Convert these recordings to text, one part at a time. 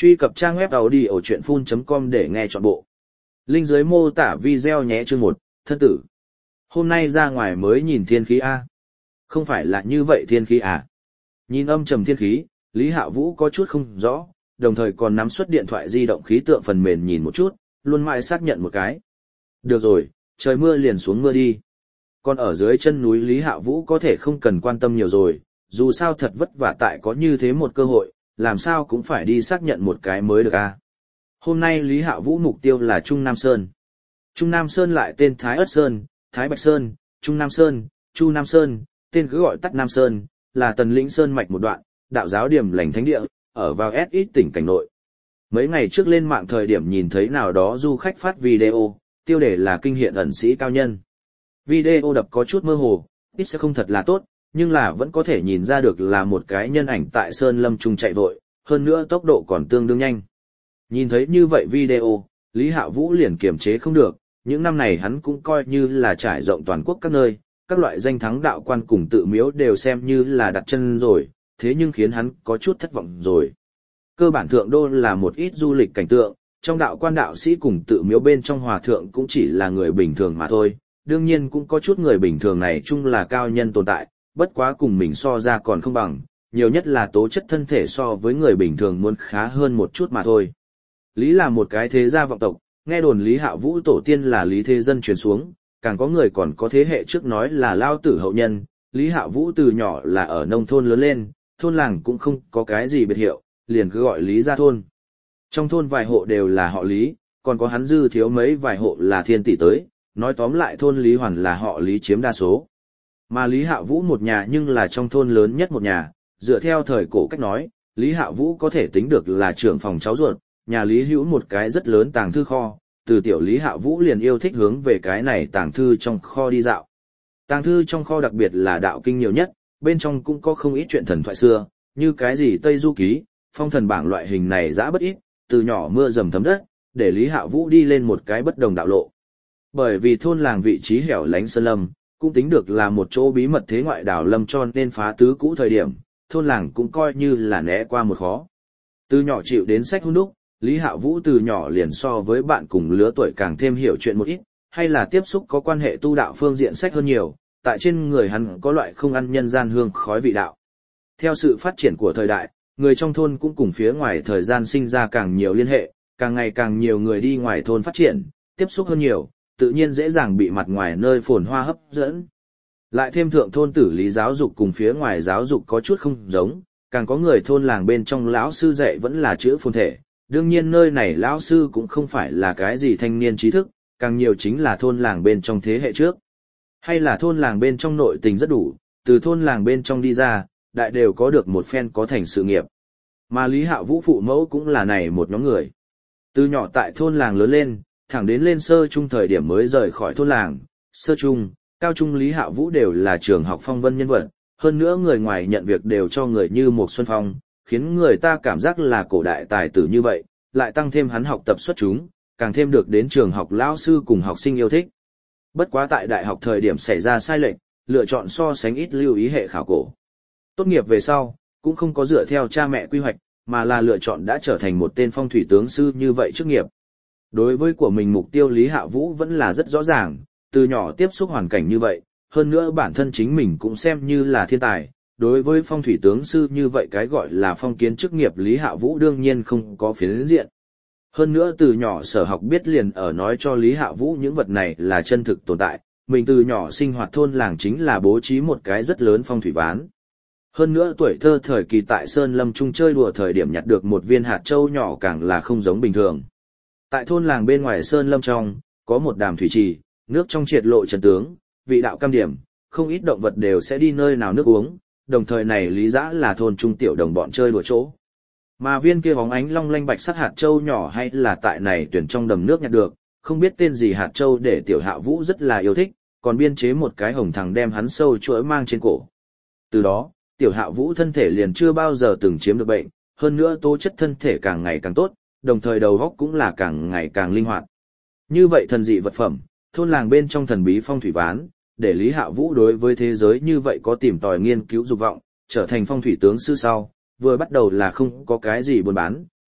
Truy cập trang web audiochuyenphun.com để nghe trọn bộ. Link dưới mô tả video nhé. Chương 1, thân tử. Hôm nay ra ngoài mới nhìn thiên khí A. Không phải là như vậy thiên khí à? Nhìn âm trầm thiên khí, Lý Hạ Vũ có chút không rõ, đồng thời còn nắm suất điện thoại di động khí tượng phần mềm nhìn một chút, luôn mãi xác nhận một cái. Được rồi, trời mưa liền xuống mưa đi. Còn ở dưới chân núi Lý Hạ Vũ có thể không cần quan tâm nhiều rồi, dù sao thật vất vả tại có như thế một cơ hội, làm sao cũng phải đi xác nhận một cái mới được a. Hôm nay Lý Hạ Vũ mục tiêu là Trung Nam Sơn. Trung Nam Sơn lại tên Thái Ất Sơn, Thái Bạch Sơn, Trung Nam Sơn, Chu Nam Sơn, tên cứ gọi tắt Nam Sơn, là Tần Lĩnh Sơn mạch một đoạn, đạo giáo điểm lành thánh địa, ở vào SX tỉnh cảnh nội. Mấy ngày trước lên mạng thời điểm nhìn thấy nào đó du khách phát video, tiêu đề là kinh hiện ẩn sĩ cao nhân. Video đập có chút mơ hồ, ít sẽ không thật là tốt, nhưng là vẫn có thể nhìn ra được là một cái nhân ảnh tại Sơn Lâm Trung chạy vội, hơn nữa tốc độ còn tương đương nhanh. Nhìn thấy như vậy video, Lý Hạ Vũ liền kiềm chế không được, những năm này hắn cũng coi như là trải rộng toàn quốc các nơi, các loại danh thắng đạo quan cùng tự miếu đều xem như là đặt chân rồi, thế nhưng khiến hắn có chút thất vọng rồi. Cơ bản thượng đô là một ít du lịch cảnh tượng, trong đạo quan đạo sĩ cùng tự miếu bên trong hòa thượng cũng chỉ là người bình thường mà thôi, đương nhiên cũng có chút người bình thường này chung là cao nhân tồn tại, bất quá cùng mình so ra còn không bằng, nhiều nhất là tố chất thân thể so với người bình thường muốn khá hơn một chút mà thôi. Lý là một cái thế gia vọng tộc, nghe đồn Lý Hạ Vũ tổ tiên là Lý Thế Dân truyền xuống, càng có người còn có thế hệ trước nói là lao tử hậu nhân. Lý Hạ Vũ từ nhỏ là ở nông thôn lớn lên, thôn làng cũng không có cái gì biệt hiệu, liền cứ gọi Lý gia thôn. Trong thôn vài hộ đều là họ Lý, còn có hắn dư thiếu mấy vài hộ là thiên tỷ tới, nói tóm lại thôn Lý hoàn là họ Lý chiếm đa số. Mà Lý Hạ Vũ một nhà nhưng là trong thôn lớn nhất một nhà, dựa theo thời cổ cách nói, Lý Hạ Vũ có thể tính được là trưởng phòng cháu ruột, nhà Lý hữu một cái rất lớn tàng thư kho, từ tiểu Lý Hạ Vũ liền yêu thích hướng về cái này tàng thư trong kho đi dạo. Tàng thư trong kho đặc biệt là đạo kinh nhiều nhất, bên trong cũng có không ít chuyện thần thoại xưa, như cái gì Tây Du Ký, Phong Thần Bảng loại hình này dã bất ít, từ nhỏ mưa dầm thấm đất, để Lý Hạ Vũ đi lên một cái bất đồng đạo lộ. Bởi vì thôn làng vị trí hẻo lánh sơn lâm, cũng tính được là một chỗ bí mật thế ngoại đảo lâm cho nên phá tứ cũ thời điểm, thôn làng cũng coi như là né qua một khó. Từ nhỏ chịu đến sách hun đúc, Lý Hạ Vũ từ nhỏ liền so với bạn cùng lứa tuổi càng thêm hiểu chuyện một ít, hay là tiếp xúc có quan hệ tu đạo phương diện sách hơn nhiều, tại trên người hắn có loại không ăn nhân gian hương khói vị đạo. Theo sự phát triển của thời đại, người trong thôn cũng cùng phía ngoài thời gian sinh ra càng nhiều liên hệ, càng ngày càng nhiều người đi ngoài thôn phát triển, tiếp xúc hơn nhiều, tự nhiên dễ dàng bị mặt ngoài nơi phồn hoa hấp dẫn. Lại thêm thượng thôn tử lý giáo dục cùng phía ngoài giáo dục có chút không giống, càng có người thôn làng bên trong lão sư dạy vẫn là chữ phồn thể, đương nhiên nơi này lão sư cũng không phải là cái gì thanh niên trí thức, càng nhiều chính là thôn làng bên trong thế hệ trước. Hay là thôn làng bên trong nội tình rất đủ, từ thôn làng bên trong đi ra, đại đều có được một phen có thành sự nghiệp. Mà Lý Hạ Vũ phụ mẫu cũng là này một nhóm người. Từ nhỏ tại thôn làng lớn lên, thẳng đến lên sơ trung thời điểm mới rời khỏi thôn làng, sơ trung, cao trung Lý Hạ Vũ đều là trường học phong vân nhân vật, hơn nữa người ngoài nhận việc đều cho người như một Xuân Phong, khiến người ta cảm giác là cổ đại tài tử như vậy, lại tăng thêm hắn học tập xuất chúng, càng thêm được đến trường học lão sư cùng học sinh yêu thích. Bất quá tại đại học thời điểm xảy ra sai lệch, lựa chọn so sánh ít lưu ý hệ khảo cổ. Tốt nghiệp về sau, cũng không có dựa theo cha mẹ quy hoạch, mà là lựa chọn đã trở thành một tên phong thủy tướng sư như vậy chức nghiệp. Đối với của mình mục tiêu Lý Hạ Vũ vẫn là rất rõ ràng, từ nhỏ tiếp xúc hoàn cảnh như vậy, hơn nữa bản thân chính mình cũng xem như là thiên tài. Đối với phong thủy tướng sư như vậy cái gọi là phong kiến chức nghiệp Lý Hạ Vũ đương nhiên không có phiến diện. Hơn nữa từ nhỏ sở học biết liền ở nói cho Lý Hạ Vũ những vật này là chân thực tồn tại, mình từ nhỏ sinh hoạt thôn làng chính là bố trí một cái rất lớn phong thủy ván. Hơn nữa tuổi thơ thời kỳ tại Sơn Lâm Trung chơi đùa thời điểm nhặt được một viên hạt châu nhỏ càng là không giống bình thường. Tại thôn làng bên ngoài Sơn Lâm trong, có một đàm thủy trì, nước trong triệt lộ trần tướng, vị đạo cam điểm, không ít động vật đều sẽ đi nơi nào nước uống, đồng thời này lý dã là thôn trung tiểu đồng bọn chơi đùa chỗ. Mà viên kia bóng ánh long lanh bạch sắc hạt châu nhỏ hay là tại này tuyển trong đầm nước nhặt được, không biết tên gì hạt châu để Tiểu Hạ Vũ rất là yêu thích, còn biên chế một cái hồng thằng đem hắn sâu chuỗi mang trên cổ. Từ đó, Tiểu Hạ Vũ thân thể liền chưa bao giờ từng chiếm được bệnh, hơn nữa tố chất thân thể càng ngày càng tốt, đồng thời đầu óc cũng là càng ngày càng linh hoạt. Như vậy thần dị vật phẩm, thôn làng bên trong thần bí phong thủy ván, để Lý Hạ Vũ đối với thế giới như vậy có tìm tòi nghiên cứu dục vọng, trở thành phong thủy tướng sư sau, vừa bắt đầu là không có cái gì buôn bán,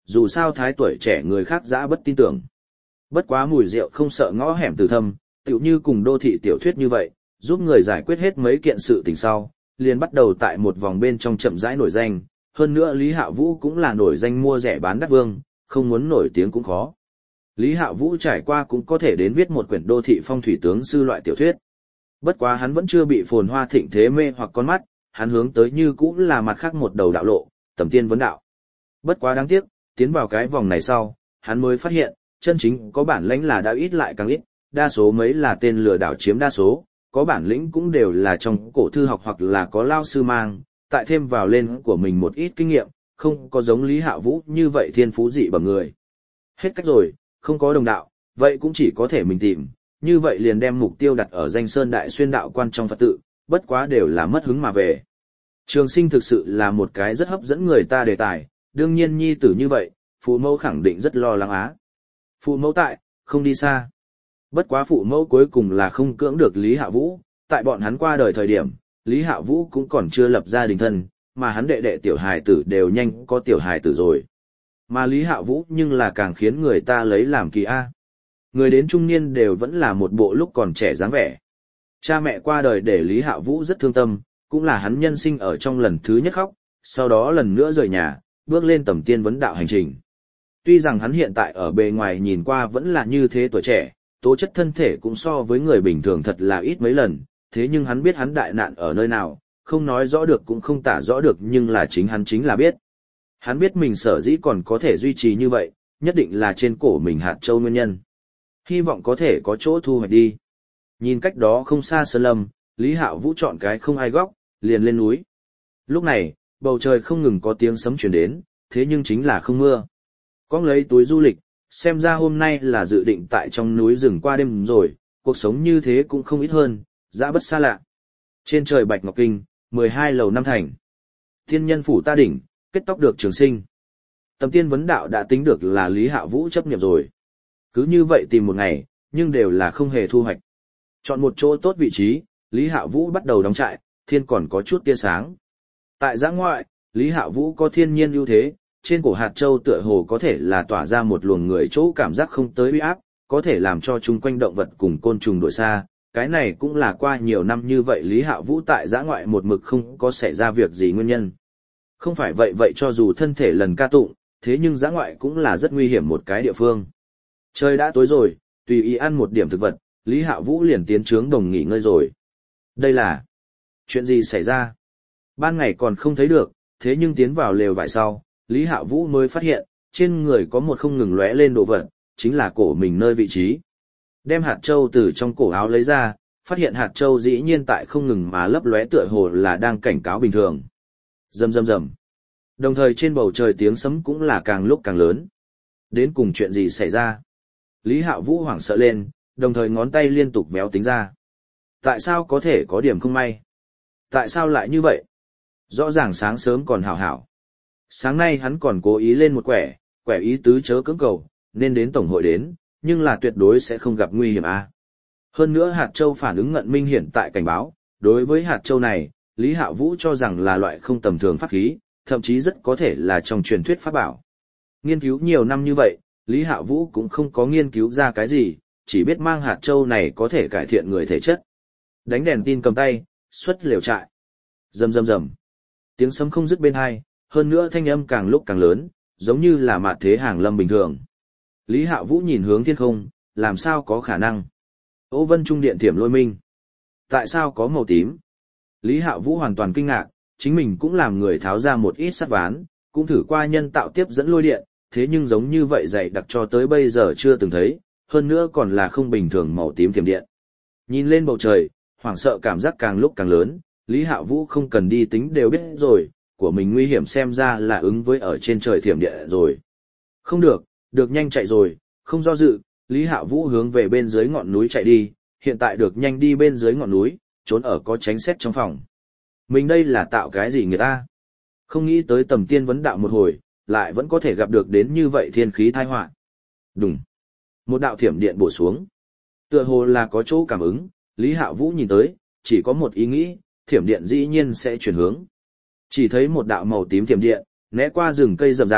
dù sao thái tuổi trẻ người khác dã bất tin tưởng. Bất quá mùi rượu không sợ ngõ hẻm từ thâm, tựu như cùng đô thị tiểu thuyết như vậy, giúp người giải quyết hết mấy kiện sự tình sau, liền bắt đầu tại một vòng bên trong chậm rãi nổi danh, hơn nữa Lý Hạ Vũ cũng là nổi danh mua rẻ bán đắt vương, không muốn nổi tiếng cũng khó. Lý Hạ Vũ trải qua cũng có thể đến viết một quyển đô thị phong thủy tướng sư loại tiểu thuyết. Bất quá hắn vẫn chưa bị phồn hoa thịnh thế mê hoặc con mắt, hắn hướng tới như cũng là mặt khác một đầu đạo lộ, tầm tiên vấn đạo. Bất quá đáng tiếc, tiến vào cái vòng này sau, hắn mới phát hiện, chân chính có bản lĩnh là đã ít lại càng ít, đa số mấy là tên lừa đảo chiếm đa số, có bản lĩnh cũng đều là trong cổ thư học hoặc là có lao sư mang, tại thêm vào lên của mình một ít kinh nghiệm, không có giống Lý Hạ Vũ như vậy thiên phú dị bằng người. Hết cách rồi, không có đồng đạo, vậy cũng chỉ có thể mình tìm, như vậy liền đem mục tiêu đặt ở danh sơn đại xuyên đạo quan trong Phật tự, bất quá đều là mất hứng mà về. Trường Sinh thực sự là một cái rất hấp dẫn người ta đề tài, đương nhiên nhi tử như vậy, phụ mẫu khẳng định rất lo lắng á. Phụ mẫu tại, không đi xa. Bất quá phụ mẫu cuối cùng là không cưỡng được Lý Hạ Vũ, tại bọn hắn qua đời thời điểm, Lý Hạ Vũ cũng còn chưa lập gia đình thân, mà hắn đệ đệ tiểu hài tử đều nhanh có tiểu hài tử rồi. Mà Lý Hạ Vũ nhưng là càng khiến người ta lấy làm kỳ a. Người đến trung niên đều vẫn là một bộ lúc còn trẻ dáng vẻ. Cha mẹ qua đời để Lý Hạ Vũ rất thương tâm, cũng là hắn nhân sinh ở trong lần thứ nhất khóc, sau đó lần nữa rời nhà, bước lên tầm tiên vấn đạo hành trình. Tuy rằng hắn hiện tại ở bề ngoài nhìn qua vẫn là như thế tuổi trẻ, tố chất thân thể cũng so với người bình thường thật là ít mấy lần, thế nhưng hắn biết hắn đại nạn ở nơi nào, không nói rõ được cũng không tả rõ được nhưng là chính hắn chính là biết. Hắn biết mình sở dĩ còn có thể duy trì như vậy, nhất định là trên cổ mình hạt châu nguyên nhân. Hy vọng có thể có chỗ thu hoạch đi. Nhìn cách đó không xa sơn lâm, Lý Hạo Vũ chọn cái không ai góc, liền lên núi. Lúc này, bầu trời không ngừng có tiếng sấm truyền đến, thế nhưng chính là không mưa. Cong lấy túi du lịch, xem ra hôm nay là dự định tại trong núi rừng qua đêm rồi, cuộc sống như thế cũng không ít hơn, dã bất xa lạ. Trên trời Bạch Ngọc Kinh, 12 lầu năm thành. Thiên nhân phủ ta đỉnh, kết tóc được Trường Sinh. Tầm tiên vấn đạo đã tính được là Lý Hạo Vũ chấp nhận rồi. Cứ như vậy tìm một ngày, nhưng đều là không hề thu hoạch. Chọn một chỗ tốt vị trí, Lý Hạo Vũ bắt đầu đóng trại, thiên còn có chút tia sáng. Tại giã ngoại, Lý Hạo Vũ có thiên nhiên ưu thế, trên cổ hạt châu tựa hồ có thể là tỏa ra một luồng người chỗ cảm giác không tới uy áp, có thể làm cho chung quanh động vật cùng côn trùng đổi xa. Cái này cũng là qua nhiều năm như vậy Lý Hạo Vũ tại giã ngoại một mực không có xảy ra việc gì nguyên nhân. Không phải vậy cho dù thân thể lần ca tụng, thế nhưng giã ngoại cũng là rất nguy hiểm một cái địa phương. Trời đã tối rồi, tùy ý ăn một điểm thực vật, Lý Hạo Vũ liền tiến trướng đồng nghỉ ngơi rồi. Đây là chuyện gì xảy ra? Ban ngày còn không thấy được, thế nhưng tiến vào lều vải sau, Lý Hạo Vũ mới phát hiện, trên người có một không ngừng lóe lên đồ vật, chính là cổ mình nơi vị trí. Đem hạt châu từ trong cổ áo lấy ra, phát hiện hạt châu dĩ nhiên tại không ngừng mà lấp lóe tựa hồ là đang cảnh cáo bình thường. Rầm rầm rầm. Đồng thời trên bầu trời tiếng sấm cũng là càng lúc càng lớn. Đến cùng chuyện gì xảy ra? Lý Hạo Vũ hoảng sợ lên, đồng thời ngón tay liên tục véo tính ra. Tại sao có thể có điểm không may? Tại sao lại như vậy? Rõ ràng sáng sớm còn hảo hảo. Sáng nay hắn còn cố ý lên một quẻ ý tứ chớ cưỡng cầu, nên đến tổng hội đến, nhưng là tuyệt đối sẽ không gặp nguy hiểm a. Hơn nữa hạt châu phản ứng ngận minh hiện tại cảnh báo, đối với hạt châu này, Lý Hạo Vũ cho rằng là loại không tầm thường pháp khí, thậm chí rất có thể là trong truyền thuyết pháp bảo. Nghiên cứu nhiều năm như vậy, Lý Hạo Vũ cũng không có nghiên cứu ra cái gì, chỉ biết mang hạt châu này có thể cải thiện người thể chất. Đánh đèn tin cầm tay, xuất liều trại. Rầm rầm rầm. Tiếng sấm không dứt bên hai, hơn nữa thanh âm càng lúc càng lớn, giống như là mạt thế hàng lâm bình thường. Lý Hạo Vũ nhìn hướng thiên không, làm sao có khả năng? Ô vân trung điện thiểm lôi minh. Tại sao có màu tím? Lý Hạo Vũ hoàn toàn kinh ngạc, chính mình cũng làm người tháo ra một ít sắt ván, cũng thử qua nhân tạo tiếp dẫn lôi điện, thế nhưng giống như vậy dày đặc cho tới bây giờ chưa từng thấy, hơn nữa còn là không bình thường màu tím thiểm điện. Nhìn lên bầu trời, hoảng sợ cảm giác càng lúc càng lớn, Lý Hạo Vũ không cần đi tính đều biết rồi, của mình nguy hiểm xem ra là ứng với ở trên trời thiểm điện rồi. Không được, được nhanh chạy rồi, không do dự, Lý Hạo Vũ hướng về bên dưới ngọn núi chạy đi, hiện tại được nhanh đi bên dưới ngọn núi, trốn ở có tránh xét trong phòng. Mình đây là tạo cái gì người ta? Không nghĩ tới tầm tiên vấn đạo một hồi, lại vẫn có thể gặp được đến như vậy thiên khí tai họa. Đùng. Một đạo thiểm điện bổ xuống. Tựa hồ là có chỗ cảm ứng, Lý Hạo Vũ nhìn tới, chỉ có một ý nghĩ, thiểm điện dĩ nhiên sẽ chuyển hướng. Chỉ thấy một đạo màu tím thiểm điện, né qua rừng cây rậm rạp,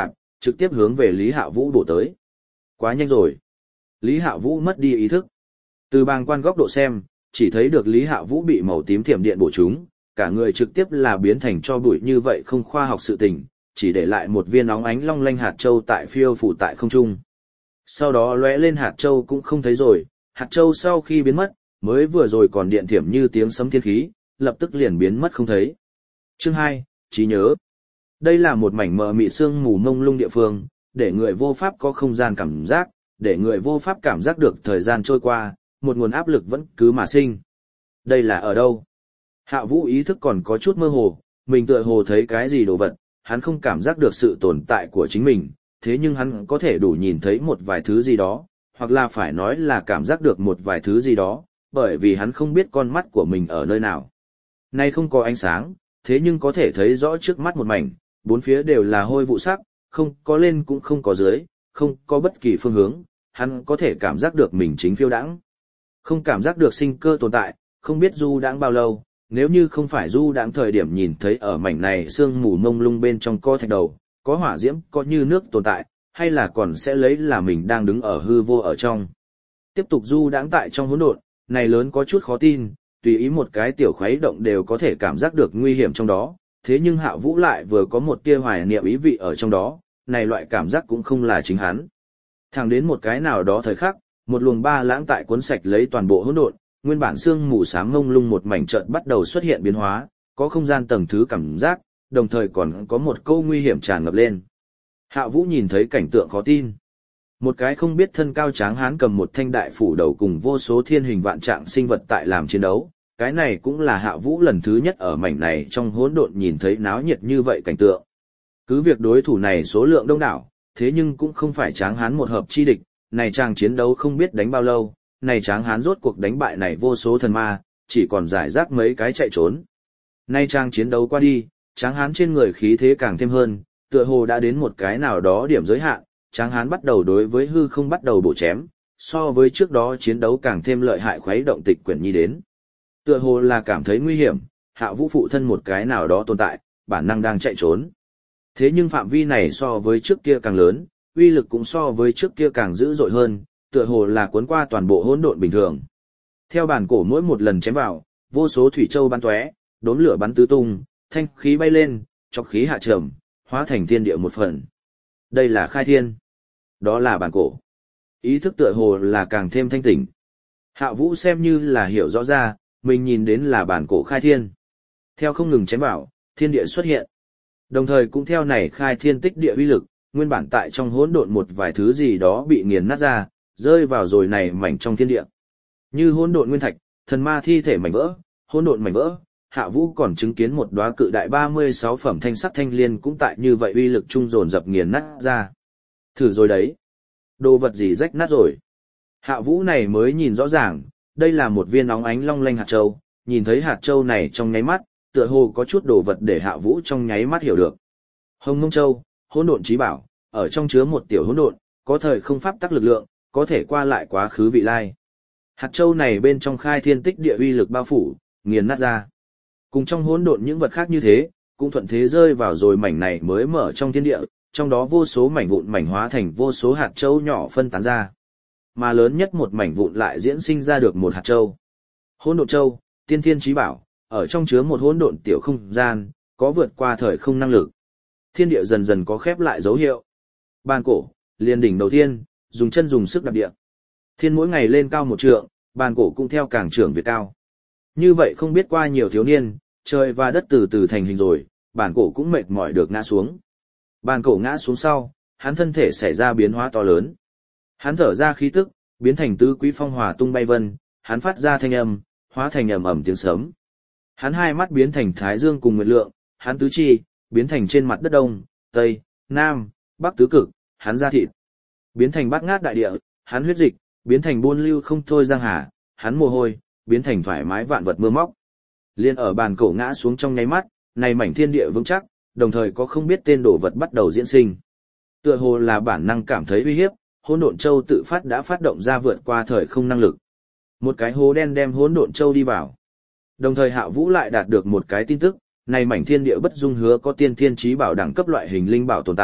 trực tiếp hướng về Lý Hạ Vũ bổ tới. Quá nhanh rồi. Lý Hạ Vũ mất đi ý thức. Từ bàng quan góc độ xem, chỉ thấy được Lý Hạ Vũ bị màu tím thiểm điện bổ trúng, cả người trực tiếp là biến thành tro bụi như vậy không khoa học sự tình, chỉ để lại một viên óng ánh long lanh hạt châu tại phiêu phủ tại không trung. Sau đó lóe lên hạt châu cũng không thấy rồi, hạt châu sau khi biến mất, mới vừa rồi còn điện thiểm như tiếng sấm thiên khí, lập tức liền biến mất không thấy. Chương 2, trí nhớ. Đây là một mảnh mờ mịt sương mù mông lung địa phương, để người vô pháp có không gian cảm giác, để người vô pháp cảm giác được thời gian trôi qua, một nguồn áp lực vẫn cứ mà sinh. Đây là ở đâu? Hạ Vũ ý thức còn có chút mơ hồ, mình tựa hồ thấy cái gì đồ vật, hắn không cảm giác được sự tồn tại của chính mình, thế nhưng hắn có thể đủ nhìn thấy một vài thứ gì đó, hoặc là phải nói là cảm giác được một vài thứ gì đó, bởi vì hắn không biết con mắt của mình ở nơi nào. Nay không có ánh sáng, thế nhưng có thể thấy rõ trước mắt một mảnh, bốn phía đều là hôi vụ sắc, không có lên cũng không có dưới, không có bất kỳ phương hướng, hắn có thể cảm giác được mình chính phiêu đãng. Không cảm giác được sinh cơ tồn tại, không biết du đãng bao lâu, nếu như không phải du đãng thời điểm nhìn thấy ở mảnh này sương mù mông lung bên trong co thạch đầu, có hỏa diễm, có như nước tồn tại, hay là còn sẽ lấy là mình đang đứng ở hư vô ở trong. Tiếp tục du đãng tại trong hỗn độn, này lớn có chút khó tin, tùy ý một cái tiểu khuấy động đều có thể cảm giác được nguy hiểm trong đó, thế nhưng Hạ Vũ lại vừa có một tia hoài niệm ý vị ở trong đó, này loại cảm giác cũng không là chính hắn. Thẳng đến một cái nào đó thời khắc, một luồng ba lãng tại cuốn sạch lấy toàn bộ hỗn độn, nguyên bản sương mù sáng ngông lung một mảnh chợt bắt đầu xuất hiện biến hóa, có không gian tầng thứ cảm giác, đồng thời còn có một câu nguy hiểm tràn ngập lên. Hạ Vũ nhìn thấy cảnh tượng khó tin. Một cái không biết thân cao tráng hán cầm một thanh đại phủ đầu cùng vô số thiên hình vạn trạng sinh vật tại làm chiến đấu, cái này cũng là Hạ Vũ lần thứ nhất ở mảnh này trong hỗn độn nhìn thấy náo nhiệt như vậy cảnh tượng. Cứ việc đối thủ này số lượng đông đảo, thế nhưng cũng không phải tráng hán một hợp chi địch, này chàng chiến đấu không biết đánh bao lâu, này tráng hán rốt cuộc đánh bại này vô số thần ma, chỉ còn giải rác mấy cái chạy trốn. Nay chàng chiến đấu qua đi, tráng hán trên người khí thế càng thêm hơn, tựa hồ đã đến một cái nào đó điểm giới hạn, tráng hán bắt đầu đối với hư không bắt đầu bổ chém, so với trước đó chiến đấu càng thêm lợi hại khuấy động tịch quyển nhi đến. Tựa hồ là cảm thấy nguy hiểm, Hạ Vũ phụ thân một cái nào đó tồn tại, bản năng đang chạy trốn. Thế nhưng phạm vi này so với trước kia càng lớn, uy lực cũng so với trước kia càng dữ dội hơn, tựa hồ là cuốn qua toàn bộ hỗn độn bình thường. Theo bản cổ mỗi một lần chém vào, vô số thủy châu bắn tóe, đốm lửa bắn tứ tung, thanh khí bay lên, chọc khí hạ trầm, hóa thành thiên địa một phần. Đây là khai thiên. Đó là bản cổ. Ý thức tựa hồ là càng thêm thanh tỉnh. Hạ Vũ xem như là hiểu rõ ra, mình nhìn đến là bản cổ khai thiên. Theo không ngừng chém vào, thiên địa xuất hiện. Đồng thời cũng theo này khai thiên tích địa uy lực, nguyên bản tại trong hỗn độn một vài thứ gì đó bị nghiền nát ra, rơi vào rồi này mảnh trong thiên địa. Như hỗn độn nguyên thạch, thần ma thi thể mảnh vỡ, hỗn độn mảnh vỡ, Hạ Vũ còn chứng kiến một đóa cự đại 36 phẩm thanh sắc thanh liên cũng tại như vậy uy lực trung dồn dập nghiền nát ra. Thử rồi đấy. Đồ vật gì rách nát rồi. Hạ Vũ này mới nhìn rõ ràng, đây là một viên óng ánh long lanh hạt châu, nhìn thấy hạt châu này trong nháy mắt, tựa hồ có chút đồ vật để Hạ Vũ trong nháy mắt hiểu được. Hồng Mông Châu, hỗn độn chí bảo, ở trong chứa một tiểu hỗn độn, có thời không pháp tắc lực lượng, có thể qua lại quá khứ vị lai. Hạt châu này bên trong khai thiên tích địa uy lực bao phủ, nghiền nát ra. Cùng trong hỗn độn những vật khác như thế, cũng thuận thế rơi vào rồi mảnh này mới mở trong thiên địa, trong đó vô số mảnh vụn mảnh hóa thành vô số hạt châu nhỏ phân tán ra. Mà lớn nhất một mảnh vụn lại diễn sinh ra được một hạt châu. Hỗn độn châu, tiên thiên chí bảo, ở trong chứa một hỗn độn tiểu không gian, có vượt qua thời không năng lực. Thiên địa dần dần có khép lại dấu hiệu. Bàn cổ, liền đỉnh đầu tiên, dùng chân dùng sức đạp địa. Thiên mỗi ngày lên cao một trượng, bàn cổ cũng theo càng trưởng việt cao. Như vậy không biết qua nhiều thiếu niên, trời và đất từ từ thành hình rồi, bàn cổ cũng mệt mỏi được ngã xuống. Bàn cổ ngã xuống sau, hắn thân thể xảy ra biến hóa to lớn. Hắn thở ra khí tức, biến thành tứ quý phong hòa tung bay vân, hắn phát ra thanh âm, hóa thành ầm ầm tiếng sấm. Hắn hai mắt biến thành thái dương cùng nguyệt lượng, hắn tứ chi biến thành trên mặt đất đông, tây, nam, bắc tứ cực, hắn da thịt biến thành bát ngát đại địa, hắn huyết dịch biến thành buôn lưu không thôi giang hà, hắn mồ hôi biến thành thoải mái vạn vật mưa móc. Liên ở bàn cổ ngã xuống trong nháy mắt, này mảnh thiên địa vững chắc, đồng thời có không biết tên đồ vật bắt đầu diễn sinh. Tựa hồ là bản năng cảm thấy uy hiếp, hỗn độn châu tự phát đã phát động ra vượt qua thời không năng lực. Một cái hố đen đem hỗn độn châu đi vào. Đồng thời Hạ Vũ lại đạt được một cái tin tức, này mảnh thiên địa bất dung hứa có tiên thiên chí bảo đẳng cấp loại hình linh bảo tồn tại,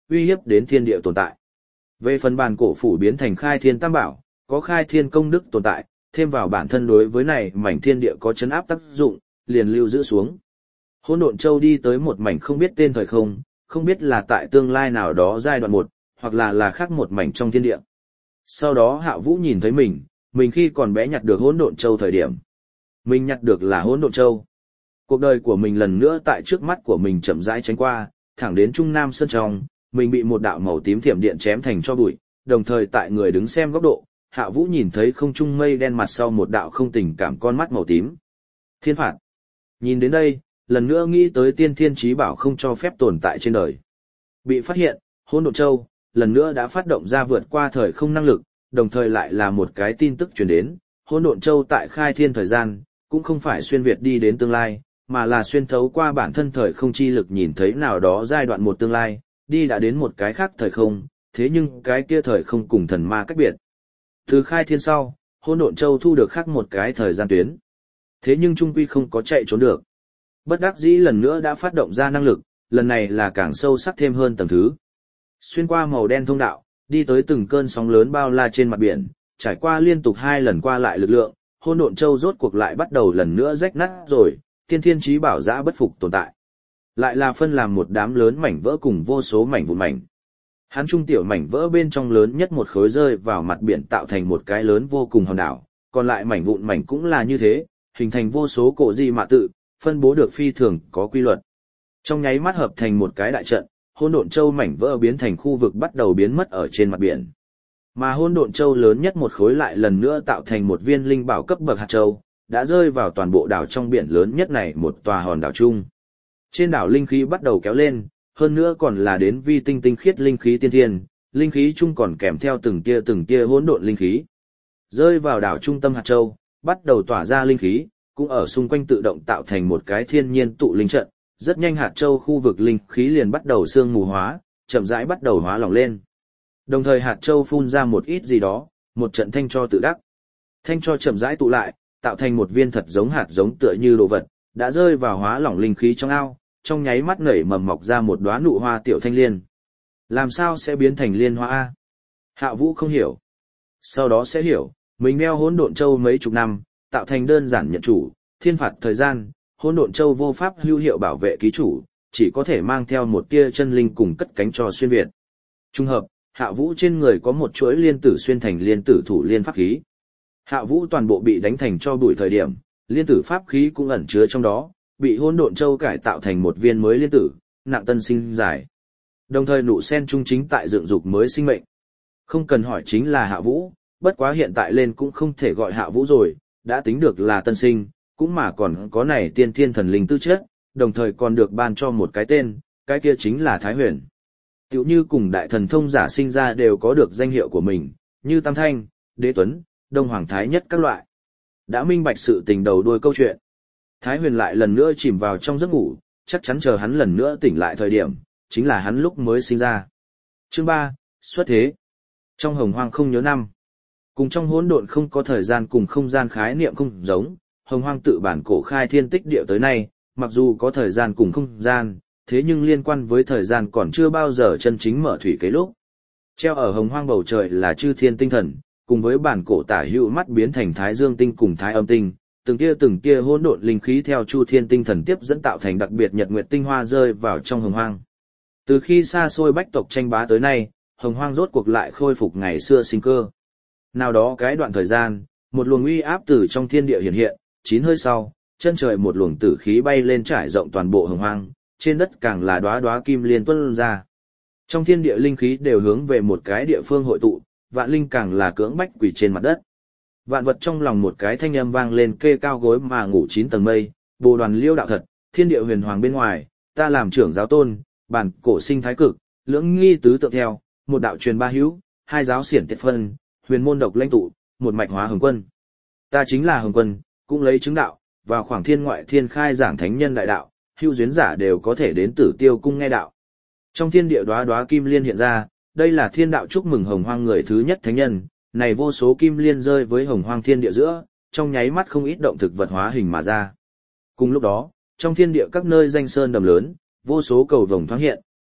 uy hiếp đến thiên địa tồn tại. Về phần bản cổ phủ biến thành khai thiên tam bảo, có khai thiên công đức tồn tại, thêm vào bản thân đối với này mảnh thiên địa có chấn áp tác dụng, liền lưu giữ xuống. Hỗn độn châu đi tới một mảnh không biết tên thời không, không biết là tại tương lai nào đó giai đoạn một, hoặc là khác một mảnh trong thiên địa. Sau đó Hạ Vũ nhìn thấy mình khi còn bé nhặt được hỗn độn châu thời điểm. Mình nhặt được là hỗn độn châu. Cuộc đời của mình lần nữa tại trước mắt của mình chậm rãi tránh qua, thẳng đến Trung Nam Sơn trong, mình bị một đạo màu tím thiểm điện chém thành cho bụi, đồng thời tại người đứng xem góc độ, Hạ Vũ nhìn thấy không trung mây đen mặt sau một đạo không tình cảm con mắt màu tím. Thiên phạt. Nhìn đến đây, lần nữa nghĩ tới tiên thiên chí bảo không cho phép tồn tại trên đời. Bị phát hiện, hỗn độn châu, lần nữa đã phát động ra vượt qua thời không năng lực, đồng thời lại là một cái tin tức truyền đến, hỗn độn châu tại khai thiên thời gian, cũng không phải xuyên việt đi đến tương lai, mà là xuyên thấu qua bản thân thời không chi lực nhìn thấy nào đó giai đoạn một tương lai, đi đã đến một cái khác thời không, thế nhưng cái kia thời không cùng thần ma cách biệt. Từ khai thiên sau, hỗn độn châu thu được khác một cái thời gian tuyến. Thế nhưng trung quy không có chạy trốn được. Bất đắc dĩ lần nữa đã phát động ra năng lực, lần này là càng sâu sắc thêm hơn tầng thứ. Xuyên qua màu đen thông đạo, đi tới từng cơn sóng lớn bao la trên mặt biển, trải qua liên tục 2 lần qua lại lực lượng, hỗn độn châu rốt cuộc lại bắt đầu lần nữa rách nát rồi, tiên thiên chí bảo giã bất phục tồn tại. Lại là phân làm một đám lớn mảnh vỡ cùng vô số mảnh vụn mảnh. Hắn trung tiểu mảnh vỡ bên trong lớn nhất một khối rơi vào mặt biển tạo thành một cái lớn vô cùng hòn đảo, còn lại mảnh vụn mảnh cũng là như thế, hình thành vô số cổ di mạ tự, phân bố được phi thường có quy luật. Trong nháy mắt hợp thành một cái đại trận, hỗn độn châu mảnh vỡ biến thành khu vực bắt đầu biến mất ở trên mặt biển. Mà hỗn độn châu lớn nhất một khối lại lần nữa tạo thành một viên linh bảo cấp bậc hạt châu, đã rơi vào toàn bộ đảo trong biển lớn nhất này một tòa hòn đảo chung. Trên đảo linh khí bắt đầu kéo lên, hơn nữa còn là đến vi tinh tinh khiết linh khí tiên thiên, linh khí chung còn kèm theo từng tia hỗn độn linh khí. Rơi vào đảo trung tâm hạt châu, bắt đầu tỏa ra linh khí, cũng ở xung quanh tự động tạo thành một cái thiên nhiên tụ linh trận, rất nhanh hạt châu khu vực linh khí liền bắt đầu sương mù hóa, chậm rãi bắt đầu hóa lỏng lên. Đồng thời hạt châu phun ra một ít gì đó, một trận thanh cho tự đắc. Thanh cho chậm rãi tụ lại, tạo thành một viên thật giống hạt giống tựa như đồ vật, đã rơi vào hóa lỏng linh khí trong ao, trong nháy mắt nảy mầm mọc ra một đóa nụ hoa tiểu thanh liên. Làm sao sẽ biến thành liên hoa a? Hạ Vũ không hiểu. Sau đó sẽ hiểu, mình đeo hỗn độn châu mấy chục năm, tạo thành đơn giản nhận chủ, thiên phạt thời gian, hỗn độn châu vô pháp hữu hiệu bảo vệ ký chủ, chỉ có thể mang theo một tia chân linh cùng cất cánh cho xuyên việt. Trung hợp, Hạ Vũ trên người có một chuỗi liên tử xuyên thành liên tử thủ liên pháp khí. Hạ Vũ toàn bộ bị đánh thành cho bụi thời điểm, liên tử pháp khí cũng ẩn chứa trong đó, bị hỗn độn châu cải tạo thành một viên mới liên tử, nặng tân sinh giải. Đồng thời nụ sen trung chính tại dựng dục mới sinh mệnh. Không cần hỏi chính là Hạ Vũ, bất quá hiện tại lên cũng không thể gọi Hạ Vũ rồi, đã tính được là tân sinh, cũng mà còn có này tiên thiên thần linh tư chất, đồng thời còn được ban cho một cái tên, cái kia chính là Thái Huyền. Tiểu như cùng đại thần thông giả sinh ra đều có được danh hiệu của mình, như Tam Thanh, Đế Tuấn, Đông Hoàng Thái Nhất các loại. Đã minh bạch sự tình đầu đuôi câu chuyện. Thái Huyền lại lần nữa chìm vào trong giấc ngủ, chắc chắn chờ hắn lần nữa tỉnh lại thời điểm, chính là hắn lúc mới sinh ra. Chương 3, xuất thế. Trong hồng hoang không nhớ năm. Cùng trong hỗn độn không có thời gian cùng không gian khái niệm không giống, hồng hoang tự bản cổ khai thiên tích địa tới nay, mặc dù có thời gian cùng không gian, thế nhưng liên quan với thời gian còn chưa bao giờ chân chính mở thủy kế lúc. Treo ở hồng hoang bầu trời là chư thiên tinh thần, cùng với bản cổ tả hữu mắt biến thành thái dương tinh cùng thái âm tinh, từng tia hỗn độn linh khí theo chu thiên tinh thần tiếp dẫn tạo thành đặc biệt nhật nguyệt tinh hoa rơi vào trong hồng hoang. Từ khi xa xôi bách tộc tranh bá tới nay, hồng hoang rốt cuộc lại khôi phục ngày xưa sinh cơ. Nào đó cái đoạn thời gian, một luồng uy áp từ trong thiên địa hiện hiện, 9 hơi sau, chân trời một luồng tử khí bay lên trải rộng toàn bộ hồng hoang, trên đất càng là đóa đóa kim liên tuôn ra. Trong thiên địa linh khí đều hướng về một cái địa phương hội tụ, vạn linh càng là cưỡng bách quỳ trên mặt đất. Vạn vật trong lòng một cái thanh âm vang lên kê cao gối mà ngủ 9 tầng mây, bồ đoàn liêu đạo thật, thiên địa huyền hoàng bên ngoài, ta làm trưởng giáo tôn, bản cổ sinh thái cực, lưỡng nghi tứ tượng theo, một đạo truyền ba hữu, hai giáo xiển tiệt phân, huyền môn độc lãnh tụ, một mạch hóa hồng quân. Ta chính là hồng quân, cũng lấy chứng đạo, vào khoảng thiên ngoại thiên khai giảng thánh nhân đại đạo, hữu duyên giả đều có thể đến Tử Tiêu cung nghe đạo. Trong thiên địa đóa đóa kim liên hiện ra, đây là thiên đạo chúc mừng hồng hoang người thứ nhất thánh nhân, này vô số kim liên rơi với hồng hoang thiên địa giữa, trong nháy mắt không ít động thực vật hóa hình mà ra. Cùng lúc đó, trong thiên địa các nơi danh sơn đầm lớn, vô số cầu vồng thoáng hiện,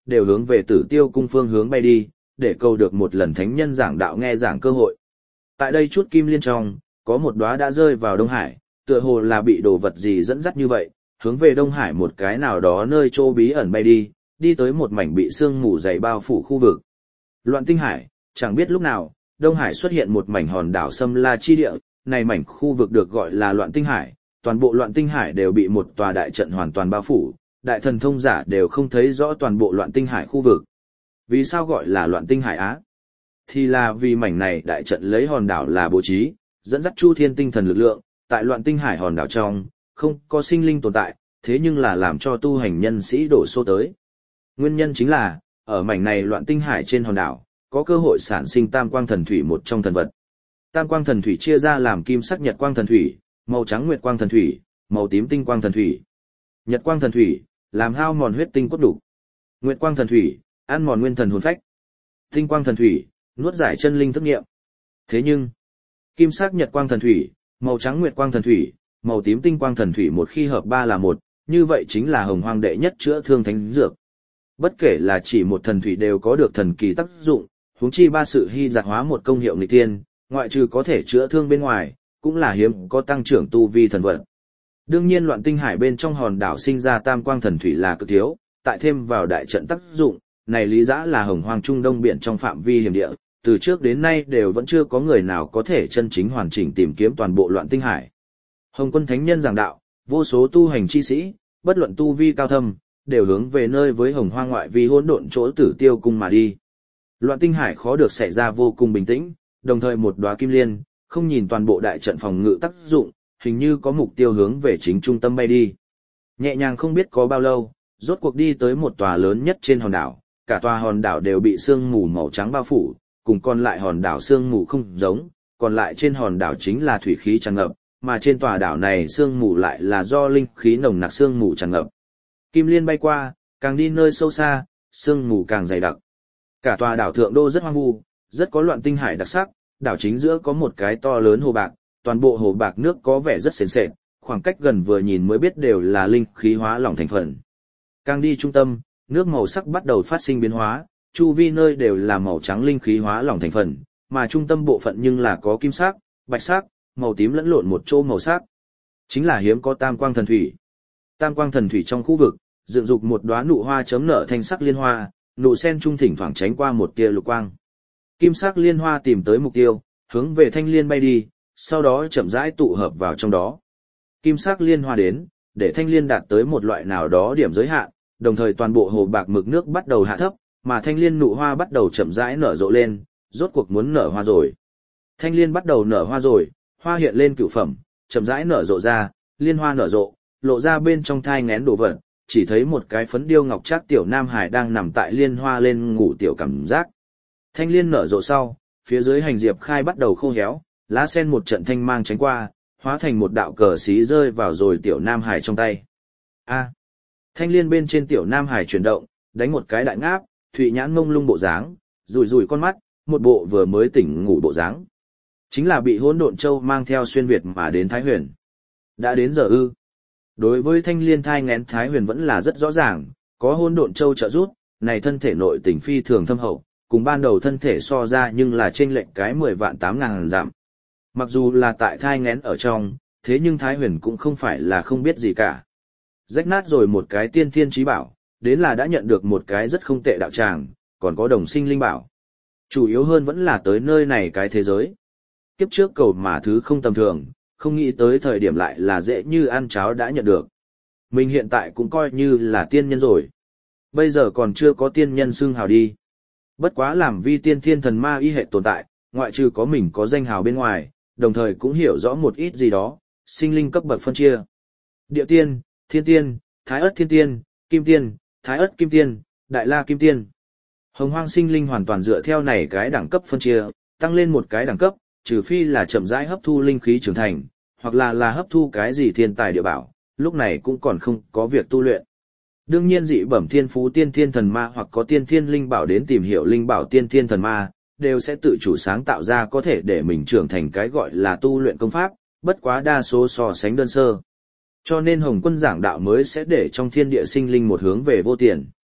đều hướng về Tử Tiêu cung phương hướng bay đi, để cầu được một lần thánh nhân giảng đạo nghe giảng cơ hội. Tại đây chút kim liên trong, có một đóa đã rơi vào Đông Hải, tựa hồ là bị đồ vật gì dẫn dắt như vậy, hướng về Đông Hải một cái nào đó nơi chỗ bí ẩn bay đi, đi tới một mảnh bị sương mù dày bao phủ khu vực. Loạn Tinh Hải, chẳng biết lúc nào, Đông Hải xuất hiện một mảnh hòn đảo xâm la chi địa, này mảnh khu vực được gọi là Loạn Tinh Hải, toàn bộ Loạn Tinh Hải đều bị một tòa đại trận hoàn toàn bao phủ, đại thần thông giả đều không thấy rõ toàn bộ Loạn Tinh Hải khu vực. Vì sao gọi là Loạn Tinh Hải á? Thì là vì mảnh này đại trận lấy hòn đảo là bố trí, dẫn dắt Chu Thiên tinh thần lực lượng, tại Loạn Tinh Hải hòn đảo trong, không có sinh linh tồn tại, thế nhưng là làm cho tu hành nhân sĩ đổ xô tới. Nguyên nhân chính là, ở mảnh này Loạn Tinh Hải trên hòn đảo, có cơ hội sản sinh tam quang thần thủy một trong thần vật. Tam quang thần thủy chia ra làm kim sắc nhật quang thần thủy, màu trắng nguyệt quang thần thủy, màu tím tinh quang thần thủy. Nhật quang thần thủy, làm hao mòn huyết tinh cốt đủ. Nguyệt quang thần thủy, ăn mòn nguyên thần hồn phách. Tinh quang thần thủy, nuốt giải chân linh thức nghiệm. Thế nhưng, kim sắc nhật quang thần thủy, màu trắng nguyệt quang thần thủy, màu tím tinh quang thần thủy một khi hợp ba là một, như vậy chính là hồng hoang đệ nhất chữa thương thánh dược. Bất kể là chỉ một thần thủy đều có được thần kỳ tác dụng, huống chi ba sự hy giạt hóa một công hiệu nghịch thiên, ngoại trừ có thể chữa thương bên ngoài, cũng là hiếm có tăng trưởng tu vi thần vật. Đương nhiên Loạn Tinh Hải bên trong hòn đảo sinh ra tam quang thần thủy là cực thiếu, tại thêm vào đại trận tác dụng, này lý giã là hồng hoang trung đông biển trong phạm vi hiểm địa, từ trước đến nay đều vẫn chưa có người nào có thể chân chính hoàn chỉnh tìm kiếm toàn bộ Loạn Tinh Hải. Hồng Quân thánh nhân giảng đạo, vô số tu hành chi sĩ, bất luận tu vi cao thâm, đều hướng về nơi với hồng hoang ngoại vi hỗn độn chỗ Tử Tiêu cung mà đi. Loạn Tinh Hải khó được xảy ra vô cùng bình tĩnh, đồng thời một đóa kim liên, không nhìn toàn bộ đại trận phòng ngự tác dụng, hình như có mục tiêu hướng về chính trung tâm bay đi. Nhẹ nhàng không biết có bao lâu, rốt cuộc đi tới một tòa lớn nhất trên hòn đảo, cả tòa hòn đảo đều bị sương mù màu trắng bao phủ, cùng còn lại hòn đảo sương mù không giống, còn lại trên hòn đảo chính là thủy khí tràn ngập, mà trên tòa đảo này sương mù lại là do linh khí nồng nặc sương mù tràn ngập. Kim liên bay qua, càng đi nơi sâu xa, sương mù càng dày đặc. Cả tòa đảo thượng đô rất hoang vu, rất có Loạn Tinh Hải đặc sắc, đảo chính giữa có một cái to lớn hồ bạc, toàn bộ hồ bạc nước có vẻ rất sền sệt, khoảng cách gần vừa nhìn mới biết đều là linh khí hóa lỏng thành phần. Càng đi trung tâm, nước màu sắc bắt đầu phát sinh biến hóa, chu vi nơi đều là màu trắng linh khí hóa lỏng thành phần, mà trung tâm bộ phận nhưng là có kim sắc, bạch sắc, màu tím lẫn lộn một chỗ màu sắc. Chính là hiếm có tam quang thần thủy. Tam quang thần thủy trong khu vực, dựng dục một đóa nụ hoa chấm nở thanh sắc liên hoa, nụ sen trung thỉnh thoảng tránh qua một tia lục quang. Kim sắc liên hoa tìm tới mục tiêu, hướng về thanh liên bay đi, sau đó chậm rãi tụ hợp vào trong đó. Kim sắc liên hoa đến, để thanh liên đạt tới một loại nào đó điểm giới hạn, đồng thời toàn bộ hồ bạc mực nước bắt đầu hạ thấp, mà thanh liên nụ hoa bắt đầu chậm rãi nở rộ lên, rốt cuộc muốn nở hoa rồi. Thanh liên bắt đầu nở hoa rồi, hoa hiện lên cửu phẩm, chậm rãi nở rộ ra, liên hoa nở rộ, lộ ra bên trong thai nghén đồ vật, chỉ thấy một cái phấn điêu ngọc trác tiểu nam hải đang nằm tại liên hoa lên ngủ tiểu cảm giác. Thanh liên nở rộ sau, phía dưới hành diệp khai bắt đầu khô héo, lá sen một trận thanh mang tránh qua, hóa thành một đạo cờ xí rơi vào rồi tiểu nam hải trong tay. A. Thanh liên bên trên tiểu nam hải chuyển động, đánh một cái đại ngáp, thụy nhãn ngông lung bộ dáng, rủi rủi con mắt, một bộ vừa mới tỉnh ngủ bộ dáng. Chính là bị Hỗn Độn Châu mang theo xuyên Việt mà đến Thái Huyền. Đã đến giờ ư? Đối với thanh liên thai nghén Thái Huyền vẫn là rất rõ ràng, có Hỗn Độn Châu trợ giúp, này thân thể nội tình phi thường thâm hậu, cùng ban đầu thân thể so ra nhưng là chênh lệch cái 10.800.000 dặm. Mặc dù là tại thai nghén ở trong, thế nhưng Thái Huyền cũng không phải là không biết gì cả. Rách nát rồi một cái tiên thiên trí bảo, đến là đã nhận được một cái rất không tệ đạo tràng, còn có đồng sinh linh bảo. Chủ yếu hơn vẫn là tới nơi này cái thế giới. Kiếp trước cầu mà thứ không tầm thường, không nghĩ tới thời điểm lại là dễ như ăn cháo đã nhận được. Mình hiện tại cũng coi như là tiên nhân rồi. Bây giờ còn chưa có tiên nhân xưng hào đi. Bất quá làm vi tiên thiên thần ma y hệ tồn tại, ngoại trừ có mình có danh hào bên ngoài, đồng thời cũng hiểu rõ một ít gì đó, sinh linh cấp bậc phân chia. Địa tiên, thiên tiên, thái ất thiên tiên, kim tiên, thái ất kim tiên, đại la kim tiên. Hồng hoang sinh linh hoàn toàn dựa theo này cái đẳng cấp phân chia, tăng lên một cái đẳng cấp, trừ phi là chậm rãi hấp thu linh khí trưởng thành, hoặc là hấp thu cái gì thiên tài địa bảo, lúc này cũng còn không có việc tu luyện. Đương nhiên dị bẩm thiên phú tiên thiên thần ma hoặc có tiên thiên linh bảo đến tìm hiểu linh bảo tiên thiên thần ma, đều sẽ tự chủ sáng tạo ra có thể để mình trưởng thành cái gọi là tu luyện công pháp, bất quá đa số so sánh đơn sơ. Cho nên Hồng Quân giảng đạo mới sẽ để trong thiên địa sinh linh một hướng về vô tiền.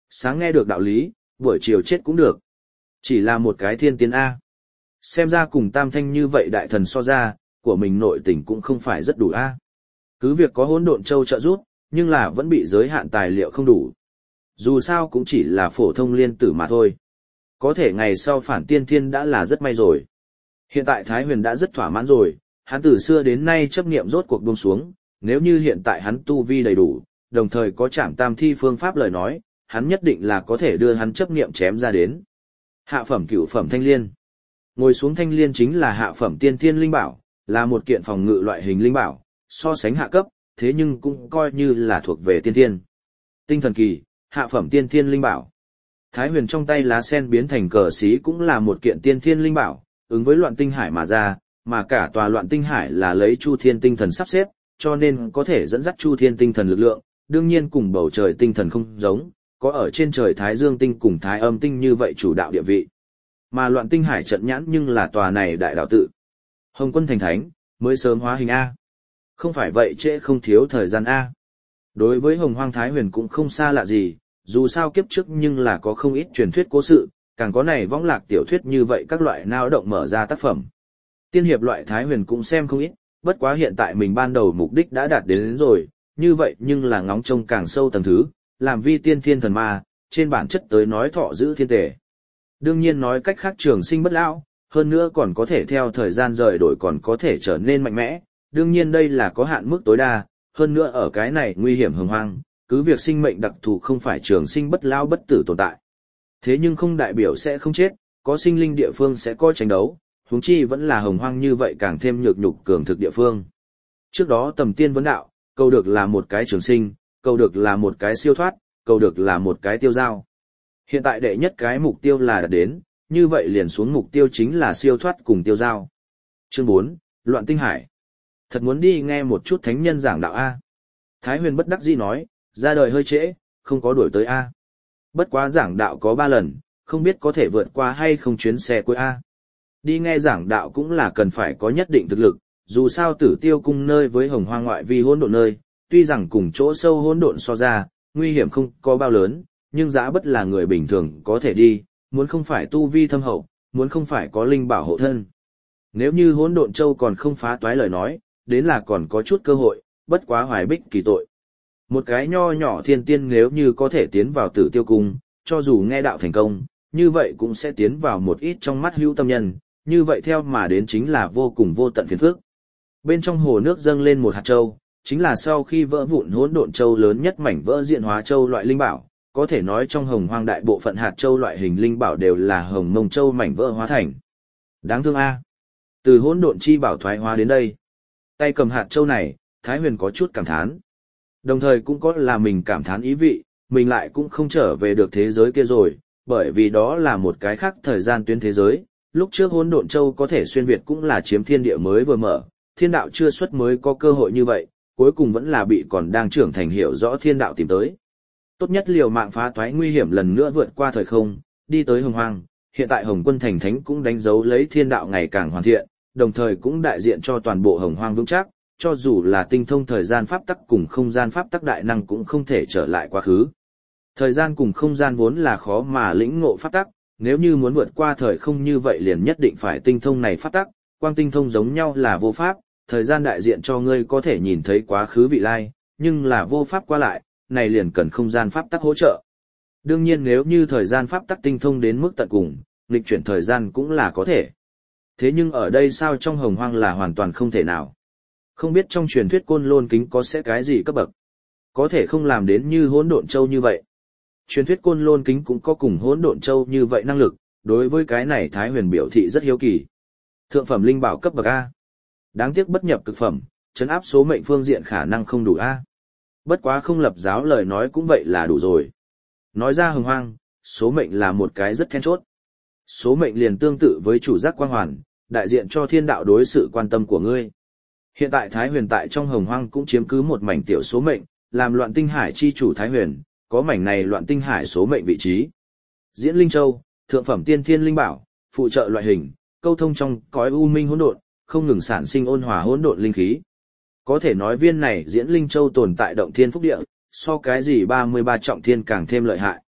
Sáng nghe được đạo lý, buổi chiều chết cũng được. Chỉ là một cái thiên tiến A. Xem ra cùng Tam Thanh như vậy đại thần so ra, của mình nội tình cũng không phải rất đủ A. Cứ việc có hỗn độn châu trợ giúp, nhưng là vẫn bị giới hạn tài liệu không đủ. Dù sao cũng chỉ là phổ thông liên tử mà thôi. Có thể ngày sau phản tiên thiên đã là rất may rồi. Hiện tại Thái Huyền đã rất thỏa mãn rồi, hắn từ xưa đến nay chấp niệm rốt cuộc buông xuống, nếu như hiện tại hắn tu vi đầy đủ, đồng thời có trảm tam thi phương pháp lời nói, hắn nhất định là có thể đưa hắn chấp niệm chém ra đến. Hạ phẩm cửu phẩm thanh liên. Ngồi xuống thanh liên chính là hạ phẩm tiên thiên linh bảo, là một kiện phòng ngự loại hình linh bảo, so sánh hạ cấp, thế nhưng cũng coi như là thuộc về tiên thiên. Tinh thần kỳ, hạ phẩm tiên thiên linh bảo. Thái Huyền trong tay lá sen biến thành cờ xí cũng là một kiện tiên thiên linh bảo, ứng với loạn tinh hải mà ra, mà cả tòa loạn tinh hải là lấy Chu Thiên tinh thần sắp xếp, cho nên có thể dẫn dắt Chu Thiên tinh thần lực lượng, đương nhiên cùng bầu trời tinh thần không giống, có ở trên trời Thái Dương tinh cùng Thái Âm tinh như vậy chủ đạo địa vị. Mà loạn tinh hải trận nhãn nhưng là tòa này đại đạo tự. Hồng Quân thành thánh, mới sớm hóa hình A. Không phải vậy trễ không thiếu thời gian A. Đối với Hồng Hoang Thái Huyền cũng không xa lạ gì, dù sao kiếp trước nhưng là có không ít truyền thuyết cố sự, càng có này võng lạc tiểu thuyết như vậy các loại nao động mở ra tác phẩm. Tiên hiệp loại Thái Huyền cũng xem không ít, bất quá hiện tại mình ban đầu mục đích đã đạt đến rồi, như vậy nhưng là ngóng trông càng sâu tầng thứ, làm vi tiên thiên thần ma, trên bản chất tới nói thọ giữ thiên tề. Đương nhiên nói cách khác trường sinh bất lão, hơn nữa còn có thể theo thời gian rời đổi còn có thể trở nên mạnh mẽ, đương nhiên đây là có hạn mức tối đa, hơn nữa ở cái này nguy hiểm hồng hoang, cứ việc sinh mệnh đặc thù không phải trường sinh bất lão bất tử tồn tại. Thế nhưng không đại biểu sẽ không chết, có sinh linh địa phương sẽ có tranh đấu, huống chi vẫn là hồng hoang như vậy càng thêm nhược nhục cường thực địa phương. Trước đó tầm tiên vấn đạo, cầu được là một cái trường sinh, cầu được là một cái siêu thoát, cầu được là một cái tiêu giao. Hiện tại đệ nhất cái mục tiêu là đạt đến, như vậy liền xuống mục tiêu chính là siêu thoát cùng tiêu giao. Chương 4, Loạn Tinh Hải. Thật muốn đi nghe một chút thánh nhân giảng đạo A. Thái Huyền bất đắc dĩ nói, ra đời hơi trễ, không có đuổi tới A. Bất quá giảng đạo có 3 lần, không biết có thể vượt qua hay không chuyến xe cuối A. Đi nghe giảng đạo cũng là cần phải có nhất định thực lực, dù sao Tử Tiêu cung nơi với hồng hoang ngoại vi hỗn độn nơi, tuy rằng cùng chỗ sâu hỗn độn so ra, nguy hiểm không có bao lớn, nhưng giá bất là người bình thường có thể đi, muốn không phải tu vi thâm hậu, muốn không phải có linh bảo hộ thân. Nếu như hỗn độn châu còn không phá toái lời nói, đến là còn có chút cơ hội, bất quá hoài bích kỳ tội. Một cái nho nhỏ thiên tiên nếu như có thể tiến vào Tử Tiêu cung, cho dù nghe đạo thành công, như vậy cũng sẽ tiến vào một ít trong mắt hữu tâm nhân, như vậy theo mà đến chính là vô cùng vô tận phiền phức. Bên trong hồ nước dâng lên một hạt châu, chính là sau khi vỡ vụn hỗn độn châu lớn nhất mảnh vỡ diện hóa châu loại linh bảo, có thể nói trong hồng hoang đại bộ phận hạt châu loại hình linh bảo đều là hồng mông châu mảnh vỡ hóa thành. Đáng thương a. Từ hỗn độn chi bảo thoái hóa đến đây, tay cầm hạt châu này, Thái Huyền có chút cảm thán. Đồng thời cũng có là mình cảm thán ý vị, mình lại cũng không trở về được thế giới kia rồi, bởi vì đó là một cái khác thời gian tuyến thế giới. Lúc trước hỗn độn châu có thể xuyên việt cũng là chiếm thiên địa mới vừa mở, thiên đạo chưa xuất mới có cơ hội như vậy, cuối cùng vẫn là bị còn đang trưởng thành hiểu rõ thiên đạo tìm tới. Tốt nhất liều mạng phá toái nguy hiểm lần nữa vượt qua thời không, đi tới hồng hoang, hiện tại Hồng Quân thành thánh cũng đánh dấu lấy thiên đạo ngày càng hoàn thiện, đồng thời cũng đại diện cho toàn bộ hồng hoang vững chắc, cho dù là tinh thông thời gian pháp tắc cùng không gian pháp tắc đại năng cũng không thể trở lại quá khứ. Thời gian cùng không gian vốn là khó mà lĩnh ngộ pháp tắc, nếu như muốn vượt qua thời không như vậy liền nhất định phải tinh thông này pháp tắc, quang tinh thông giống nhau là vô pháp, thời gian đại diện cho ngươi có thể nhìn thấy quá khứ vị lai, nhưng là vô pháp qua lại, này liền cần không gian pháp tắc hỗ trợ. Đương nhiên nếu như thời gian pháp tắc tinh thông đến mức tận cùng, nghịch chuyển thời gian cũng là có thể. Thế nhưng ở đây sao trong hồng hoang là hoàn toàn không thể nào. Không biết trong truyền thuyết Côn Lôn kính có sẽ cái gì cấp bậc. Có thể không làm đến như hỗn độn châu như vậy. Truyền thuyết Côn Lôn kính cũng có cùng hỗn độn châu như vậy năng lực, đối với cái này Thái Huyền biểu thị rất hiếu kỳ. Thượng phẩm linh bảo cấp bậc A. Đáng tiếc bất nhập cực phẩm, trấn áp số mệnh phương diện khả năng không đủ A. Bất quá không lập giáo lời nói cũng vậy là đủ rồi. Nói ra hồng hoang, số mệnh là một cái rất then chốt. Số mệnh liền tương tự với chủ giác quang hoàn, đại diện cho thiên đạo đối sự quan tâm của ngươi. Hiện tại Thái Huyền tại trong hồng hoang cũng chiếm cứ một mảnh tiểu số mệnh, làm loạn tinh hải chi chủ Thái Huyền, có mảnh này loạn tinh hải số mệnh vị trí. Diễn Linh Châu, thượng phẩm tiên thiên linh bảo, phụ trợ loại hình, câu thông trong cõi u minh hỗn độn, không ngừng sản sinh ôn hòa hỗn độn linh khí. Có thể nói viên này Diễn Linh Châu tồn tại động thiên phúc địa, so cái gì 33 trọng thiên càng thêm lợi hại.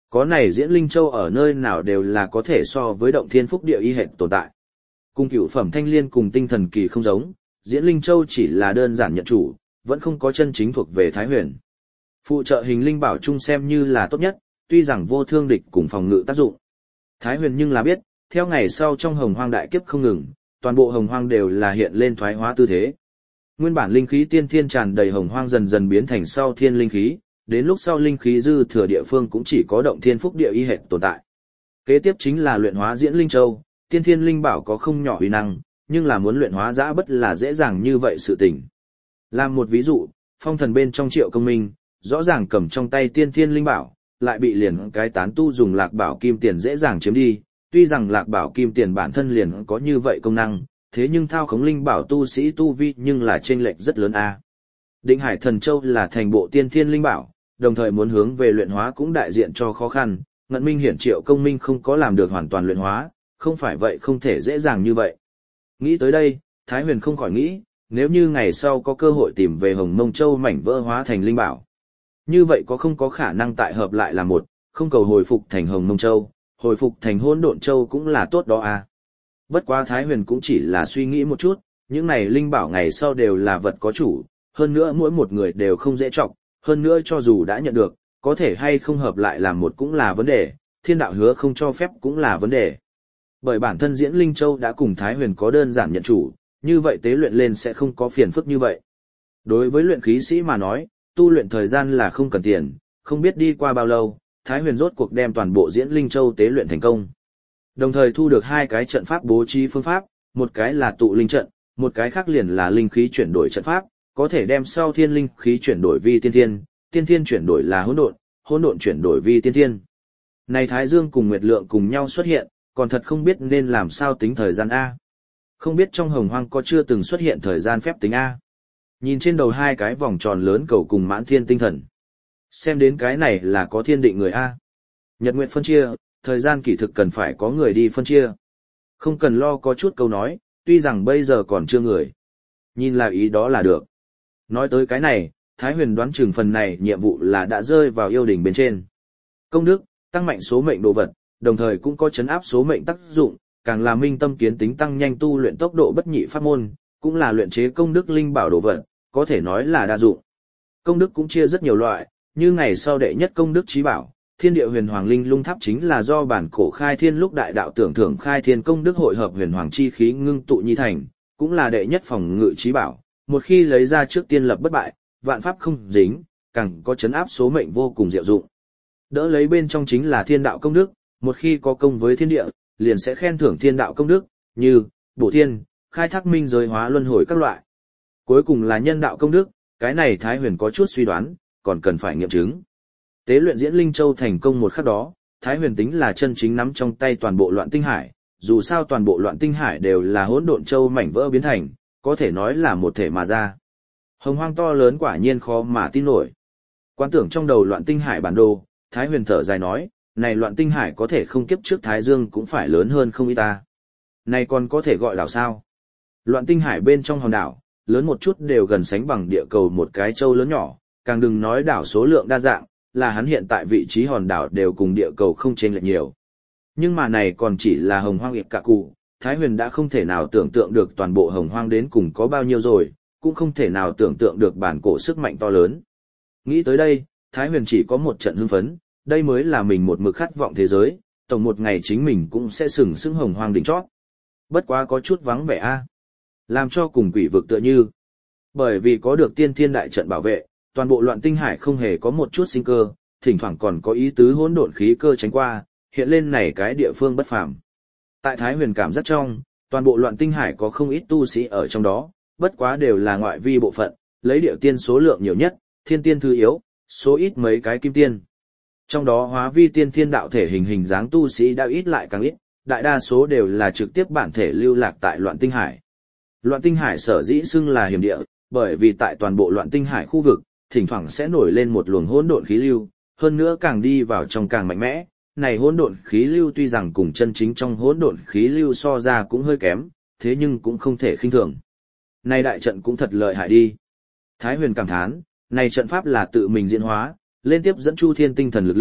Có này diễn linh châu ở nơi nào đều là có thể so với động thiên phúc địa y hệt tồn tại. Cùng cửu phẩm thanh liên cùng tinh thần kỳ không giống, diễn linh châu chỉ là đơn giản nhận chủ, vẫn không có chân chính thuộc về Thái Huyền. Phụ trợ hình linh bảo chung xem như là tốt nhất, tuy rằng vô thương địch cùng phòng ngự tác dụng. Thái Huyền nhưng là biết, theo ngày sau trong hồng hoang đại kiếp không ngừng, toàn bộ hồng hoang đều là hiện lên thoái hóa tư thế. Nguyên bản linh khí tiên thiên tràn đầy hồng hoang dần dần biến thành sau thiên linh khí, đến lúc sau linh khí dư thừa địa phương cũng chỉ có động thiên phúc địa y hệt tồn tại. Kế tiếp chính là luyện hóa diễn linh châu, tiên thiên linh bảo có không nhỏ uy năng, nhưng là muốn luyện hóa dã bất là dễ dàng như vậy sự tình. Làm một ví dụ, phong thần bên trong Triệu Công Minh, rõ ràng cầm trong tay tiên thiên linh bảo, lại bị liền cái tán tu dùng lạc bảo kim tiền dễ dàng chiếm đi, tuy rằng lạc bảo kim tiền bản thân liền có như vậy công năng, thế nhưng thao khống linh bảo tu sĩ tu vi nhưng là chênh lệch rất lớn a. Định Hải Thần Châu là thành bộ tiên thiên linh bảo, đồng thời muốn hướng về luyện hóa cũng đại diện cho khó khăn, Ngận Minh hiển Triệu Công Minh không có làm được hoàn toàn luyện hóa, không phải vậy không thể dễ dàng như vậy. Nghĩ tới đây, Thái Huyền không khỏi nghĩ, nếu như ngày sau có cơ hội tìm về Hồng Mông Châu mảnh vỡ hóa thành linh bảo, như vậy có không có khả năng tại hợp lại là một, không cầu hồi phục thành Hồng Mông Châu, hồi phục thành Hỗn Độn Châu cũng là tốt đó à. Bất quá Thái Huyền cũng chỉ là suy nghĩ một chút, những này linh bảo ngày sau đều là vật có chủ, hơn nữa mỗi một người đều không dễ trọng, hơn nữa cho dù đã nhận được, có thể hay không hợp lại làm một cũng là vấn đề, thiên đạo hứa không cho phép cũng là vấn đề. Bởi bản thân Diễn Linh Châu đã cùng Thái Huyền có đơn giản nhận chủ, như vậy tế luyện lên sẽ không có phiền phức như vậy. Đối với luyện khí sĩ mà nói, tu luyện thời gian là không cần tiền, không biết đi qua bao lâu, Thái Huyền rốt cuộc đem toàn bộ Diễn Linh Châu tế luyện thành công. Đồng thời thu được hai cái trận pháp bố trí phương pháp, một cái là tụ linh trận, một cái khác liền là linh khí chuyển đổi trận pháp, có thể đem sau thiên linh khí chuyển đổi vi tiên thiên, tiên thiên chuyển đổi là hỗn độn, hỗn độn chuyển đổi vi tiên thiên. Này Thái Dương cùng Nguyệt Lượng cùng nhau xuất hiện, còn thật không biết nên làm sao tính thời gian A. Không biết trong hồng hoang có chưa từng xuất hiện thời gian phép tính A. Nhìn trên đầu hai cái vòng tròn lớn cầu cùng mãn thiên tinh thần. Xem đến cái này là có thiên định người A. Nhật nguyệt phân chia, thời gian kỳ thực cần phải có người đi phân chia. Không cần lo có chút câu nói, tuy rằng bây giờ còn chưa người. Nhìn là ý đó là được. Nói tới cái này, Thái Huyền đoán chừng phần này nhiệm vụ là đã rơi vào yêu đình bên trên. Công đức, tăng mạnh số mệnh đồ vật, đồng thời cũng có chấn áp số mệnh tác dụng, càng là minh tâm kiến tính tăng nhanh tu luyện tốc độ bất nhị pháp môn, cũng là luyện chế công đức linh bảo đồ vật, có thể nói là đa dụng. Công đức cũng chia rất nhiều loại, như ngày sau đệ nhất công đức chí bảo, Thiên Địa Huyền Hoàng Linh Lung Tháp chính là do bản cổ khai thiên lúc đại đạo tưởng thưởng khai thiên công đức hội hợp huyền hoàng chi khí ngưng tụ nhi thành, cũng là đệ nhất phòng ngự chí bảo, một khi lấy ra trước tiên lập bất bại, vạn pháp không dính, càng có chấn áp số mệnh vô cùng diệu dụng. Đỡ lấy bên trong chính là thiên đạo công đức, một khi có công với thiên địa, liền sẽ khen thưởng thiên đạo công đức, như bổ thiên, khai thác minh giới hóa luân hồi các loại. Cuối cùng là nhân đạo công đức, cái này Thái Huyền có chút suy đoán, còn cần phải nghiệm chứng. Tế luyện Diễn Linh Châu thành công một khắc đó, Thái Huyền tính là chân chính nắm trong tay toàn bộ Loạn Tinh Hải, dù sao toàn bộ Loạn Tinh Hải đều là Hỗn Độn Châu mảnh vỡ biến thành, có thể nói là một thể mà ra. Hồng hoang to lớn quả nhiên khó mà tin nổi. Quan tưởng trong đầu Loạn Tinh Hải bản đồ, Thái Huyền thở dài nói, này Loạn Tinh Hải có thể không kiếp trước Thái Dương cũng phải lớn hơn không ít ta. Này còn có thể gọi đảo sao? Loạn Tinh Hải bên trong hòn đảo, lớn một chút đều gần sánh bằng địa cầu một cái châu lớn nhỏ, càng đừng nói đảo số lượng đa dạng, là hắn hiện tại vị trí hòn đảo đều cùng địa cầu không chênh lệch nhiều. Nhưng mà này còn chỉ là hồng hoang ịp cả cụ, Thái Huyền đã không thể nào tưởng tượng được toàn bộ hồng hoang đến cùng có bao nhiêu rồi, cũng không thể nào tưởng tượng được bản cổ sức mạnh to lớn. Nghĩ tới đây, Thái Huyền chỉ có một trận hưng phấn, đây mới là mình một mực khát vọng thế giới, tổng một ngày chính mình cũng sẽ sừng sững hồng hoang đỉnh chót. Bất quá có chút vắng vẻ a, làm cho cùng quỷ vực tựa như. Bởi vì có được tiên thiên đại trận bảo vệ, toàn bộ Loạn Tinh Hải không hề có một chút sinh cơ, thỉnh thoảng còn có ý tứ hỗn độn khí cơ tránh qua, hiện lên này cái địa phương bất phàm. Tại Thái Huyền cảm giác trong, toàn bộ Loạn Tinh Hải có không ít tu sĩ ở trong đó, bất quá đều là ngoại vi bộ phận, lấy điệu tiên số lượng nhiều nhất, thiên tiên thứ yếu, số ít mấy cái kim tiên. Trong đó hóa vi tiên thiên đạo thể hình dáng tu sĩ đã ít lại càng ít, đại đa số đều là trực tiếp bản thể lưu lạc tại Loạn Tinh Hải. Loạn Tinh Hải sở dĩ xưng là hiểm địa, bởi vì tại toàn bộ Loạn Tinh Hải khu vực, thỉnh thoảng sẽ nổi lên một luồng hỗn độn khí lưu, hơn nữa càng đi vào trong càng mạnh mẽ. Này hỗn độn khí lưu tuy rằng cùng chân chính trong hỗn độn khí lưu so ra cũng hơi kém, thế nhưng cũng không thể khinh thường. Này đại trận cũng thật lợi hại đi. Thái Huyền cảm thán, này trận pháp là tự mình diễn hóa, lên tiếp dẫn Chu Thiên tinh thần lực lượng,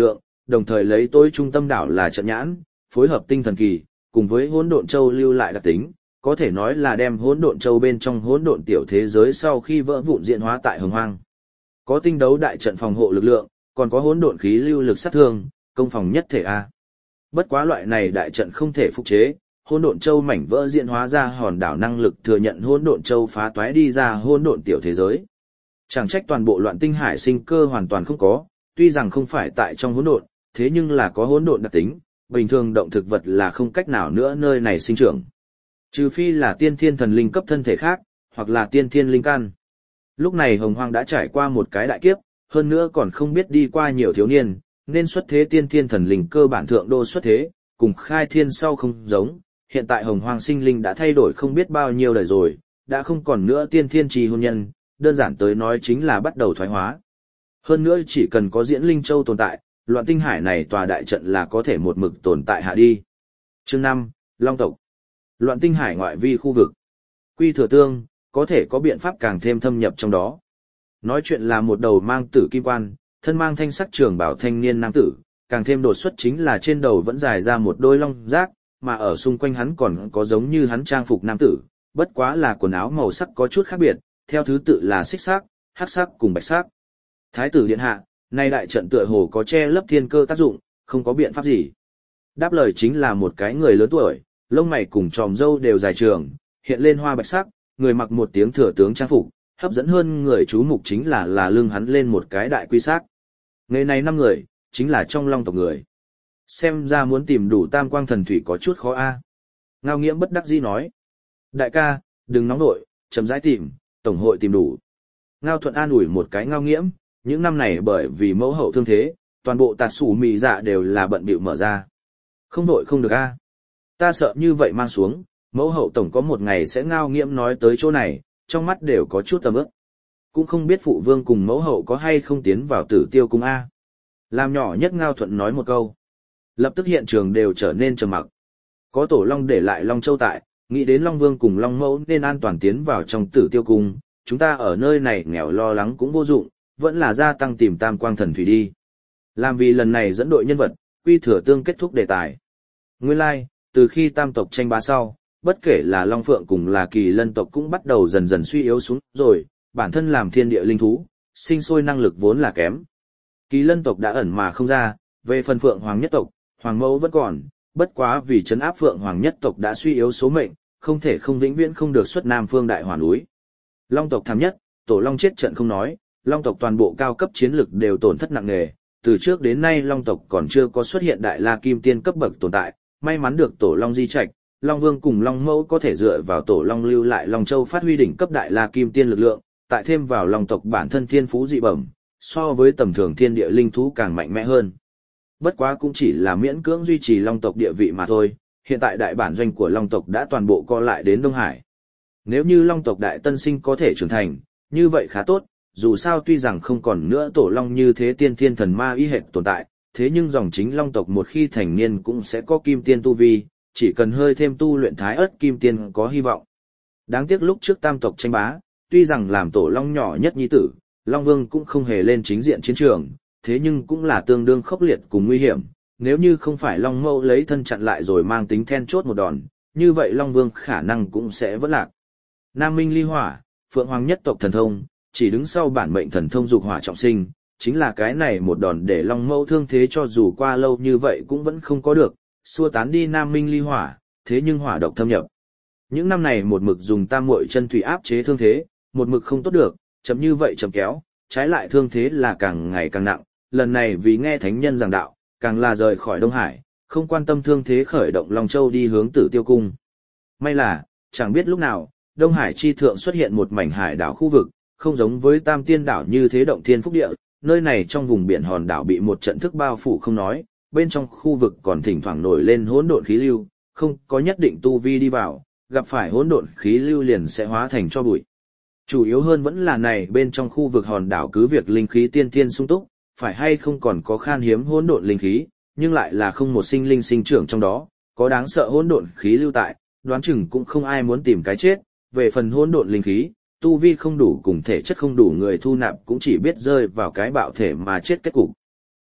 đồng thời lấy tối trung tâm đảo là trận nhãn, phối hợp tinh thần kỳ, cùng với hỗn độn châu lưu lại đặc tính, có thể nói là đem hỗn độn châu bên trong hỗn độn tiểu thế giới sau khi vỡ vụn diễn hóa tại Hồng Hoang. Có tinh đấu đại trận phòng hộ lực lượng, còn có hỗn độn khí lưu lực sát thương, công phòng nhất thể a. Bất quá loại này đại trận không thể phục chế, hỗn độn châu mảnh vỡ diễn hóa ra hòn đảo năng lực thừa nhận hỗn độn châu phá toái đi ra hỗn độn tiểu thế giới. Chẳng trách toàn bộ loạn tinh hải sinh cơ hoàn toàn không có, tuy rằng không phải tại trong hỗn độn, thế nhưng là có hỗn độn đặc tính, bình thường động thực vật là không cách nào nữa nơi này sinh trưởng. Trừ phi là tiên thiên thần linh cấp thân thể khác, hoặc là tiên thiên linh căn. Lúc này Hồng Hoang đã trải qua một cái đại kiếp, hơn nữa còn không biết đi qua nhiều thiếu niên, nên xuất thế tiên thiên thần linh cơ bản thượng đô xuất thế, cùng khai thiên sau không giống. Hiện tại Hồng Hoang sinh linh đã thay đổi không biết bao nhiêu đời rồi, đã không còn nữa tiên thiên trì hôn nhân, đơn giản tới nói chính là bắt đầu thoái hóa. Hơn nữa chỉ cần có diễn linh châu tồn tại, loạn tinh hải này tòa đại trận là có thể một mực tồn tại hạ đi. Chương 5, Long tộc. Loạn tinh hải ngoại vi khu vực. Quy Thừa Tương, có thể có biện pháp càng thêm thâm nhập trong đó. Nói chuyện là một đầu mang tử kim quan, thân mang thanh sắc trường bảo thanh niên nam tử, càng thêm đột xuất chính là trên đầu vẫn dài ra một đôi long giác, mà ở xung quanh hắn còn có giống như hắn trang phục nam tử, bất quá là quần áo màu sắc có chút khác biệt, theo thứ tự là xích sắc, hắc sắc cùng bạch sắc. Thái tử điện hạ, nay đại trận tựa hồ có che lấp thiên cơ tác dụng, không có biện pháp gì. Đáp lời chính là một cái người lớn tuổi, lông mày cùng tròm râu đều dài trường, hiện lên hoa bạch sắc, người mặc một tiếng thừa tướng trang phục, hấp dẫn hơn người chú mục chính là lưng hắn lên một cái đại quy sắc. Ngày này 5 người, chính là trong Long tộc người. Xem ra muốn tìm đủ tam quang thần thủy có chút khó a. Ngao Nghiễm bất đắc dĩ nói. Đại ca, đừng nóng nội, chậm rãi tìm, tổng hội tìm đủ. Ngao Thuận an ủi một cái Ngao Nghiễm, những năm này bởi vì mẫu hậu thương thế, toàn bộ tạt sủ mì dạ đều là bận bịu mở ra. Không nội không được a. Ta sợ như vậy mang xuống, mẫu hậu tổng có một ngày sẽ Ngao Nghiễm nói tới chỗ này, trong mắt đều có chút tầm ức. Cũng không biết phụ vương cùng mẫu hậu có hay không tiến vào Tử Tiêu cung a. Làm nhỏ nhất Ngao Thuận nói một câu. Lập tức hiện trường đều trở nên trầm mặc. Có Tổ Long để lại Long Châu tại, nghĩ đến Long Vương cùng Long Mẫu nên an toàn tiến vào trong Tử Tiêu cung, chúng ta ở nơi này nghèo lo lắng cũng vô dụng, vẫn là gia tăng tìm tam quang thần thủy đi. Làm vì lần này dẫn đội nhân vật, Quy Thừa Tương kết thúc đề tài. Nguyên lai, từ khi tam tộc tranh bá sau, bất kể là Long Phượng cùng là Kỳ Lân tộc cũng bắt đầu dần dần suy yếu xuống rồi, bản thân làm thiên địa linh thú, sinh sôi năng lực vốn là kém. Kỳ Lân tộc đã ẩn mà không ra, về phần Phượng Hoàng nhất tộc, Hoàng Mẫu vẫn còn, bất quá vì trấn áp Phượng Hoàng nhất tộc đã suy yếu số mệnh, không thể không vĩnh viễn không được xuất Nam Phương Đại Hỏa núi. Long tộc thảm nhất, Tổ Long chết trận không nói, Long tộc toàn bộ cao cấp chiến lực đều tổn thất nặng nề, từ trước đến nay Long tộc còn chưa có xuất hiện Đại La Kim Tiên cấp bậc tồn tại, may mắn được Tổ Long di trạch, Long Vương cùng Long Mẫu có thể dựa vào Tổ Long lưu lại Long Châu phát huy đỉnh cấp Đại La Kim Tiên lực lượng, tại thêm vào Long tộc bản thân thiên phú dị bẩm, so với tầm thường thiên địa linh thú càng mạnh mẽ hơn. Bất quá cũng chỉ là miễn cưỡng duy trì Long tộc địa vị mà thôi, hiện tại đại bản doanh của Long tộc đã toàn bộ co lại đến Đông Hải. Nếu như Long tộc đại tân sinh có thể trưởng thành, như vậy khá tốt, dù sao tuy rằng không còn nữa Tổ Long như thế tiên thiên thần ma y hệt tồn tại, thế nhưng dòng chính Long tộc một khi thành niên cũng sẽ có kim tiên tu vi, chỉ cần hơi thêm tu luyện thái ớt kim tiên có hy vọng. Đáng tiếc lúc trước tam tộc tranh bá, tuy rằng làm Tổ Long nhỏ nhất nhi tử, Long Vương cũng không hề lên chính diện chiến trường, thế nhưng cũng là tương đương khốc liệt cùng nguy hiểm, nếu như không phải Long Mẫu lấy thân chặn lại rồi mang tính then chốt một đòn, như vậy Long Vương khả năng cũng sẽ vỡ lạc. Nam Minh Ly Hỏa, Phượng Hoàng nhất tộc thần thông, chỉ đứng sau bản mệnh thần thông dục hỏa trọng sinh, chính là cái này một đòn để Long Mẫu thương thế cho dù qua lâu như vậy cũng vẫn không có được, xua tán đi Nam Minh Ly Hỏa, thế nhưng hỏa độc thâm nhập. Những năm này một mực dùng tam muội chân thủy áp chế thương thế, một mực không tốt được, chậm như vậy chậm kéo, trái lại thương thế là càng ngày càng nặng, lần này vì nghe thánh nhân giảng đạo, càng là rời khỏi Đông Hải, không quan tâm thương thế khởi động Long Châu đi hướng Tử Tiêu cung. May là, chẳng biết lúc nào, Đông Hải chi thượng xuất hiện một mảnh hải đảo khu vực, không giống với Tam Tiên đảo như thế động thiên phúc địa, nơi này trong vùng biển hòn đảo bị một trận thức bao phủ không nói, bên trong khu vực còn thỉnh thoảng nổi lên hỗn độn khí lưu, không có nhất định tu vi đi vào, gặp phải hỗn độn khí lưu liền sẽ hóa thành cho bụi. Chủ yếu hơn vẫn là này bên trong khu vực hòn đảo cứ việc linh khí tiên thiên sung túc, phải hay không còn có khan hiếm hỗn độn linh khí, nhưng lại là không một sinh linh sinh trưởng trong đó, có đáng sợ hỗn độn khí lưu tại, đoán chừng cũng không ai muốn tìm cái chết, về phần hỗn độn linh khí, tu vi không đủ cùng thể chất không đủ người thu nạp cũng chỉ biết rơi vào cái bạo thể mà chết kết cục.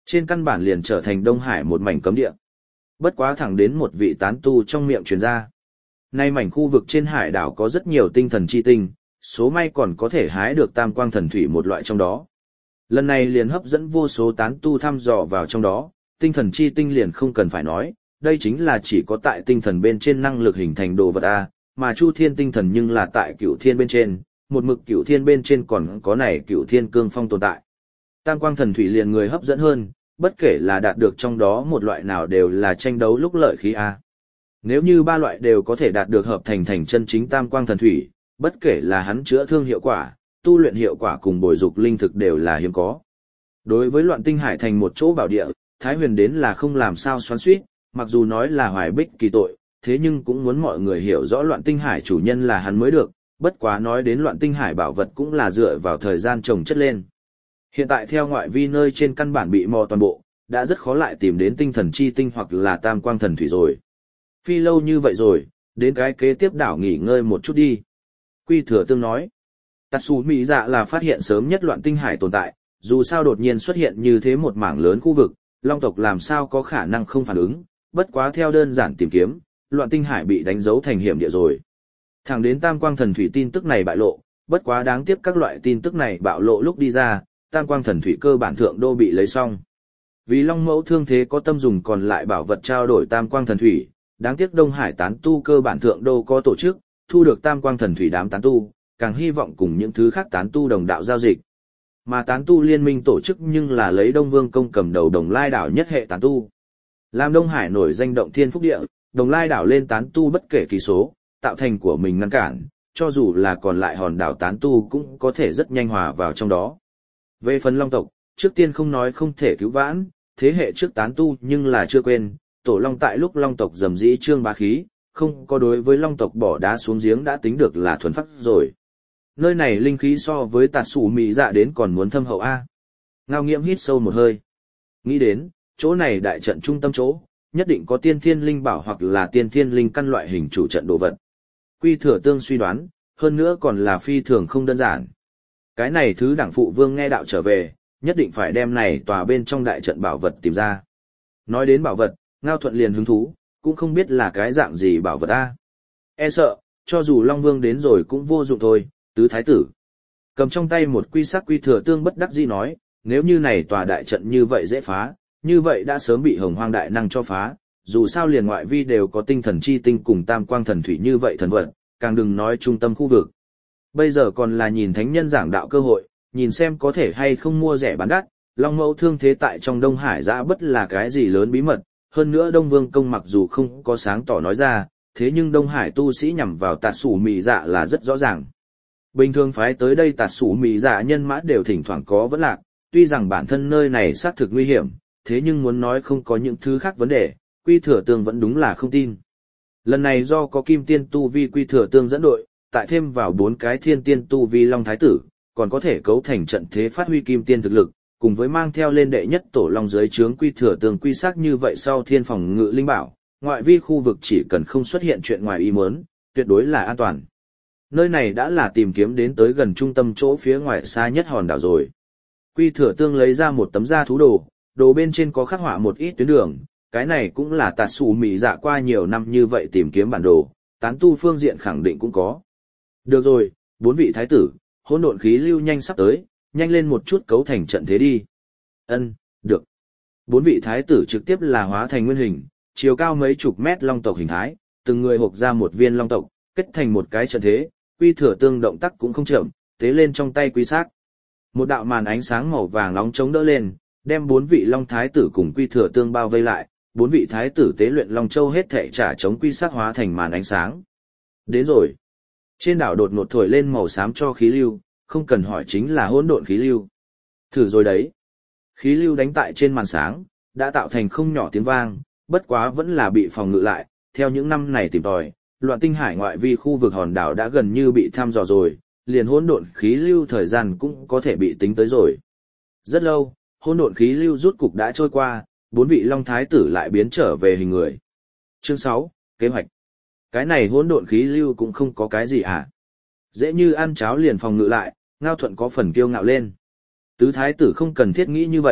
Trên căn bản liền trở thành Đông Hải một mảnh cấm địa. Bất quá thẳng đến một vị tán tu trong miệng truyền ra. Nay mảnh khu vực trên hải đảo có rất nhiều tinh thần chi tinh, số may còn có thể hái được tam quang thần thủy một loại trong đó. Lần này liền hấp dẫn vô số tán tu thăm dò vào trong đó, tinh thần chi tinh liền không cần phải nói, đây chính là chỉ có tại tinh thần bên trên năng lực hình thành đồ vật A, mà Chu Thiên tinh thần nhưng là tại Cửu Thiên bên trên, một mực Cửu Thiên bên trên còn có này Cửu Thiên cương phong tồn tại. Tam quang thần thủy liền người hấp dẫn hơn, bất kể là đạt được trong đó một loại nào đều là tranh đấu lúc lợi khí A. Nếu như ba loại đều có thể đạt được hợp thành chân chính tam quang thần thủy, bất kể là hắn chữa thương hiệu quả, tu luyện hiệu quả cùng bồi dục linh thực đều là hiếm có. Đối với Loạn Tinh Hải thành một chỗ bảo địa, Thái Huyền đến là không làm sao xoắn xuýt, mặc dù nói là hoài bích kỳ tội, thế nhưng cũng muốn mọi người hiểu rõ Loạn Tinh Hải chủ nhân là hắn mới được, bất quá nói đến Loạn Tinh Hải bảo vật cũng là dựa vào thời gian trồng chất lên. Hiện tại theo ngoại vi nơi trên căn bản bị mò toàn bộ, đã rất khó lại tìm đến tinh thần chi tinh hoặc là tam quang thần thủy rồi. Phi lâu như vậy rồi, đến cái kế tiếp đảo nghỉ ngơi một chút đi. Quy Thừa Tương nói, Tatsu Mỹ Dạ là phát hiện sớm nhất Loạn Tinh Hải tồn tại, dù sao đột nhiên xuất hiện như thế một mảng lớn khu vực, Long tộc làm sao có khả năng không phản ứng, bất quá theo đơn giản tìm kiếm, Loạn Tinh Hải bị đánh dấu thành hiểm địa rồi. Thẳng đến tam quang thần thủy tin tức này bại lộ, bất quá đáng tiếc các loại tin tức này bạo lộ lúc đi ra, tam quang thần thủy cơ bản thượng đô bị lấy xong. Vì Long Mẫu thương thế có tâm dùng còn lại bảo vật trao đổi tam quang thần thủy, đáng tiếc Đông Hải tán tu cơ bản thượng đô có tổ chức, thu được tam quang thần thủy đám tán tu, càng hy vọng cùng những thứ khác tán tu đồng đạo giao dịch. Mà tán tu liên minh tổ chức nhưng là lấy Đông Vương Công cầm đầu Đồng Lai đảo nhất hệ tán tu. Làm Đông Hải nổi danh động thiên phúc địa, Đồng Lai đảo lên tán tu bất kể kỳ số, tạo thành của mình ngăn cản, cho dù là còn lại hòn đảo tán tu cũng có thể rất nhanh hòa vào trong đó. Về phần Long tộc, trước tiên không nói không thể cứu vãn, thế hệ trước tán tu nhưng là chưa quên, tổ Long tại lúc Long tộc dầm dĩ trương bá khí, không có đối với Long tộc bỏ đá xuống giếng đã tính được là thuần phát rồi. Nơi này linh khí so với Tatsu Mỹ Dạ đến còn muốn thâm hậu A. Ngao Nghiễm hít sâu một hơi. Nghĩ đến, chỗ này đại trận trung tâm chỗ, nhất định có tiên thiên linh bảo hoặc là tiên thiên linh căn loại hình chủ trận đồ vật. Quy Thừa Tương suy đoán, hơn nữa còn là phi thường không đơn giản. Cái này thứ đảng phụ vương nghe đạo trở về, nhất định phải đem này tòa bên trong đại trận bảo vật tìm ra. Nói đến bảo vật, Ngao Thuận liền hứng thú, cũng không biết là cái dạng gì bảo vật A. E sợ, cho dù Long Vương đến rồi cũng vô dụng thôi, tứ thái tử. Cầm trong tay một quy sắc Quy Thừa Tương bất đắc dĩ nói, nếu như này tòa đại trận như vậy dễ phá, như vậy đã sớm bị Hồng Hoang đại năng cho phá, dù sao liền ngoại vi đều có tinh thần chi tinh cùng tam quang thần thủy như vậy thần vật, càng đừng nói trung tâm khu vực. Bây giờ còn là nhìn thánh nhân giảng đạo cơ hội, nhìn xem có thể hay không mua rẻ bán đắt, Long Mẫu thương thế tại trong Đông Hải dã bất là cái gì lớn bí mật, hơn nữa Đông Vương Công mặc dù không có sáng tỏ nói ra, thế nhưng Đông Hải tu sĩ nhằm vào Tatsu Mỹ Dạ là rất rõ ràng. Bình thường phái tới đây Tatsu Mỹ Dạ nhân mã đều thỉnh thoảng có vấn lạc, tuy rằng bản thân nơi này xác thực nguy hiểm, thế nhưng muốn nói không có những thứ khác vấn đề, Quy Thừa Tương vẫn đúng là không tin. Lần này do có Kim Tiên tu vi Quy Thừa Tương dẫn đội, tại thêm vào 4 cái Thiên Tiên tu vi Long Thái tử, còn có thể cấu thành trận thế phát huy Kim Tiên thực lực, cùng với mang theo lên đệ nhất tổ Long dưới trướng Quy Thừa Tương quy xác như vậy sau thiên phòng ngự linh bảo, ngoại vi khu vực chỉ cần không xuất hiện chuyện ngoài ý muốn, tuyệt đối là an toàn. Nơi này đã là tìm kiếm đến tới gần trung tâm chỗ phía ngoài xa nhất hòn đảo rồi. Quy Thừa Tương lấy ra một tấm da thú đồ, đồ bên trên có khắc họa một ít tuyến đường, cái này cũng là Tatsu Mỹ Dạ qua nhiều năm như vậy tìm kiếm bản đồ, tán tu phương diện khẳng định cũng có. Được rồi, 4 vị thái tử, hỗn độn khí lưu nhanh sắp tới, nhanh lên một chút cấu thành trận thế đi. Ân, được. 4 vị thái tử trực tiếp là hóa thành nguyên hình, chiều cao mấy chục mét long tộc hình thái, từng người hộc ra một viên long tộc, kết thành một cái trận thế, Quy Thừa Tương động tác cũng không chậm, tế lên trong tay quy xác. Một đạo màn ánh sáng màu vàng nóng chống đỡ lên, đem 4 vị long thái tử cùng Quy Thừa Tương bao vây lại, 4 vị thái tử tế luyện long châu hết thảy trả chống quy xác hóa thành màn ánh sáng. Đến rồi. Trên đảo đột ngột thổi lên màu xám cho khí lưu, không cần hỏi chính là hỗn độn khí lưu. Thử rồi đấy. Khí lưu đánh tại trên màn sáng, đã tạo thành không nhỏ tiếng vang, bất quá vẫn là bị phòng ngự lại. Theo những năm này tìm tòi, Loạn Tinh Hải ngoại vi khu vực hòn đảo đã gần như bị thăm dò rồi, liền hỗn độn khí lưu thời gian cũng có thể bị tính tới rồi. Rất lâu, hỗn độn khí lưu rút cục đã trôi qua, 4 vị long thái tử lại biến trở về hình người. Chương 6, kế hoạch. Cái này hỗn độn khí lưu cũng không có cái gì à? Dễ như ăn cháo liền phòng ngự lại, Ngao Thuận có phần kiêu ngạo lên. Tứ thái tử không cần thiết nghĩ như vậy,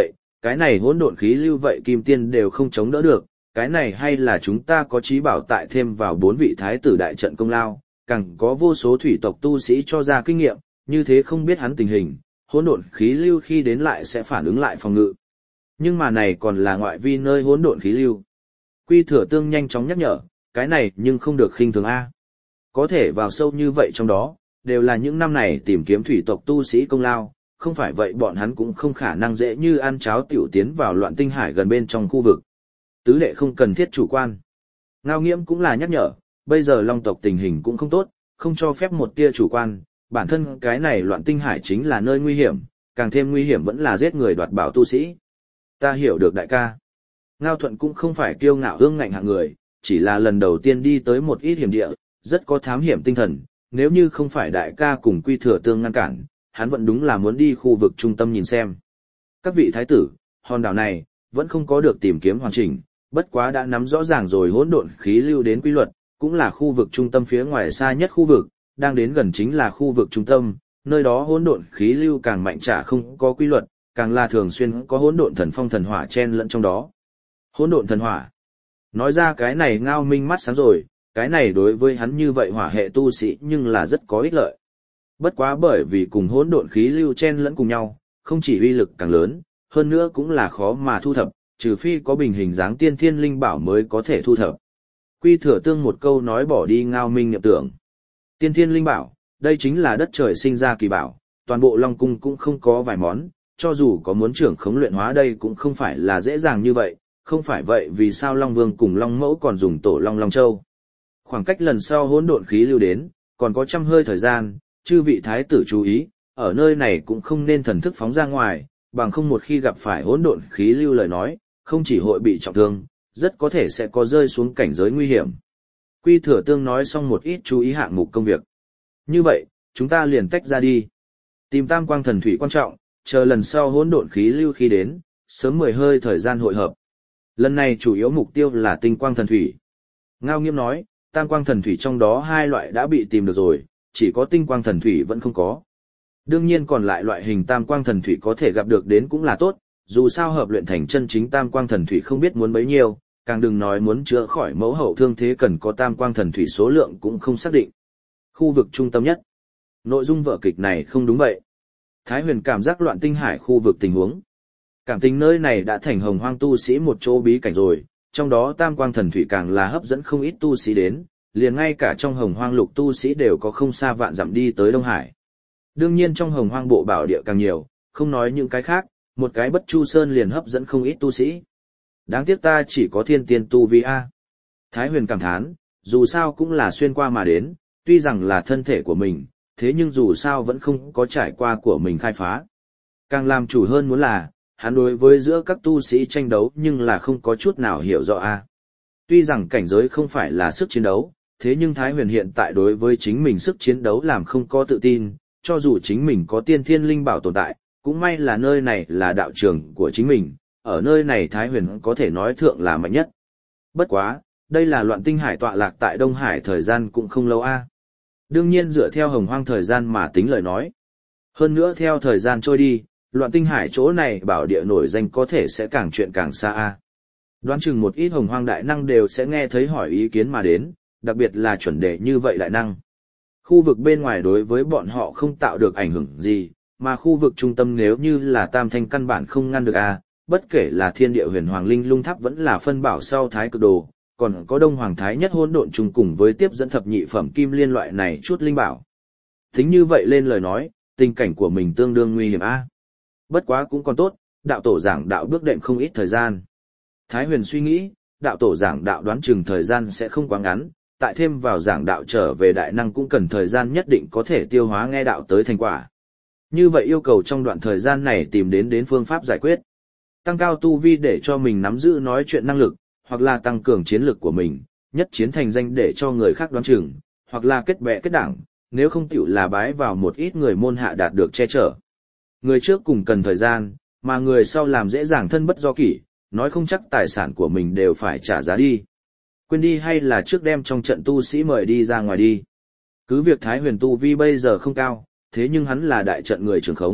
cái này hỗn độn khí lưu vậy kim tiên đều không chống đỡ được, cái này hay là chúng ta có trí bảo tại thêm vào 4 vị thái tử đại trận công lao, càng có vô số thủy tộc tu sĩ cho ra kinh nghiệm, như thế không biết hắn tình hình, hỗn độn khí lưu khi đến lại sẽ phản ứng lại phòng ngự. Nhưng mà này còn là ngoại vi nơi hỗn độn khí lưu. Quy Thừa Tương nhanh chóng nhắc nhở, cái này nhưng không được khinh thường a. Có thể vào sâu như vậy trong đó, đều là những năm này tìm kiếm thủy tộc tu sĩ công lao, không phải vậy bọn hắn cũng không khả năng dễ như ăn cháo tiểu tiến vào Loạn Tinh Hải gần bên trong khu vực. Tứ đệ không cần thiết chủ quan. Ngao Nghiễm cũng là nhắc nhở, bây giờ Long tộc tình hình cũng không tốt, không cho phép một tia chủ quan, bản thân cái này Loạn Tinh Hải chính là nơi nguy hiểm, càng thêm nguy hiểm vẫn là giết người đoạt bảo tu sĩ. Ta hiểu được đại ca. Ngao Thuận cũng không phải kiêu ngạo ương ngạnh hạng người, chỉ là lần đầu tiên đi tới một ít hiểm địa, rất có thám hiểm tinh thần, nếu như không phải đại ca cùng Quy Thừa Tương ngăn cản, hắn vẫn đúng là muốn đi khu vực trung tâm nhìn xem. Các vị thái tử, hòn đảo này, vẫn không có được tìm kiếm hoàn chỉnh, bất quá đã nắm rõ ràng rồi hỗn độn khí lưu đến quy luật, cũng là khu vực trung tâm phía ngoài xa nhất khu vực, đang đến gần chính là khu vực trung tâm, nơi đó hỗn độn khí lưu càng mạnh chả không có quy luật, càng là thường xuyên có hỗn độn thần phong thần hỏa chen lẫn trong đó. Hỗn độn thần hỏa. Nói ra cái này Ngao Minh mắt sáng rồi, cái này đối với hắn như vậy hỏa hệ tu sĩ nhưng là rất có ích lợi. Bất quá bởi vì cùng hỗn độn khí lưu chen lẫn cùng nhau, không chỉ uy lực càng lớn, hơn nữa cũng là khó mà thu thập, trừ phi có bình hình dáng tiên thiên linh bảo mới có thể thu thập. Quy Thừa Tương một câu nói bỏ đi Ngao Minh niệm tưởng. Tiên thiên linh bảo, đây chính là đất trời sinh ra kỳ bảo, toàn bộ Long Cung cũng không có vài món, cho dù có muốn trưởng khống luyện hóa đây cũng không phải là dễ dàng như vậy, không phải vậy vì sao Long Vương cùng Long Mẫu còn dùng tổ Long Long Châu. Khoảng cách lần sau hỗn độn khí lưu đến, còn có trăm hơi thời gian, chư vị thái tử chú ý, ở nơi này cũng không nên thần thức phóng ra ngoài, bằng không một khi gặp phải hỗn độn khí lưu lời nói, không chỉ hội bị trọng thương, rất có thể sẽ có rơi xuống cảnh giới nguy hiểm. Quy Thừa Tương nói xong một ít chú ý hạng mục công việc. Như vậy, chúng ta liền tách ra đi. Tìm Tam Quang Thần Thủy quan trọng, chờ lần sau hỗn độn khí lưu khi đến, sớm 10 hơi thời gian hội hợp. Lần này chủ yếu mục tiêu là Tinh Quang Thần Thủy. Ngao Nghiễm nói, Tam Quang Thần Thủy trong đó 2 loại đã bị tìm được rồi, chỉ có Tinh Quang Thần Thủy vẫn không có. Đương nhiên còn lại loại hình Tam Quang Thần Thủy có thể gặp được đến cũng là tốt, dù sao hợp luyện thành chân chính Tam Quang Thần Thủy không biết muốn bấy nhiêu, càng đừng nói muốn chữa khỏi mẫu hậu thương thế cần có Tam Quang Thần Thủy số lượng cũng không xác định. Khu vực trung tâm nhất. Nội dung vở kịch này không đúng vậy. Thái Huyền cảm giác Loạn Tinh Hải khu vực tình huống. Cảm tình nơi này đã thành hồng hoang tu sĩ một chỗ bí cảnh rồi, trong đó Tam Quang Thần Thủy càng là hấp dẫn không ít tu sĩ đến, liền ngay cả trong hồng hoang lục tu sĩ đều có không xa vạn dặm đi tới Đông Hải. Đương nhiên trong hồng hoang bộ bảo địa càng nhiều, không nói những cái khác, một cái Bất Chu Sơn liền hấp dẫn không ít tu sĩ. Đáng tiếc ta chỉ có thiên tiên tu vi A. Thái Huyền cảm thán, dù sao cũng là xuyên qua mà đến, tuy rằng là thân thể của mình, thế nhưng dù sao vẫn không có trải qua của mình khai phá. Càng làm chủ hơn muốn là, hắn đối với giữa các tu sĩ tranh đấu nhưng là không có chút nào hiểu rõ A. Tuy rằng cảnh giới không phải là sức chiến đấu, thế nhưng Thái Huyền hiện tại đối với chính mình sức chiến đấu làm không có tự tin, cho dù chính mình có tiên thiên linh bảo tồn tại, cũng may là nơi này là đạo trường của chính mình, ở nơi này Thái Huyền có thể nói thượng là mạnh nhất. Bất quá, đây là Loạn Tinh Hải tọa lạc tại Đông Hải thời gian cũng không lâu A. Đương nhiên dựa theo hồng hoang thời gian mà tính lời nói. Hơn nữa theo thời gian trôi đi, Loạn Tinh Hải chỗ này bảo địa nổi danh có thể sẽ càng chuyện càng xa A. Đoán chừng một ít hồng hoang đại năng đều sẽ nghe thấy hỏi ý kiến mà đến, đặc biệt là chuẩn đề như vậy đại năng. Khu vực bên ngoài đối với bọn họ không tạo được ảnh hưởng gì, mà khu vực trung tâm nếu như là tam thanh căn bản không ngăn được A, bất kể là thiên địa huyền hoàng linh lung tháp vẫn là phân bảo sau thái cực đồ, còn có đông hoàng thái nhất hỗn độn chung cùng với tiếp dẫn thập nhị phẩm kim liên loại này chút linh bảo. Tính như vậy lên lời nói, tình cảnh của mình tương đương nguy hiểm A. Bất quá cũng còn tốt, đạo tổ giảng đạo bước đệm không ít thời gian. Thái Huyền suy nghĩ, đạo tổ giảng đạo đoán chừng thời gian sẽ không quá ngắn, tại thêm vào giảng đạo trở về đại năng cũng cần thời gian nhất định có thể tiêu hóa nghe đạo tới thành quả. Như vậy yêu cầu trong đoạn thời gian này tìm đến phương pháp giải quyết. Tăng cao tu vi để cho mình nắm giữ nói chuyện năng lực, hoặc là tăng cường chiến lực của mình, nhất chiến thành danh để cho người khác đoán chừng, hoặc là kết bè kết đảng, nếu không tiểu là bái vào một ít người môn hạ đạt được che chở. Người trước cùng cần thời gian, mà người sau làm dễ dàng thân bất do kỷ, nói không chắc tài sản của mình đều phải trả giá đi. Quên đi hay là trước đem trong trận tu sĩ mời đi ra ngoài đi. Cứ việc Thái Huyền tu vi bây giờ không cao, thế nhưng hắn là đại trận người trường khống,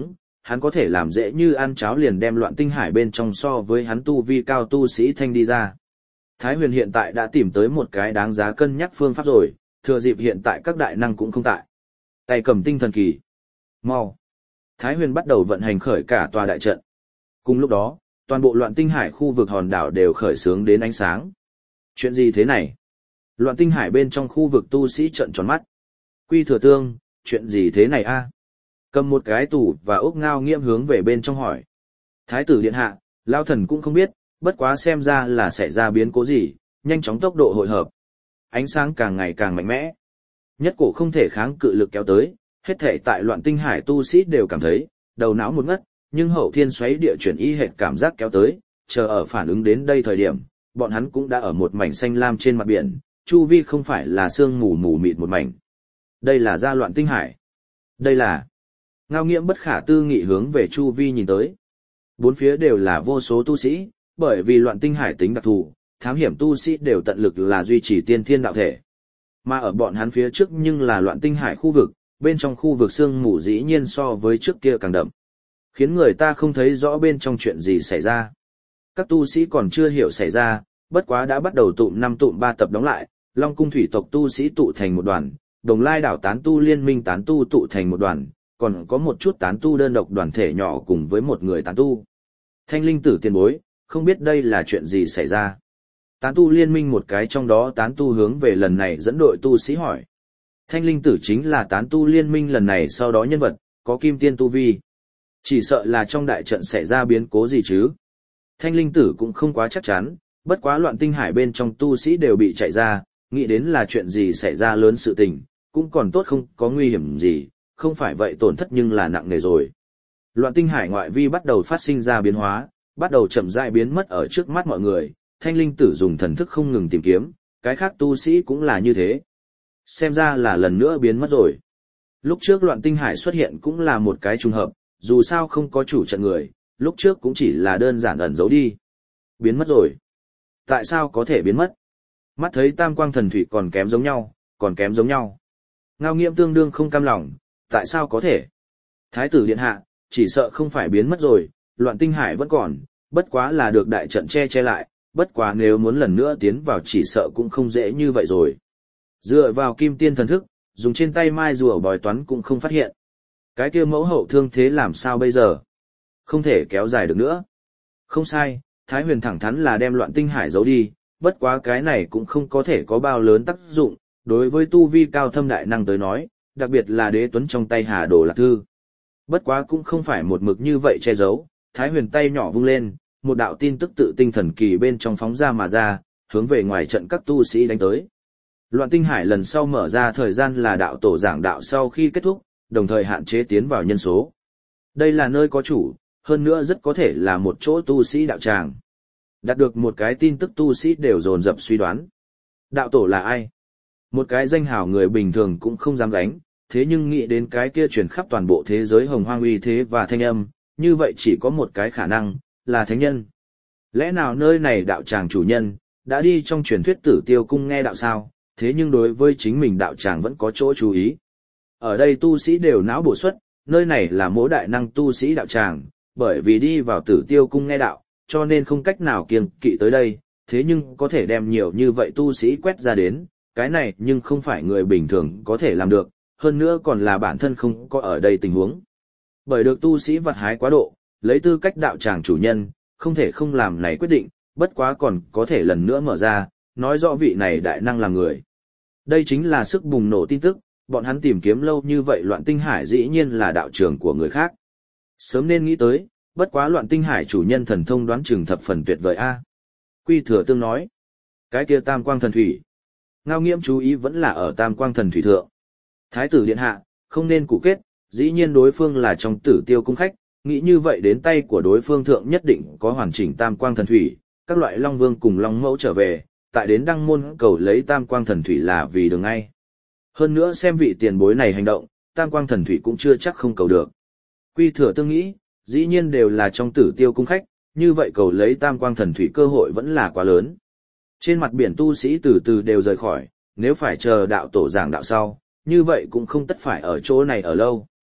hắn có thể làm dễ như ăn cháo liền đem Loạn Tinh Hải bên trong so với hắn tu vi cao tu sĩ thanh đi ra. Thái Huyền hiện tại đã tìm tới một cái đáng giá cân nhắc phương pháp rồi, thừa dịp hiện tại các đại năng cũng không tại. Tay cầm tinh thần kỳ. Mau. Thái Huyền bắt đầu vận hành khởi cả tòa đại trận. Cùng lúc đó, toàn bộ Loạn Tinh Hải khu vực hòn đảo đều khởi xướng đến ánh sáng. Chuyện gì thế này? Loạn Tinh Hải bên trong khu vực tu sĩ trợn tròn mắt. Quy Thừa Tương, chuyện gì thế này a? Cầm một cái tủ và ốc Ngao Nghiễm hướng về bên trong hỏi. Thái tử điện hạ, Lao Thần cũng không biết, bất quá xem ra là xảy ra biến cố gì, nhanh chóng tốc độ hội hợp. Ánh sáng càng ngày càng mạnh mẽ. Nhất cổ không thể kháng cự lực kéo tới, hết thể tại Loạn Tinh Hải tu sĩ đều cảm thấy, đầu não một ngất, nhưng hậu thiên xoáy địa chuyển y hệt cảm giác kéo tới, chờ ở phản ứng đến đây thời điểm, bọn hắn cũng đã ở một mảnh xanh lam trên mặt biển, chu vi không phải là sương mù mù mịt một mảnh. Đây là ra Loạn Tinh Hải. Đây là... Ngao Nghiễm bất khả tư nghị hướng về chu vi nhìn tới. Bốn phía đều là vô số tu sĩ, bởi vì Loạn Tinh Hải tính đặc thù, thám hiểm tu sĩ đều tận lực là duy trì tiên thiên đạo thể. Mà ở bọn hắn phía trước nhưng là Loạn Tinh Hải khu vực, bên trong khu vực sương mù dĩ nhiên so với trước kia càng đậm, khiến người ta không thấy rõ bên trong chuyện gì xảy ra. Các tu sĩ còn chưa hiểu xảy ra, bất quá đã bắt đầu tụm 5 tụm 3 tập đóng lại, Long cung thủy tộc tu sĩ tụ thành một đoàn, Đồng Lai đảo tán tu liên minh tán tu tụ thành một đoàn, còn có một chút tán tu đơn độc đoàn thể nhỏ cùng với một người tán tu. Thanh linh tử tiền bối, không biết đây là chuyện gì xảy ra. Tán tu liên minh một cái trong đó tán tu hướng về lần này dẫn đội tu sĩ hỏi. Thanh linh tử chính là tán tu liên minh lần này sau đó nhân vật, có kim tiên tu vi. Chỉ sợ là trong đại trận xảy ra biến cố gì chứ. Thanh linh tử cũng không quá chắc chắn, bất quá Loạn Tinh Hải bên trong tu sĩ đều bị chạy ra, nghĩ đến là chuyện gì xảy ra lớn sự tình, cũng còn tốt không có nguy hiểm gì, không phải vậy tổn thất nhưng là nặng nề rồi. Loạn Tinh Hải ngoại vi bắt đầu phát sinh ra biến hóa, bắt đầu chậm rãi biến mất ở trước mắt mọi người, Thanh linh tử dùng thần thức không ngừng tìm kiếm, cái khác tu sĩ cũng là như thế. Xem ra là lần nữa biến mất rồi. Lúc trước Loạn Tinh Hải xuất hiện cũng là một cái trùng hợp, dù sao không có chủ trận người, lúc trước cũng chỉ là đơn giản ẩn giấu đi. Biến mất rồi. Tại sao có thể biến mất? Mắt thấy tam quang thần thủy còn kém giống nhau, còn kém giống nhau. Ngao Nghiễm tương đương không cam lòng, tại sao có thể? Thái tử điện hạ, chỉ sợ không phải biến mất rồi, Loạn Tinh Hải vẫn còn, bất quá là được đại trận che lại, bất quá nếu muốn lần nữa tiến vào chỉ sợ cũng không dễ như vậy rồi. Dựa vào kim tiên thần thức, dùng trên tay mai rùa bói toán cũng không phát hiện. Cái kia mẫu hậu thương thế làm sao bây giờ? Không thể kéo dài được nữa. Không sai, Thái Huyền thẳng thắn là đem Loạn Tinh Hải giấu đi, bất quá cái này cũng không có thể có bao lớn tác dụng, đối với tu vi cao thâm đại năng tới nói, đặc biệt là Đế Tuấn trong tay Hà Đồ Lạc Thư. Bất quá cũng không phải một mực như vậy che giấu, Thái Huyền tay nhỏ vung lên, một đạo tin tức tự tinh thần kỳ bên trong phóng ra mà ra, hướng về ngoài trận các tu sĩ đánh tới. Loạn Tinh Hải lần sau mở ra thời gian là đạo tổ giảng đạo sau khi kết thúc, đồng thời hạn chế tiến vào nhân số. Đây là nơi có chủ, hơn nữa rất có thể là một chỗ tu sĩ đạo tràng. Đạt được một cái tin tức tu sĩ đều dồn dập suy đoán. Đạo tổ là ai? Một cái danh hào người bình thường cũng không dám gánh, thế nhưng nghĩ đến cái kia truyền khắp toàn bộ thế giới hồng hoang uy thế và thanh âm, như vậy chỉ có một cái khả năng, là thánh nhân. Lẽ nào nơi này đạo tràng chủ nhân, đã đi trong truyền thuyết Tử Tiêu cung nghe đạo sao, thế nhưng đối với chính mình đạo tràng vẫn có chỗ chú ý. Ở đây tu sĩ đều não bổ xuất, nơi này là mỗi đại năng tu sĩ đạo tràng, bởi vì đi vào Tử Tiêu cung nghe đạo, cho nên không cách nào kiêng kỵ tới đây, thế nhưng có thể đem nhiều như vậy tu sĩ quét ra đến, cái này nhưng không phải người bình thường có thể làm được, hơn nữa còn là bản thân không có ở đây tình huống. Bởi được tu sĩ vật hái quá độ, lấy tư cách đạo tràng chủ nhân, không thể không làm này quyết định, bất quá còn có thể lần nữa mở ra, nói rõ vị này đại năng là người. Đây chính là sức bùng nổ tin tức, bọn hắn tìm kiếm lâu như vậy Loạn Tinh Hải dĩ nhiên là đạo trường của người khác. Sớm nên nghĩ tới, bất quá Loạn Tinh Hải chủ nhân thần thông đoán chừng thập phần tuyệt vời a. Quy Thừa Tương nói, cái kia Tam Quang Thần Thủy. Ngao Nghiễm chú ý vẫn là ở Tam Quang Thần Thủy thượng. Thái tử điện hạ, không nên cụ kết, dĩ nhiên đối phương là trong Tử Tiêu cung khách, nghĩ như vậy đến tay của đối phương thượng nhất định có hoàn chỉnh Tam Quang Thần Thủy, các loại Long Vương cùng Long Mẫu trở về, tại đến Đăng Môn cầu lấy Tam Quang Thần Thủy là vì đường ngay. Hơn nữa xem vị tiền bối này hành động, Tam Quang Thần Thủy cũng chưa chắc không cầu được. Quy Thừa Tương nghĩ, dĩ nhiên đều là trong Tử Tiêu cung khách, như vậy cầu lấy Tam Quang Thần Thủy cơ hội vẫn là quá lớn. Trên mặt biển tu sĩ từ từ đều rời khỏi, nếu phải chờ đạo tổ giảng đạo sau, như vậy cũng không tất phải ở chỗ này ở lâu.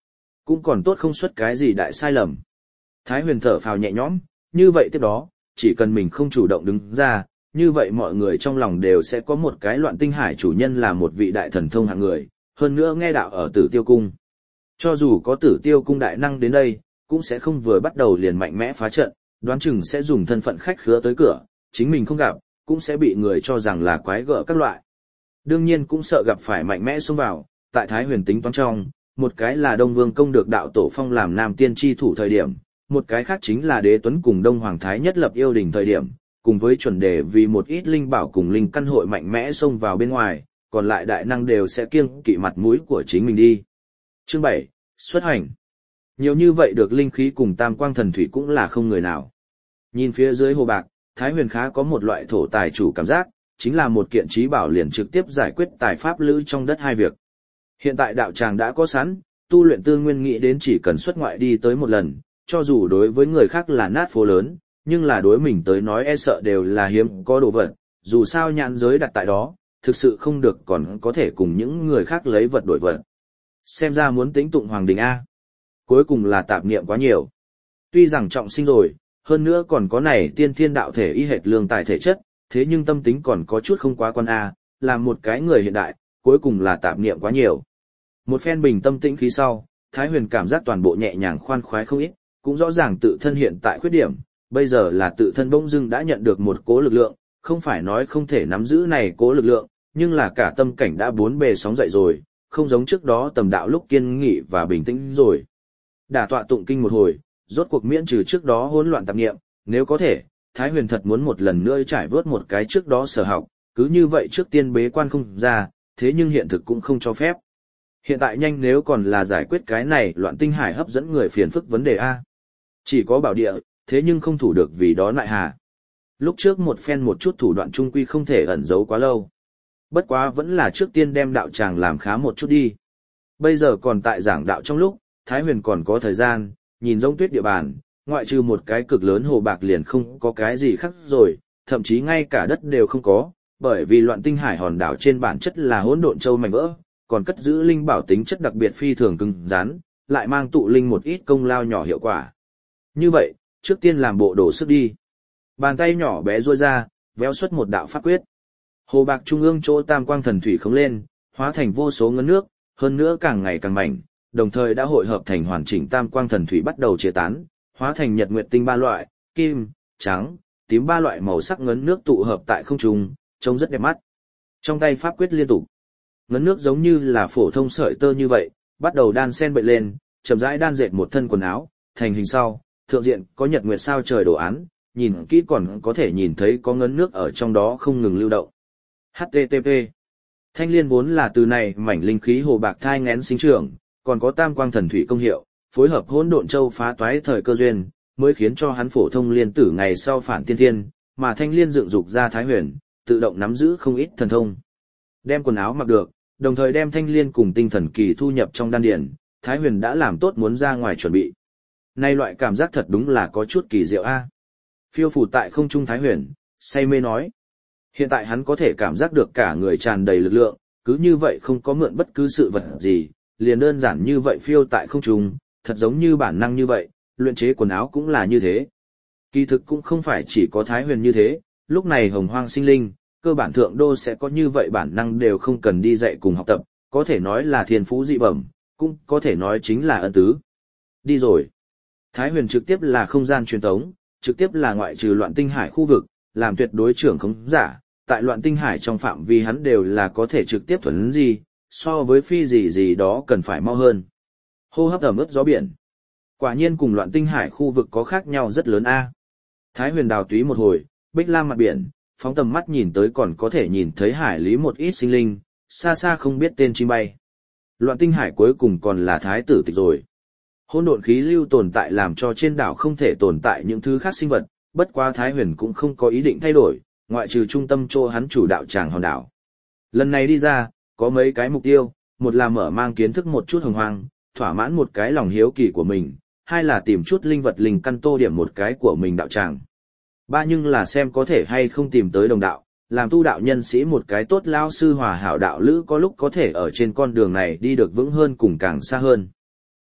Cũng còn tốt không xuất cái gì đại sai lầm. Thái Huyền thở phào nhẹ nhõm, như vậy tiếp đó, chỉ cần mình không chủ động đứng ra, như vậy mọi người trong lòng đều sẽ có một cái Loạn Tinh Hải chủ nhân là một vị đại thần thông hạng người, hơn nữa nghe đạo ở Tử Tiêu Cung. Cho dù có Tử Tiêu Cung đại năng đến đây, cũng sẽ không vừa bắt đầu liền mạnh mẽ phá trận, đoán chừng sẽ dùng thân phận khách khứa tới cửa, chính mình không gặp, cũng sẽ bị người cho rằng là quái gở các loại. Đương nhiên cũng sợ gặp phải mạnh mẽ xông vào, tại Thái Huyền tính toán trong, một cái là Đông Vương Công được đạo tổ phong làm nam tiên tri thủ thời điểm, một cái khác chính là Đế Tuấn cùng Đông Hoàng Thái nhất lập yêu đình thời điểm, cùng với chuẩn đề vì một ít linh bảo cùng linh căn hội mạnh mẽ xông vào bên ngoài, còn lại đại năng đều sẽ kiêng kỵ mặt mũi của chính mình đi. Chương 7, xuất hành. Nhiều như vậy được linh khí cùng tam quang thần thủy cũng là không người nào. Nhìn phía dưới hồ bạc, Thái Huyền khá có một loại thổ tài chủ cảm giác, chính là một kiện trí bảo liền trực tiếp giải quyết tài pháp lữ trong đất hai việc. Hiện tại đạo tràng đã có sẵn, tu luyện tư nguyên nghĩ đến chỉ cần xuất ngoại đi tới một lần, cho dù đối với người khác là nát phố lớn, nhưng là đối mình tới nói e sợ đều là hiếm có đồ vật, dù sao nhãn giới đặt tại đó, thực sự không được còn có thể cùng những người khác lấy vật đổi vật. Xem ra muốn tĩnh tụng Hoàng Đình A. Cuối cùng là tạp niệm quá nhiều. Tuy rằng trọng sinh rồi, hơn nữa còn có này tiên thiên đạo thể y hệt lương tài thể chất, thế nhưng tâm tính còn có chút không quá quan A, là một cái người hiện đại, cuối cùng là tạp niệm quá nhiều. Một phen bình tâm tĩnh khí sau, Thái Huyền cảm giác toàn bộ nhẹ nhàng khoan khoái không ít, cũng rõ ràng tự thân hiện tại khuyết điểm, bây giờ là tự thân bỗng dưng đã nhận được một cố lực lượng, không phải nói không thể nắm giữ này cố lực lượng, nhưng là cả tâm cảnh đã bốn bề sóng dậy rồi, không giống trước đó tầm đạo lúc kiên nghị và bình tĩnh rồi. Đả tọa tụng kinh một hồi, rốt cuộc miễn trừ trước đó hỗn loạn tạp niệm, nếu có thể, Thái Huyền thật muốn một lần nữa trải vớt một cái trước đó sở học, cứ như vậy trước tiên bế quan không ra, thế nhưng hiện thực cũng không cho phép. Hiện tại nhanh nếu còn là giải quyết cái này Loạn Tinh Hải hấp dẫn người phiền phức vấn đề A. Chỉ có bảo địa, thế nhưng không thủ được vì đó lại hà. Lúc trước một phen một chút thủ đoạn trung quy không thể ẩn giấu quá lâu. Bất quá vẫn là trước tiên đem đạo tràng làm khá một chút đi. Bây giờ còn tại giảng đạo trong lúc, Thái Huyền còn có thời gian, nhìn giống tuyết địa bàn, ngoại trừ một cái cực lớn hồ bạc liền không có cái gì khác rồi, thậm chí ngay cả đất đều không có, bởi vì Loạn Tinh Hải hòn đảo trên bản chất là hỗn độn châu mảnh vỡ, còn cất giữ linh bảo tính chất đặc biệt phi thường cứng rắn, lại mang tụ linh một ít công lao nhỏ hiệu quả. Như vậy, trước tiên làm bộ đổ sức đi. Bàn tay nhỏ bé duỗi ra, véo xuất một đạo pháp quyết. Hồ bạc trung ương chỗ tam quang thần thủy khống lên, hóa thành vô số ngấn nước, hơn nữa càng ngày càng mảnh, đồng thời đã hội hợp thành hoàn chỉnh tam quang thần thủy bắt đầu chia tán, hóa thành nhật nguyệt tinh ba loại, kim, trắng, tím ba loại màu sắc ngấn nước tụ hợp tại không trung, trông rất đẹp mắt. Trong tay pháp quyết liên tục, ngấn nước giống như là phổ thông sợi tơ như vậy, bắt đầu đan sen bệnh lên, chậm rãi đan dệt một thân quần áo, thành hình sau, thượng diện có nhật nguyệt sao trời đồ án, nhìn kỹ còn có thể nhìn thấy có ngấn nước ở trong đó không ngừng lưu động. HTTP. Thanh liên vốn là từ này mảnh linh khí hồ bạc thai nghén sinh trưởng, còn có tam quang thần thủy công hiệu, phối hợp hỗn độn châu phá toái thời cơ duyên, mới khiến cho hắn phổ thông liên tử ngày sau phản tiên thiên, mà thanh liên dựng dục ra Thái Huyền, tự động nắm giữ không ít thần thông. Đem quần áo mặc được, đồng thời đem thanh liên cùng tinh thần kỳ thu nhập trong đan điển, Thái Huyền đã làm tốt muốn ra ngoài chuẩn bị. Nay loại cảm giác thật đúng là có chút kỳ diệu a. Phiêu phù tại không trung Thái Huyền, say mê nói. Hiện tại hắn có thể cảm giác được cả người tràn đầy lực lượng, cứ như vậy không có mượn bất cứ sự vật gì, liền đơn giản như vậy phiêu tại không trung, thật giống như bản năng như vậy, luyện chế quần áo cũng là như thế. Kỳ thực cũng không phải chỉ có Thái Huyền như thế, lúc này hồng hoang sinh linh, cơ bản thượng đô sẽ có như vậy bản năng đều không cần đi dạy cùng học tập, có thể nói là thiên phú dị bẩm, cũng có thể nói chính là ân tứ. Đi rồi. Thái Huyền trực tiếp là không gian truyền tống, trực tiếp là ngoại trừ Loạn Tinh Hải khu vực, làm tuyệt đối trưởng khống giả, tại Loạn Tinh Hải trong phạm vi hắn đều là có thể trực tiếp thuần gì, so với phi gì đó cần phải mau hơn. Hô hấp ẩm ướt gió biển. Quả nhiên cùng Loạn Tinh Hải khu vực có khác nhau rất lớn a. Thái Huyền đào túy một hồi, bích lam mặt biển, phóng tầm mắt nhìn tới còn có thể nhìn thấy hải lý một ít sinh linh, xa xa không biết tên chim bay. Loạn Tinh Hải cuối cùng còn là thái tử tịch rồi. Hỗn độn khí lưu tồn tại làm cho trên đảo không thể tồn tại những thứ khác sinh vật, bất quá Thái Huyền cũng không có ý định thay đổi, ngoại trừ trung tâm chỗ hắn chủ đạo tràng hòn đảo. Lần này đi ra, có mấy cái mục tiêu, một là mở mang kiến thức một chút hồng hoang, thỏa mãn một cái lòng hiếu kỳ của mình, hai là tìm chút linh vật linh căn tô điểm một cái của mình đạo tràng. Ba nhưng là xem có thể hay không tìm tới đồng đạo, làm tu đạo nhân sĩ một cái tốt lao sư hòa hảo đạo lữ có lúc có thể ở trên con đường này đi được vững hơn cùng càng xa hơn.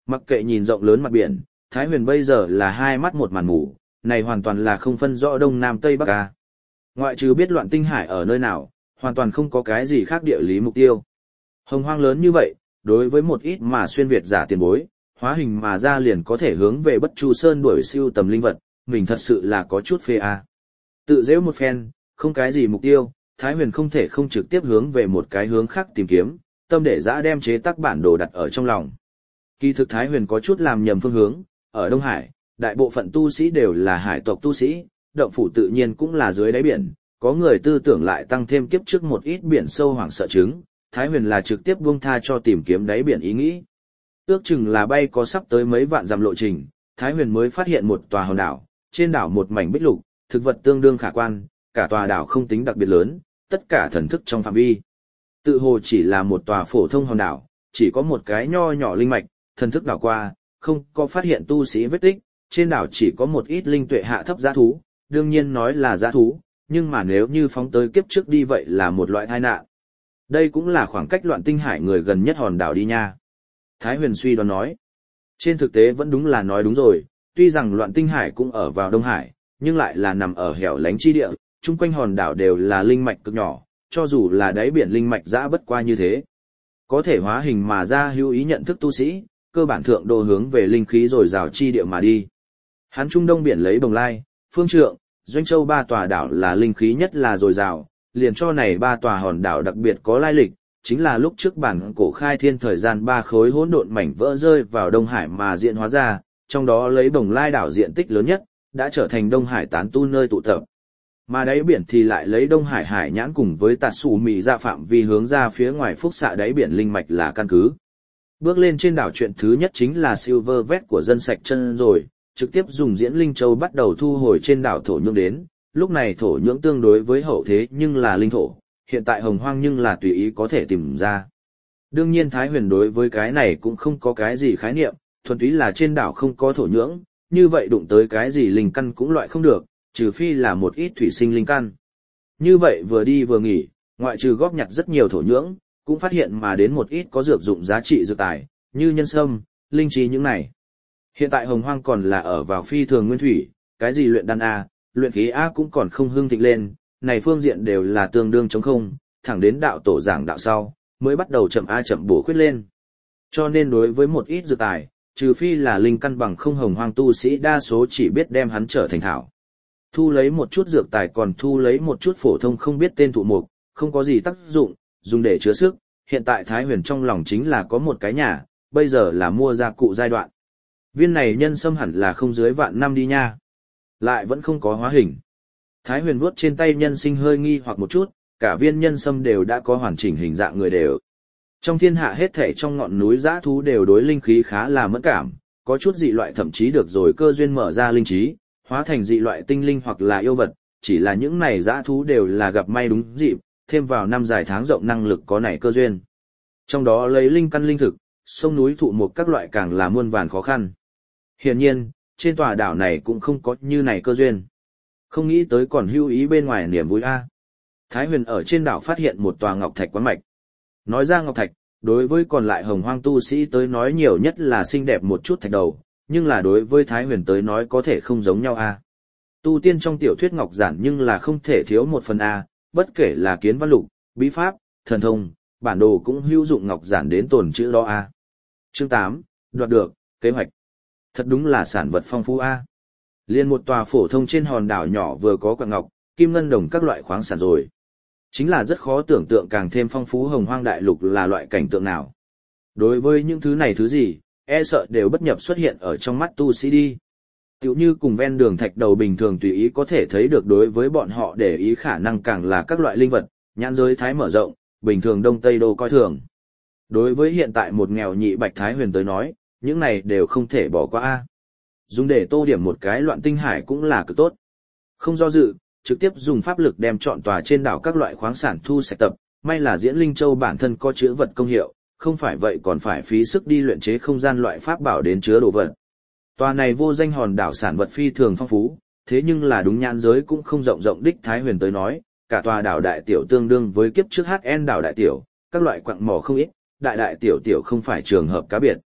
Mặc kệ nhìn rộng lớn mặt biển, Thái Huyền bây giờ là hai mắt một màn mù, này hoàn toàn là không phân rõ đông nam tây bắc ca. Ngoại trừ biết loạn tinh hải ở nơi nào, hoàn toàn không có cái gì khác địa lý mục tiêu. Hồng hoang lớn như vậy, đối với một ít mà xuyên Việt giả tiền bối, hóa hình mà ra liền có thể hướng về Bất Chu Sơn đuổi siêu tầm linh vật, mình thật sự là có chút phê a. Tự dễ một phen, không cái gì mục tiêu, Thái Huyền không thể không trực tiếp hướng về một cái hướng khác tìm kiếm, tâm để dã đem chế tác bản đồ đặt ở trong lòng. Kỳ thực Thái Huyền có chút làm nhầm phương hướng, ở Đông Hải, đại bộ phận tu sĩ đều là hải tộc tu sĩ, động phủ tự nhiên cũng là dưới đáy biển, có người tư tưởng lại tăng thêm kiếp trước một ít biển sâu hoảng sợ chứng, Thái Huyền là trực tiếp buông tha cho tìm kiếm đáy biển ý nghĩ. Ước chừng là bay có sắp tới mấy vạn dặm lộ trình, Thái Huyền mới phát hiện một tòa hòn đảo, trên đảo một mảnh bích lục, thực vật tương đương khả quan, cả tòa đảo không tính đặc biệt lớn, tất cả thần thức trong phạm vi. Tự hồ chỉ là một tòa phổ thông hòn đảo, chỉ có một cái nho nhỏ linh mạch, thần thức đảo qua, không có phát hiện tu sĩ vết tích, trên đảo chỉ có một ít linh tuệ hạ thấp dã thú, đương nhiên nói là dã thú, nhưng mà nếu như phóng tới kiếp trước đi vậy là một loại tai nạn. Đây cũng là khoảng cách loạn tinh hải người gần nhất hòn đảo đi nha. Thái Huyền suy đoán nói. Trên thực tế vẫn đúng là nói đúng rồi, tuy rằng loạn tinh hải cũng ở vào Đông Hải, nhưng lại là nằm ở hẻo lánh chi địa, chung quanh hòn đảo đều là linh mạch cực nhỏ, cho dù là đáy biển linh mạch dã bất qua như thế. Có thể hóa hình mà ra hữu ý nhận thức tu sĩ, cơ bản thượng đồ hướng về linh khí rồi rào chi địa mà đi. Hắn Trung Đông biển lấy Bồng Lai, Phương Trượng, Doanh Châu ba tòa đảo là linh khí nhất là dồi dào, liền cho này ba tòa hòn đảo đặc biệt có lai lịch, chính là lúc trước bản cổ khai thiên thời gian ba khối hỗn độn mảnh vỡ rơi vào Đông Hải mà diễn hóa ra, trong đó lấy Bồng Lai đảo diện tích lớn nhất, đã trở thành Đông Hải tán tu nơi tụ tập. Mà đáy biển thì lại lấy Đông Hải hải nhãn cùng với tạt sủ mì ra phạm vi hướng ra phía ngoài phúc xạ đáy biển linh mạch là căn cứ. Bước lên trên đảo chuyện thứ nhất chính là silver vét của dân sạch chân rồi, trực tiếp dùng diễn linh châu bắt đầu thu hồi trên đảo thổ nhưỡng đến, lúc này thổ nhưỡng tương đối với hậu thế nhưng là linh thổ, hiện tại hồng hoang nhưng là tùy ý có thể tìm ra. Đương nhiên Thái Huyền đối với cái này cũng không có cái gì khái niệm, thuần túy là trên đảo không có thổ nhưỡng, như vậy đụng tới cái gì linh căn cũng loại không được, trừ phi là một ít thủy sinh linh căn. Như vậy vừa đi vừa nghỉ, ngoại trừ góp nhặt rất nhiều thổ nhưỡng, cũng phát hiện mà đến một ít có dược dụng giá trị dược tài, như nhân sâm, linh trí những này. Hiện tại hồng hoang còn là ở vào phi thường nguyên thủy, cái gì luyện đan A, luyện khí A cũng còn không hưng thịnh lên, này phương diện đều là tương đương trống không, thẳng đến đạo tổ giảng đạo sau, mới bắt đầu chậm A chậm bổ khuyết lên. Cho nên đối với một ít dược tài, trừ phi là linh căn bằng không hồng hoang tu sĩ đa số chỉ biết đem hắn trở thành thảo. Thu lấy một chút dược tài còn thu lấy một chút phổ thông không biết tên thụ mục, không có gì tác dụng, dùng để chứa sức, hiện tại Thái Huyền trong lòng chính là có một cái nhà, bây giờ là mua gia cụ giai đoạn. Viên này nhân sâm hẳn là không dưới vạn năm đi nha. Lại vẫn không có hóa hình. Thái Huyền vuốt trên tay nhân sinh hơi nghi hoặc một chút, cả viên nhân sâm đều đã có hoàn chỉnh hình dạng người đều. Trong thiên hạ hết thảy trong ngọn núi dã thú đều đối linh khí khá là mẫn cảm, có chút dị loại thậm chí được rồi cơ duyên mở ra linh trí, hóa thành dị loại tinh linh hoặc là yêu vật, chỉ là những này dã thú đều là gặp may đúng dịp, thêm vào năm dài tháng rộng năng lực có nảy cơ duyên. Trong đó lấy linh căn linh thực, sông núi thụ một các loại càng là muôn vàn khó khăn. Hiển nhiên, trên tòa đảo này cũng không có như này cơ duyên. Không nghĩ tới còn hưu ý bên ngoài niềm vui a. Thái Huyền ở trên đảo phát hiện một tòa ngọc thạch quán mạch. Nói ra ngọc thạch, đối với còn lại hồng hoang tu sĩ tới nói nhiều nhất là xinh đẹp một chút thạch đầu, nhưng là đối với Thái Huyền tới nói có thể không giống nhau a. Tu tiên trong tiểu thuyết ngọc giản nhưng là không thể thiếu một phần a, bất kể là kiến văn lục, bí pháp, thần thông, bản đồ cũng hữu dụng ngọc giản đến tồn chữ đó a. Chương 8, đoạt được, kế hoạch. Thật đúng là sản vật phong phú a. Liên một tòa phổ thông trên hòn đảo nhỏ vừa có quặng ngọc, kim ngân đồng các loại khoáng sản rồi. Chính là rất khó tưởng tượng càng thêm phong phú hồng hoang đại lục là loại cảnh tượng nào. Đối với những thứ này thứ gì, e sợ đều bất nhập xuất hiện ở trong mắt tu sĩ đi. Tiểu như cùng ven đường thạch đầu bình thường tùy ý có thể thấy được đối với bọn họ để ý khả năng càng là các loại linh vật, nhãn giới thái mở rộng, bình thường Đông Tây Đô coi thường. Đối với hiện tại một nghèo nhị bạch Thái Huyền tới nói, những này đều không thể bỏ qua a. Dùng để tô điểm một cái loạn tinh hải cũng là cực tốt. Không do dự, trực tiếp dùng pháp lực đem trọn tòa trên đảo các loại khoáng sản thu sạch tập, may là Diễn Linh Châu bản thân có chứa vật công hiệu, không phải vậy còn phải phí sức đi luyện chế không gian loại pháp bảo đến chứa đồ vật. Tòa này vô danh hòn đảo sản vật phi thường phong phú, thế nhưng là đúng nhãn giới cũng không rộng rộng đích Thái Huyền tới nói, cả tòa đảo đại tiểu tương đương với kiếp trước HN đảo đại tiểu, các loại quặng mỏ không ít, đại đại tiểu tiểu không phải trường hợp cá biệt.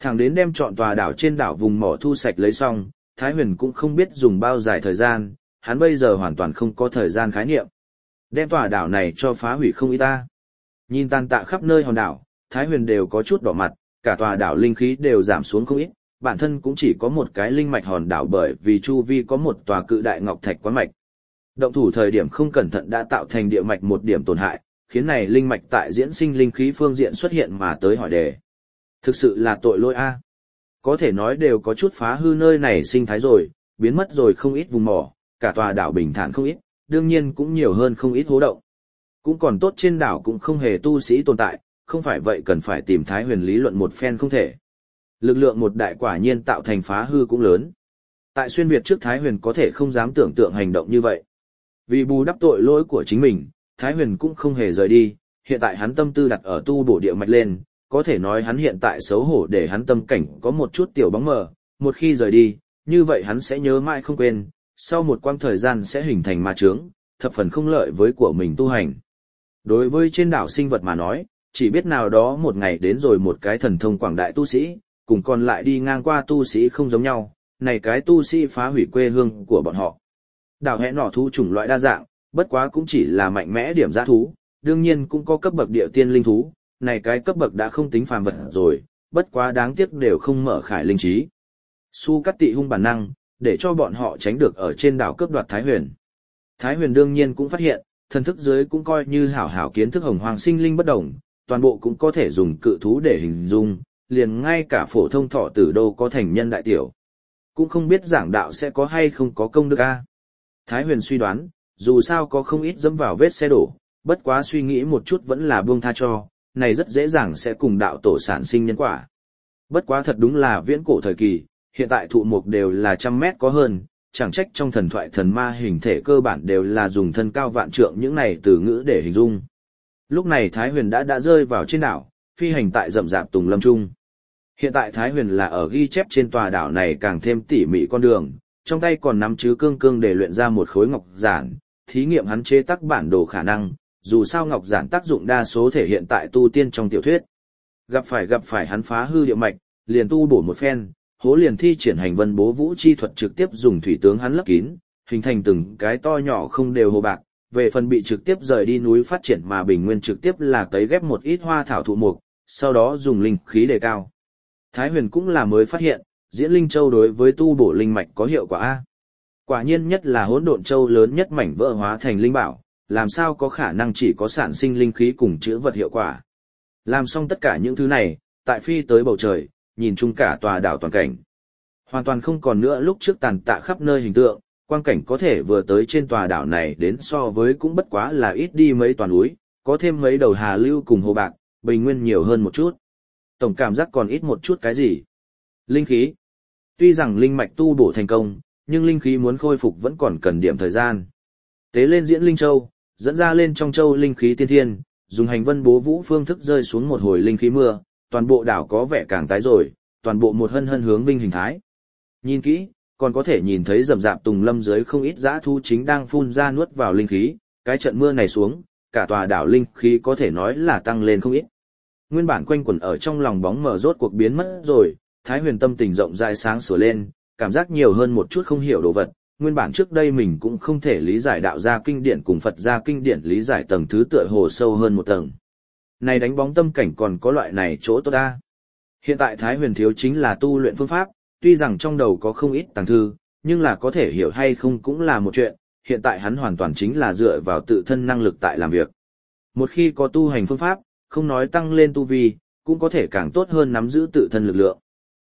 Thẳng đến đem trọn tòa đảo trên đảo vùng mỏ thu sạch lấy xong, Thái Huyền cũng không biết dùng bao dài thời gian, hắn bây giờ hoàn toàn không có thời gian khái niệm. Đem tòa đảo này cho phá hủy không ít ta. Nhìn tàn tạ khắp nơi hòn đảo, Thái Huyền đều có chút đỏ mặt, cả tòa đảo linh khí đều giảm xuống không ít, bản thân cũng chỉ có một cái linh mạch hòn đảo bởi vì chu vi có một tòa cự đại ngọc thạch quán mạch. Động thủ thời điểm không cẩn thận đã tạo thành địa mạch một điểm tổn hại, khiến này linh mạch tại diễn sinh linh khí phương diện xuất hiện mà tới hỏi đề. Thực sự là tội lỗi a. Có thể nói đều có chút phá hư nơi này sinh thái rồi, biến mất rồi không ít vùng mỏ, cả tòa đảo bình thản không ít, đương nhiên cũng nhiều hơn không ít hố động. Cũng còn tốt trên đảo cũng không hề tu sĩ tồn tại, không phải vậy cần phải tìm Thái Huyền lý luận một phen không thể. Lực lượng một đại quả nhiên tạo thành phá hư cũng lớn. Tại xuyên Việt trước Thái Huyền có thể không dám tưởng tượng hành động như vậy. Vì bù đắp tội lỗi của chính mình, Thái Huyền cũng không hề rời đi, hiện tại hắn tâm tư đặt ở tu bổ địa mạch lên, có thể nói hắn hiện tại xấu hổ để hắn tâm cảnh có một chút tiểu bóng mờ, một khi rời đi, như vậy hắn sẽ nhớ mãi không quên, sau một quãng thời gian sẽ hình thành ma chướng, thập phần không lợi với của mình tu hành. Đối với trên đảo sinh vật mà nói, chỉ biết nào đó một ngày đến rồi một cái thần thông quảng đại tu sĩ, cùng còn lại đi ngang qua tu sĩ không giống nhau, này cái tu sĩ phá hủy quê hương của bọn họ. Đảo hẽ nỏ thú chủng loại đa dạng, bất quá cũng chỉ là mạnh mẽ điểm giã thú, đương nhiên cũng có cấp bậc địa tiên linh thú, này cái cấp bậc đã không tính phàm vật rồi, bất quá đáng tiếc đều không mở khải linh trí. Su cắt tị hung bản năng, để cho bọn họ tránh được ở trên đảo cướp đoạt Thái Huyền. Thái Huyền đương nhiên cũng phát hiện, thần thức dưới cũng coi như hảo hảo kiến thức hồng hoàng sinh linh bất đồng, toàn bộ cũng có thể dùng cự thú để hình dung, liền ngay cả phổ thông thọ tử đô có thành nhân đại tiểu. Cũng không biết giảng đạo sẽ có hay không có công đức a. Thái Huyền suy đoán, dù sao có không ít dẫm vào vết xe đổ, bất quá suy nghĩ một chút vẫn là buông tha cho, này rất dễ dàng sẽ cùng đạo tổ sản sinh nhân quả. Bất quá thật đúng là viễn cổ thời kỳ, hiện tại thụ mục đều là trăm mét có hơn, chẳng trách trong thần thoại thần ma hình thể cơ bản đều là dùng thân cao vạn trượng những này từ ngữ để hình dung. Lúc này Thái Huyền đã rơi vào trên đảo, phi hành tại rậm rạp tùng lâm trung. Hiện tại Thái Huyền là ở ghi chép trên tòa đảo này càng thêm tỉ mỉ con đường, trong tay còn nắm chứ cương để luyện ra một khối ngọc giản, thí nghiệm hắn chế tác bản đồ khả năng, dù sao ngọc giản tác dụng đa số thể hiện tại tu tiên trong tiểu thuyết. Gặp phải hắn phá hư địa mạch, liền tu bổ một phen, hố liền thi triển hành vân bố vũ chi thuật trực tiếp dùng thủy tướng hắn lấp kín, hình thành từng cái to nhỏ không đều hồ bạc, về phần bị trực tiếp rời đi núi phát triển mà bình nguyên trực tiếp là cấy ghép một ít hoa thảo thụ mục, sau đó dùng linh khí đề cao. Thái Huyền cũng là mới phát hiện, diễn linh châu đối với tu bổ linh mạch có hiệu quả a. Quả nhiên nhất là hỗn độn châu lớn nhất mảnh vỡ hóa thành linh bảo, làm sao có khả năng chỉ có sản sinh linh khí cùng chữa vật hiệu quả. Làm xong tất cả những thứ này, tại phi tới bầu trời, nhìn chung cả tòa đảo toàn cảnh. Hoàn toàn không còn nữa lúc trước tàn tạ khắp nơi hình tượng, quang cảnh có thể vừa tới trên tòa đảo này đến so với cũng bất quá là ít đi mấy toàn núi, có thêm mấy đầu hà lưu cùng hồ bạc, bình nguyên nhiều hơn một chút. Tổng cảm giác còn ít một chút cái gì? Linh khí. Tuy rằng linh mạch tu bổ thành công, nhưng linh khí muốn khôi phục vẫn còn cần điểm thời gian. Tế lên diễn linh châu, dẫn ra lên trong châu linh khí tiên thiên, dùng hành vân bố vũ phương thức rơi xuống một hồi linh khí mưa, toàn bộ đảo có vẻ càng tái rồi, toàn bộ một hân hân hướng vinh hình thái. Nhìn kỹ, còn có thể nhìn thấy rậm rạp tùng lâm dưới không ít dã thú chính đang phun ra nuốt vào linh khí, cái trận mưa này xuống, cả tòa đảo linh khí có thể nói là tăng lên không ít. Nguyên bản quanh quẩn ở trong lòng bóng mờ rốt cuộc biến mất rồi, Thái Huyền tâm tình rộng rãi sáng sủa lên, cảm giác nhiều hơn một chút không hiểu đồ vật. Nguyên bản trước đây mình cũng không thể lý giải đạo gia kinh điển cùng Phật gia kinh điển lý giải tầng thứ tựa hồ sâu hơn một tầng. Này đánh bóng tâm cảnh còn có loại này chỗ tốt ta. Hiện tại Thái Huyền thiếu chính là tu luyện phương pháp, tuy rằng trong đầu có không ít tàng thư, nhưng là có thể hiểu hay không cũng là một chuyện, hiện tại hắn hoàn toàn chính là dựa vào tự thân năng lực tại làm việc. Một khi có tu hành phương pháp, không nói tăng lên tu vi, cũng có thể càng tốt hơn nắm giữ tự thân lực lượng.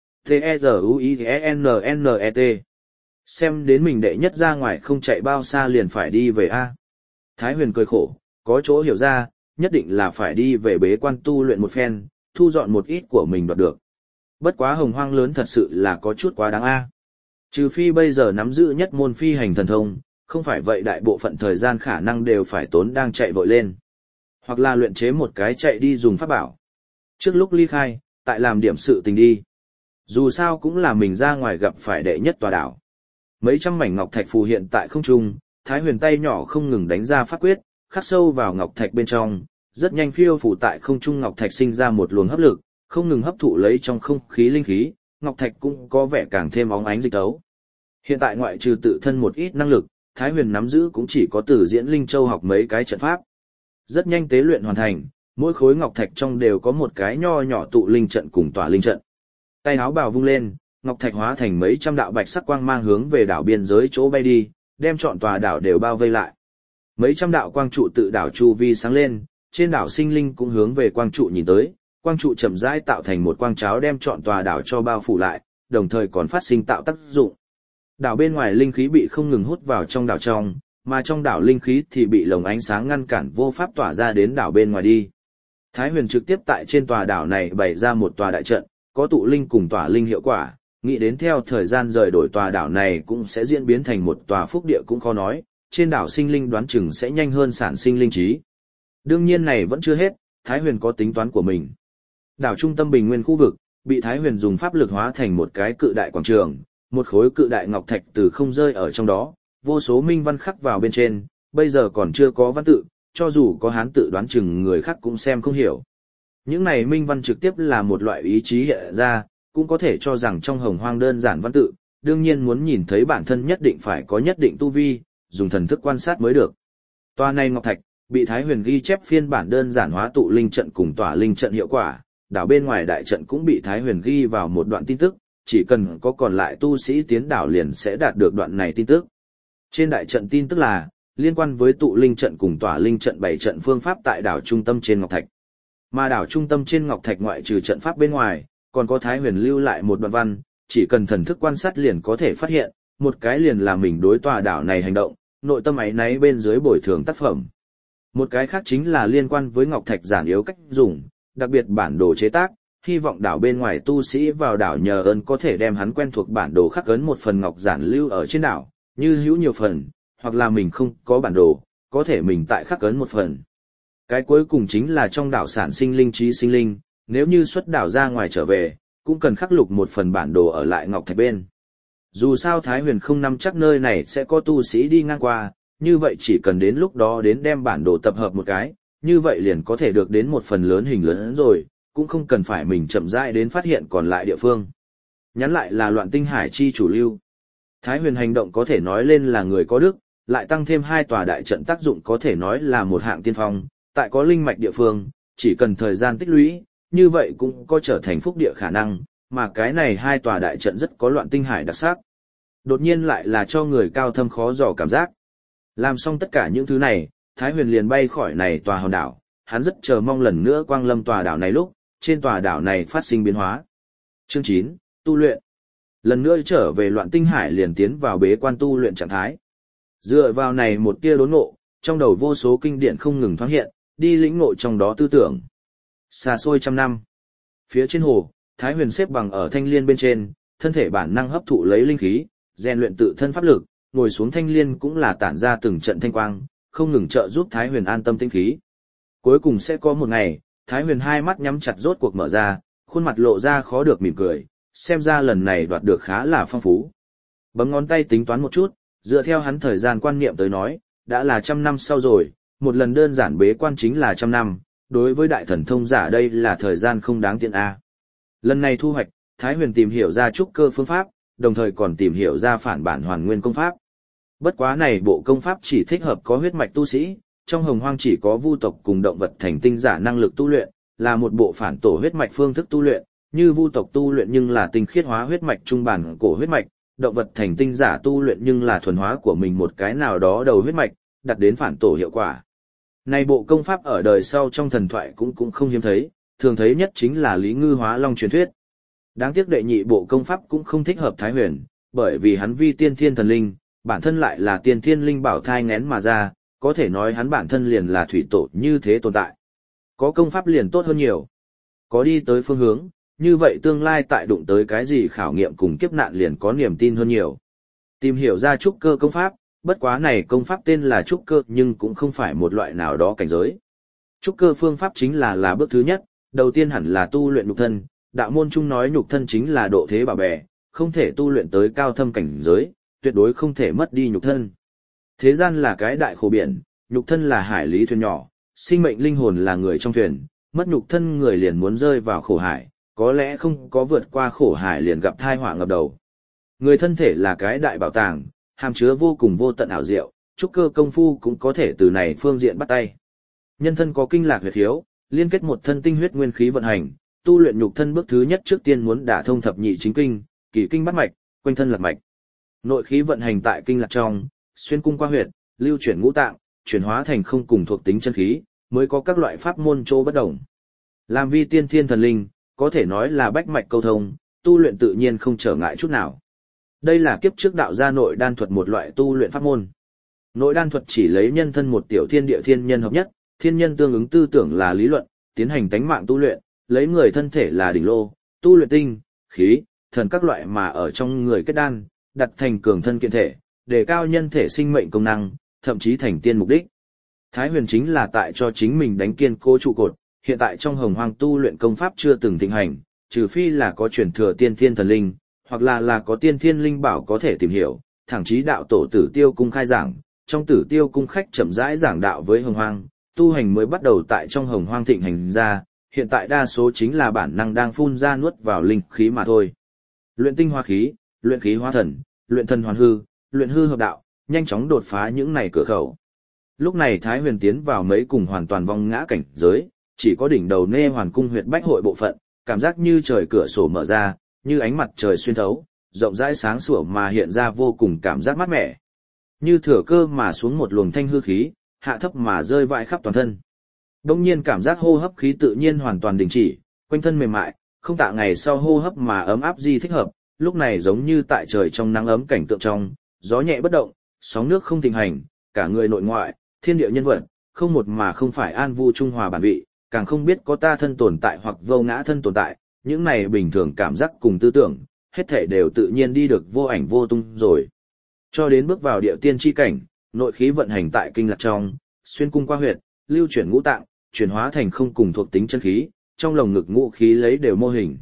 T-E-Z-U-I-N-N-E-T Xem đến mình đệ nhất ra ngoài không chạy bao xa liền phải đi về A. Thái Huyền cười khổ, có chỗ hiểu ra, nhất định là phải đi về bế quan tu luyện một phen, thu dọn một ít của mình đoạt được. Bất quá hồng hoang lớn thật sự là có chút quá đáng A. Trừ phi bây giờ nắm giữ nhất môn phi hành thần thông, không phải vậy đại bộ phận thời gian khả năng đều phải tốn đang chạy vội lên. Hoặc là luyện chế một cái chạy đi dùng pháp bảo. Trước lúc ly khai, tại làm điểm sự tình đi. Dù sao cũng là mình ra ngoài gặp phải đệ nhất tòa đảo. Mấy trăm mảnh ngọc thạch phù hiện tại không trung, Thái Huyền tay nhỏ không ngừng đánh ra pháp quyết, khắc sâu vào ngọc thạch bên trong, rất nhanh phiêu phủ tại không trung ngọc thạch sinh ra một luồng hấp lực, không ngừng hấp thụ lấy trong không khí linh khí, ngọc thạch cũng có vẻ càng thêm óng ánh dịch tấu. Hiện tại ngoại trừ tự thân một ít năng lực, Thái Huyền nắm giữ cũng chỉ có từ Diễn Linh Châu học mấy cái trận pháp. Rất nhanh tế luyện hoàn thành, mỗi khối ngọc thạch trong đều có một cái nho nhỏ tụ linh trận cùng tỏa linh trận. Tay áo bào vung lên, ngọc thạch hóa thành mấy trăm đạo bạch sắc quang mang hướng về đảo biên giới chỗ bay đi, đem trọn tòa đảo đều bao vây lại. Mấy trăm đạo quang trụ tự đảo chu vi sáng lên, trên đảo sinh linh cũng hướng về quang trụ nhìn tới, quang trụ chậm rãi tạo thành một quang cháo đem trọn tòa đảo cho bao phủ lại, đồng thời còn phát sinh tạo tác dụng. Đảo bên ngoài linh khí bị không ngừng hút vào trong đảo trong, mà trong đảo linh khí thì bị lồng ánh sáng ngăn cản vô pháp tỏa ra đến đảo bên ngoài đi. Thái Huyền trực tiếp tại trên tòa đảo này bày ra một tòa đại trận, có tụ linh cùng tỏa linh hiệu quả, nghĩ đến theo thời gian rời đổi tòa đảo này cũng sẽ diễn biến thành một tòa phúc địa cũng khó nói, trên đảo sinh linh đoán chừng sẽ nhanh hơn sản sinh linh trí. Đương nhiên này vẫn chưa hết, Thái Huyền có tính toán của mình. Đảo trung tâm bình nguyên khu vực, bị Thái Huyền dùng pháp lực hóa thành một cái cự đại quảng trường, một khối cự đại ngọc thạch từ không rơi ở trong đó, vô số minh văn khắc vào bên trên, bây giờ còn chưa có văn tự, cho dù có hán tự đoán chừng người khác cũng xem không hiểu. Những này minh văn trực tiếp là một loại ý chí hiện ra, cũng có thể cho rằng trong hồng hoang đơn giản văn tự, đương nhiên muốn nhìn thấy bản thân nhất định phải có nhất định tu vi, dùng thần thức quan sát mới được. Tòa này ngọc thạch, bị Thái Huyền ghi chép phiên bản đơn giản hóa tụ linh trận cùng tỏa linh trận hiệu quả, đảo bên ngoài đại trận cũng bị Thái Huyền ghi vào một đoạn tin tức, chỉ cần có còn lại tu sĩ tiến đảo liền sẽ đạt được đoạn này tin tức. Trên đại trận tin tức là, liên quan với tụ linh trận cùng tỏa linh trận 7 trận phương pháp tại đảo trung tâm trên ngọc thạch. Mà đảo trung tâm trên ngọc thạch ngoại trừ trận pháp bên ngoài, còn có Thái Huyền lưu lại một đoạn văn, chỉ cần thần thức quan sát liền có thể phát hiện, một cái liền là mình đối tòa đảo này hành động, nội tâm ấy náy bên dưới bồi thường tác phẩm. Một cái khác chính là liên quan với ngọc thạch giản yếu cách dùng, đặc biệt bản đồ chế tác, hy vọng đảo bên ngoài tu sĩ vào đảo nhờ ơn có thể đem hắn quen thuộc bản đồ khắc ấn một phần ngọc giản lưu ở trên đảo, như hữu nhiều phần, hoặc là mình không có bản đồ, có thể mình tại khắc ấn một phần. Cái cuối cùng chính là trong đảo sản sinh linh trí sinh linh, nếu như xuất đảo ra ngoài trở về, cũng cần khắc lục một phần bản đồ ở lại ngọc thạch bên. Dù sao Thái Huyền không nắm chắc nơi này sẽ có tu sĩ đi ngang qua, như vậy chỉ cần đến lúc đó đến đem bản đồ tập hợp một cái, như vậy liền có thể được đến một phần lớn hình lớn rồi, cũng không cần phải mình chậm rãi đến phát hiện còn lại địa phương. Nhắn lại là Loạn Tinh Hải chi chủ lưu. Thái Huyền hành động có thể nói lên là người có đức, lại tăng thêm 2 tòa đại trận tác dụng có thể nói là một hạng tiên phong, tại có linh mạch địa phương, chỉ cần thời gian tích lũy, như vậy cũng có trở thành phúc địa khả năng, mà cái này 2 tòa đại trận rất có Loạn Tinh Hải đặc sắc. Đột nhiên lại là cho người cao thâm khó dò cảm giác. Làm xong tất cả những thứ này, Thái Huyền liền bay khỏi này tòa hòn đảo, hắn rất chờ mong lần nữa quang lâm tòa đảo này lúc, trên tòa đảo này phát sinh biến hóa. Chương 9, tu luyện. Lần nữa trở về Loạn Tinh Hải liền tiến vào bế quan tu luyện trạng thái. Dựa vào này một tia đốn ngộ, trong đầu vô số kinh điển không ngừng thoáng hiện, đi lĩnh ngộ trong đó tư tưởng. Xa xôi trăm năm. Phía trên hồ, Thái Huyền xếp bằng ở thanh liên bên trên, thân thể bản năng hấp thụ lấy linh khí, rèn luyện tự thân pháp lực, ngồi xuống thanh liên cũng là tản ra từng trận thanh quang, không ngừng trợ giúp Thái Huyền an tâm tinh khí. Cuối cùng sẽ có một ngày, Thái Huyền hai mắt nhắm chặt rốt cuộc mở ra, khuôn mặt lộ ra khó được mỉm cười, xem ra lần này đoạt được khá là phong phú. Bấm ngón tay tính toán một chút, dựa theo hắn thời gian quan niệm tới nói, đã là 100 năm sau rồi, một lần đơn giản bế quan chính là 100 năm, đối với đại thần thông giả đây là thời gian không đáng tiện a. Lần này thu hoạch, Thái Huyền tìm hiểu ra trúc cơ phương pháp, đồng thời còn tìm hiểu ra phản bản hoàn nguyên công pháp. Bất quá này bộ công pháp chỉ thích hợp có huyết mạch tu sĩ, trong hồng hoang chỉ có vu tộc cùng động vật thành tinh giả năng lực tu luyện, là một bộ phản tổ huyết mạch phương thức tu luyện, như vu tộc tu luyện nhưng là tinh khiết hóa huyết mạch trung bản cổ huyết mạch, động vật thành tinh giả tu luyện nhưng là thuần hóa của mình một cái nào đó đầu huyết mạch, đặt đến phản tổ hiệu quả. Này bộ công pháp ở đời sau trong thần thoại cũng không hiếm thấy, thường thấy nhất chính là Lý Ngư Hóa Long truyền thuyết. Đáng tiếc đệ nhị bộ công pháp cũng không thích hợp Thái Huyền, bởi vì hắn vi tiên thiên thần linh, bản thân lại là tiên thiên linh bảo thai nghén mà ra, có thể nói hắn bản thân liền là thủy tổ như thế tồn tại. Có công pháp liền tốt hơn nhiều. Có đi tới phương hướng, như vậy tương lai tại đụng tới cái gì khảo nghiệm cùng kiếp nạn liền có niềm tin hơn nhiều. Tìm hiểu ra trúc cơ công pháp, bất quá này công pháp tên là trúc cơ nhưng cũng không phải một loại nào đó cảnh giới. Trúc cơ phương pháp chính là bước thứ nhất, đầu tiên hẳn là tu luyện nhục thân, đạo môn chung nói nhục thân chính là độ thế bảo bè, không thể tu luyện tới cao thâm cảnh giới, tuyệt đối không thể mất đi nhục thân. Thế gian là cái đại khổ biển, nhục thân là hải lý thuyền nhỏ, sinh mệnh linh hồn là người trong thuyền, mất nhục thân người liền muốn rơi vào khổ hải, có lẽ không có vượt qua khổ hải liền gặp thai họa ngập đầu. Người thân thể là cái đại bảo tàng, hàm chứa vô cùng vô tận ảo diệu, trúc cơ công phu cũng có thể từ này phương diện bắt tay. Nhân thân có kinh lạc huyệt khiếu, liên kết một thân tinh huyết nguyên khí vận hành, tu luyện nhục thân bước thứ nhất trước tiên muốn đả thông thập nhị chính kinh, kỳ kinh bát mạch, quanh thân lạc mạch. Nội khí vận hành tại kinh lạc trong, xuyên cung qua huyệt, lưu chuyển ngũ tạng, chuyển hóa thành không cùng thuộc tính chân khí, mới có các loại pháp môn chỗ bất đồng. Làm vi tiên thiên thần linh, có thể nói là bách mạch câu thông, tu luyện tự nhiên không trở ngại chút nào. Đây là kiếp trước đạo gia nội đan thuật một loại tu luyện pháp môn. Nội đan thuật chỉ lấy nhân thân một tiểu thiên địa thiên nhân hợp nhất, thiên nhân tương ứng tư tưởng là lý luận, tiến hành tánh mạng tu luyện, lấy người thân thể là đỉnh lô, tu luyện tinh, khí, thần các loại mà ở trong người kết đan, đặt thành cường thân kiện thể, đề cao nhân thể sinh mệnh công năng, thậm chí thành tiên mục đích. Thái Huyền chính là tại cho chính mình đánh kiên cố trụ cột, hiện tại trong hồng hoang tu luyện công pháp chưa từng thịnh hành, trừ phi là có truyền thừa tiên thiên thần linh, hoặc là có tiên thiên linh bảo có thể tìm hiểu, thẳng chí đạo tổ Tử Tiêu cung khai giảng, trong Tử Tiêu cung khách chậm rãi giảng đạo với hồng hoang, tu hành mới bắt đầu tại trong hồng hoang thịnh hành ra, hiện tại đa số chính là bản năng đang phun ra nuốt vào linh khí mà thôi. Luyện tinh hóa khí, luyện khí hóa thần, luyện thần hoàn hư, luyện hư hợp đạo, nhanh chóng đột phá những này cửa khẩu. Lúc này Thái Huyền tiến vào mấy cùng hoàn toàn vong ngã cảnh giới, chỉ có đỉnh đầu nê hoàn cung huyệt bách hội bộ phận, cảm giác như trời cửa sổ mở ra, như ánh mặt trời xuyên thấu, rộng rãi sáng sủa mà hiện ra vô cùng cảm giác mát mẻ. Như thừa cơ mà xuống một luồng thanh hư khí, hạ thấp mà rơi vãi khắp toàn thân. Đông nhiên cảm giác hô hấp khí tự nhiên hoàn toàn đình chỉ, quanh thân mềm mại, không tạ ngày sau hô hấp mà ấm áp gì thích hợp, lúc này giống như tại trời trong nắng ấm cảnh tượng trong, gió nhẹ bất động, sóng nước không thịnh hành, cả người nội ngoại, thiên địa nhân vật, không một mà không phải an vui trung hòa bản vị, càng không biết có ta thân tồn tại hoặc vô ngã thân tồn tại, những này bình thường cảm giác cùng tư tưởng, hết thể đều tự nhiên đi được vô ảnh vô tung rồi. Cho đến bước vào địa tiên chi cảnh, nội khí vận hành tại kinh lạc trong, xuyên cung qua huyệt, lưu chuyển ngũ tạng, chuyển hóa thành không cùng thuộc tính chân khí, trong lồng ngực ngũ khí lấy đều mô hình.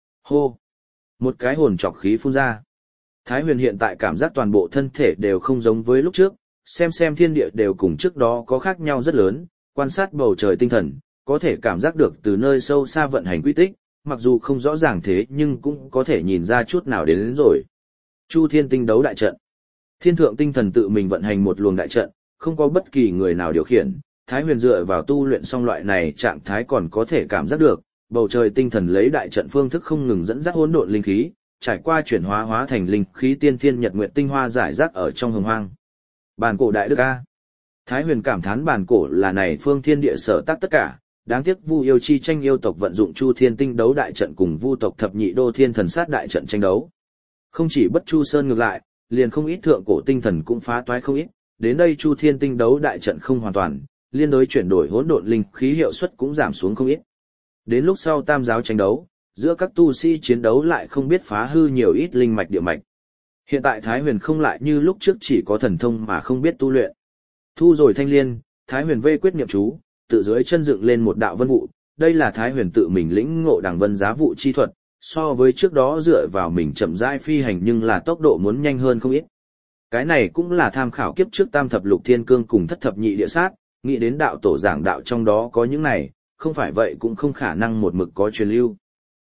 Hô! Một cái hồn trọc khí phun ra. Thái Huyền hiện tại cảm giác toàn bộ thân thể đều không giống với lúc trước, xem thiên địa đều cùng trước đó có khác nhau rất lớn, quan sát bầu trời tinh thần, có thể cảm giác được từ nơi sâu xa vận hành quy tích, mặc dù không rõ ràng thế nhưng cũng có thể nhìn ra chút nào đến rồi. Chu Thiên tinh đấu đại trận. Thiên thượng tinh thần tự mình vận hành một luồng đại trận, không có bất kỳ người nào điều khiển, Thái Huyền dựa vào tu luyện xong loại này trạng thái còn có thể cảm giác được, bầu trời tinh thần lấy đại trận phương thức không ngừng dẫn dắt hỗn độn linh khí, trải qua chuyển hóa thành linh khí tiên thiên nhật nguyệt tinh hoa giải rác ở trong hồng hoang. Bàn cổ đại đức a. Thái Huyền cảm thán bàn cổ là này phương thiên địa sở tác tất cả, đáng tiếc Vu yêu chi tranh yêu tộc vận dụng Chu Thiên tinh đấu đại trận cùng Vu tộc thập nhị đô thiên thần sát đại trận tranh đấu. Không chỉ bất Chu Sơn ngược lại, liền không ít thượng cổ tinh thần cũng phá toái không ít, đến đây Chu Thiên tinh đấu đại trận không hoàn toàn, liên đối chuyển đổi hỗn độn linh khí hiệu suất cũng giảm xuống không ít. Đến lúc sau tam giáo tranh đấu, giữa các tu sĩ chiến đấu lại không biết phá hư nhiều ít linh mạch địa mạch. Hiện tại Thái Huyền không lại như lúc trước chỉ có thần thông mà không biết tu luyện. Thu rồi thanh liên, Thái Huyền vê quyết niệm chú, tự dưới chân dựng lên một đạo vân vụ, đây là Thái Huyền tự mình lĩnh ngộ đằng vân giá vụ chi thuật, so với trước đó dựa vào mình chậm rãi phi hành nhưng là tốc độ muốn nhanh hơn không ít. Cái này cũng là tham khảo kiếp trước tam thập lục thiên cương cùng thất thập nhị địa sát, nghĩ đến đạo tổ giảng đạo trong đó có những này, không phải vậy cũng không khả năng một mực có truyền lưu.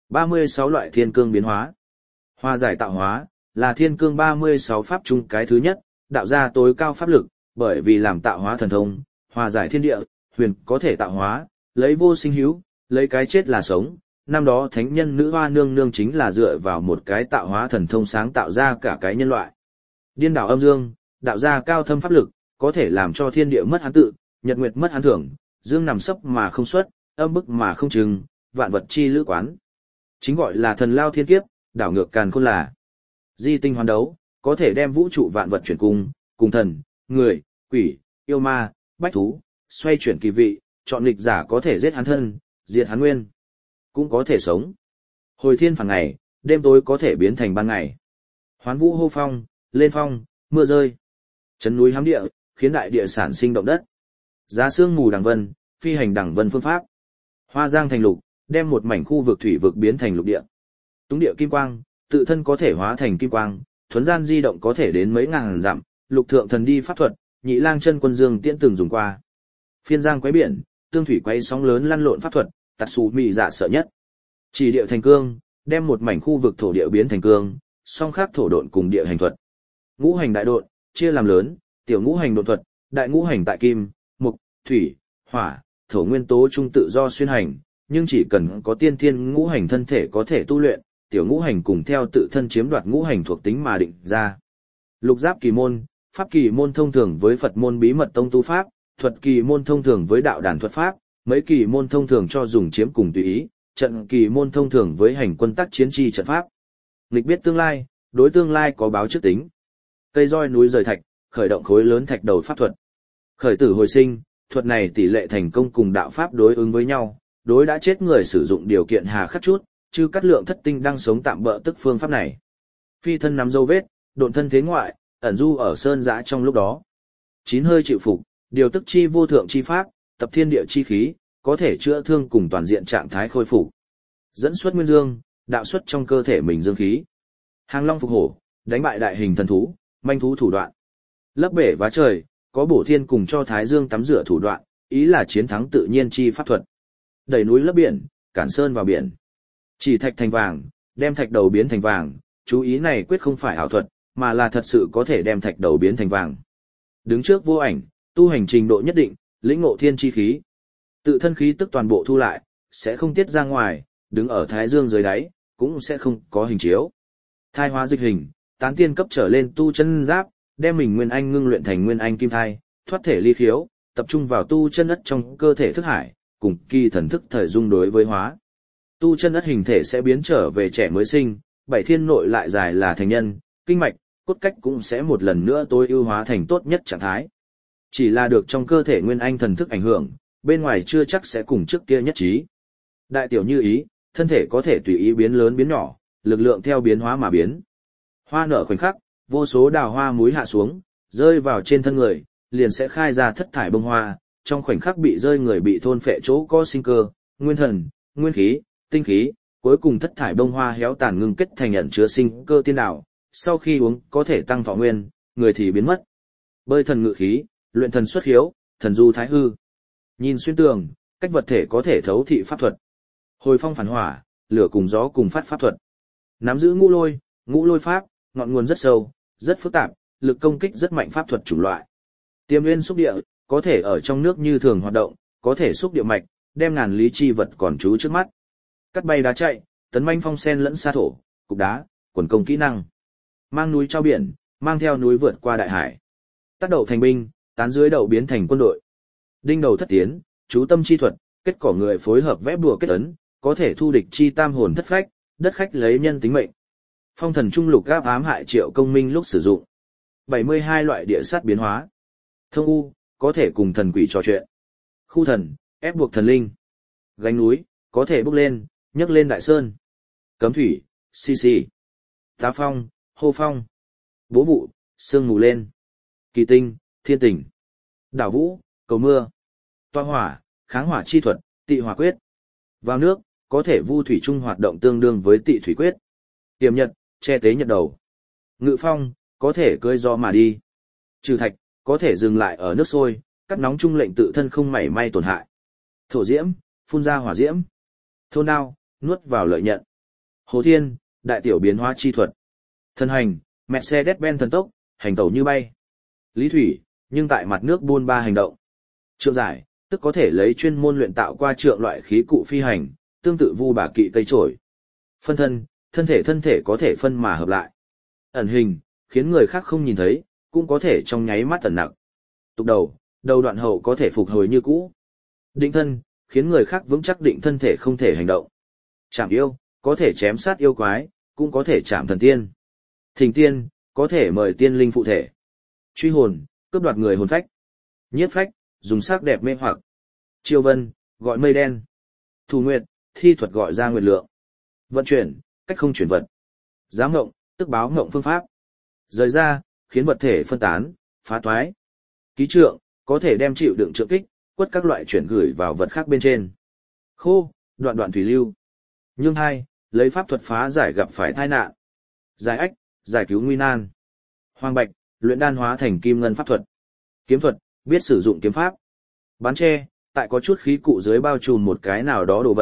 36 loại thiên cương biến hóa. Hòa giải tạo hóa, là thiên cương 36 pháp chung cái thứ nhất, đạo gia tối cao pháp lực, bởi vì làm tạo hóa thần thông, hòa giải thiên địa, huyền có thể tạo hóa, lấy vô sinh hữu, lấy cái chết là sống. Năm đó thánh nhân nữ hoa nương nương chính là dựa vào một cái tạo hóa thần thông sáng tạo ra cả cái nhân loại. Điên đảo âm dương, đạo gia cao thâm pháp lực, có thể làm cho thiên địa mất hắn tự, nhật nguyệt mất hắn thưởng, dương nằm sấp mà không xuất, âm bức mà không chừng, vạn vật chi lữ quán. Chính gọi là thần lao thiên kiếp, đảo ngược càn khôn là. Di tinh hoán đấu, có thể đem vũ trụ vạn vật chuyển cùng thần, người, quỷ, yêu ma, bách thú, xoay chuyển kỳ vị, chọn nghịch giả có thể giết hắn thân, diệt hắn nguyên, cũng có thể sống. Hồi thiên phản ngày, đêm tối có thể biến thành ban ngày. Hoán vũ hô phong, lên phong, mưa rơi. Chấn núi hám địa, khiến đại địa sản sinh động đất. Giá sương mù đằng vân, phi hành đằng vân phương pháp. Hoa giang thành lục, đem một mảnh khu vực thủy vực biến thành lục địa. Túng địa kim quang, tự thân có thể hóa thành kim quang, thuấn gian di động có thể đến mấy ngàn dặm, lục thượng thần đi pháp thuật, nhị lang chân quân dương tiễn từng dùng qua. Phiên giang quấy biển, tương thủy quấy sóng lớn lăn lộn pháp thuật, tạt xù mị dạ sợ nhất. Chỉ địa thành cương, đem một mảnh khu vực thổ địa biến thành cương, song khắc thổ độn cùng địa hành thuật. Ngũ hành đại độn, chia làm lớn, tiểu ngũ hành độn thuật, đại ngũ hành tại kim, mộc, thủy, hỏa, thổ nguyên tố trung tự do xuyên hành, nhưng chỉ cần có tiên thiên ngũ hành thân thể có thể tu luyện, tiểu ngũ hành cùng theo tự thân chiếm đoạt ngũ hành thuộc tính mà định ra. Lục giáp kỳ môn, pháp kỳ môn thông thường với Phật môn bí mật tông tu pháp, thuật kỳ môn thông thường với đạo đàn thuật pháp, mấy kỳ môn thông thường cho dùng chiếm cùng tùy ý, trận kỳ môn thông thường với hành quân tác chiến chi trận pháp. Nghịch biết tương lai, đối tương lai có báo trước tính. Cây roi núi rời thạch, khởi động khối lớn thạch đầu pháp thuật. Khởi tử hồi sinh, thuật này tỷ lệ thành công cùng đạo pháp đối ứng với nhau, đối đã chết người sử dụng điều kiện hà khắc chút, chứ cắt lượng thất tinh đang sống tạm bỡ tức phương pháp này. Phi thân nắm dấu vết, độn thân thế ngoại, ẩn du ở sơn dã trong lúc đó. Chín hơi chịu phục, điều tức chi vô thượng chi pháp, tập thiên địa chi khí, có thể chữa thương cùng toàn diện trạng thái khôi phục. Dẫn xuất nguyên dương, đạo xuất trong cơ thể mình dương khí. Hàng long phục hổ, đánh bại đại hình thần thú, manh thú thủ đoạn. Lấp bể vá trời, có bổ thiên cùng cho thái dương tắm rửa thủ đoạn, ý là chiến thắng tự nhiên chi pháp thuật. Đẩy núi lấp biển, cản sơn vào biển. Chỉ thạch thành vàng, đem thạch đầu biến thành vàng, chú ý này quyết không phải ảo thuật, mà là thật sự có thể đem thạch đầu biến thành vàng. Đứng trước vô ảnh, tu hành trình độ nhất định, lĩnh ngộ thiên chi khí. Tự thân khí tức toàn bộ thu lại, sẽ không tiết ra ngoài, đứng ở thái dương dưới đáy, cũng sẽ không có hình chiếu. Thai hóa dịch hình, tán tiên cấp trở lên tu chân giáp, đem mình nguyên anh ngưng luyện thành nguyên anh kim thai, thoát thể ly khiếu, tập trung vào tu chân ất trong cơ thể thức hải, cùng kỳ thần thức thời dung đối với hóa. Tu chân ất hình thể sẽ biến trở về trẻ mới sinh, bảy thiên nội lại dài là thành nhân, kinh mạch, cốt cách cũng sẽ một lần nữa tối ưu hóa thành tốt nhất trạng thái. Chỉ là được trong cơ thể nguyên anh thần thức ảnh hưởng, bên ngoài chưa chắc sẽ cùng trước kia nhất trí. Đại tiểu như ý, thân thể có thể tùy ý biến lớn biến nhỏ, lực lượng theo biến hóa mà biến. Hoa nở khoảnh khắc, vô số đào hoa múi hạ xuống, rơi vào trên thân người, liền sẽ khai ra thất thải bông hoa, trong khoảnh khắc bị rơi người bị thôn phệ chỗ có sinh cơ, nguyên thần, nguyên khí, tinh khí, cuối cùng thất thải bông hoa héo tàn ngưng kết thành nhận chứa sinh cơ tiên đạo, sau khi uống có thể tăng thọ nguyên, người thì biến mất. Bơi thần ngự khí, luyện thần xuất hiếu, thần du thái hư. Nhìn xuyên tường, cách vật thể có thể thấu thị pháp thuật. Hồi phong phản hỏa, lửa cùng gió cùng phát pháp thuật. Nắm giữ ngũ lôi pháp, ngọn nguồn rất sâu, rất phức tạp, lực công kích rất mạnh pháp thuật chủng loại. Tiềm nguyên xúc địa, có thể ở trong nước như thường hoạt động, có thể xúc địa mạch, đem ngàn lý chi vật còn trú trước mắt. Cắt bay đá chạy, tấn manh phong sen lẫn sa thổ, cục đá, quần công kỹ năng. Mang núi trao biển, mang theo núi vượt qua đại hải. Tác đậu thành binh, tán dưới đậu biến thành quân đội. Đinh đầu thất tiến, chú tâm chi thuật, kết cỏ người phối hợp vẽ bùa kết ấn, có thể thu địch chi tam hồn thất phách, đất khách lấy nhân tính mệnh. Phong thần trung lục gáp ám hại Triệu Công Minh lúc sử dụng. 72 loại địa sát biến hóa. Thông u, có thể cùng thần quỷ trò chuyện. Khu thần, ép buộc thần linh. Gánh núi, có thể bốc lên, nhấc lên đại sơn. Cấm thủy, xì. Tá phong, hô phong. Bố vụ, sương mù lên. Kỳ tinh, thiên tình. Đảo vũ, cầu mưa. Toa hỏa, kháng hỏa chi thuật, tị hỏa quyết. Vào nước, có thể vu thủy trung hoạt động tương đương với tị thủy quyết. Tiềm nhật, che tế nhật đầu. Ngự phong, có thể cưỡi gió mà đi. Trừ thạch, có thể dừng lại ở nước sôi, cắt nóng trung lệnh tự thân không mảy may tổn hại. Thổ diễm, phun ra hỏa diễm. Thôn đao, nuốt vào lợi nhận. Hồ thiên, đại tiểu biến hóa chi thuật. Thân hành, Mercedes-Benz thần tốc, hành tẩu như bay. Lý thủy, nhưng tại mặt nước buôn ba hành động. Trượng giải, tức có thể lấy chuyên môn luyện tạo qua trượng loại khí cụ phi hành, tương tự vu bà kỵ cây trổi. Phân thân, thân thể có thể phân mà hợp lại. Ẩn hình, khiến người khác không nhìn thấy, cũng có thể trong nháy mắt ẩn nặng. Tục đầu đoạn hậu có thể phục hồi như cũ. Định thân, khiến người khác vững chắc định thân thể không thể hành động. Chạm yêu, có thể chém sát yêu quái, cũng có thể chạm thần tiên. Thỉnh tiên, có thể mời tiên linh phụ thể. Truy hồn, cướp đoạt người hồn phách. Nhiếp phách, dùng sắc đẹp mê hoặc. Chiêu vân, gọi mây đen. Thủ nguyệt, thi thuật gọi ra nguyệt lượng. Vận chuyển, cách không chuyển vật. Giám ngộng, tức báo ngộng phương pháp. Rời ra, khiến vật thể phân tán, phá toái. Ký trượng, có thể đem chịu đựng trượng kích, quất các loại chuyển gửi vào vật khác bên trên. Khô, đoạn thủy lưu. Nhưng hai, lấy pháp thuật phá giải gặp phải tai nạn. Giải ách, giải cứu nguy nan. Hoàng bạch, luyện đan hóa thành kim ngân pháp thuật. Kiếm thuật, biết sử dụng kiếm pháp. Bán tre, tại có chút khí cụ dưới bao trùm một cái nào đó đồ vật,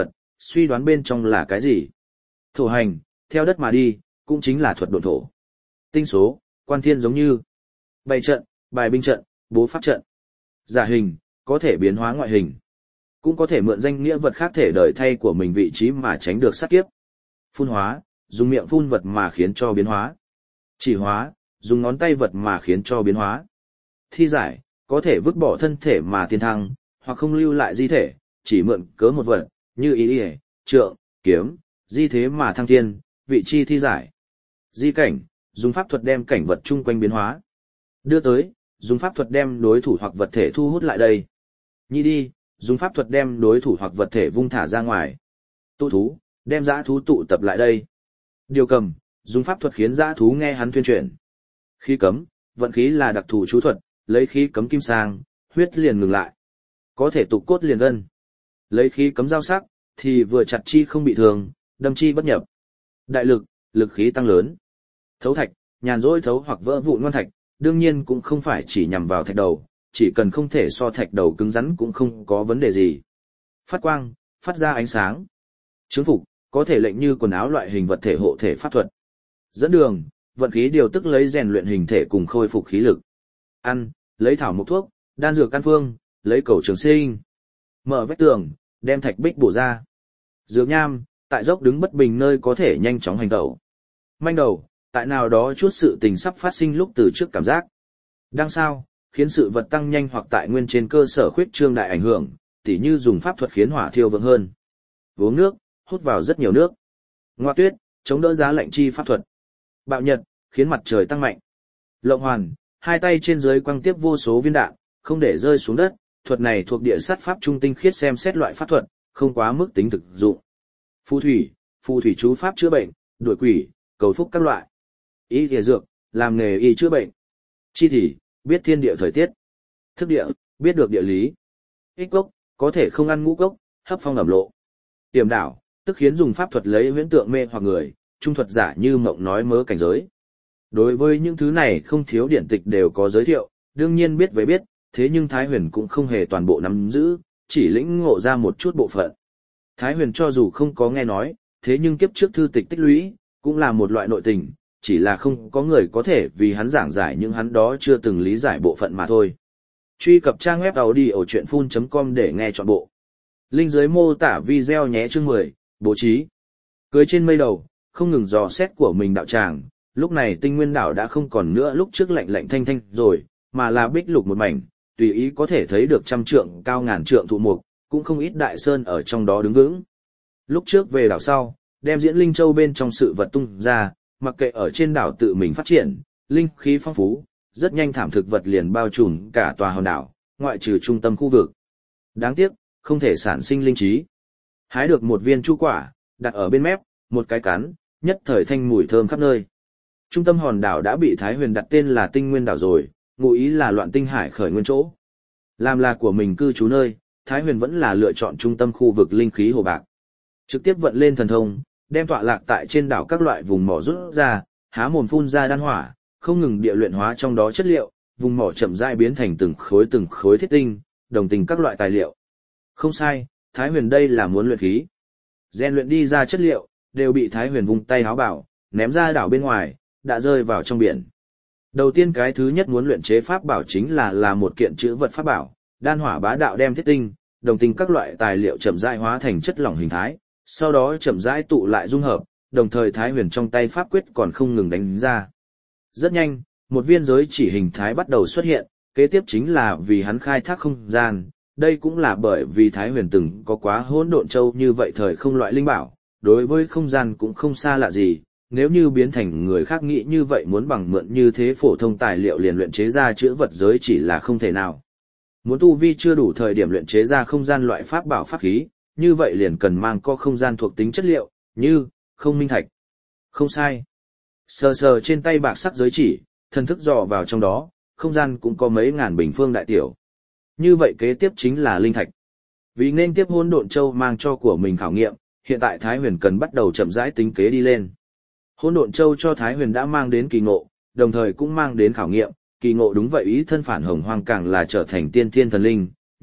suy đoán bên trong là cái gì? Thổ hành, theo đất mà đi, cũng chính là thuật độn thổ. Tinh số, quan thiên giống như bày trận, bài binh trận, bố pháp trận. Giả hình, có thể biến hóa ngoại hình. Cũng có thể mượn danh nghĩa vật khác thể đời thay của mình vị trí mà tránh được sát kiếp. Phun hóa, dùng miệng phun vật mà khiến cho biến hóa. Chỉ hóa, dùng ngón tay vật mà khiến cho biến hóa. Thi giải, có thể vứt bỏ thân thể mà tiến thăng, hoặc không lưu lại di thể, chỉ mượn cớ một vật, như ý, trượng, kiếm, di thế mà thăng thiên, vị chi thi giải. Di cảnh, dùng pháp thuật đem cảnh vật chung quanh biến hóa. Đưa tới, dùng pháp thuật đem đối thủ hoặc vật thể thu hút lại đây. Nhi đi, dùng pháp thuật đem đối thủ hoặc vật thể vung thả ra ngoài. Tụ thú, đem dã thú tụ tập lại đây. Điều cầm, dùng pháp thuật khiến dã thú nghe hắn tuyên truyền. Khí cấm, vận khí là đặc thù chú thuật, lấy khí cấm kim sang, huyết liền ngừng lại. Có thể tụ cốt liền gân. Lấy khí cấm giao sắc, thì vừa chặt chi không bị thương, đâm chi bất nhập. Đại lực, lực khí tăng lớn. Thấu thạch, nhàn rỗi thấu hoặc vỡ vụn ngoan thạch, đương nhiên cũng không phải chỉ nhằm vào thạch đầu, chỉ cần không thể so thạch đầu cứng rắn cũng không có vấn đề gì. Phát quang, phát ra ánh sáng. Chướng phục, có thể lệnh như quần áo loại hình vật thể hộ thể pháp thuật. Dẫn đường, vận khí điều tức lấy rèn luyện hình thể cùng khôi phục khí lực. Ăn, lấy thảo mộc thuốc, đan dược căn phương, lấy cầu trường sinh. Mở vách tường, đem thạch bích bổ ra. Dược nham, tại dốc đứng bất bình nơi có thể nhanh chóng hành tẩu. Manh đầu, tại nào đó chút sự tình sắp phát sinh lúc từ trước cảm giác. Đăng sao, khiến sự vật tăng nhanh hoặc tại nguyên trên cơ sở khuyết trương đại ảnh hưởng, tỉ như dùng pháp thuật khiến hỏa thiêu vượng hơn. Uống nước, hút vào rất nhiều nước. Ngoa tuyết, chống đỡ giá lạnh chi pháp thuật. Bạo nhật, khiến mặt trời tăng mạnh. Lộng hoàn, hai tay trên dưới quăng tiếp vô số viên đạn, không để rơi xuống đất. Thuật này thuộc địa sát pháp trung tinh khiết xem xét loại pháp thuật, không quá mức tính thực dụng. Phù thủy chú pháp chữa bệnh, đuổi quỷ, cầu phúc các loại. Y y dược, làm nghề y chữa bệnh. Chi thì, biết thiên địa thời tiết. Thức địa, biết được địa lý. Ích cốc, có thể không ăn ngũ cốc, hấp phong ẩm lộ. Tiềm đảo, tức khiến dùng pháp thuật lấy huyễn tượng mê hoặc người, trung thuật giả như mộng nói mớ cảnh giới. Đối với những thứ này không thiếu điển tịch đều có giới thiệu, đương nhiên biết với biết, thế nhưng Thái Huyền cũng không hề toàn bộ nắm giữ, chỉ lĩnh ngộ ra một chút bộ phận. Thái Huyền cho dù không có nghe nói, thế nhưng kiếp trước thư tịch tích lũy, cũng là một loại nội tình, chỉ là không có người có thể vì hắn giảng giải những hắn đó chưa từng lý giải bộ phận mà thôi. Truy cập trang web audiochuyenphun.com để nghe trọn bộ. Link dưới mô tả video nhé. Chương 10, bố trí. Cưới trên mây đầu, không ngừng dò xét của mình đạo tràng, lúc này Tinh Nguyên đảo đã không còn nữa lúc trước lạnh lạnh thanh thanh rồi, mà là bích lục một mảnh, tùy ý có thể thấy được trăm trượng cao ngàn trượng thụ mục, cũng không ít đại sơn ở trong đó đứng vững. Lúc trước về đảo sau, đem Diễn Linh Châu bên trong sự vật tung ra, mặc kệ ở trên đảo tự mình phát triển, linh khí phong phú, rất nhanh thảm thực vật liền bao trùm cả tòa hòn đảo, ngoại trừ trung tâm khu vực. Đáng tiếc, không thể sản sinh linh trí. Hái được một viên chu quả, đặt ở bên mép, một cái cắn, nhất thời thanh mùi thơm khắp nơi. Trung tâm hòn đảo đã bị Thái Huyền đặt tên là Tinh Nguyên đảo rồi, ngụ ý là loạn tinh hải khởi nguyên chỗ. Làm là của mình cư trú nơi, Thái Huyền vẫn là lựa chọn trung tâm khu vực linh khí hồ bạc. Trực tiếp vận lên thần thông, đem tọa lạc tại trên đảo các loại vùng mỏ rút ra, há mồm phun ra đan hỏa, không ngừng địa luyện hóa trong đó chất liệu, vùng mỏ chậm rãi biến thành từng khối thiết tinh, đồng tinh các loại tài liệu. Không sai, Thái Huyền đây là muốn luyện khí. Gen luyện đi ra chất liệu, đều bị Thái Huyền vung tay háo bảo, ném ra đảo bên ngoài, đã rơi vào trong biển. Đầu tiên cái thứ nhất muốn luyện chế pháp bảo chính là một kiện chữ vật pháp bảo, đan hỏa bá đạo đem thiết tinh, đồng tinh các loại tài liệu chậm rãi hóa thành chất lỏng hình thái, sau đó chậm rãi tụ lại dung hợp, đồng thời Thái Huyền trong tay pháp quyết còn không ngừng đánh ra. Rất nhanh, một viên giới chỉ hình thái bắt đầu xuất hiện, kế tiếp chính là vì hắn khai thác không gian, đây cũng là bởi vì Thái Huyền từng có quá hỗn độn châu như vậy thời không loại linh bảo, đối với không gian cũng không xa lạ gì, nếu như biến thành người khác nghĩ như vậy muốn bằng mượn như thế phổ thông tài liệu liền luyện chế ra chữ vật giới chỉ là không thể nào. Muốn tu vi chưa đủ thời điểm luyện chế ra không gian loại pháp bảo pháp khí, như vậy liền cần mang có không gian thuộc tính chất liệu, như không minh thạch. Không sai. Sờ sờ trên tay bạc sắc giới chỉ, thần thức dò vào trong đó, không gian cũng có mấy ngàn bình phương đại tiểu. Như vậy kế tiếp chính là linh thạch. Vì nên tiếp hỗn độn châu mang cho của mình khảo nghiệm, hiện tại Thái Huyền cần bắt đầu chậm rãi tính kế đi lên. Hỗn độn châu cho Thái Huyền đã mang đến kỳ ngộ, đồng thời cũng mang đến khảo nghiệm, kỳ ngộ đúng vậy ý thân phản hồng hoang càng là trở thành tiên thiên thần linh,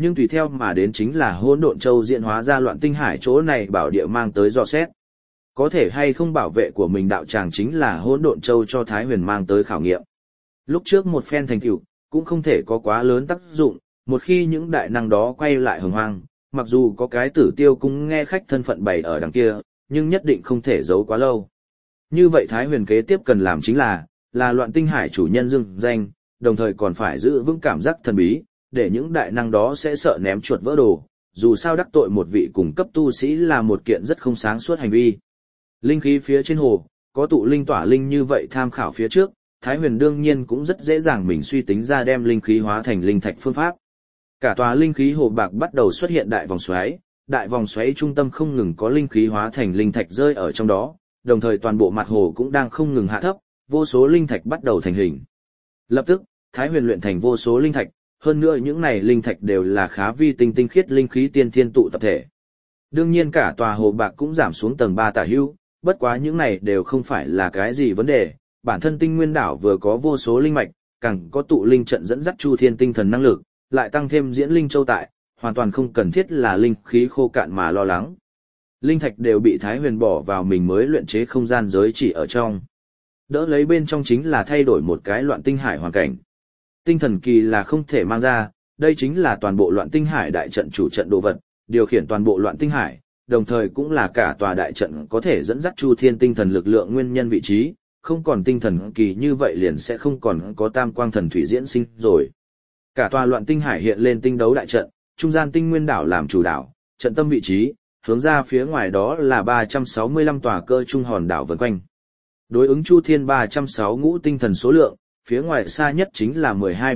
Nhưng tùy theo mà đến chính là hỗn độn châu diễn hóa ra loạn tinh hải chỗ này bảo địa mang tới dò xét. Có thể hay không bảo vệ của mình đạo tràng chính là hỗn độn châu cho Thái Huyền mang tới khảo nghiệm. Lúc trước một phen thành tựu cũng không thể có quá lớn tác dụng, một khi những đại năng đó quay lại hồng hoang, mặc dù có cái Tử Tiêu cung nghe khách thân phận bày ở đằng kia, nhưng nhất định không thể giấu quá lâu. Như vậy Thái Huyền kế tiếp cần làm chính là loạn tinh hải chủ nhân dương danh, đồng thời còn phải giữ vững cảm giác thần bí, để những đại năng đó sẽ sợ ném chuột vỡ đồ, dù sao đắc tội một vị cùng cấp tu sĩ là một kiện rất không sáng suốt hành vi. Linh khí phía trên hồ, có tụ linh tỏa linh như vậy tham khảo phía trước, Thái Huyền đương nhiên cũng rất dễ dàng mình suy tính ra đem linh khí hóa thành linh thạch phương pháp. Cả tòa linh khí hồ bạc bắt đầu xuất hiện đại vòng xoáy trung tâm không ngừng có linh khí hóa thành linh thạch rơi ở trong đó, đồng thời toàn bộ mặt hồ cũng đang không ngừng hạ thấp, vô số linh thạch bắt đầu thành hình. Lập tức, Thái Huyền luyện thành vô số linh thạch, hơn nữa những này linh thạch đều là khá vi tinh khiết linh khí tiên thiên tụ tập thể. Đương nhiên cả tòa hồ bạc cũng giảm xuống tầng 3 tả hữu, bất quá những này đều không phải là cái gì vấn đề, bản thân Tinh Nguyên đảo vừa có vô số linh mạch, càng có tụ linh trận dẫn dắt chu thiên tinh thần năng lực, lại tăng thêm diễn linh châu tại, hoàn toàn không cần thiết là linh khí khô cạn mà lo lắng. Linh thạch đều bị Thái Huyền bỏ vào mình mới luyện chế không gian giới chỉ ở trong. Đỡ lấy bên trong chính là thay đổi một cái loạn tinh hải hoàn cảnh. Tinh thần kỳ là không thể mang ra, đây chính là toàn bộ loạn tinh hải đại trận chủ trận đồ vật, điều khiển toàn bộ loạn tinh hải, đồng thời cũng là cả tòa đại trận có thể dẫn dắt chu thiên tinh thần lực lượng nguyên nhân vị trí, không còn tinh thần kỳ như vậy liền sẽ không còn có tam quang thần thủy diễn sinh rồi. Cả tòa loạn tinh hải hiện lên tinh đấu đại trận, trung gian Tinh Nguyên đảo làm chủ đảo, trận tâm vị trí, hướng ra phía ngoài đó là 365 tòa cơ trung hòn đảo vần quanh. Đối ứng chu thiên 306 ngũ tinh thần số lượng, phía ngoài xa nhất chính là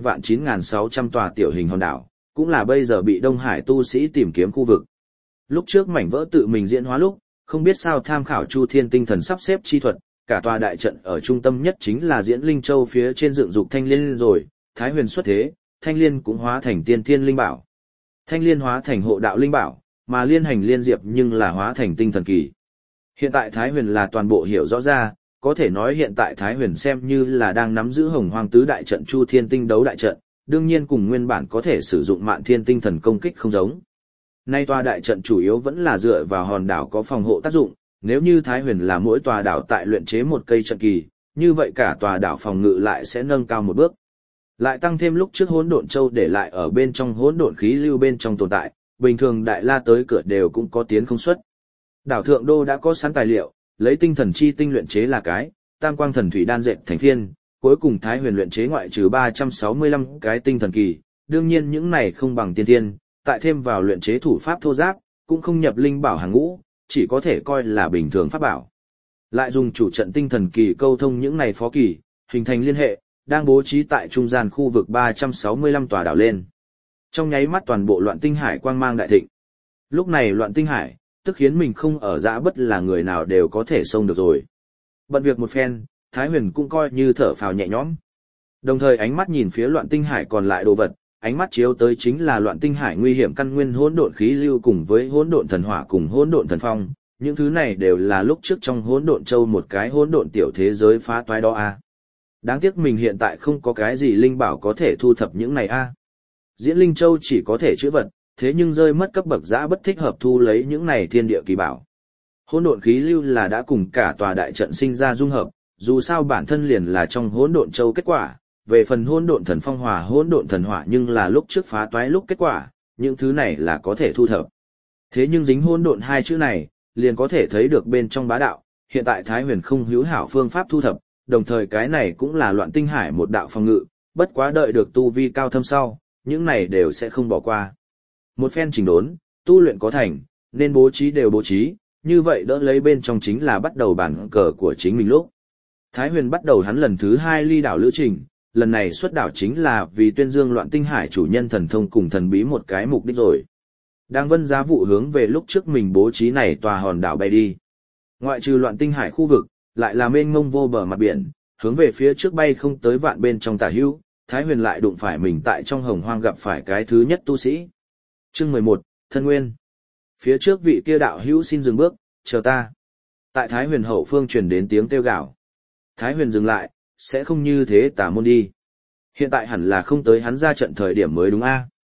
12.9600 tòa tiểu hình hòn đảo, cũng là bây giờ bị Đông Hải tu sĩ tìm kiếm khu vực. Lúc trước mảnh vỡ tự mình diễn hóa lúc, không biết sao tham khảo chu thiên tinh thần sắp xếp chi thuật, cả tòa đại trận ở trung tâm nhất chính là diễn linh châu phía trên dựng dục thanh liên rồi, Thái Huyền xuất thế, thanh liên cũng hóa thành tiên thiên linh bảo. Thanh liên hóa thành hộ đạo linh bảo, mà liên hành liên diệp nhưng là hóa thành tinh thần kỳ. Hiện tại Thái Huyền là toàn bộ hiểu rõ ra, có thể nói hiện tại Thái Huyền xem như là đang nắm giữ Hồng Hoang tứ đại trận chu thiên tinh đấu đại trận, đương nhiên cùng nguyên bản có thể sử dụng Mạn Thiên tinh thần công kích không giống. Nay tòa đại trận chủ yếu vẫn là dựa vào hòn đảo có phòng hộ tác dụng, nếu như Thái Huyền là mỗi tòa đảo tại luyện chế một cây trận kỳ, như vậy cả tòa đảo phòng ngự lại sẽ nâng cao một bước. Lại tăng thêm lúc trước hỗn độn châu để lại ở bên trong hỗn độn khí lưu bên trong tồn tại, bình thường đại la tới cửa đều cũng có tiến không xuất. Đảo Thượng Đô đã có sẵn tài liệu, lấy tinh thần chi tinh luyện chế là cái, tam quang thần thủy đan dệt thành phiên, cuối cùng Thái Huyền luyện chế ngoại trừ 365 cái tinh thần kỳ, đương nhiên những này không bằng tiên thiên, tại thêm vào luyện chế thủ pháp thô giáp, cũng không nhập linh bảo hàng ngũ, chỉ có thể coi là bình thường pháp bảo. Lại dùng chủ trận tinh thần kỳ câu thông những này phó kỳ, hình thành liên hệ, đang bố trí tại trung gian khu vực 365 tòa đảo lên. Trong nháy mắt toàn bộ loạn tinh hải quang mang đại thịnh. Lúc này loạn tinh hải, tức khiến mình không ở dã bất là người nào đều có thể xông được rồi. Bận việc một phen, Thái Huyền cũng coi như thở phào nhẹ nhõm. Đồng thời ánh mắt nhìn phía loạn tinh hải còn lại đồ vật, ánh mắt chiếu tới chính là loạn tinh hải nguy hiểm căn nguyên hỗn độn khí lưu cùng với hỗn độn thần hỏa cùng hỗn độn thần phong, những thứ này đều là lúc trước trong hỗn độn châu một cái hỗn độn tiểu thế giới phá toái đó a. Đáng tiếc mình hiện tại không có cái gì linh bảo có thể thu thập những này a. Diễn linh châu chỉ có thể chữa vật, thế nhưng rơi mất cấp bậc dã bất thích hợp thu lấy những này thiên địa kỳ bảo. Hỗn độn khí lưu là đã cùng cả tòa đại trận sinh ra dung hợp, dù sao bản thân liền là trong hỗn độn châu kết quả, về phần hỗn độn thần phong hòa hỗn độn thần hỏa nhưng là lúc trước phá toái lúc kết quả, những thứ này là có thể thu thập. Thế nhưng dính hỗn độn hai chữ này, liền có thể thấy được bên trong bá đạo, hiện tại Thái Huyền không hữu hảo phương pháp thu thập, đồng thời cái này cũng là loạn tinh hải một đạo phòng ngự, bất quá đợi được tu vi cao thâm sau, những này đều sẽ không bỏ qua. Một phen chỉnh đốn, tu luyện có thành, nên bố trí đều bố trí, như vậy đỡ lấy bên trong chính là bắt đầu bản cờ của chính mình lúc. Thái Huyền bắt đầu hắn lần thứ 2 ly đảo lữ trình, lần này xuất đảo chính là vì tuyên dương loạn tinh hải chủ nhân thần thông cùng thần bí một cái mục đích rồi. Đang vân giá vụ hướng về lúc trước mình bố trí này tòa hòn đảo bay đi. Ngoại trừ loạn tinh hải khu vực, lại là mênh mông vô bờ mặt biển, hướng về phía trước bay không tới vạn bên trong tả hữu, Thái Huyền lại đụng phải mình tại trong hồng hoang gặp phải cái thứ nhất tu sĩ. Chương 11, Thân Nguyên. Phía trước vị kia đạo hữu xin dừng bước, chờ ta. Tại Thái Huyền hậu phương truyền đến tiếng kêu gào. Thái Huyền dừng lại, sẽ không như thế tả môn đi. Hiện tại hẳn là không tới hắn ra trận thời điểm mới đúng a.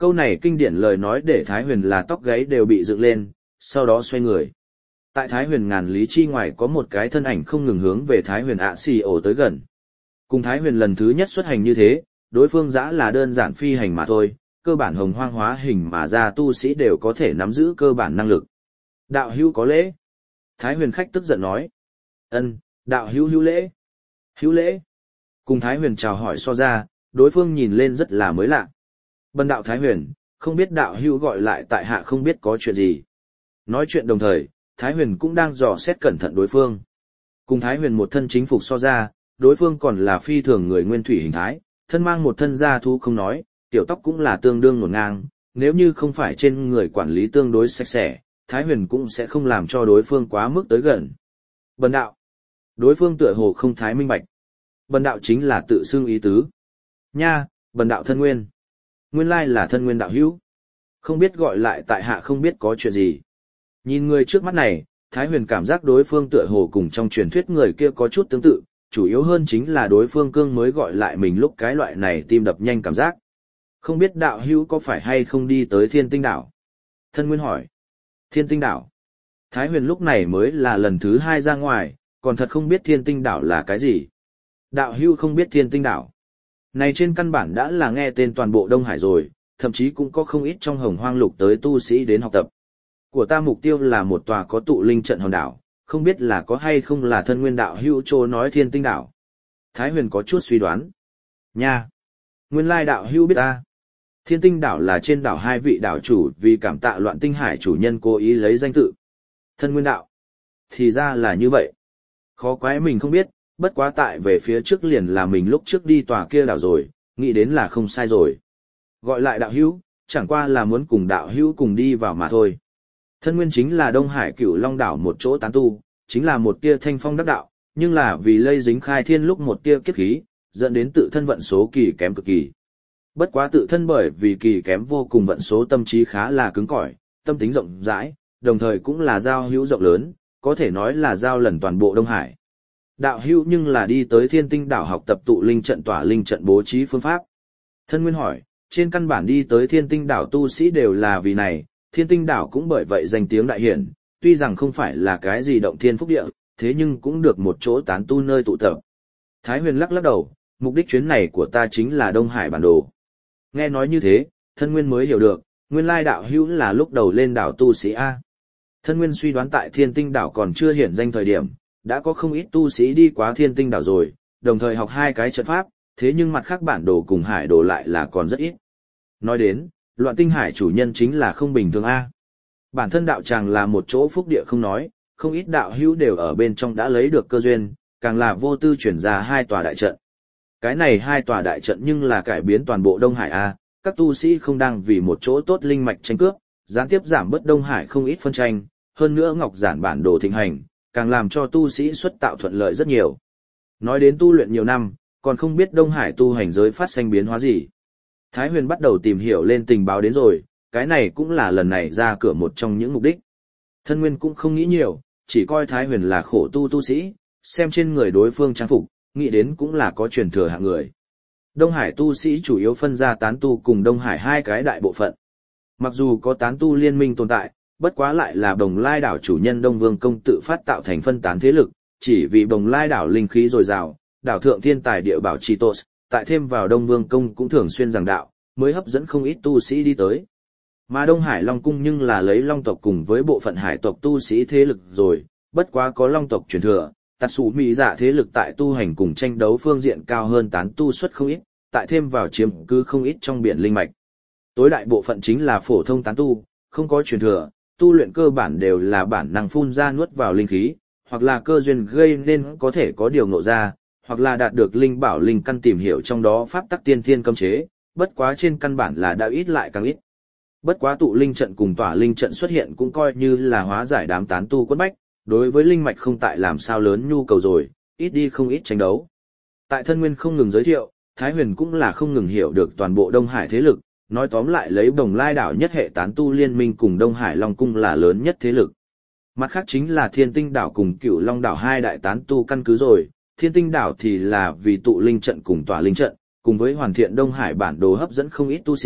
Câu này kinh điển lời nói để Thái Huyền là tóc gáy đều bị dựng lên, sau đó xoay người. Tại Thái Huyền ngàn lý chi ngoài có một cái thân ảnh không ngừng hướng về Thái Huyền ạ xì ổ tới gần. Cùng Thái Huyền lần thứ nhất xuất hành như thế, đối phương dã là đơn giản phi hành mà thôi, cơ bản hồng hoang hóa hình mà ra tu sĩ đều có thể nắm giữ cơ bản năng lực. Đạo hữu có lễ. Thái Huyền khách tức giận nói. Ân, đạo hữu hữu lễ. Hữu lễ. Cùng Thái Huyền chào hỏi so ra, đối phương nhìn lên rất là mới lạ. Bần đạo Thái Huyền, không biết đạo hữu gọi lại tại hạ không biết có chuyện gì. Nói chuyện đồng thời, Thái Huyền cũng đang dò xét cẩn thận đối phương. Cùng Thái Huyền một thân chính phục so ra, đối phương còn là phi thường người nguyên thủy hình thái, thân mang một thân da thú không nói, tiểu tóc cũng là tương đương ngổn ngang, nếu như không phải trên người quản lý tương đối sạch sẽ, Thái Huyền cũng sẽ không làm cho đối phương quá mức tới gần. Bần đạo. Đối phương tựa hồ không thái minh bạch. Bần đạo chính là tự xưng ý tứ. Nha, bần đạo thân nguyên. Nguyên lai là thân nguyên đạo hữu. Không biết gọi lại tại hạ không biết có chuyện gì. Nhìn người trước mắt này, Thái Huyền cảm giác đối phương tựa hồ cùng trong truyền thuyết người kia có chút tương tự, chủ yếu hơn chính là đối phương cương mới gọi lại mình lúc cái loại này tim đập nhanh cảm giác. Không biết đạo hữu có phải hay không đi tới Thiên Tinh Đảo? Thân Nguyên hỏi. Thiên Tinh Đảo. Thái Huyền lúc này mới là lần thứ 2 ra ngoài, còn thật không biết Thiên Tinh Đảo là cái gì. Đạo hữu không biết Thiên Tinh Đảo. Này trên căn bản đã là nghe tên toàn bộ Đông Hải rồi, thậm chí cũng có không ít trong Hồng Hoang Lục tới tu sĩ đến học tập. Của ta mục tiêu là một tòa có tụ linh trận hòn đảo, không biết là có hay không là thân nguyên đạo hữu trô nói Thiên Tinh Đảo. Thái Huyền có chút suy đoán. Nha! Nguyên lai đạo hữu biết ta. Thiên Tinh Đảo là trên đảo 2 vị đảo chủ vì cảm tạ Loạn Tinh Hải chủ nhân cố ý lấy danh tự. Thân nguyên đạo. Thì ra là như vậy. Khó quái mình không biết, bất quá tại về phía trước liền là mình lúc trước đi tòa kia đảo rồi, nghĩ đến là không sai rồi. Gọi lại đạo hữu, chẳng qua là muốn cùng đạo hữu cùng đi vào mà thôi. Thân nguyên chính là Đông Hải Cửu Long đảo một chỗ tán tu, chính là một tia thanh phong đắc đạo, nhưng là vì lây dính khai thiên lúc một tia kiếp khí, dẫn đến tự thân vận số kỳ kém cực kỳ. Bất quá tự thân bởi vì kỳ kém vô cùng vận số tâm trí khá là cứng cỏi, tâm tính rộng rãi, đồng thời cũng là giao hữu rộng lớn, có thể nói là giao lần toàn bộ Đông Hải. Đạo hữu nhưng là đi tới Thiên Tinh Đảo học tập tụ linh trận tỏa linh trận bố trí phương pháp. Thân Nguyên hỏi, trên căn bản đi tới Thiên Tinh Đảo tu sĩ đều là vì này, Thiên Tinh Đảo cũng bởi vậy danh tiếng đại hiển, tuy rằng không phải là cái gì động thiên phúc địa, thế nhưng cũng được một chỗ tán tu nơi tụ tập. Thái Huyền lắc lắc đầu, mục đích chuyến này của ta chính là Đông Hải bản đồ. Nghe nói như thế, Thân Nguyên mới hiểu được, nguyên lai đạo hữu là lúc đầu lên đảo tu sĩ A. Thân Nguyên suy đoán tại Thiên Tinh Đảo còn chưa hiển danh thời điểm, đã có không ít tu sĩ đi qua Thiên Tinh Đảo rồi, đồng thời học 2 cái trận pháp, thế nhưng mặt khác bản đồ cùng hải đồ lại là còn rất ít. Nói đến, Loạn Tinh Hải chủ nhân chính là không bình thường A. Bản thân đạo tràng là một chỗ phúc địa không nói, không ít đạo hữu đều ở bên trong đã lấy được cơ duyên, càng là vô tư chuyển ra 2 tòa đại trận. Cái này 2 tòa đại trận nhưng là cải biến toàn bộ Đông Hải A, các tu sĩ không đang vì một chỗ tốt linh mạch tranh cướp, gián tiếp giảm bớt Đông Hải không ít phân tranh, hơn nữa ngọc giản bản đồ thịnh hành, càng làm cho tu sĩ xuất tạo thuận lợi rất nhiều. Nói đến tu luyện nhiều năm, còn không biết Đông Hải tu hành giới phát sinh biến hóa gì. Thái Huyền bắt đầu tìm hiểu lên tình báo đến rồi, cái này cũng là lần này ra cửa một trong những mục đích. Thân Nguyên cũng không nghĩ nhiều, chỉ coi Thái Huyền là khổ tu sĩ, xem trên người đối phương trang phục, nghĩ đến cũng là có truyền thừa hạng người. Đông Hải tu sĩ chủ yếu phân ra tán tu cùng Đông Hải 2 cái đại bộ phận. Mặc dù có tán tu liên minh tồn tại, bất quá lại là Bồng Lai đảo chủ nhân Đông Vương công tự phát tạo thành phân tán thế lực, chỉ vì Bồng Lai đảo linh khí dồi dào, đảo thượng thiên tài địa bảo Chitos, tại thêm vào Đông Vương công cũng thường xuyên giảng đạo, mới hấp dẫn không ít tu sĩ đi tới. Mà Đông Hải Long cung nhưng là lấy Long tộc cùng với bộ phận hải tộc tu sĩ thế lực rồi, bất quá có Long tộc truyền thừa, tạt sủ mỹ dạ thế lực tại tu hành cùng tranh đấu phương diện cao hơn tán tu suất không ít, tại thêm vào chiếm cứ không ít trong biển linh mạch. Tối đại bộ phận chính là phổ thông tán tu, không có truyền thừa, tu luyện cơ bản đều là bản năng phun ra nuốt vào linh khí, hoặc là cơ duyên gây nên có thể có điều ngộ ra, hoặc là đạt được linh bảo linh căn tìm hiểu trong đó pháp tắc tiên thiên cấm chế, bất quá trên căn bản là đã ít lại càng ít. Bất quá tụ linh trận cùng tỏa linh trận xuất hiện cũng coi như là hóa giải đám tán tu quất bách, đối với linh mạch không tại làm sao lớn nhu cầu rồi, ít đi không ít tranh đấu. Tại Thân Nguyên không ngừng giới thiệu, Thái Huyền cũng là không ngừng hiểu được toàn bộ Đông Hải thế lực, nói tóm lại lấy Bồng Lai đảo nhất hệ tán tu liên minh cùng Đông Hải Long cung là lớn nhất thế lực. Mặt khác chính là Thiên Tinh đảo cùng Cửu Long đảo 2 đại tán tu căn cứ rồi, Thiên Tinh đảo thì là vì tụ linh trận cùng tỏa linh trận, cùng với hoàn thiện Đông Hải bản đồ hấp dẫn không ít tu sĩ,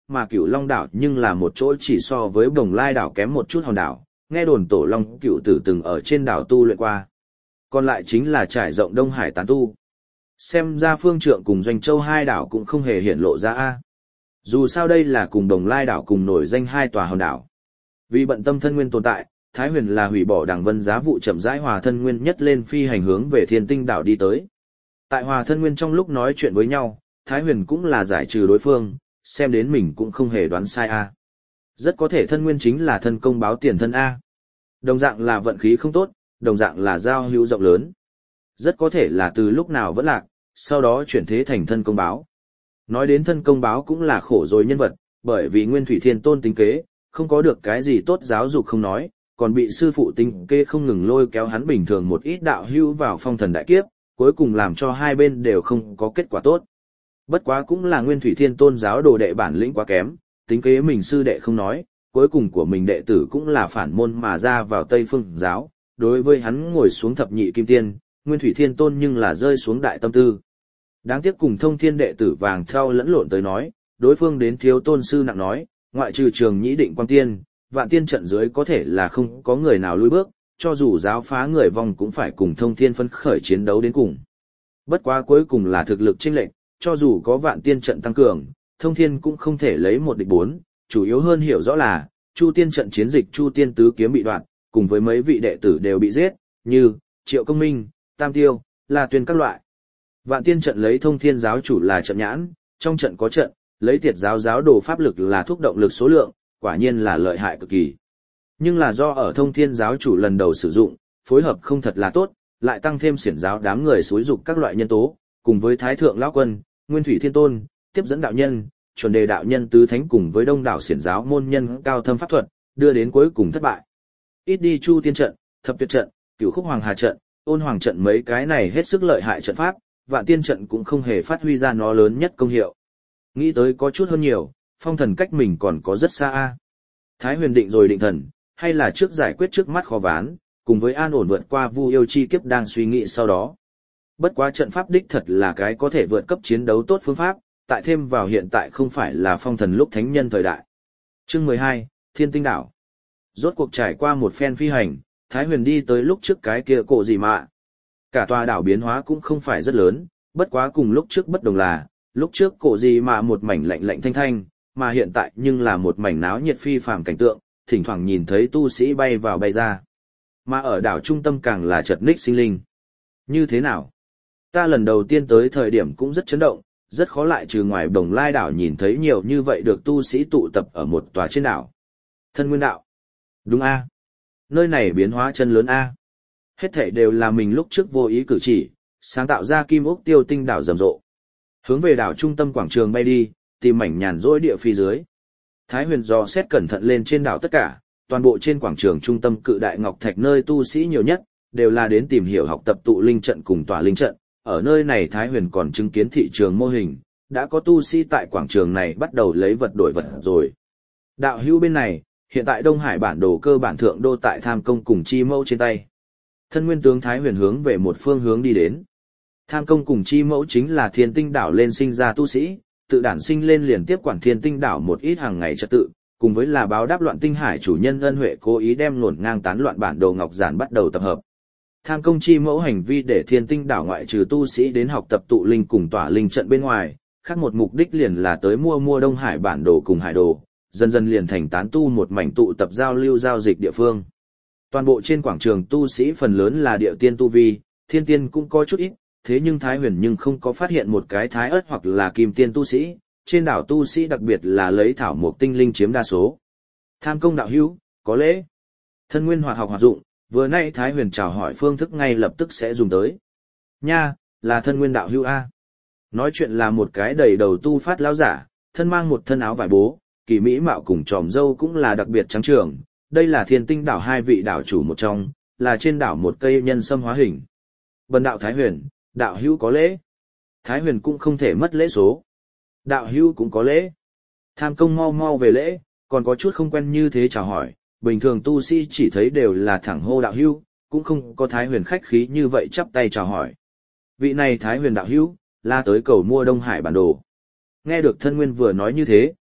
mà Cửu Long đảo nhưng là một chỗ chỉ so với Bồng Lai đảo kém một chút hòn đảo, nghe đồn Tổ Long Cựu Tử từng ở trên đảo tu luyện qua. Còn lại chính là trải rộng Đông Hải tán tu. Xem ra Phương Trượng cùng Doanh Châu hai đảo cũng không hề hiển lộ ra a. Dù sao đây là cùng Bồng Lai đảo cùng nổi danh hai tòa hòn đảo. Vì bận tâm thân nguyên tồn tại, Thái Huyền là hủy bỏ Đằng Vân Giá vụ chậm rãi hòa thân nguyên nhất lên phi hành hướng về Thiên Tinh đảo đi tới. Tại hòa thân nguyên trong lúc nói chuyện với nhau, Thái Huyền cũng là giải trừ đối phương, xem đến mình cũng không hề đoán sai a. Rất có thể thân nguyên chính là thân công báo tiền thân a. Đồng dạng là vận khí không tốt, đồng dạng là giao hữu rộng lớn. Rất có thể là từ lúc nào vẫn lạc, sau đó chuyển thế thành thân công báo. Nói đến thân công báo cũng là khổ rồi nhân vật, bởi vì Nguyên Thủy Thiên Tôn tính kế, không có được cái gì tốt giáo dục không nói, còn bị sư phụ tính kế không ngừng lôi kéo hắn bình thường một ít đạo hữu vào phong thần đại kiếp, cuối cùng làm cho hai bên đều không có kết quả tốt. Bất quá cũng là Nguyên Thủy Thiên Tôn giáo đồ đệ bản lĩnh quá kém, tính kế mình sư đệ không nói, cuối cùng của mình đệ tử cũng là phản môn mà ra vào Tây Phương giáo, đối với hắn ngồi xuống thập nhị kim tiên, Nguyên Thủy Thiên Tôn nhưng là rơi xuống đại tâm tư. Đáng tiếc cùng Thông Thiên đệ tử vàng theo lẫn lộn tới nói, đối phương đến thiếu tôn sư nặng nói, ngoại trừ Trường Nhĩ Định Quang Tiên, Vạn Tiên trận dưới có thể là không có người nào lùi bước, cho dù giáo phá người vong cũng phải cùng Thông Thiên phấn khởi chiến đấu đến cùng. Bất quá cuối cùng là thực lực chênh lệch, cho dù có Vạn Tiên trận tăng cường, Thông Thiên cũng không thể lấy một địch bốn, chủ yếu hơn hiểu rõ là, Chu Tiên trận chiến dịch Chu Tiên tứ kiếm bị đoạn, cùng với mấy vị đệ tử đều bị giết, như Triệu Công Minh, Tam Tiêu, La Tuyên các loại. Vạn Tiên trận lấy Thông Thiên giáo chủ là trận nhãn, trong trận có trận, lấy Tiệt giáo giáo đồ pháp lực là thúc động lực số lượng, quả nhiên là lợi hại cực kỳ. Nhưng là do ở Thông Thiên giáo chủ lần đầu sử dụng, phối hợp không thật là tốt, lại tăng thêm xiển giáo đám người xúi dục các loại nhân tố, cùng với Thái Thượng Lão Quân, Nguyên Thủy Thiên Tôn, tiếp dẫn đạo nhân, chuẩn đề đạo nhân tứ thánh cùng với đông đảo xiển giáo môn nhân cao thâm pháp thuật, đưa đến cuối cùng thất bại. Ít đi Chu Tiên trận, Thập Tuyệt trận, Cửu Khúc Hoàng Hà trận, Ôn Hoàng trận mấy cái này hết sức lợi hại trận pháp, Vạn Tiên trận cũng không hề phát huy ra nó lớn nhất công hiệu. Nghĩ tới có chút hơn nhiều, phong thần cách mình còn có rất xa a. Thái Huyền định rồi định thần, hay là trước giải quyết trước mắt khó ván, cùng với an ổn vượt qua Vu Yêu chi kiếp đang suy nghĩ sau đó. Bất quá trận pháp đích thật là cái có thể vượt cấp chiến đấu tốt phương pháp, tại thêm vào hiện tại không phải là phong thần lúc thánh nhân thời đại. Chương 12, Thiên Tinh đảo. Rốt cuộc trải qua một phen phi hành, Thái Huyền đi tới lúc trước cái kia cổ gì mà. Cả tòa đảo biến hóa cũng không phải rất lớn, bất quá cùng lúc trước bất đồng là, lúc trước cổ gì mà một mảnh lạnh lạnh thanh thanh, mà hiện tại nhưng là một mảnh náo nhiệt phi phàm cảnh tượng, thỉnh thoảng nhìn thấy tu sĩ bay vào bay ra. Mà ở đảo trung tâm càng là chật ních sinh linh. Như thế nào? Ta lần đầu tiên tới thời điểm cũng rất chấn động, rất khó lại trừ ngoài Bồng Lai đảo nhìn thấy nhiều như vậy được tu sĩ tụ tập ở một tòa trên đảo. Thân nguyên đạo. Đúng a. Nơi này biến hóa chân lớn a. Hết thảy đều là mình lúc trước vô ý cử chỉ, sáng tạo ra Kim Ốc Tiêu Tinh đảo rầm rộ. Hướng về đảo trung tâm quảng trường bay đi, tìm mảnh nhàn rỗi địa phi dưới. Thái Huyền dò xét cẩn thận lên trên đảo tất cả, toàn bộ trên quảng trường trung tâm cự đại ngọc thạch nơi tu sĩ nhiều nhất, đều là đến tìm hiểu học tập tụ linh trận cùng tỏa linh trận. Ở nơi này Thái Huyền còn chứng kiến thị trường mô hình, đã có tu sĩ tại quảng trường này bắt đầu lấy vật đổi vật rồi. Đạo hữu bên này, hiện tại Đông Hải bản đồ cơ bản thượng đô tại Tham Công cùng Chi Mẫu trên tay. Thân nguyên tướng Thái Huyền hướng về một phương hướng đi đến. Tham Công cùng Chi Mẫu chính là Thiên Tinh đảo lên sinh ra tu sĩ, tự đản sinh lên liền tiếp quản Thiên Tinh đảo một ít hàng ngày trật tự, cùng với là báo đáp loạn tinh hải chủ nhân ân huệ cố ý đem luồn ngang tán loạn bản đồ ngọc giản bắt đầu tập hợp. Tham Công Chi Mẫu hành vi để Thiên Tinh đảo ngoại trừ tu sĩ đến học tập tụ linh cùng tỏa linh trận bên ngoài, khác một mục đích liền là tới mua Đông Hải bản đồ cùng hải đồ, dần dần liền thành tán tu một mảnh tụ tập giao lưu giao dịch địa phương. Toàn bộ trên quảng trường tu sĩ phần lớn là địa tiên tu vi, thiên tiên cũng có chút ít, thế nhưng Thái Huyền nhưng không có phát hiện một cái thái ớt hoặc là kim tiên tu sĩ, trên đảo tu sĩ đặc biệt là lấy thảo mộc tinh linh chiếm đa số. Tham Công đạo hữu, có lễ. Thân nguyên hoạt học hoạt dụng, vừa nay Thái Huyền chào hỏi phương thức ngay lập tức sẽ dùng tới. Nha, là thân nguyên đạo hữu a. Nói chuyện là một cái đầy đầu tu phát lão giả, thân mang một thân áo vải bố, kỳ mỹ mạo cùng tròm râu cũng là đặc biệt trắng trưởng. Đây là Thiên Tinh đảo hai vị đảo chủ một trong, là trên đảo một cây nhân sâm hóa hình. Bần đạo Thái Huyền, đạo hữu có lễ. Thái Huyền cũng không thể mất lễ số. Đạo hữu cũng có lễ. Tham Công mau mau về lễ, còn có chút không quen như thế chào hỏi, bình thường tu sĩ chỉ thấy đều là thẳng hô đạo hữu, cũng không có Thái Huyền khách khí như vậy chắp tay chào hỏi. Vị này Thái Huyền đạo hữu, là tới cầu mua Đông Hải bản đồ. Nghe được thân nguyên vừa nói như thế,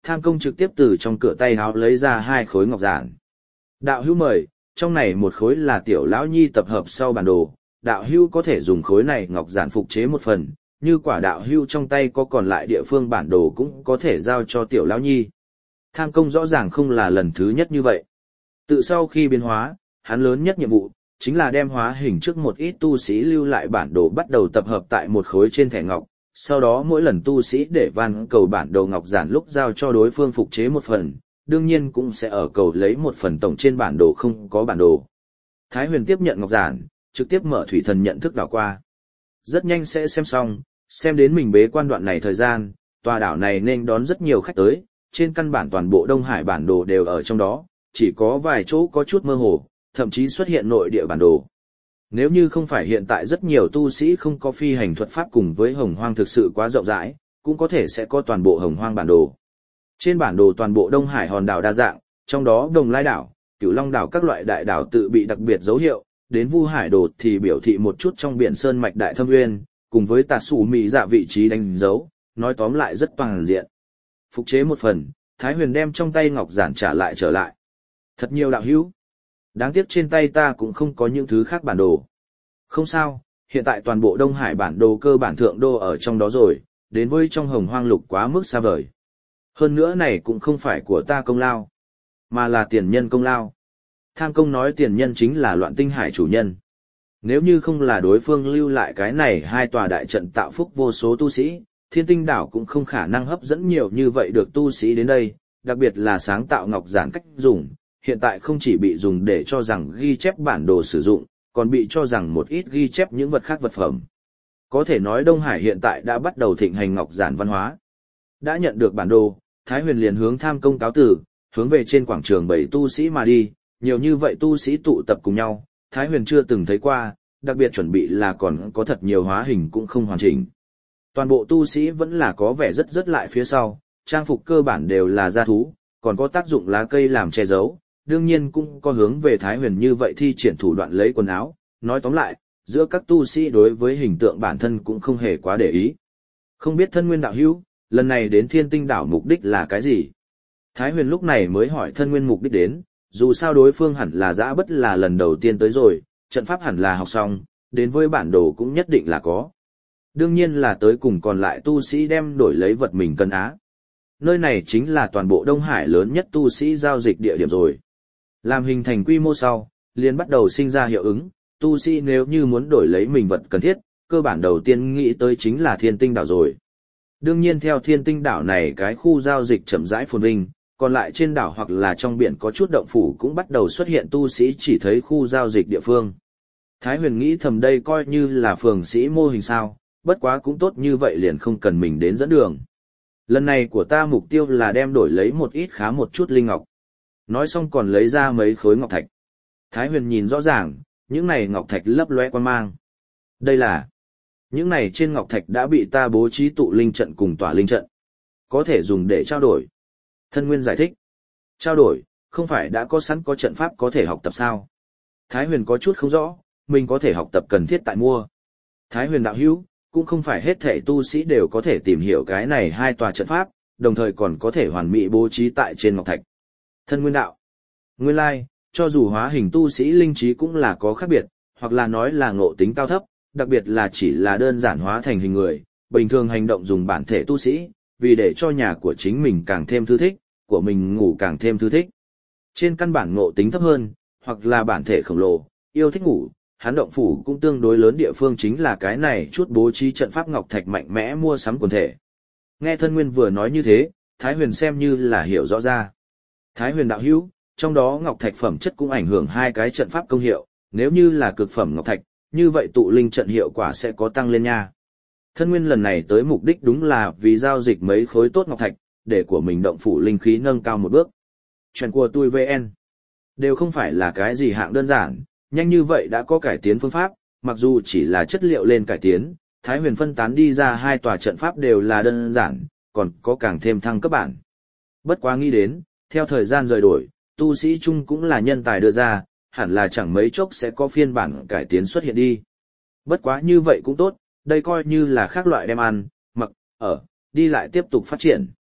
Tham công trực tiếp từ trong cửa tay háo lấy ra 2 khối ngọc giản. Đạo hữu mời, trong này một khối là tiểu lão nhi tập hợp sau bản đồ, đạo hữu có thể dùng khối này ngọc giản phục chế một phần, như quả đạo hữu trong tay có còn lại địa phương bản đồ cũng có thể giao cho tiểu lão nhi. Tham công rõ ràng không là lần thứ nhất như vậy. Tự sau khi biến hóa, hắn lớn nhất nhiệm vụ chính là đem hóa hình trước một ít tu sĩ lưu lại bản đồ bắt đầu tập hợp tại một khối trên thẻ ngọc, sau đó mỗi lần tu sĩ để van cầu bản đồ ngọc giản lúc giao cho đối phương phục chế một phần, đương nhiên cũng sẽ ở cầu lấy một phần tổng trên bản đồ không có bản đồ. Thái Huyền tiếp nhận ngọc giản, trực tiếp mở thủy thần nhận thức đảo qua. Rất nhanh sẽ xem xong, xem đến mình bế quan đoạn này thời gian, tòa đảo này nên đón rất nhiều khách tới, trên căn bản toàn bộ Đông Hải bản đồ đều ở trong đó, chỉ có vài chỗ có chút mơ hồ, thậm chí xuất hiện nội địa bản đồ. Nếu như không phải hiện tại rất nhiều tu sĩ không có phi hành thuật pháp cùng với hồng hoang thực sự quá rộng rãi, cũng có thể sẽ có toàn bộ hồng hoang bản đồ. Trên bản đồ toàn bộ Đông Hải hòn đảo đa dạng, trong đó Đồng Lai đảo, Cửu Long đảo các loại đại đảo tự bị đặc biệt dấu hiệu, đến Vu Hải đồ thì biểu thị một chút trong biển sơn mạch đại thâm nguyên, cùng với tà sủ mị dạ vị trí đánh dấu, nói tóm lại rất toàn diện. Phục chế một phần, Thái Huyền đem trong tay ngọc giản trả lại trở lại. Thật nhiều đạo hữu. Đáng tiếc trên tay ta cũng không có những thứ khác bản đồ. Không sao, hiện tại toàn bộ Đông Hải bản đồ cơ bản thượng đô ở trong đó rồi, đến với trong hồng hoang lục quá mức xa vời. Hơn nữa này cũng không phải của ta công lao, mà là tiền nhân công lao. Tham công nói tiền nhân chính là Loạn Tinh Hải chủ nhân. Nếu như không là đối phương lưu lại cái này 2 tòa đại trận tạo phúc vô số tu sĩ, Thiên Tinh đảo cũng không khả năng hấp dẫn nhiều như vậy được tu sĩ đến đây, đặc biệt là sáng tạo ngọc giản cách dùng, hiện tại không chỉ bị dùng để cho rằng ghi chép bản đồ sử dụng, còn bị cho rằng một ít ghi chép những vật khác vật phẩm. Có thể nói Đông Hải hiện tại đã bắt đầu thịnh hành ngọc giản văn hóa. Đã nhận được bản đồ, Thái Huyền liền hướng Tham công cáo tử, hướng về trên quảng trường 7 tu sĩ mà đi, nhiều như vậy tu sĩ tụ tập cùng nhau, Thái Huyền chưa từng thấy qua, đặc biệt chuẩn bị là còn có thật nhiều hóa hình cũng không hoàn chỉnh. Toàn bộ tu sĩ vẫn là có vẻ rất lại phía sau, trang phục cơ bản đều là da thú, còn có tác dụng lá cây làm che giấu, đương nhiên cũng có hướng về Thái Huyền như vậy thi triển thủ đoạn lấy quần áo, nói tóm lại, giữa các tu sĩ đối với hình tượng bản thân cũng không hề quá để ý. Không biết thân nguyên đạo hữu, lần này đến Thiên Tinh đảo mục đích là cái gì? Thái Huyền lúc này mới hỏi thân nguyên mục đích đến, dù sao đối phương hẳn là dã bất là lần đầu tiên tới rồi, trận pháp hẳn là học xong, đến với bản đồ cũng nhất định là có. Đương nhiên là tới cùng còn lại tu sĩ đem đổi lấy vật mình cần á. Nơi này chính là toàn bộ Đông Hải lớn nhất tu sĩ giao dịch địa điểm rồi. Làm hình thành quy mô sau, liền bắt đầu sinh ra hiệu ứng, tu sĩ nếu như muốn đổi lấy mình vật cần thiết, cơ bản đầu tiên nghĩ tới chính là Thiên Tinh đảo rồi. Đương nhiên theo Thiên Tinh đảo này cái khu giao dịch chậm rãi phồn vinh, còn lại trên đảo hoặc là trong biển có chút động phủ cũng bắt đầu xuất hiện tu sĩ chỉ thấy khu giao dịch địa phương. Thái Huyền nghĩ thầm đây coi như là phường sĩ mô hình sao, bất quá cũng tốt như vậy liền không cần mình đến dẫn đường. Lần này của ta mục tiêu là đem đổi lấy một ít khá một chút linh ngọc. Nói xong còn lấy ra mấy khối ngọc thạch. Thái Huyền nhìn rõ ràng, những này ngọc thạch lấp lóe quan mang. Đây là, những này trên ngọc thạch đã bị ta bố trí tụ linh trận cùng tỏa linh trận. Có thể dùng để trao đổi. Thân Nguyên giải thích. Trao đổi, không phải đã có sẵn có trận pháp có thể học tập sao? Thái Huyền có chút không rõ, mình có thể học tập cần thiết tại mua. Thái Huyền đạo hữu, cũng không phải hết thể tu sĩ đều có thể tìm hiểu cái này 2 tòa trận pháp, đồng thời còn có thể hoàn mỹ bố trí tại trên ngọc thạch. Thân Nguyên đạo. Nguyên lai, cho dù hóa hình tu sĩ linh trí cũng là có khác biệt, hoặc là nói là ngộ tính cao thấp, đặc biệt là chỉ là đơn giản hóa thành hình người, bình thường hành động dùng bản thể tu sĩ, vì để cho nhà của chính mình càng thêm thư thích, của mình ngủ càng thêm thư thích. Trên căn bản ngộ tính thấp hơn, hoặc là bản thể khổng lồ, yêu thích ngủ, hắn động phủ cũng tương đối lớn địa phương chính là cái này chút bố trí trận pháp ngọc thạch mạnh mẽ mua sắm quần thể. Nghe Thân Nguyên vừa nói như thế, Thái Huyền xem như là hiểu rõ ra. Thái Huyền đạo hữu, trong đó ngọc thạch phẩm chất cũng ảnh hưởng 2 cái trận pháp công hiệu, nếu như là cực phẩm ngọc thạch, như vậy tụ linh trận hiệu quả sẽ có tăng lên nha. Thân Nguyên lần này tới mục đích đúng là vì giao dịch mấy khối tốt ngọc thạch, để của mình động phủ linh khí nâng cao một bước. Chuyện của tôi VN đều không phải là cái gì hạng đơn giản, nhanh như vậy đã có cải tiến phương pháp, mặc dù chỉ là chất liệu lên cải tiến, Thái Huyền phân tán đi ra 2 tòa trận pháp đều là đơn giản, còn có càng thêm thăng cấp bản. Bất quá nghĩ đến, theo thời gian rời đổi, tu sĩ chung cũng là nhân tài đưa ra, hẳn là chẳng mấy chốc sẽ có phiên bản cải tiến xuất hiện đi. Bất quá như vậy cũng tốt, đây coi như là khác loại đem ăn, mặc, ở, đi lại tiếp tục phát triển.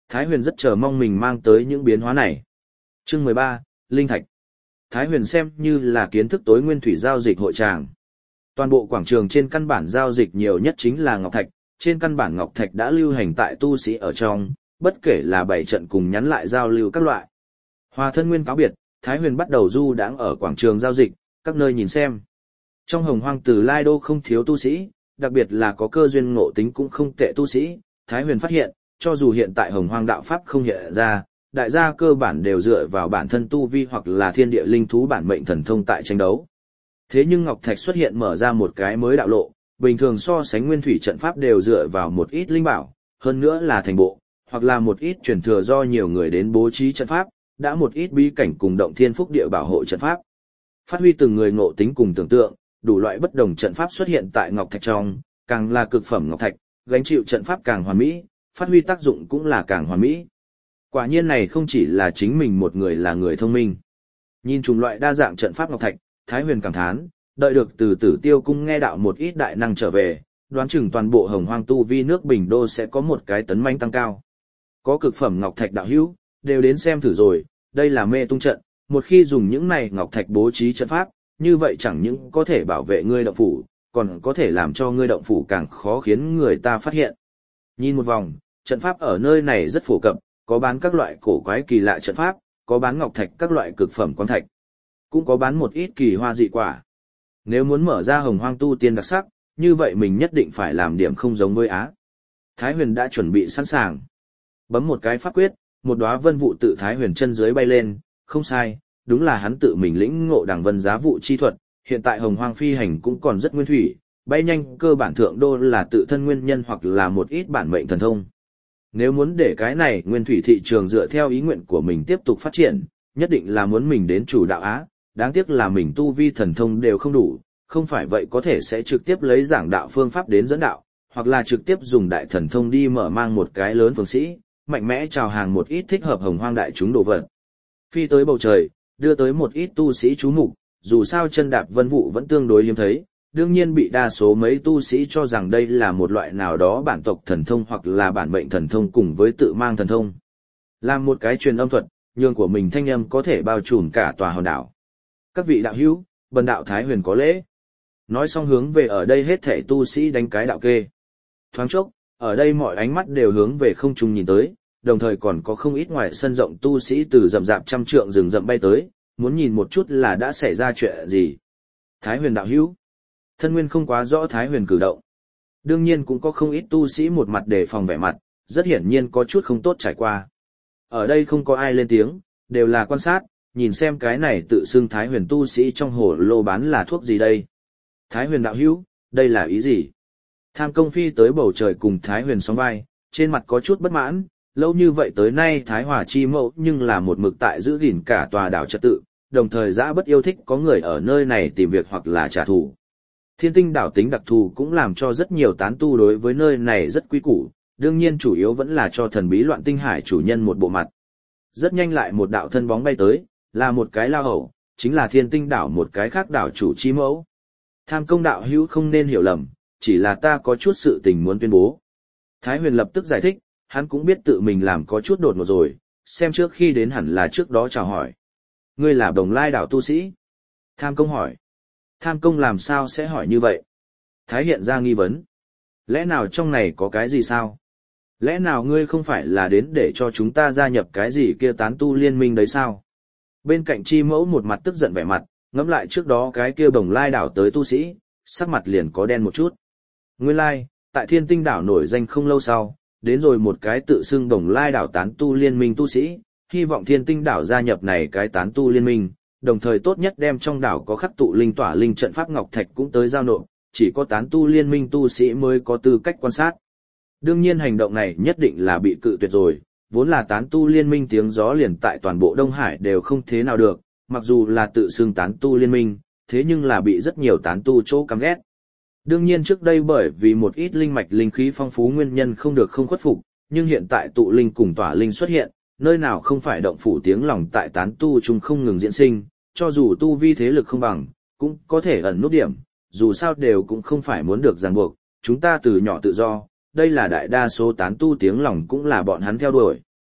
Thái Huyền rất chờ mong mình mang tới những biến hóa này. Chương 13, Linh Thạch. Thái Huyền xem như là kiến thức tối nguyên thủy giao dịch hội tràng. Toàn bộ quảng trường trên căn bản giao dịch nhiều nhất chính là ngọc thạch, trên căn bản ngọc thạch đã lưu hành tại tu sĩ ở trong, bất kể là bảy trận cùng nhắn lại giao lưu các loại. Hòa thân nguyên cáo biệt, Thái Huyền bắt đầu du đãng ở quảng trường giao dịch, các nơi nhìn xem. Trong Hồng Hoang Từ Lai Đô không thiếu tu sĩ, đặc biệt là có cơ duyên ngộ tính cũng không tệ tu sĩ, Thái Huyền phát hiện, cho dù hiện tại Hồng Hoang đạo pháp không hiện ra, đại gia cơ bản đều dựa vào bản thân tu vi hoặc là thiên địa linh thú bản mệnh thần thông tại tranh đấu. Thế nhưng Ngọc Thạch xuất hiện mở ra một cái mới đạo lộ, bình thường so sánh nguyên thủy trận pháp đều dựa vào một ít linh bảo, hơn nữa là thành bộ, hoặc là một ít truyền thừa do nhiều người đến bố trí trận pháp, đã một ít bí cảnh cùng động thiên phúc địa bảo hộ trận pháp. Phát huy từng người ngộ tính cùng tưởng tượng, đủ loại bất đồng trận pháp xuất hiện tại Ngọc Thạch trong, càng là cực phẩm Ngọc Thạch, gánh chịu trận pháp càng hoàn mỹ, phát huy tác dụng cũng là càng hoàn mỹ. Quả nhiên này không chỉ là chính mình một người là người thông minh. Nhìn chủng loại đa dạng trận pháp Ngọc Thạch, Thái Huyền cảm thán, đợi được từ Tử Tiêu cung nghe đạo một ít đại năng trở về, đoán chừng toàn bộ Hồng Hoang tu vi nước Bình Đô sẽ có một cái tấn manh tăng cao. Có cực phẩm Ngọc Thạch đạo hữu, đều đến xem thử rồi, đây là mê tung trận, một khi dùng những này Ngọc Thạch bố trí trận pháp, như vậy chẳng những có thể bảo vệ ngươi động phủ, còn có thể làm cho ngươi động phủ càng khó khiến người ta phát hiện. Nhìn một vòng, trận pháp ở nơi này rất phổ cập, có bán các loại cổ quái kỳ lạ trận pháp, có bán ngọc thạch các loại cực phẩm quang thạch, cũng có bán một ít kỳ hoa dị quả. Nếu muốn mở ra Hồng Hoang tu tiên đặc sắc, như vậy mình nhất định phải làm điểm không giống với Á. Thái Huyền đã chuẩn bị sẵn sàng. Bấm một cái pháp quyết, một đóa vân vụ tự Thái Huyền chân dưới bay lên, không sai, đúng là hắn tự mình lĩnh ngộ đằng vân giá vụ chi thuật, hiện tại Hồng Hoang phi hành cũng còn rất nguyên thủy, bay nhanh cơ bản thượng đô là tự thân nguyên nhân hoặc là một ít bản mệnh thần thông. Nếu muốn để cái này nguyên thủy thị trường dựa theo ý nguyện của mình tiếp tục phát triển, nhất định là muốn mình đến chủ đạo Á, đáng tiếc là mình tu vi thần thông đều không đủ, không phải vậy có thể sẽ trực tiếp lấy giảng đạo phương pháp đến dẫn đạo, hoặc là trực tiếp dùng đại thần thông đi mở mang một cái lớn phương sĩ, mạnh mẽ chào hàng một ít thích hợp Hồng Hoang đại chúng đồ vật. Phi tới bầu trời, đưa tới một ít tu sĩ chú mục, dù sao chân đạp vân vụ vẫn tương đối hiếm thấy, đương nhiên bị đa số mấy tu sĩ cho rằng đây là một loại nào đó bản tộc thần thông hoặc là bản mệnh thần thông cùng với tự mang thần thông. Làm một cái truyền âm thuật, nhường của mình thanh âm có thể bao trùm cả tòa hòn đảo. Các vị đạo hữu, bần đạo Thái Huyền có lễ. Nói xong hướng về ở đây hết thảy tu sĩ đánh cái đạo kê. Thoáng chốc, ở đây mọi ánh mắt đều hướng về không trung nhìn tới, đồng thời còn có không ít ngoài sân rộng tu sĩ từ rậm rạp trăm trượng rừng rậm bay tới, muốn nhìn một chút là đã xảy ra chuyện gì. Thái Huyền đạo hữu. Thân Nguyên không quá rõ Thái Huyền cử động. Đương nhiên cũng có không ít tu sĩ một mặt đề phòng vẻ mặt, rất hiển nhiên có chút không tốt trải qua. Ở đây không có ai lên tiếng, đều là quan sát, nhìn xem cái này tự xưng Thái Huyền tu sĩ trong hồ lô bán là thuốc gì đây. Thái Huyền đạo hữu, đây là ý gì? Tham Công phi tới bầu trời cùng Thái Huyền sóng vai, trên mặt có chút bất mãn, lâu như vậy tới nay Thái Hòa chi mẫu nhưng là một mực tại giữ gìn cả tòa đảo trật tự, đồng thời dã bất yêu thích có người ở nơi này tìm việc hoặc là trả thù. Thiên Tinh đảo tính đặc thù cũng làm cho rất nhiều tán tu đối với nơi này rất quý củ, đương nhiên chủ yếu vẫn là cho thần bí Loạn Tinh Hải chủ nhân một bộ mặt. Rất nhanh lại một đạo thân bóng bay tới, là một cái lao hầu, chính là Thiên Tinh đảo một cái khác đảo chủ chi mẫu. Tham Công đạo hữu không nên hiểu lầm, chỉ là ta có chút sự tình muốn tuyên bố. Thái Huyền lập tức giải thích, hắn cũng biết tự mình làm có chút đột ngột rồi, xem trước khi đến hẳn là trước đó chào hỏi. Ngươi là Đồng Lai đảo tu sĩ? Tham Công hỏi. Tham Công làm sao sẽ hỏi như vậy? Thái hiện ra nghi vấn. Lẽ nào trong này có cái gì sao? Lẽ nào ngươi không phải là đến để cho chúng ta gia nhập cái gì kia tán tu liên minh đấy sao? Bên cạnh chi mẫu một mặt tức giận vẻ mặt, ngẫm lại trước đó cái kia Đồng Lai đảo tới tu sĩ, sắc mặt liền có đen một chút. Nguyên lai, tại Thiên Tinh đảo nổi danh không lâu sau, đến rồi một cái tự xưng Đồng Lai đảo tán tu liên minh tu sĩ, hy vọng Thiên Tinh đảo gia nhập này cái tán tu liên minh, đồng thời tốt nhất đem trong đảo có khắc tụ linh tỏa linh trận pháp ngọc thạch cũng tới giao nộp, chỉ có tán tu liên minh tu sĩ mới có tư cách quan sát. Đương nhiên hành động này nhất định là bị cự tuyệt rồi, vốn là tán tu liên minh tiếng gió liền tại toàn bộ Đông Hải đều không thế nào được, mặc dù là tự xưng tán tu liên minh, thế nhưng là bị rất nhiều tán tu chỗ căm ghét. Đương nhiên trước đây bởi vì một ít linh mạch linh khí phong phú nguyên nhân không được không khuất phục, nhưng hiện tại tụ linh cùng tỏa linh xuất hiện, nơi nào không phải động phủ tiếng lòng tại tán tu chung không ngừng diễn sinh, cho dù tu vi thế lực không bằng, cũng có thể ẩn nút điểm, dù sao đều cũng không phải muốn được ràng buộc, chúng ta từ nhỏ tự do, đây là đại đa số tán tu tiếng lòng cũng là bọn hắn theo đuổi.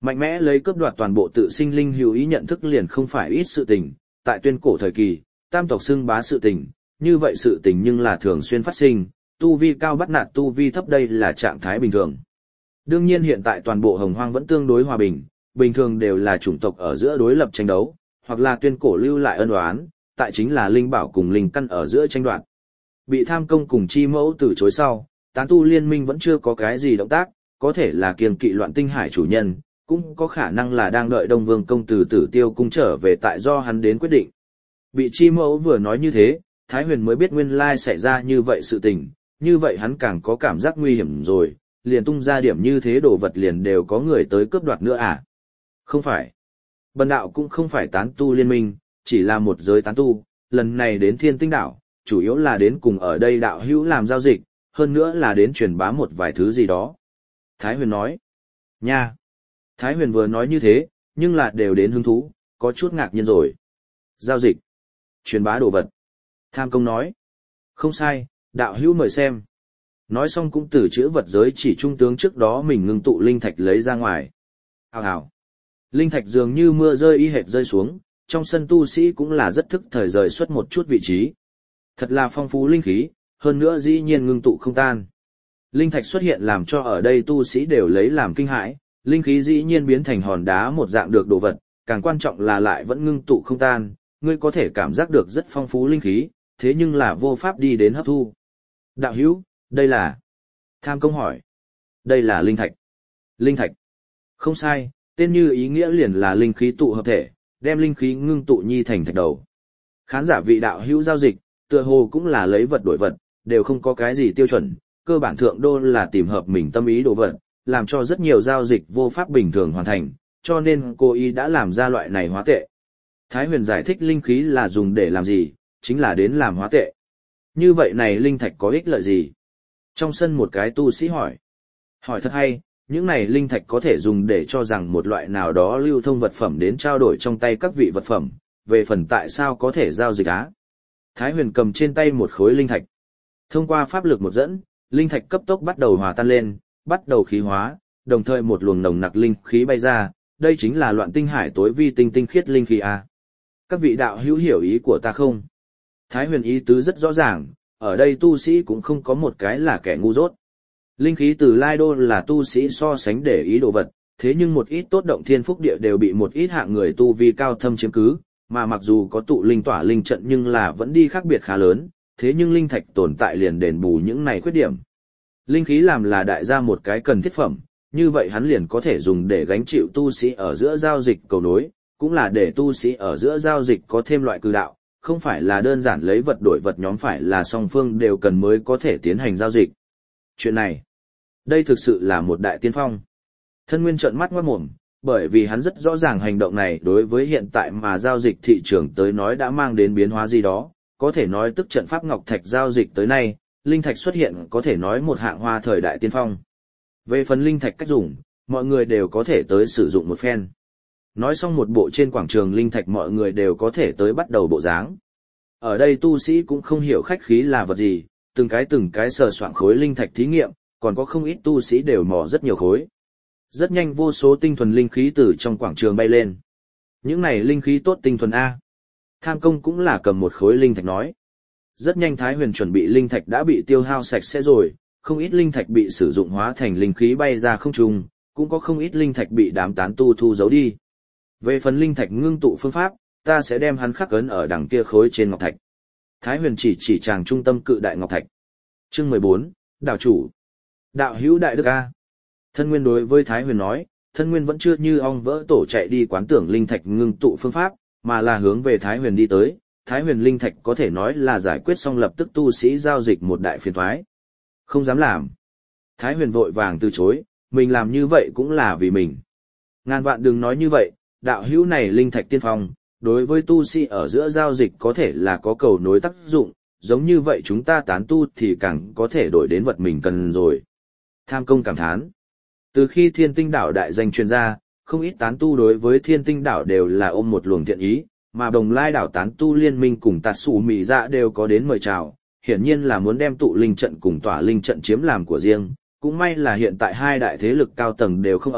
Mạnh mẽ lấy cướp đoạt toàn bộ tự sinh linh hữu ý nhận thức liền không phải ít sự tình, tại tuyên cổ thời kỳ, tam tộc xưng bá sự tình, như vậy sự tình nhưng là thường xuyên phát sinh, tu vi cao bắt nạt tu vi thấp đây là trạng thái bình thường. Đương nhiên hiện tại toàn bộ hồng hoang vẫn tương đối hòa bình, bình thường đều là chủng tộc ở giữa đối lập tranh đấu, hoặc là tuyên cổ lưu lại ân oán, tại chính là linh bảo cùng linh căn ở giữa tranh đoạt. Bị Tham Công cùng Chi Mẫu từ chối sau, tán tu liên minh vẫn chưa có cái gì động tác, có thể là kiêng kỵ Loạn Tinh Hải chủ nhân, cũng có khả năng là đang đợi Đông Vương công từ Tử Tiêu cung trở về tại do hắn đến quyết định. Bị Chi Mẫu vừa nói như thế, Thái Huyền mới biết nguyên lai xảy ra như vậy sự tình, như vậy hắn càng có cảm giác nguy hiểm rồi, liền tung ra điểm như thế đồ vật liền đều có người tới cướp đoạt nữa à? Không phải. Bần đạo cũng không phải tán tu liên minh, chỉ là một giới tán tu, lần này đến Thiên Tinh đảo, chủ yếu là đến cùng ở đây đạo hữu làm giao dịch, hơn nữa là đến truyền bá một vài thứ gì đó. Thái Huyền nói. Nha. Thái Huyền vừa nói như thế, nhưng là đều đến hứng thú, có chút ngạc nhiên rồi. Giao dịch. Truyền bá đồ vật. Tham Công nói. Không sai, đạo hữu mời xem. Nói xong cũng từ chữ vật giới chỉ trung tướng trước đó mình ngưng tụ linh thạch lấy ra ngoài. Hào hào. Linh thạch dường như mưa rơi y hệt rơi xuống, trong sân tu sĩ cũng là rất thức thời rời xuất một chút vị trí. Thật là phong phú linh khí, hơn nữa dĩ nhiên ngưng tụ không tan. Linh thạch xuất hiện làm cho ở đây tu sĩ đều lấy làm kinh hãi, linh khí dĩ nhiên biến thành hòn đá một dạng được đồ vật, càng quan trọng là lại vẫn ngưng tụ không tan, ngươi có thể cảm giác được rất phong phú linh khí, thế nhưng là vô pháp đi đến hấp thu. Đạo hữu, đây là... Tham Công hỏi. Đây là linh thạch. Linh thạch. Không sai, tên như ý nghĩa liền là linh khí tụ hợp thể, đem linh khí ngưng tụ nhi thành thạch đầu. Khán giả vị đạo hữu giao dịch, tựa hồ cũng là lấy vật đổi vật, đều không có cái gì tiêu chuẩn, cơ bản thượng đô là tìm hợp mình tâm ý đồ vật, làm cho rất nhiều giao dịch vô pháp bình thường hoàn thành, cho nên cô ý đã làm ra loại này hóa tệ. Thái Huyền giải thích linh khí là dùng để làm gì, chính là đến làm hóa tệ. Như vậy này linh thạch có ích lợi gì? Trong sân một cái tu sĩ hỏi. Hỏi thật hay, những này linh thạch có thể dùng để cho rằng một loại nào đó lưu thông vật phẩm đến trao đổi trong tay các vị vật phẩm, về phần tại sao có thể giao dịch á. Thái Huyền cầm trên tay một khối linh thạch. Thông qua pháp lực một dẫn, linh thạch cấp tốc bắt đầu hòa tan lên, bắt đầu khí hóa, đồng thời một luồng nồng nặc linh khí bay ra, đây chính là Loạn Tinh Hải tối vi tinh tinh khiết linh khí a. Các vị đạo hữu hiểu ý của ta không? Thái Huyền ý tứ rất rõ ràng, ở đây tu sĩ cũng không có một cái là kẻ ngu dốt. Linh khí từ Lai Đô là tu sĩ so sánh để ý đồ vật, thế nhưng một ít tốt động thiên phúc địa đều bị một ít hạng người tu vi cao thâm chiếm cứ, mà mặc dù có tụ linh tỏa linh trận nhưng là vẫn đi khác biệt khá lớn, thế nhưng linh thạch tồn tại liền đền bù những này khuyết điểm. Linh khí làm là đại gia một cái cần thiết phẩm, như vậy hắn liền có thể dùng để gánh chịu tu sĩ ở giữa giao dịch cầu nối, cũng là để tu sĩ ở giữa giao dịch có thêm loại cư đạo, không phải là đơn giản lấy vật đổi vật nhóm, phải là song phương đều cần mới có thể tiến hành giao dịch. Chuyện này, đây thực sự là một đại tiên phong. Thân Nguyên trợn mắt ngoát mồm, bởi vì hắn rất rõ ràng hành động này đối với hiện tại mà giao dịch thị trường tới nói đã mang đến biến hóa gì đó, có thể nói tức trận pháp ngọc thạch giao dịch tới nay, linh thạch xuất hiện có thể nói một hạng hoa thời đại tiên phong. Về phần linh thạch cách dùng, mọi người đều có thể tới sử dụng một phen. Nói xong một bộ trên quảng trường linh thạch mọi người đều có thể tới bắt đầu bộ dáng. Ở đây tu sĩ cũng không hiểu khách khí là vật gì, từng cái sờ soạn khối linh thạch thí nghiệm, còn có không ít tu sĩ đều mò rất nhiều khối. Rất nhanh vô số tinh thuần linh khí từ trong quảng trường bay lên. Những này linh khí tốt tinh thuần A. Tham Công cũng là cầm một khối linh thạch nói. Rất nhanh Thái Huyền chuẩn bị linh thạch đã bị tiêu hao sạch sẽ rồi, không ít linh thạch bị sử dụng hóa thành linh khí bay ra không trung, cũng có không ít linh thạch bị đám tán tu thu giấu đi. Về phần linh thạch ngưng tụ phương pháp, ta sẽ đem hắn khắc ấn ở đằng kia khối trên ngọc thạch. Thái Huyền chỉ tràng trung tâm cự đại ngọc thạch. Chương 14, đạo chủ. Đạo hữu đại đức a. Thân Nguyên đối với Thái Huyền nói, Thân Nguyên vẫn chưa như ong vỡ tổ chạy đi quán tưởng linh thạch ngưng tụ phương pháp, mà là hướng về Thái Huyền đi tới. Thái Huyền linh thạch có thể nói là giải quyết xong lập tức tu sĩ giao dịch một đại phiền toái. Không dám làm. Thái Huyền vội vàng từ chối, mình làm như vậy cũng là vì mình. Ngàn vạn đừng nói như vậy, đạo hữu này linh thạch tiên phong, đối với tu sĩ ở giữa giao dịch có thể là có cầu nối tác dụng, giống như vậy chúng ta tán tu thì càng có thể đổi đến vật mình cần rồi. Tham Công cảm thán. Từ khi Thiên Tinh đảo đại danh truyền ra, không ít tán tu đối với Thiên Tinh đảo đều là ôm một luồng thiện ý, mà Đồng Lai đảo tán tu liên minh cùng Tạt Sủ Mị Dạ đều có đến mời chào, hiển nhiên là muốn đem tụ linh trận cùng tỏa linh trận chiếm làm của riêng, cũng may là hiện tại hai đại thế lực cao tầng đều không ở,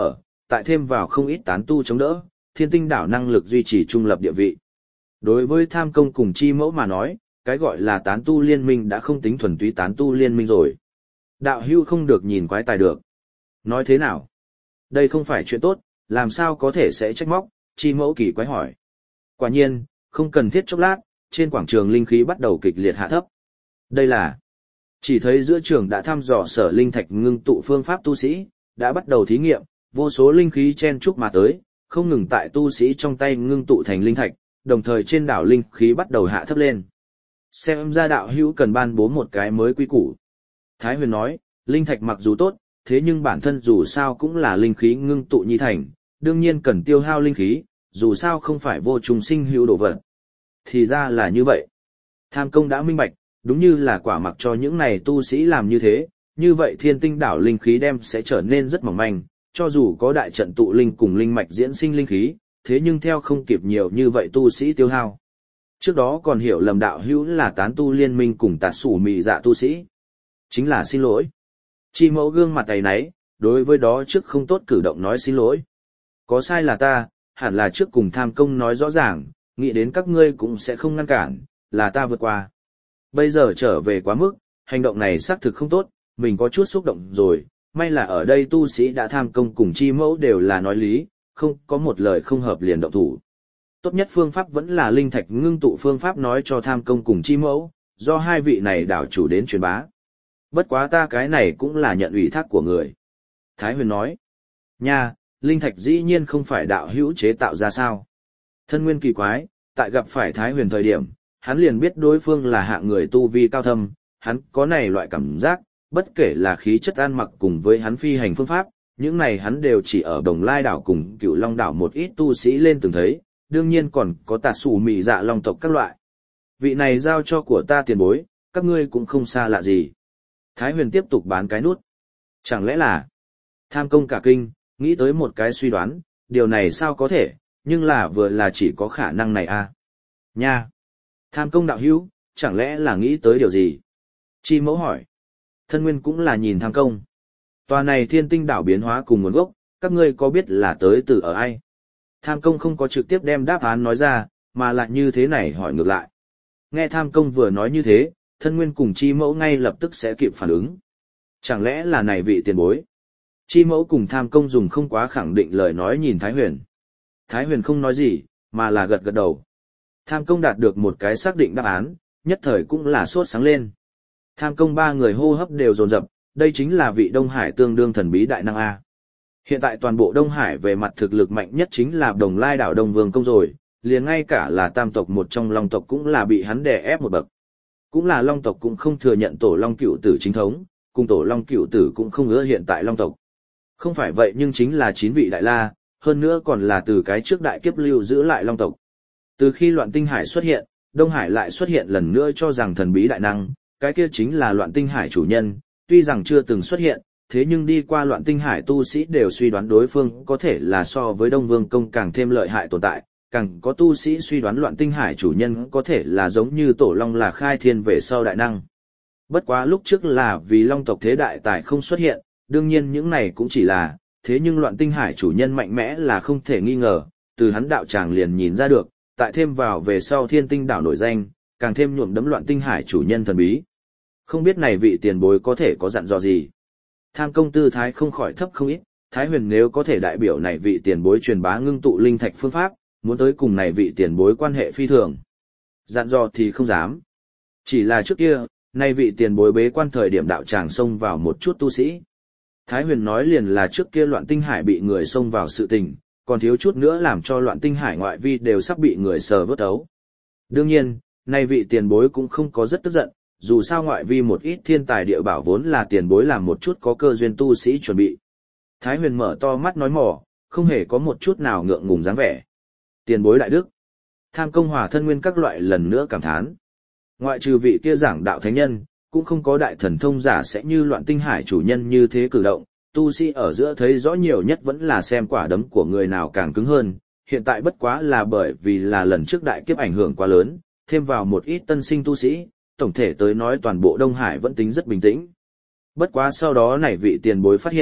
tại thêm vào không ít tán tu chống đỡ, thiên tinh đảo năng lực duy trì trung lập địa vị. Đối với tham công cùng chi mẫu mà nói, cái gọi là tán tu liên minh đã không tính thuần túy tán tu liên minh rồi. Đạo hưu không được nhìn quái tài được. Nói thế nào? Đây không phải chuyện tốt, làm sao có thể sẽ trách móc, chi mẫu kỳ quái hỏi. Quả nhiên, không cần thiết chốc lát, trên quảng trường linh khí bắt đầu kịch liệt hạ thấp. Đây là, chỉ thấy giữa trường đã thăm dò sở linh thạch ngưng tụ phương pháp tu sĩ, đã bắt đầu thí nghiệm, vô số linh khí chen chúc mà tới, không ngừng tại tu sĩ trong tay ngưng tụ thành linh thạch, đồng thời trên đảo linh khí bắt đầu hạ thấp lên. Xem ra đạo hữu cần ban bố một cái mới quy củ. Thái Huyền nói, linh thạch mặc dù tốt, thế nhưng bản thân dù sao cũng là linh khí ngưng tụ nhi thành, đương nhiên cần tiêu hao linh khí, dù sao không phải vô trùng sinh hữu đồ vật. Thì ra là như vậy. Tham công đã minh bạch, đúng như là quả mặc cho những này tu sĩ làm như thế, như vậy thiên tinh đảo linh khí đem sẽ trở nên rất mỏng manh, cho dù có đại trận tụ linh cùng linh mạch diễn sinh linh khí, thế nhưng theo không kịp nhiều như vậy tu sĩ tiêu hao. Trước đó còn hiểu lầm đạo hữu là tán tu liên minh cùng tạt sủ mị dạ tu sĩ. Chính là xin lỗi. Chi mẫu gương mặt tay náy, đối với đó trước không tốt cử động nói xin lỗi. Có sai là ta, hẳn là trước cùng tham công nói rõ ràng, nghĩ đến các ngươi cũng sẽ không ngăn cản, là ta vượt qua. Bây giờ trở về quá mức, hành động này xác thực không tốt, mình có chút xúc động rồi, may là ở đây tu sĩ đã tham công cùng chi mẫu đều là nói lý, không có một lời không hợp liền động thủ. Tốt nhất phương pháp vẫn là linh thạch ngưng tụ phương pháp nói cho tham công cùng chi mẫu, do hai vị này đảo chủ đến truyền bá. Bất quá ta cái này cũng là nhận ủy thác của người. Thái Huyền nói, nha, linh thạch dĩ nhiên không phải đạo hữu chế tạo ra sao. Thân nguyên kỳ quái, tại gặp phải Thái Huyền thời điểm, hắn liền biết đối phương là hạng người tu vi cao thâm, hắn có này loại cảm giác, bất kể là khí chất ăn mặc cùng với hắn phi hành phương pháp, những này hắn đều chỉ ở Đồng Lai đảo cùng Cửu Long đảo một ít tu sĩ lên từng thấy, đương nhiên còn có tà sủ mị dạ long tộc các loại. Vị này giao cho của ta tiền bối, các ngươi cũng không xa lạ gì. Thái Huyền tiếp tục bán cái nút. Chẳng lẽ là tham công cả kinh, nghĩ tới một cái suy đoán, điều này sao có thể, nhưng là vừa là chỉ có khả năng này à. Nha! Tham công đạo hữu, chẳng lẽ là nghĩ tới điều gì? Chi mẫu hỏi. Thân nguyên cũng là nhìn tham công. Tòa này thiên tinh đảo biến hóa cùng nguồn gốc, các ngươi có biết là tới từ ở ai? Tham công không có trực tiếp đem đáp án nói ra, mà lại như thế này hỏi ngược lại. Nghe tham công vừa nói như thế, thân nguyên cùng chi mẫu ngay lập tức sẽ kịp phản ứng. Chẳng lẽ là này vị tiền bối? Chi mẫu cùng tham công dùng không quá khẳng định lời nói nhìn Thái Huyền. Thái Huyền không nói gì, mà là gật gật đầu. Tham công đạt được một cái xác định đáp án, nhất thời cũng là sốt sáng lên. Tham công ba người hô hấp đều dồn dập, đây chính là vị Đông Hải tương đương thần bí đại năng A. Hiện tại toàn bộ Đông Hải về mặt thực lực mạnh nhất chính là Đồng Lai đảo Đông Vương Công rồi, liền ngay cả là tam tộc một trong Long tộc cũng là bị hắn đè ép một bậc. Cũng là Long tộc cũng không thừa nhận Tổ Long Cựu Tử chính thống, cùng Tổ Long Cựu Tử cũng không ưa hiện tại Long tộc. Không phải vậy nhưng chính là 9 vị đại la, hơn nữa còn là từ cái trước đại kiếp lưu giữ lại Long tộc. Từ khi Loạn Tinh Hải xuất hiện, Đông Hải lại xuất hiện lần nữa cho rằng thần bí đại năng, cái kia chính là Loạn Tinh Hải chủ nhân, tuy rằng chưa từng xuất hiện, thế nhưng đi qua Loạn Tinh Hải tu sĩ đều suy đoán đối phương có thể là so với Đông Vương Công càng thêm lợi hại tồn tại, càng có tu sĩ suy đoán Loạn Tinh Hải chủ nhân có thể là giống như Tổ Long là khai thiên về sau đại năng. Bất quá lúc trước là vì Long tộc thế đại tài không xuất hiện, đương nhiên những này cũng chỉ là, thế nhưng Loạn Tinh Hải chủ nhân mạnh mẽ là không thể nghi ngờ, từ hắn đạo tràng liền nhìn ra được, tại thêm vào về sau Thiên Tinh đảo nổi danh, càng thêm nhuộm đấm Loạn Tinh Hải chủ nhân thần bí. Không biết này vị tiền bối có thể có dặn dò gì. Tham công tư thái không khỏi thấp không ít, Thái Huyền nếu có thể đại biểu này vị tiền bối truyền bá ngưng tụ linh thạch phương pháp, muốn tới cùng này vị tiền bối quan hệ phi thường. Dặn dò thì không dám. Chỉ là trước kia, này vị tiền bối bế quan thời điểm đạo tràng xông vào một chút tu sĩ. Thái Huyền nói liền là trước kia Loạn Tinh Hải bị người xông vào sự tình, còn thiếu chút nữa làm cho Loạn Tinh Hải ngoại vi đều sắp bị người sờ vớt ấu. Đương nhiên, này vị tiền bối cũng không có rất tức giận, dù sao ngoại vi một ít thiên tài địa bảo vốn là tiền bối làm một chút có cơ duyên tu sĩ chuẩn bị. Thái Huyền mở to mắt nói mỏ, không hề có một chút nào ngượng ngùng dáng vẻ. Tiền bối đại đức. Tham công hòa thân nguyên các loại lần nữa cảm thán. Ngoại trừ vị kia giảng đạo thánh nhân, cũng không có đại thần thông giả sẽ như Loạn Tinh Hải chủ nhân như thế cử động, tu sĩ ở giữa thấy rõ nhiều nhất vẫn là xem quả đấm của người nào càng cứng hơn, hiện tại bất quá là bởi vì là lần trước đại kiếp ảnh hưởng quá lớn, thêm vào một ít tân sinh tu sĩ, tổng thể tới nói toàn bộ Đông Hải vẫn tính rất bình tĩnh. Bất quá sau đó này vị tiền bối phát hiện,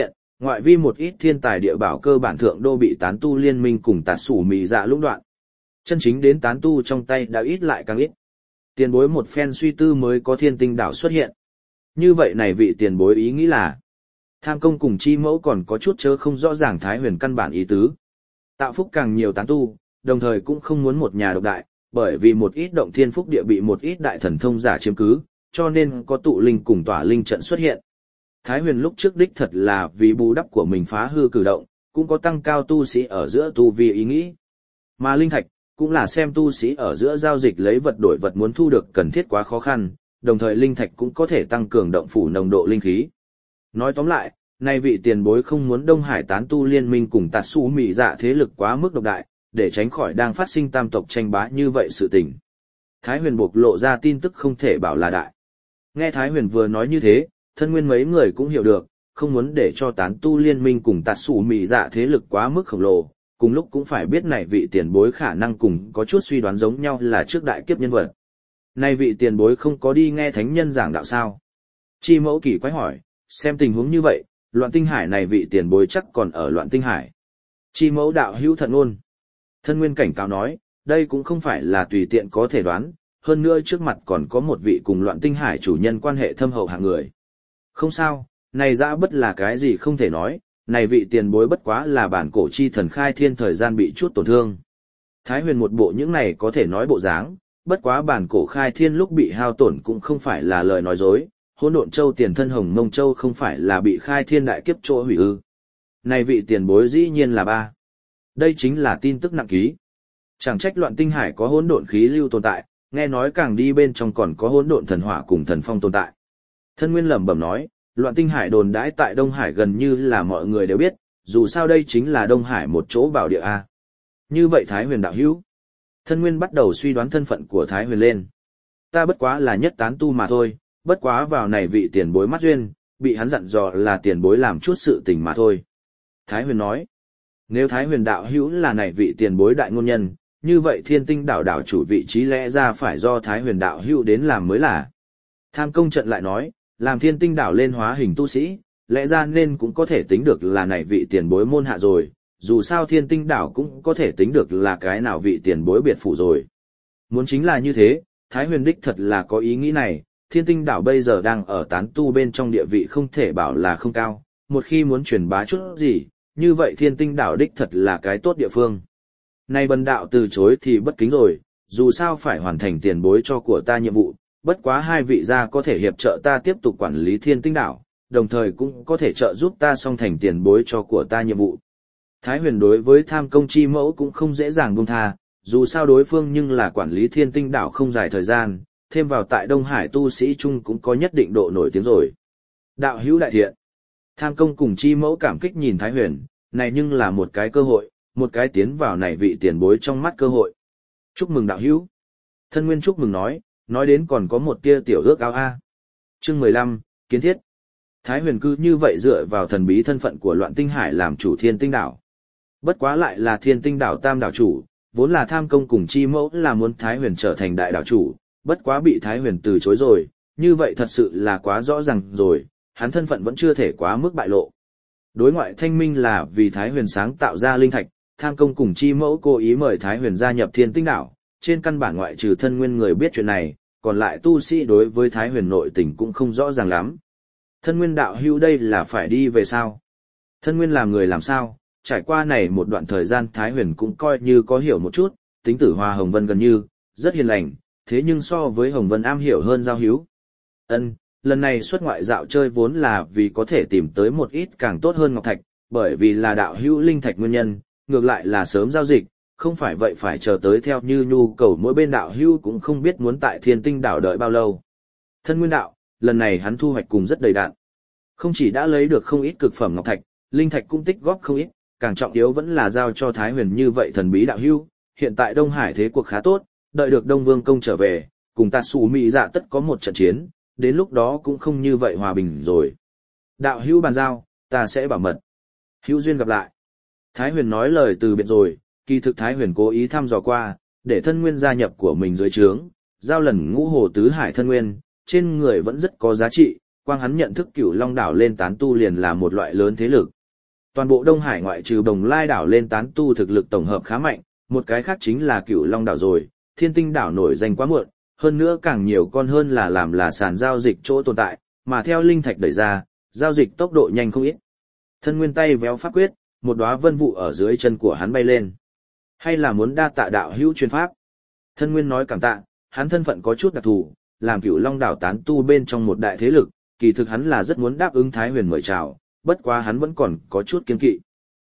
Ngoại vi một ít thiên tài địa bảo cơ bản thượng đô bị tán tu liên minh cùng tạt sủ mị dạ lũng đoạn. Chân chính đến tán tu trong tay đã ít lại càng ít. Tiền bối một phen suy tư mới có thiên tinh đảo xuất hiện. Như vậy này vị tiền bối ý nghĩ là, tham công cùng chi mẫu còn có chút chớ không rõ ràng Thái Huyền căn bản ý tứ. Tạo phúc càng nhiều tán tu, đồng thời cũng không muốn một nhà độc đại, bởi vì một ít động thiên phúc địa bị một ít đại thần thông giả chiếm cứ, cho nên có tụ linh cùng tỏa linh trận xuất hiện. Thái Huyền lúc trước đích thật là vì bù đắp của mình phá hư cử động, cũng có tăng cao tu sĩ ở giữa tu vi ý nghĩ. Mà linh thạch, cũng là xem tu sĩ ở giữa giao dịch lấy vật đổi vật muốn thu được cần thiết quá khó khăn, đồng thời linh thạch cũng có thể tăng cường động phủ nồng độ linh khí. Nói tóm lại, nay vị tiền bối không muốn Đông Hải tán tu liên minh cùng tạt su mị dạ thế lực quá mức độc đại, để tránh khỏi đang phát sinh tam tộc tranh bá như vậy sự tình. Thái Huyền bộc lộ ra tin tức không thể bảo là đại. Nghe Thái Huyền vừa nói như thế, thân nguyên mấy người cũng hiểu được, không muốn để cho tán tu liên minh cùng tạt su mị dạ thế lực quá mức khổng lồ, cùng lúc cũng phải biết này vị tiền bối khả năng cùng có chút suy đoán giống nhau là trước đại kiếp nhân vật. Này vị tiền bối không có đi nghe thánh nhân giảng đạo sao? Chi mẫu kỳ quái hỏi, xem tình huống như vậy, Loạn Tinh Hải này vị tiền bối chắc còn ở Loạn Tinh Hải. Chi mẫu đạo hữu thận ôn. Thân nguyên cảnh cáo nói, đây cũng không phải là tùy tiện có thể đoán, hơn nữa trước mặt còn có một vị cùng Loạn Tinh Hải chủ nhân quan hệ thâm hậu hạng người. Không sao, này dã bất là cái gì không thể nói, này vị tiền bối bất quá là bản cổ chi thần khai thiên thời gian bị chút tổn thương. Thái Huyền một bộ những này có thể nói bộ dáng, bất quá bản cổ khai thiên lúc bị hao tổn cũng không phải là lời nói dối, Hỗn Độn Châu tiền thân Hồng Mông Châu không phải là bị khai thiên đại kiếp chỗ hủy ư. Này vị tiền bối dĩ nhiên là ba. Đây chính là tin tức nặng ký. Chẳng trách Loạn Tinh Hải có hỗn độn khí lưu tồn tại, nghe nói càng đi bên trong còn có hỗn độn thần hỏa cùng thần phong tồn tại. Thân Nguyên lẩm bẩm nói, Loạn Tinh Hải đồn đãi tại Đông Hải gần như là mọi người đều biết, dù sao đây chính là Đông Hải một chỗ bảo địa a. Như vậy Thái Huyền đạo hữu. Thân Nguyên bắt đầu suy đoán thân phận của Thái Huyền lên. Ta bất quá là nhất tán tu mà thôi, bất quá vào này vị tiền bối mắt duyên, bị hắn dặn dò là tiền bối làm chút sự tình mà thôi. Thái Huyền nói, nếu Thái Huyền đạo hữu là này vị tiền bối đại ngôn nhân, như vậy Thiên Tinh đảo đảo chủ vị trí lẽ ra phải do Thái Huyền đạo hữu đến làm mới là. Tham công trận lại nói, làm Thiên Tinh đảo lên hóa hình tu sĩ, lẽ ra nên cũng có thể tính được là này vị tiền bối môn hạ rồi, dù sao Thiên Tinh đảo cũng có thể tính được là cái nào vị tiền bối biệt phủ rồi. Muốn chính là như thế, Thái Huyền đích thật là có ý nghĩ này, Thiên Tinh đảo bây giờ đang ở tán tu bên trong địa vị không thể bảo là không cao, một khi muốn truyền bá chút gì, như vậy Thiên Tinh đảo đích thật là cái tốt địa phương. Nay bần đạo từ chối thì bất kính rồi, dù sao phải hoàn thành tiền bối cho của ta nhiệm vụ, bất quá hai vị gia có thể hiệp trợ ta tiếp tục quản lý Thiên Tinh đảo, đồng thời cũng có thể trợ giúp ta song thành tiền bối cho của ta nhiệm vụ. Thái Huyền đối với tham công chi mẫu cũng không dễ dàng buông tha, dù sao đối phương nhưng là quản lý Thiên Tinh đảo không dài thời gian, thêm vào tại Đông Hải tu sĩ chung cũng có nhất định độ nổi tiếng rồi. Đạo hữu đại thiện. Tham công cùng chi mẫu cảm kích nhìn Thái Huyền, này nhưng là một cái cơ hội, một cái tiến vào này vị tiền bối trong mắt cơ hội. Chúc mừng đạo hữu. Thân Nguyên chúc mừng nói đến còn có một tia tiểu ước ao a. Chương 15, kiến thiết. Thái Huyền cứ như vậy dựa vào thần bí thân phận của Loạn Tinh Hải làm chủ Thiên Tinh đảo. Bất quá lại là Thiên Tinh đảo tam đảo chủ, vốn là tham công cùng chi mẫu là muốn Thái Huyền trở thành đại đảo chủ, bất quá bị Thái Huyền từ chối rồi, như vậy thật sự là quá rõ ràng rồi, hắn thân phận vẫn chưa thể quá mức bại lộ. Đối ngoại thanh minh là vì Thái Huyền sáng tạo ra linh thạch, tham công cùng chi mẫu cố ý mời Thái Huyền gia nhập Thiên Tinh đảo, trên căn bản ngoại trừ thân nguyên người biết chuyện này, còn lại tu sĩ đối với Thái Huyền nội tình cũng không rõ ràng lắm. Thân nguyên đạo hữu đây là phải đi về sao? Thân nguyên làm người làm sao? Trải qua này một đoạn thời gian Thái Huyền cũng coi như có hiểu một chút, tính tử Hoa Hồng Vân gần như, rất hiền lành, thế nhưng so với Hồng Vân am hiểu hơn giao hữu. Lần này xuất ngoại dạo chơi vốn là vì có thể tìm tới một ít càng tốt hơn ngọc thạch, bởi vì là đạo hữu linh thạch nguyên nhân, ngược lại là sớm giao dịch, không phải vậy phải chờ tới theo như nhu cầu mỗi bên đạo hữu cũng không biết muốn tại Thiên Tinh đảo đợi bao lâu. Thân nguyên đạo, lần này hắn thu hoạch cùng rất đầy đặn. Không chỉ đã lấy được không ít cực phẩm ngọc thạch, linh thạch cũng tích góp không ít, càng trọng yếu vẫn là giao cho Thái Huyền như vậy thần bí đạo hữu, hiện tại Đông Hải thế cuộc khá tốt, đợi được Đông Vương công trở về, cùng ta Sủ Mị Dạ tất có một trận chiến, đến lúc đó cũng không như vậy hòa bình rồi. Đạo hữu bàn giao, ta sẽ bảo mật. Hữu duyên gặp lại. Thái Huyền nói lời từ biệt rồi, kỳ thực Thái Huyền cố ý thăm dò qua, để thân nguyên gia nhập của mình dưới trướng, giao lần Ngũ Hồ Tứ Hải thân nguyên, trên người vẫn rất có giá trị, quang hắn nhận thức Cửu Long đảo lên tán tu liền là một loại lớn thế lực. Toàn bộ Đông Hải ngoại trừ Bồng Lai đảo lên tán tu thực lực tổng hợp khá mạnh, một cái khác chính là Cửu Long đảo rồi, Thiên Tinh đảo nổi danh quá muộn, hơn nữa càng nhiều con hơn là làm là sàn giao dịch chỗ tồn tại, mà theo linh thạch đẩy ra, giao dịch tốc độ nhanh không ít. Thân Nguyên tay véo pháp quyết, một đóa vân vụ ở dưới chân của hắn bay lên. Hay là muốn đa tạ đạo hữu truyền pháp? Thân Nguyên nói cảm tạ, hắn thân phận có chút đặc thù, làm Cửu Long đảo tán tu bên trong một đại thế lực, kỳ thực hắn là rất muốn đáp ứng Thái Huyền mời chào, bất quá hắn vẫn còn có chút kiêng kỵ.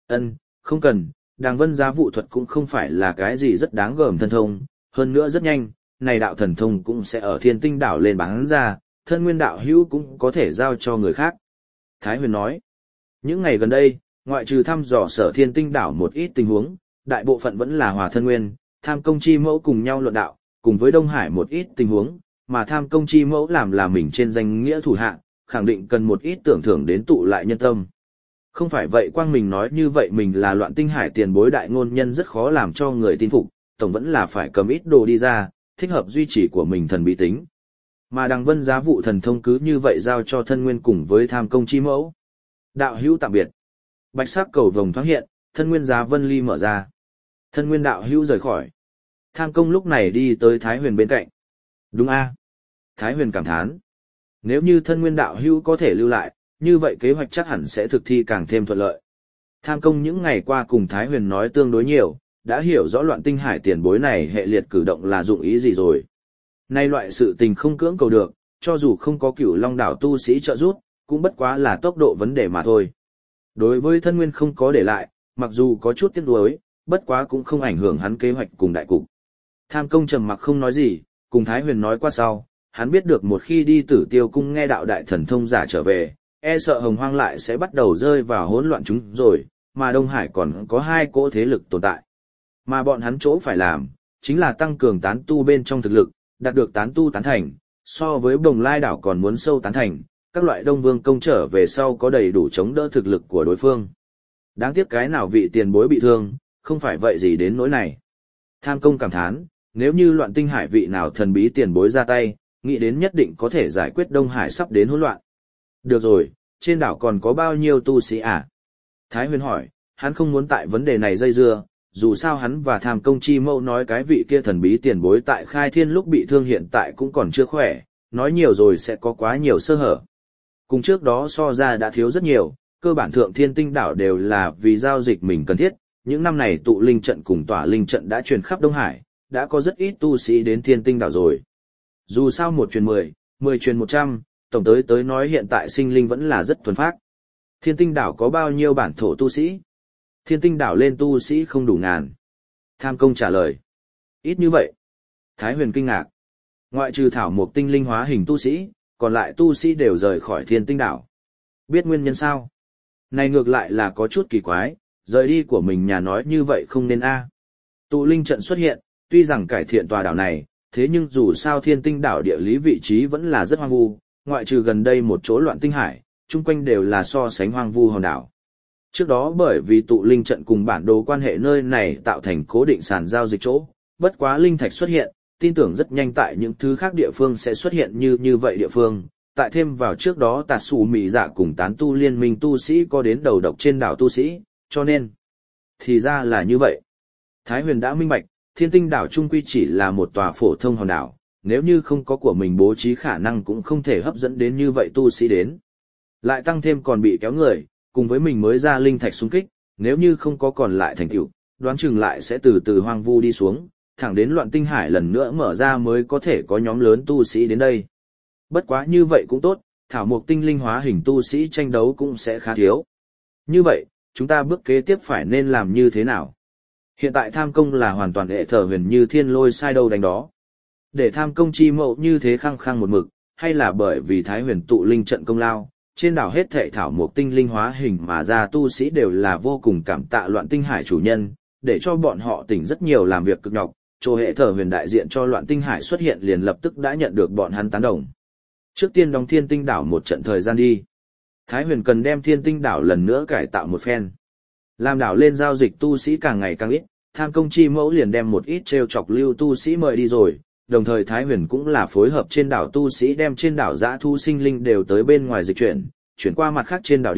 Không cần, Đàng Vân giá vụ thuật cũng không phải là cái gì rất đáng gờm thân thông, hơn nữa rất nhanh, này đạo thần thông cũng sẽ ở Thiên Tinh đảo lên bán ra, Thân Nguyên đạo hữu cũng có thể giao cho người khác. Thái Huyền nói, những ngày gần đây, ngoại trừ thăm dò Sở Thiên Tinh đảo một ít tình huống, đại bộ phận vẫn là hòa Thân Nguyên, Tham Công Chi Mẫu cùng nhau luận đạo, cùng với Đông Hải một ít tình huống, mà Tham Công Chi Mẫu làm là mình trên danh nghĩa thủ hạ, khẳng định cần một ít tưởng thưởng đến tụ lại nhân tâm. Không phải vậy quang mình nói như vậy mình là Loạn Tinh Hải tiền bối đại ngôn nhân rất khó làm cho người tin phục, tổng vẫn là phải cầm ít đồ đi ra, thích hợp duy trì của mình thần bí tính. Mà Đằng Vân giá vụ thần thông cứ như vậy giao cho Thân Nguyên cùng với Tham Công Chi Mẫu. Đạo hữu tạm biệt. Bạch sắc cầu vồng thoáng hiện, Thân Nguyên giá vân ly mở ra. Thân Nguyên đạo hữu rời khỏi. Tham Công lúc này đi tới Thái Huyền bên cạnh. Đúng a. Thái Huyền cảm thán. Nếu như Thân Nguyên đạo hữu có thể lưu lại, như vậy kế hoạch chắc hẳn sẽ thực thi càng thêm thuận lợi. Tham Công những ngày qua cùng Thái Huyền nói tương đối nhiều, đã hiểu rõ Loạn Tinh Hải tiền bối này hệ liệt cử động là dụng ý gì rồi. Nay loại sự tình không cưỡng cầu được, cho dù không có Cửu Long đảo tu sĩ trợ giúp, cũng bất quá là tốc độ vấn đề mà thôi. Đối với Thân Nguyên không có để lại, mặc dù có chút tiếc nuối, bất quá cũng không ảnh hưởng hắn kế hoạch cùng đại cục. Tham Công trầm mặc không nói gì, cùng Thái Huyền nói qua sau, hắn biết được một khi đi Tử Tiêu cung nghe đạo đại thần thông giả trở về, e sợ Hồng Hoang lại sẽ bắt đầu rơi vào hỗn loạn chúng rồi, mà Đông Hải còn có hai cỗ thế lực tồn tại. Mà bọn hắn chỗ phải làm, chính là tăng cường tán tu bên trong thực lực, đạt được tán tu tán thành, so với Bồng Lai đảo còn muốn sâu tán thành, các loại Đông Vương công trở về sau có đầy đủ chống đỡ thực lực của đối phương. Đáng tiếc cái nào vị tiền bối bị thương, không phải vậy gì đến nỗi này. Tham Công cảm thán, nếu như Loạn Tinh Hải vị nào thần bí tiền bối ra tay, nghĩ đến nhất định có thể giải quyết Đông Hải sắp đến hỗn loạn. Được rồi, trên đảo còn có bao nhiêu tu sĩ à? Thái Huyền hỏi, hắn không muốn tại vấn đề này dây dưa, dù sao hắn và Tham Công Chi Mẫu nói cái vị kia thần bí tiền bối tại Khai Thiên lúc bị thương hiện tại cũng còn chưa khỏe, nói nhiều rồi sẽ có quá nhiều sơ hở. Cùng trước đó so ra đã thiếu rất nhiều, cơ bản thượng Thiên Tinh đảo đều là vì giao dịch mình cần thiết, những năm này tụ linh trận cùng tỏa linh trận đã truyền khắp Đông Hải, đã có rất ít tu sĩ đến Thiên Tinh đảo rồi. Dù sao 1 truyền 10, 10 truyền 100, tổng tới nói hiện tại sinh linh vẫn là rất thuần phác. Thiên Tinh đảo có bao nhiêu bản thổ tu sĩ? Thiên Tinh đảo lên tu sĩ không đủ ngàn. Tham Công trả lời. Ít như vậy. Thái Huyền kinh ngạc. Ngoại trừ thảo mộc tinh linh hóa hình tu sĩ, còn lại tu sĩ đều rời khỏi Thiên Tinh đảo. Biết nguyên nhân sao? Này ngược lại là có chút kỳ quái, rời đi của mình nhà nói như vậy không nên a. Tụ linh trận xuất hiện, tuy rằng cải thiện tòa đảo này, thế nhưng dù sao Thiên Tinh đảo địa lý vị trí vẫn là rất hoang vu, ngoại trừ gần đây một chỗ Loạn Tinh Hải, chung quanh đều là so sánh hoang vu hòn đảo. Trước đó bởi vì tụ linh trận cùng bản đồ quan hệ nơi này tạo thành cố định sàn giao dịch chỗ, bất quá linh thạch xuất hiện, tin tưởng rất nhanh tại những thứ khác địa phương sẽ xuất hiện như vậy địa phương, tại thêm vào trước đó tạt xù mị dạ cùng tán tu liên minh tu sĩ có đến đầu độc trên đảo tu sĩ, cho nên, thì ra là như vậy. Thái Huyền đã minh bạch, Thiên Tinh đảo trung quy chỉ là một tòa phổ thông hòn đảo, nếu như không có của mình bố trí khả năng cũng không thể hấp dẫn đến như vậy tu sĩ đến. Lại tăng thêm còn bị kéo người, cùng với mình mới ra linh thạch xung kích, nếu như không có còn lại thành tựu, đoán chừng lại sẽ từ từ hoang vu đi xuống, thẳng đến Loạn Tinh Hải lần nữa mở ra mới có thể có nhóm lớn tu sĩ đến đây. Bất quá như vậy cũng tốt, thảo mộc tinh linh hóa hình tu sĩ tranh đấu cũng sẽ khá thiếu. Như vậy, chúng ta bước kế tiếp phải nên làm như thế nào? Hiện tại Tham Công là hoàn toàn hệ thờ huyền như thiên lôi sai đâu đánh đó. Để Tham Công Chi Mẫu như thế khăng khăng một mực, hay là bởi vì Thái Huyền tụ linh trận công lao, trên đảo hết thảy thảo mộc tinh linh hóa hình mà ra tu sĩ đều là vô cùng cảm tạ Loạn Tinh Hải chủ nhân, để cho bọn họ tỉnh rất nhiều làm việc cực nhọc, chỗ hệ thờ huyền đại diện cho Loạn Tinh Hải xuất hiện liền lập tức đã nhận được bọn hắn tán đồng. Trước tiên đóng Thiên Tinh đảo một trận thời gian đi. Thái Huyền cần đem Thiên Tinh đảo lần nữa cải tạo một phen. Làm đảo lên giao dịch tu sĩ càng ngày càng ít, Tham Công Chi Mẫu liền đem một ít trêu chọc lưu tu sĩ mời đi rồi, đồng thời Thái Huyền cũng là phối hợp trên đảo tu sĩ đem trên đảo dã thu sinh linh đều tới bên ngoài dịch chuyển qua mặt khác trên đảo đi,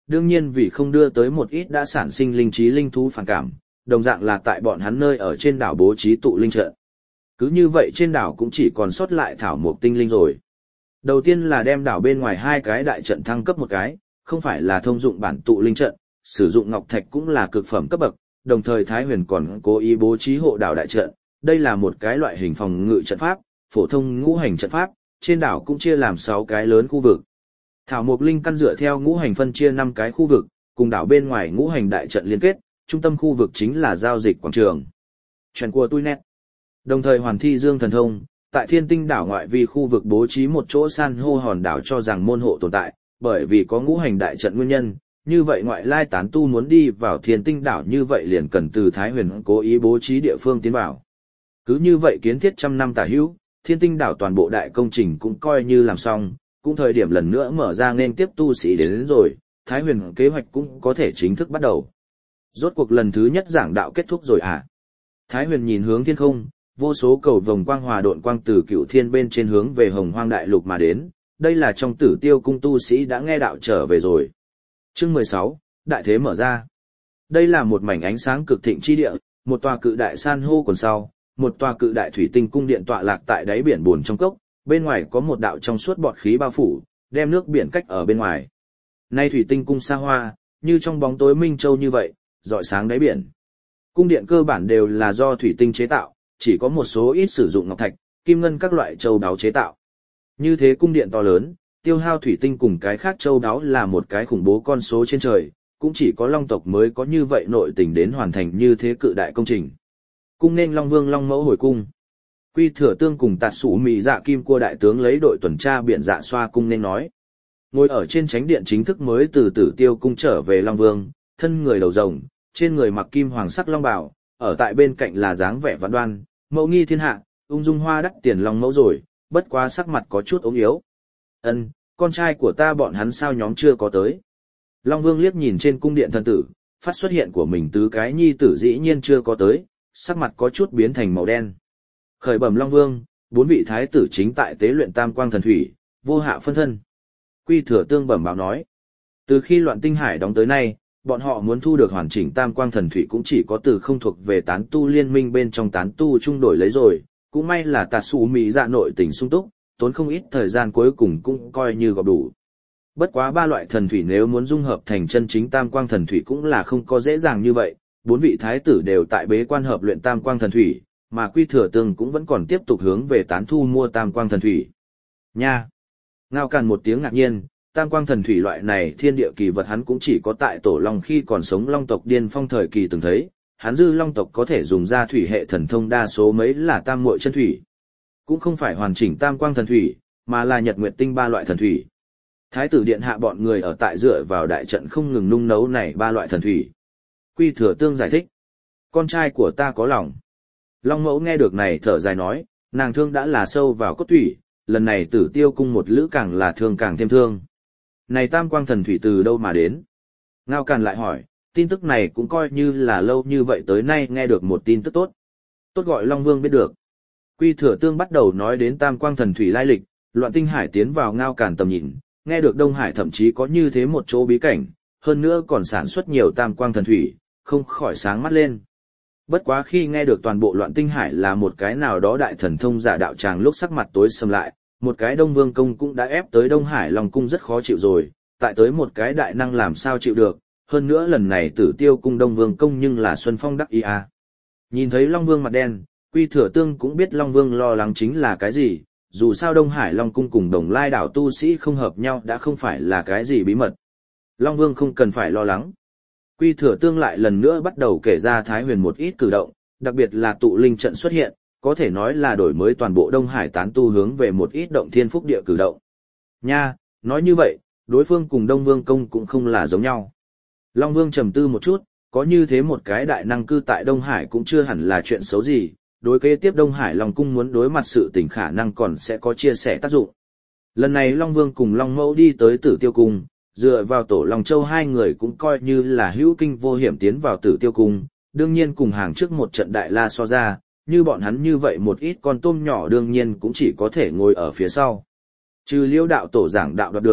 đương nhiên vì không đưa tới một ít đã sản sinh linh trí linh thú phản cảm, đồng dạng là tại bọn hắn nơi ở trên đảo bố trí tụ linh trận. Cứ như vậy trên đảo cũng chỉ còn sót lại thảo mộc tinh linh rồi. Đầu tiên là đem đảo bên ngoài 2 cái đại trận thăng cấp một cái, không phải là thông dụng bản tụ linh trận, sử dụng ngọc thạch cũng là cực phẩm cấp bậc, đồng thời Thái Huyền còn cố ý bố trí hộ đảo đại trận, đây là một cái loại hình phòng ngự trận pháp, phổ thông ngũ hành trận pháp, trên đảo cũng chia làm 6 cái lớn khu vực. Thảo mộc linh căn dựa theo ngũ hành phân chia 5 cái khu vực, cùng đảo bên ngoài ngũ hành đại trận liên kết, trung tâm khu vực chính là giao dịch quảng trường. Chuyện của tôi nét. Đồng thời hoàn thi dương thần thông, tại Thiên Tinh đảo ngoại vi khu vực bố trí một chỗ san hô hòn đảo cho rằng môn hộ tồn tại, bởi vì có ngũ hành đại trận nguyên nhân, như vậy ngoại lai tán tu muốn đi vào Thiên Tinh đảo như vậy liền cần từ Thái Huyền cố ý bố trí địa phương tiến vào. Cứ như vậy kiến thiết 100 năm tả hữu, Thiên Tinh đảo toàn bộ đại công trình cũng coi như làm xong, cũng thời điểm lần nữa mở ra nên tiếp tu sĩ đến rồi, Thái Huyền kế hoạch cũng có thể chính thức bắt đầu. Rốt cuộc lần thứ nhất giảng đạo kết thúc rồi à? Thái Huyền nhìn hướng thiên không, vô số cầu vồng quang hòa độn quang từ Cựu Thiên bên trên hướng về Hồng Hoang đại lục mà đến, đây là trong Tử Tiêu cung tu sĩ đã nghe đạo trở về rồi. Chương 16, đại thế mở ra. Đây là một mảnh ánh sáng cực thịnh chi địa, một tòa cự đại san hô quần sau, một tòa cự đại thủy tinh cung điện tọa lạc tại đáy biển buồn trong cốc, bên ngoài có một đạo trong suốt bọt khí bao phủ, đem nước biển cách ở bên ngoài. Nay thủy tinh cung xa hoa, như trong bóng tối minh châu như vậy, rọi sáng đáy biển. Cung điện cơ bản đều là do thủy tinh chế tạo, chỉ có một số ít sử dụng ngọc thạch, kim ngân các loại châu đáo chế tạo. Như thế cung điện to lớn, tiêu hao thủy tinh cùng cái khác châu đáo là một cái khủng bố con số trên trời, cũng chỉ có Long tộc mới có như vậy nội tình đến hoàn thành như thế cự đại công trình. Cung nên Long Vương Long Mẫu hồi cung. Quy Thừa Tương cùng Tạt Sủ Mị Dạ Kim Cua đại tướng lấy đội tuần tra biển dạ xoa cung nên nói. Ngồi ở trên chánh điện chính thức mới từ Tử Tiêu cung trở về Long Vương, thân người đầu rồng, trên người mặc kim hoàng sắc long bào, ở tại bên cạnh là dáng vẻ văn đoan, mẫu nghi thiên hạ, ung dung hoa đắt tiền Long Mẫu rồi, bất quá sắc mặt có chút ốm yếu. Ân, con trai của ta bọn hắn sao nhóm chưa có tới. Long Vương liếc nhìn trên cung điện thần tử, phát xuất hiện của mình tứ cái nhi tử dĩ nhiên chưa có tới, sắc mặt có chút biến thành màu đen. Khởi bẩm Long Vương, 4 vị thái tử chính tại tế luyện Tam Quang Thần Thủy, vô hạ phân thân. Quy Thừa Tương bẩm báo nói, từ khi Loạn Tinh Hải đóng tới nay, bọn họ muốn thu được hoàn chỉnh Tam Quang Thần Thủy cũng chỉ có từ không thuộc về tán tu liên minh bên trong tán tu chung đổi lấy rồi, cũng may là Tạt Sủ Mị Dạ nội tình sung túc, tốn không ít thời gian cuối cùng cũng coi như gọp đủ. Bất quá 3 loại thần thủy nếu muốn dung hợp thành chân chính Tam Quang Thần Thủy cũng là không có dễ dàng như vậy, 4 vị thái tử đều tại bế quan hợp luyện Tam Quang Thần Thủy, mà Quy Thừa Tương cũng vẫn còn tiếp tục hướng về tán thu mua Tam Quang Thần Thủy. Nha! Ngao Càn một tiếng ngạc nhiên, Tam Quang Thần Thủy loại này thiên địa kỳ vật hắn cũng chỉ có tại Tổ Long khi còn sống Long tộc điên phong thời kỳ từng thấy, hắn dư Long tộc có thể dùng ra thủy hệ thần thông đa số mấy là tam muội chân thủy. Cũng không phải hoàn chỉnh Tam Quang Thần Thủy, mà là Nhật Nguyệt Tinh 3 loại thần thủy. Thái tử điện hạ bọn người ở tại dựa vào đại trận không ngừng nung nấu này 3 loại thần thủy. Quy Thừa Tương giải thích, con trai của ta có lòng. Long Mẫu nghe được này thở dài nói, nàng thương đã là sâu vào cốt thủy, lần này Tử Tiêu cung một lữ càng là thương càng thêm thương. Này Tam Quang Thần Thủy từ đâu mà đến? Ngao Càn lại hỏi, tin tức này cũng coi như là lâu như vậy tới nay nghe được một tin tức tốt. Tốt gọi Long Vương biết được. Quy Thừa Tương bắt đầu nói đến Tam Quang Thần Thủy lai lịch, Loạn Tinh Hải tiến vào Ngao Càn tầm nhìn, nghe được Đông Hải thậm chí có như thế một chỗ bí cảnh, hơn nữa còn sản xuất nhiều Tam Quang Thần Thủy, không khỏi sáng mắt lên. Bất quá khi nghe được toàn bộ Loạn Tinh Hải là một cái nào đó đại thần thông giả đạo tràng lúc sắc mặt tối sầm lại, một cái Đông Vương công cũng đã ép tới Đông Hải Long cung rất khó chịu rồi, tại tới một cái đại năng làm sao chịu được, hơn nữa lần này Tử Tiêu cung Đông Vương công nhưng là Xuân Phong đắc ý à. Nhìn thấy Long Vương mặt đen, Quy Thừa Tương cũng biết Long Vương lo lắng chính là cái gì, dù sao Đông Hải Long cung cùng Đồng Lai đảo tu sĩ không hợp nhau đã không phải là cái gì bí mật. Long Vương không cần phải lo lắng. Quy Thừa Tương lại lần nữa bắt đầu kể ra Thái Huyền một ít cử động, đặc biệt là tụ linh trận xuất hiện, có thể nói là đổi mới toàn bộ Đông Hải tán tu hướng về một ít động thiên phúc địa cử động. Nha, nói như vậy, đối phương cùng Đông Vương công cũng không là giống nhau. Long Vương trầm tư một chút, có như thế một cái đại năng cư tại Đông Hải cũng chưa hẳn là chuyện xấu gì, đối kế tiếp Đông Hải Long cung muốn đối mặt sự tình khả năng còn sẽ có chia sẻ tác dụng. Lần này Long Vương cùng Long Mẫu đi tới Tử Tiêu cung, dựa vào Tổ Long Châu hai người cũng coi như là hữu kinh vô hiểm tiến vào Tử Tiêu cung, đương nhiên cùng hàng trước một trận đại la so ra, như bọn hắn như vậy một ít con tôm nhỏ đương nhiên cũng chỉ có thể ngồi ở phía sau. Trừ Liễu đạo tổ giảng đạo đoạt được,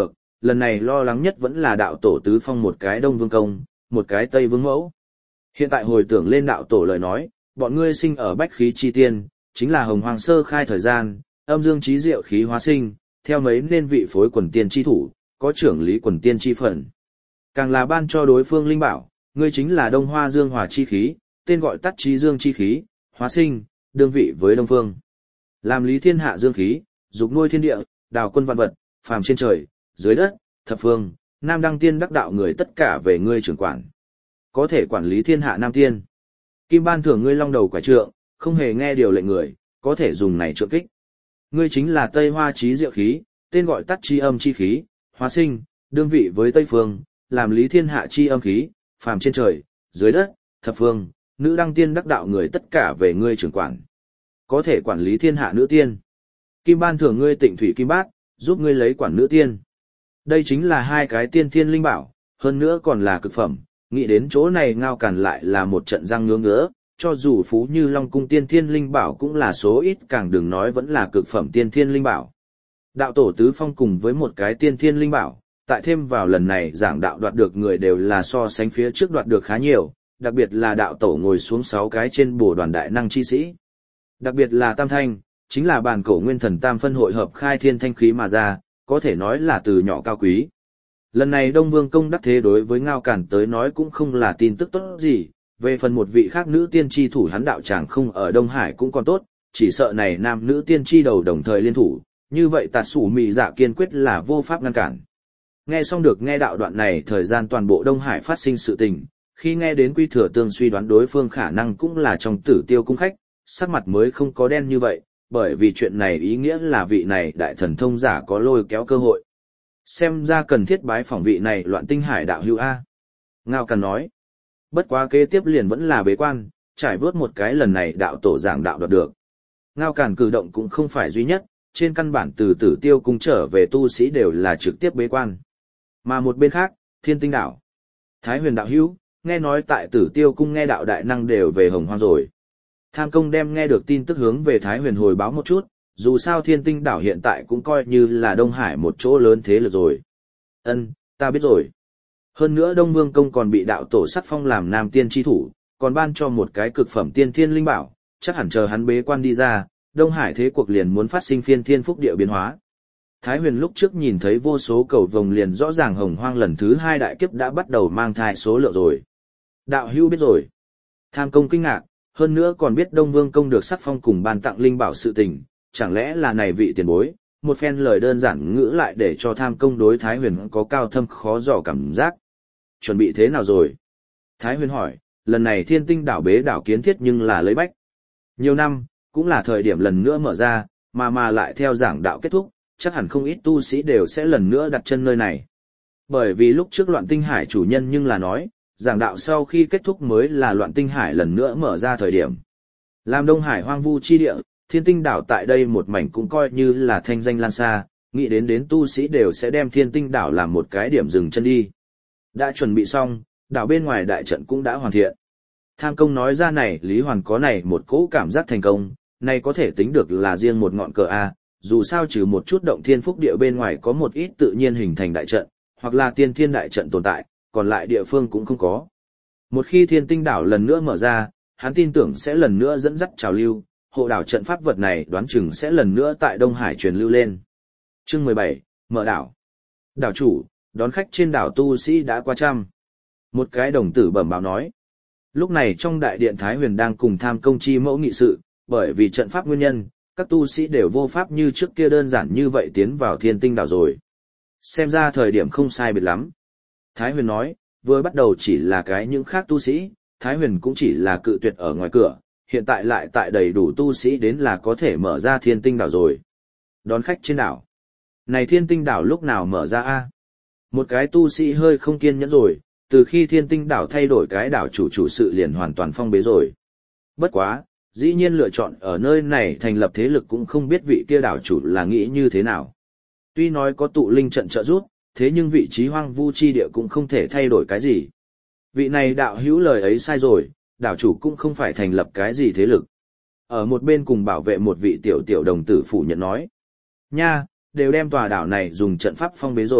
lần này lo lắng nhất vẫn là đạo tổ tứ phong một cái Đông Vương Công, một cái Tây Vương Mẫu. Hiện tại hồi tưởng lên đạo tổ lời nói, bọn ngươi sinh ở bách khí chi tiên, chính là hồng hoàng sơ khai thời gian, âm dương trí diệu khí hóa sinh, theo mấy nên vị phối quần tiên chi thủ, có trưởng lý quần tiên chi phần. Càng là ban cho đối phương linh bảo, ngươi chính là Đông Hoa Dương Hòa chi khí, tên gọi tắt trí dương chi khí, hóa sinh, đương vị với Đông Phương. Làm lý thiên hạ dương khí, dục nuôi thiên địa, đào quân vạn vật, phàm trên trời, dưới đất, thập phương, nam đăng tiên đắc đạo người tất cả về ngươi trưởng quản. Có thể quản lý thiên hạ nam tiên. Kim ban thưởng ngươi long đầu quả trượng, không hề nghe điều lệnh người, có thể dùng này trượng kích. Ngươi chính là Tây Hoa trí diệu khí, tên gọi tắt chi âm chi khí, hóa sinh, đương vị với Tây Phương, làm lý thiên hạ chi âm khí, phàm trên trời, dưới đất, thập phương, nữ đăng tiên đắc đạo người tất cả về ngươi trưởng quản. Có thể quản lý thiên hạ nữ tiên. Kim ban thưởng ngươi tịnh thủy kim bát, giúp ngươi lấy quản nữ tiên. Đây chính là hai cái tiên thiên linh bảo, hơn nữa còn là cực phẩm, nghĩ đến chỗ này Ngao Càn lại là một trận răng ngứa ngứa, cho dù phú như Long cung tiên thiên linh bảo cũng là số ít, càng đừng nói vẫn là cực phẩm tiên thiên linh bảo. Đạo tổ tứ phong cùng với một cái tiên thiên linh bảo, tại thêm vào lần này giảng đạo đoạt được người đều là so sánh phía trước đoạt được khá nhiều, đặc biệt là đạo tổ ngồi xuống 6 cái trên bồ đoàn đại năng chi sĩ. Đặc biệt là Tam Thanh, chính là bản cổ nguyên thần tam phân hội hợp khai thiên thanh khí mà ra, có thể nói là từ nhỏ cao quý. Lần này Đông Vương Công đắc thế đối với Ngao Càn tới nói cũng không là tin tức tốt gì, về phần một vị khác nữ tiên tri thủ hắn đạo tràng không ở Đông Hải cũng còn tốt, chỉ sợ này nam nữ tiên tri đầu đồng thời liên thủ, như vậy Tạt Sủ Mị Dạ kiên quyết là vô pháp ngăn cản. Nghe xong được nghe đạo đoạn này thời gian toàn bộ Đông Hải phát sinh sự tình, khi nghe đến Quy Thừa Tương suy đoán đối phương khả năng cũng là trong Tử Tiêu cung khách, sắc mặt mới không có đen như vậy, bởi vì chuyện này ý nghĩa là vị này đại thần thông giả có lôi kéo cơ hội. Xem ra cần thiết bái phỏng vị này Loạn Tinh Hải đạo hữu A. Ngao Càn nói. Bất quá kế tiếp liền vẫn là bế quan, trải vớt một cái lần này đạo tổ giảng đạo đoạt được. Ngao Càn cử động cũng không phải duy nhất, trên căn bản từ Tử Tiêu cung trở về tu sĩ đều là trực tiếp bế quan. Mà một bên khác, Thiên Tinh đảo. Thái Huyền đạo hữu, nghe nói tại Tử Tiêu cung nghe đạo đại năng đều về Hồng Hoang rồi. Tham Công đem nghe được tin tức hướng về Thái Huyền hồi báo một chút, dù sao Thiên Tinh đảo hiện tại cũng coi như là Đông Hải một chỗ lớn thế lực rồi. Ân, ta biết rồi. Hơn nữa Đông Vương Công còn bị đạo tổ sắc phong làm nam tiên chi thủ, còn ban cho một cái cực phẩm tiên thiên linh bảo, chắc hẳn chờ hắn bế quan đi ra, Đông Hải thế cuộc liền muốn phát sinh phiên thiên phúc địa biến hóa. Thái Huyền lúc trước nhìn thấy vô số cầu vồng liền rõ ràng Hồng Hoang lần thứ 2 đại kiếp đã bắt đầu mang thai số lượng rồi. Đạo hữu biết rồi. Tham Công kinh ngạc, hơn nữa còn biết Đông Vương Công được sắc phong cùng ban tặng linh bảo sự tình, chẳng lẽ là này vị tiền bối, một phen lời đơn giản ngữ lại để cho Tham Công đối Thái Huyền có cao thâm khó dò cảm giác. Chuẩn bị thế nào rồi? Thái Huyền hỏi, lần này Thiên Tinh đảo bế đảo kiến thiết nhưng là lấy bách. Nhiều năm, cũng là thời điểm lần nữa mở ra, mà lại theo giảng đạo kết thúc, chắc hẳn không ít tu sĩ đều sẽ lần nữa đặt chân nơi này. Bởi vì lúc trước Loạn Tinh Hải chủ nhân nhưng là nói, giảng đạo sau khi kết thúc mới là Loạn Tinh Hải lần nữa mở ra thời điểm. Làm Đông Hải hoang vu chi địa, Thiên Tinh đảo tại đây một mảnh cũng coi như là thanh danh lan xa, nghĩ đến tu sĩ đều sẽ đem Thiên Tinh đảo làm một cái điểm dừng chân đi. Đã chuẩn bị xong, đảo bên ngoài đại trận cũng đã hoàn thiện. Tham Công nói ra này Lý Hoàn có này một cỗ cảm giác thành công, này có thể tính được là riêng một ngọn cờ A, dù sao trừ một chút động thiên phúc địa bên ngoài có một ít tự nhiên hình thành đại trận, hoặc là tiên thiên đại trận tồn tại, còn lại địa phương cũng không có. Một khi Thiên Tinh đảo lần nữa mở ra, hắn tin tưởng sẽ lần nữa dẫn dắt trào lưu, hộ đảo trận pháp vật này đoán chừng sẽ lần nữa tại Đông Hải truyền lưu lên. Chương 17, mở đảo. Đảo chủ, đón khách trên đảo tu sĩ đã qua trăm. Một cái đồng tử bẩm báo nói. Lúc này trong đại điện Thái Huyền đang cùng Tham Công chi mẫu nghị sự, bởi vì trận pháp nguyên nhân, các tu sĩ đều vô pháp như trước kia đơn giản như vậy tiến vào Thiên Tinh đảo rồi. Xem ra thời điểm không sai biệt lắm. Thái Huyền nói, vừa bắt đầu chỉ là cái những khác tu sĩ, Thái Huyền cũng chỉ là cự tuyệt ở ngoài cửa, hiện tại lại tại đầy đủ tu sĩ đến là có thể mở ra Thiên Tinh đảo rồi. Đón khách trên đảo. Này Thiên Tinh đảo lúc nào mở ra a? Một cái tu sĩ hơi không kiên nhẫn rồi, từ khi Thiên Tinh đảo thay đổi cái đảo chủ sự liền hoàn toàn phong bế rồi. Bất quá, dĩ nhiên lựa chọn ở nơi này thành lập thế lực cũng không biết vị kia đảo chủ là nghĩ như thế nào. Tuy nói có tụ linh trận trợ giúp, thế nhưng vị trí hoang vu chi địa cũng không thể thay đổi cái gì. Vị này đạo hữu lời ấy sai rồi, đảo chủ cũng không phải thành lập cái gì thế lực. Ở một bên cùng bảo vệ một vị tiểu đồng tử phủ nhận nói. Nha, đều đem tòa đảo này dùng trận pháp phong bế rồi,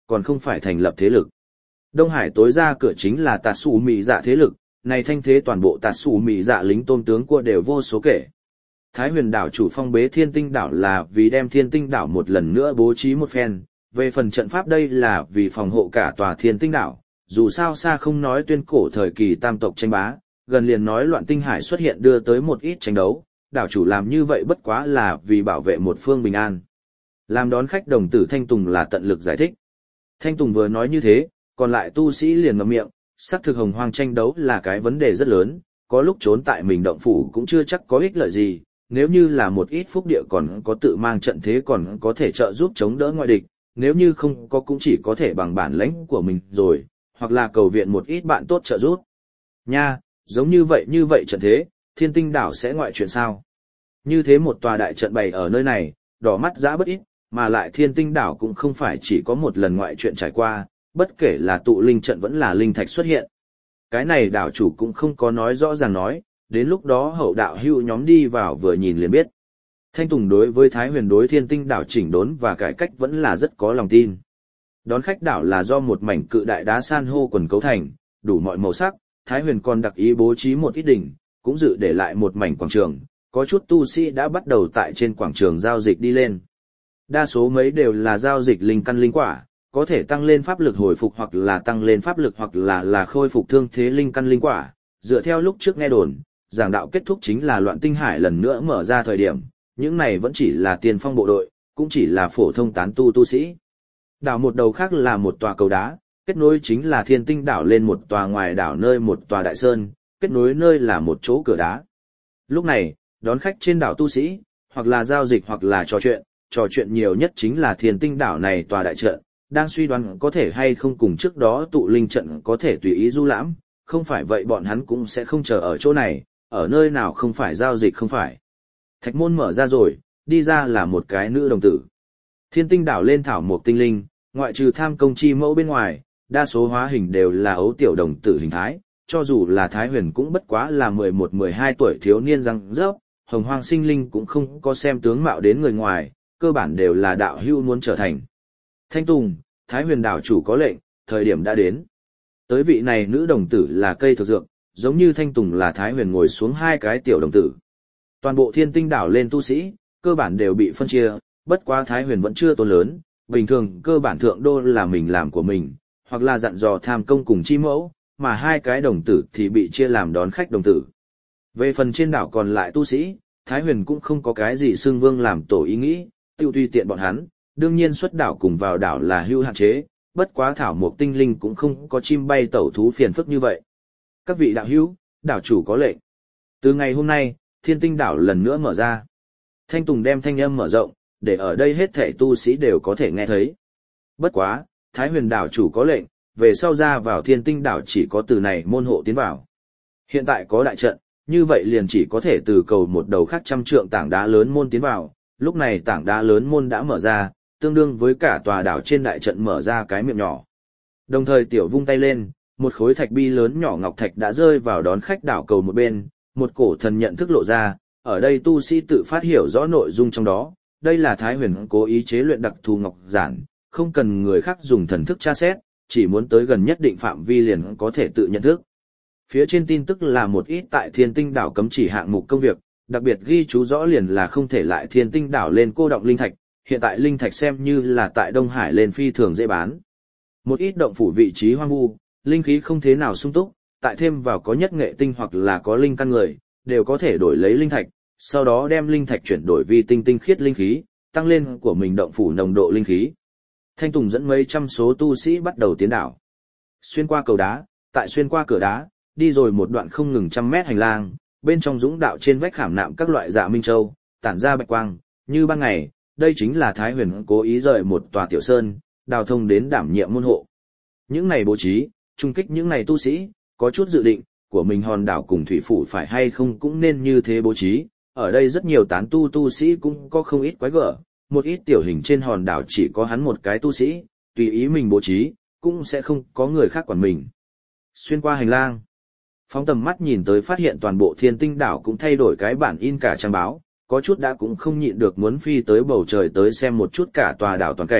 còn không phải thành lập thế lực. Đông Hải tối ra cửa chính là tạt xù mị dạ thế lực, này thanh thế toàn bộ tạt xù mị dạ lính tôm tướng cua đều vô số kể. Thái huyền đảo chủ phong bế thiên tinh đảo là vì đem thiên tinh đảo một lần nữa bố trí một phen, về phần trận pháp đây là vì phòng hộ cả tòa thiên tinh đảo, dù sao xa không nói tuyên cổ thời kỳ tam tộc tranh bá, gần liền nói loạn tinh hải xuất hiện đưa tới một ít tranh đấu, đảo chủ làm như vậy bất quá là vì bảo vệ một phương bình an. Làm đón khách đồng tử Thanh Tùng là tận lực giải thích. Thanh Tùng vừa nói như thế, còn lại tu sĩ liền ngậm miệng, xác thực hồng hoang tranh đấu là cái vấn đề rất lớn, có lúc trốn tại mình động phủ cũng chưa chắc có ích lợi gì, nếu như là một ít phúc địa còn có tự mang trận thế còn có thể trợ giúp chống đỡ ngoại địch, nếu như không có cũng chỉ có thể bằng bản lãnh của mình rồi, hoặc là cầu viện một ít bạn tốt trợ giúp. Nha, giống như vậy trận thế, thiên tinh đảo sẽ ngoại chuyện sao? Như thế một tòa đại trận bày ở nơi này, đỏ mắt dã bất ít, mà lại thiên tinh đảo cũng không phải chỉ có một lần ngoại chuyện trải qua, bất kể là tụ linh trận vẫn là linh thạch xuất hiện. Cái này đảo chủ cũng không có nói rõ ràng nói, đến lúc đó hậu đạo hữu nhóm đi vào vừa nhìn liền biết. Thanh Tùng đối với Thái huyền đối thiên tinh đảo chỉnh đốn và cải cách vẫn là rất có lòng tin. Đón khách đảo là do một mảnh cự đại đá san hô quần cấu thành, đủ mọi màu sắc, Thái huyền còn đặc ý bố trí một ít đỉnh, cũng dự để lại một mảnh quảng trường, có chút tu sĩ đã bắt đầu tại trên quảng trường giao dịch đi lên. Đa số mấy đều là giao dịch linh căn linh quả, có thể tăng lên pháp lực hồi phục hoặc là tăng lên pháp lực hoặc là khôi phục thương thế linh căn linh quả. Dựa theo lúc trước nghe đồn, giảng đạo kết thúc chính là loạn tinh hải lần nữa mở ra thời điểm, những này vẫn chỉ là tiền phong bộ đội, cũng chỉ là phổ thông tán tu sĩ. Đảo một đầu khác là một tòa cầu đá, kết nối chính là thiên tinh đảo lên một tòa ngoài đảo nơi một tòa đại sơn, kết nối nơi là một chỗ cửa đá. Lúc này, đón khách trên đảo tu sĩ, hoặc là giao dịch hoặc là trò chuyện nhiều nhất chính là thiên tinh đảo này tòa đại trận, đang suy đoán có thể hay không cùng trước đó tụ linh trận có thể tùy ý du lãm, không phải vậy bọn hắn cũng sẽ không chờ ở chỗ này, ở nơi nào không phải giao dịch không phải. Thạch môn mở ra rồi, đi ra là một cái nữ đồng tử. Thiên tinh đảo lên thảo một tinh linh, ngoại trừ tham công chi mẫu bên ngoài, đa số hóa hình đều là ấu tiểu đồng tử hình thái, cho dù là Thái huyền cũng bất quá là 11-12 tuổi thiếu niên răng rớp, hồng hoang sinh linh cũng không có xem tướng mạo đến người ngoài, cơ bản đều là đạo hưu muốn trở thành. Thanh Tùng, Thái huyền đảo chủ có lệnh, thời điểm đã đến. Tới vị này nữ đồng tử là cây thực dược, giống như Thanh Tùng là Thái huyền ngồi xuống hai cái tiểu đồng tử. Toàn bộ thiên tinh đảo lên tu sĩ, cơ bản đều bị phân chia, bất quá Thái huyền vẫn chưa tốn lớn, bình thường cơ bản thượng đô là mình làm của mình, hoặc là dặn dò tham công cùng chi mẫu, mà hai cái đồng tử thì bị chia làm đón khách đồng tử. Về phần trên đảo còn lại tu sĩ, Thái huyền cũng không có cái gì xưng vương làm tổ ý nghĩ, tiêu tùy tiện bọn hắn, đương nhiên xuất đảo cùng vào đảo là hưu hạn chế, bất quá thảo một tinh linh cũng không có chim bay tẩu thú phiền phức như vậy. Các vị đạo hữu, đảo chủ có lệnh. Từ ngày hôm nay, thiên tinh đảo lần nữa mở ra. Thanh Tùng đem thanh âm mở rộng, để ở đây hết thảy tu sĩ đều có thể nghe thấy. Bất quá, Thái huyền đảo chủ có lệnh, về sau ra vào thiên tinh đảo chỉ có từ này môn hộ tiến vào. Hiện tại có đại trận, như vậy liền chỉ có thể từ cầu một đầu khác 100 trượng tảng đá lớn môn tiến vào, lúc này tảng đá lớn môn đã mở ra, tương đương với cả tòa đảo trên đại trận mở ra cái miệng nhỏ. Đồng thời tiểu vung tay lên, một khối thạch bi lớn nhỏ ngọc thạch đã rơi vào đón khách đảo cầu một bên, một cổ thần nhận thức lộ ra, ở đây tu sĩ tự phát hiểu rõ nội dung trong đó, đây là Thái huyền cố ý chế luyện đặc thù ngọc giản, không cần người khác dùng thần thức tra xét, chỉ muốn tới gần nhất định phạm vi liền có thể tự nhận thức. Phía trên tin tức là một ít tại thiên tinh đảo cấm chỉ hạng mục công việc, đặc biệt ghi chú rõ liền là không thể lại thiên tinh đảo lên cô động linh thạch, hiện tại linh thạch xem như là tại Đông Hải lên phi thường dễ bán. Một ít động phủ vị trí hoang vu, linh khí không thế nào sung túc, tại thêm vào có nhất nghệ tinh hoặc là có linh căn người, đều có thể đổi lấy linh thạch, sau đó đem linh thạch chuyển đổi vi tinh khiết linh khí, tăng lên của mình động phủ nồng độ linh khí. Thanh Tùng dẫn mấy trăm số tu sĩ bắt đầu tiến đảo. Xuyên qua cầu đá, tại xuyên qua cửa đá, đi rồi một đoạn không ngừng 100 mét hành lang, bên trong dũng đạo trên vách khảm nạm các loại dạ minh châu, tản ra bạch quang, như ban ngày, đây chính là Thái huyền cố ý rời một tòa tiểu sơn, đào thông đến đảm nhiệm môn hộ. Những này bố trí, trung kích những này tu sĩ, có chút dự định, của mình hòn đảo cùng thủy phủ phải hay không cũng nên như thế bố trí, ở đây rất nhiều tán tu sĩ cũng có không ít quái gở, một ít tiểu hình trên hòn đảo chỉ có hắn một cái tu sĩ, tùy ý mình bố trí, cũng sẽ không có người khác quản mình. Xuyên qua hành lang, phóng tầm mắt nhìn tới phát hiện toàn bộ thiên tinh đảo cũng thay đổi cái bản in cả trang báo, có chút đã cũng không nhịn được muốn phi tới bầu trời tới xem một chút cả tòa đảo toàn cảnh,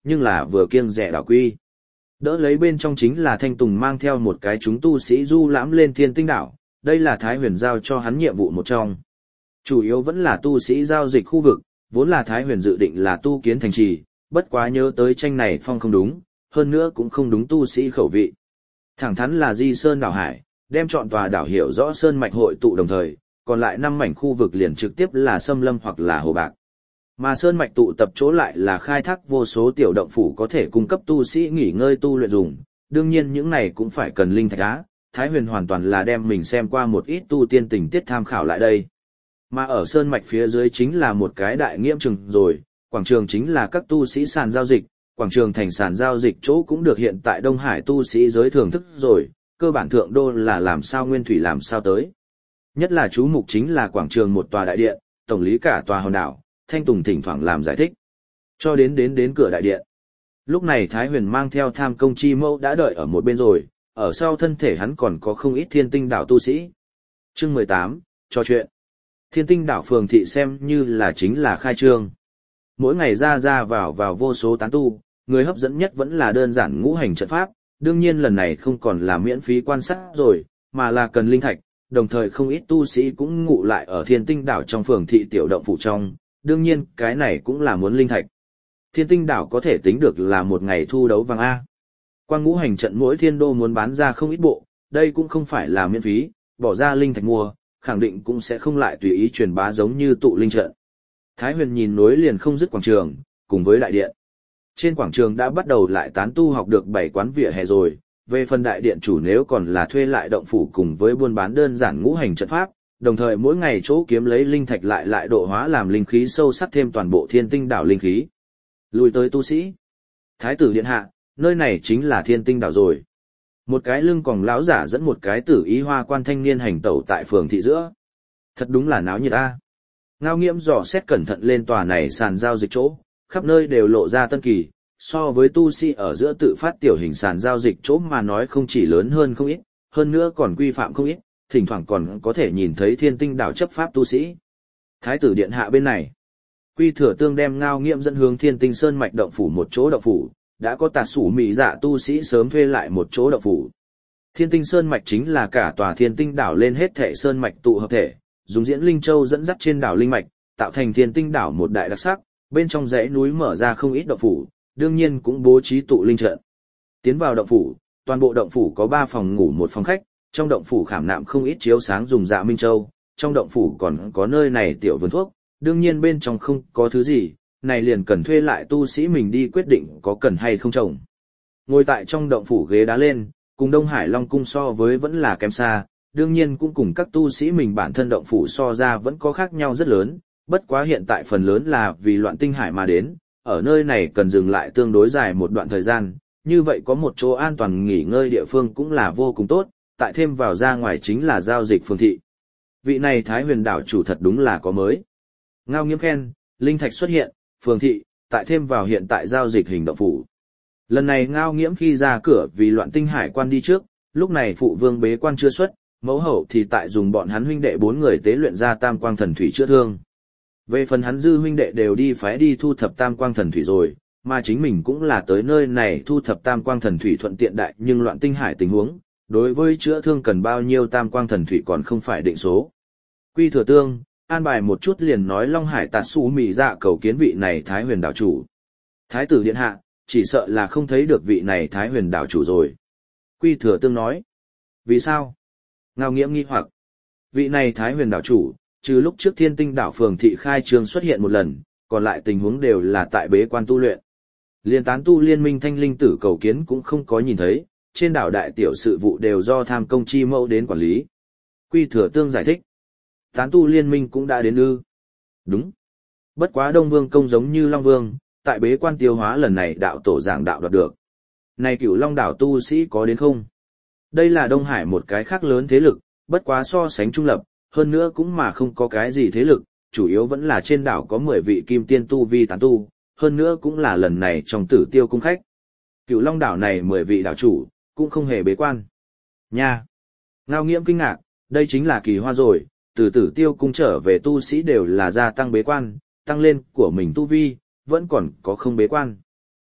nhưng là vừa kiêng rẻ đảo quy. Đỡ lấy bên trong chính là Thanh Tùng mang theo một cái chúng tu sĩ du lãm lên Thiên Tinh đảo, đây là Thái Huyền giao cho hắn nhiệm vụ một trong. Chủ yếu vẫn là tu sĩ giao dịch khu vực, vốn là Thái Huyền dự định là tu kiến thành trì, bất quá nhớ tới tranh này phong không đúng, hơn nữa cũng không đúng tu sĩ khẩu vị. Thẳng thắn là di sơn đảo hải, đem chọn tòa đảo hiểu rõ sơn mạch hội tụ đồng thời, còn lại 5 mảnh khu vực liền trực tiếp là xâm lâm hoặc là hồ bạc. Mà sơn mạch tụ tập chỗ lại là khai thác vô số tiểu động phủ có thể cung cấp tu sĩ nghỉ ngơi tu luyện dùng, đương nhiên những này cũng phải cần linh thạch á, Thái Huyền hoàn toàn là đem mình xem qua một ít tu tiên tình tiết tham khảo lại đây. Mà ở sơn mạch phía dưới chính là một cái đại nghiễm trường rồi, quảng trường chính là các tu sĩ sàn giao dịch, quảng trường thành sàn giao dịch chỗ cũng được hiện tại Đông Hải tu sĩ giới thưởng thức rồi, cơ bản thượng đô là làm sao nguyên thủy làm sao tới. Nhất là chú mục chính là quảng trường một tòa đại điện, tổng lý cả tòa hòn đảo, Thanh Tùng thỉnh thoảng làm giải thích. Cho đến cửa đại điện. Lúc này Thái Huyền mang theo Tham Công Chi Mẫu đã đợi ở một bên rồi, ở sau thân thể hắn còn có không ít Thiên Tinh đảo tu sĩ. Chương 18, trò chuyện. Thiên Tinh đảo phường thị xem như là chính là khai trương. Mỗi ngày ra vào vô số tán tu, người hấp dẫn nhất vẫn là đơn giản ngũ hành trận pháp, đương nhiên lần này không còn là miễn phí quan sát rồi, mà là cần linh thạch, đồng thời không ít tu sĩ cũng ngụ lại ở Thiên Tinh đảo trong phường thị tiểu động phủ trong, đương nhiên cái này cũng là muốn linh thạch. Thiên Tinh đảo có thể tính được là một ngày thu đấu vàng A. Quang ngũ hành trận mỗi thiên đô muốn bán ra không ít bộ, đây cũng không phải là miễn phí, bỏ ra linh thạch mua, khẳng định cũng sẽ không lại tùy ý truyền bá giống như tụ linh trận. Thái Huyền nhìn nối liền không dứt quảng trường, cùng với đại điện. Trên quảng trường đã bắt đầu lại tán tu học được 7 quán vỉa hè rồi, về phần đại điện chủ nếu còn là thuê lại động phủ cùng với buôn bán đơn giản ngũ hành trận pháp, đồng thời mỗi ngày chỗ kiếm lấy linh thạch lại độ hóa làm linh khí sâu sắc thêm toàn bộ Thiên Tinh đảo linh khí. Lùi tới tu sĩ. Thái tử điện hạ, nơi này chính là Thiên Tinh đảo rồi. Một cái lưng còng lão giả dẫn một cái tử ý hoa quan thanh niên hành tẩu tại phường thị giữa. Thật đúng là náo nhiệt a. Ngao Nghiễm dò xét cẩn thận lên tòa này sàn giao dịch chỗ, khắp nơi đều lộ ra tân kỳ, so với tu sĩ ở giữa tự phát tiểu hình sàn giao dịch chỗ mà nói không chỉ lớn hơn không ít, hơn nữa còn quy phạm không ít, thỉnh thoảng còn có thể nhìn thấy Thiên Tinh đảo chấp pháp tu sĩ. Thái tử điện hạ bên này. Quy Thừa Tương đem Ngao Nghiễm dẫn hướng Thiên Tinh Sơn mạch động phủ một chỗ động phủ, đã có tạt sủ mị dạ tu sĩ sớm thuê lại một chỗ động phủ. Thiên Tinh Sơn mạch chính là cả tòa Thiên Tinh đảo lên hết thể sơn mạch tụ hợp thể, dùng diễn linh châu dẫn dắt trên đảo linh mạch, tạo thành Thiên Tinh đảo một đại đặc sắc, bên trong dãy núi mở ra không ít động phủ, đương nhiên cũng bố trí tụ linh trận. Tiến vào động phủ, toàn bộ động phủ có 3 phòng ngủ một phòng khách, trong động phủ khảm nạm không ít chiếu sáng dùng dạ minh châu, trong động phủ còn có nơi này tiểu vườn thuốc, đương nhiên bên trong không có thứ gì, này liền cần thuê lại tu sĩ mình đi quyết định có cần hay không trồng. Ngồi tại trong động phủ ghế đá lên, cùng Đông Hải Long cung so với vẫn là kém xa, đương nhiên cũng cùng các tu sĩ mình bản thân động phủ so ra vẫn có khác nhau rất lớn, bất quá hiện tại phần lớn là vì Loạn Tinh Hải mà đến, ở nơi này cần dừng lại tương đối dài một đoạn thời gian, như vậy có một chỗ an toàn nghỉ ngơi địa phương cũng là vô cùng tốt, tại thêm vào ra ngoài chính là giao dịch phường thị. Vị này Thái Huyền đảo chủ thật đúng là có mới. Ngao Nghiễm khen, linh thạch xuất hiện, phường thị, tại thêm vào hiện tại giao dịch hình động phủ. Lần này Ngao Nghiễm khi ra cửa vì Loạn Tinh Hải quan đi trước, lúc này phụ vương bế quan chưa xuất, mẫu hậu thì tại dùng bọn hắn huynh đệ 4 người tế luyện ra Tam Quang Thần Thủy chữa thương. Về phần hắn dư huynh đệ đều đi phái đi thu thập Tam Quang Thần Thủy rồi, mà chính mình cũng là tới nơi này thu thập Tam Quang Thần Thủy thuận tiện đại, nhưng Loạn Tinh Hải tình huống, đối với chữa thương cần bao nhiêu Tam Quang Thần Thủy còn không phải định số. Quy Thừa Tương an bài một chút liền nói Long Hải tạt xù mị dạ cầu kiến vị này Thái Huyền đảo chủ. Thái tử điện hạ, chỉ sợ là không thấy được vị này Thái Huyền đảo chủ rồi. Quy Thừa Tương nói. Vì sao? Ngao Nghiễm nghi hoặc. Vị này Thái Huyền đảo chủ, trừ lúc trước Thiên Tinh đảo phường thị khai trương xuất hiện một lần, còn lại tình huống đều là tại bế quan tu luyện. Liên tán tu liên minh thanh linh tử cầu kiến cũng không có nhìn thấy, trên đảo đại tiểu sự vụ đều do Tham Công Chi Mẫu đến quản lý. Quy Thừa Tương giải thích. Tán tu liên minh cũng đã đến ư. Đúng. Bất quá Đông Vương công giống như Long Vương, tại bế quan tiêu hóa lần này đạo tổ giảng đạo đoạt được. Này Cửu Long đảo tu sĩ có đến không? Đây là Đông Hải một cái khác lớn thế lực, bất quá so sánh trung lập, hơn nữa cũng mà không có cái gì thế lực, chủ yếu vẫn là trên đảo có 10 vị kim tiên tu vi tán tu, hơn nữa cũng là lần này trong Tử Tiêu cung khách. Cửu Long đảo này 10 vị đảo chủ, cũng không hề bế quan. Nha! Ngao Nghiễm kinh ngạc, đây chính là kỳ hoa rồi, từ Tử Tiêu cung trở về tu sĩ đều là gia tăng bế quan, tăng lên của mình tu vi, vẫn còn có không bế quan.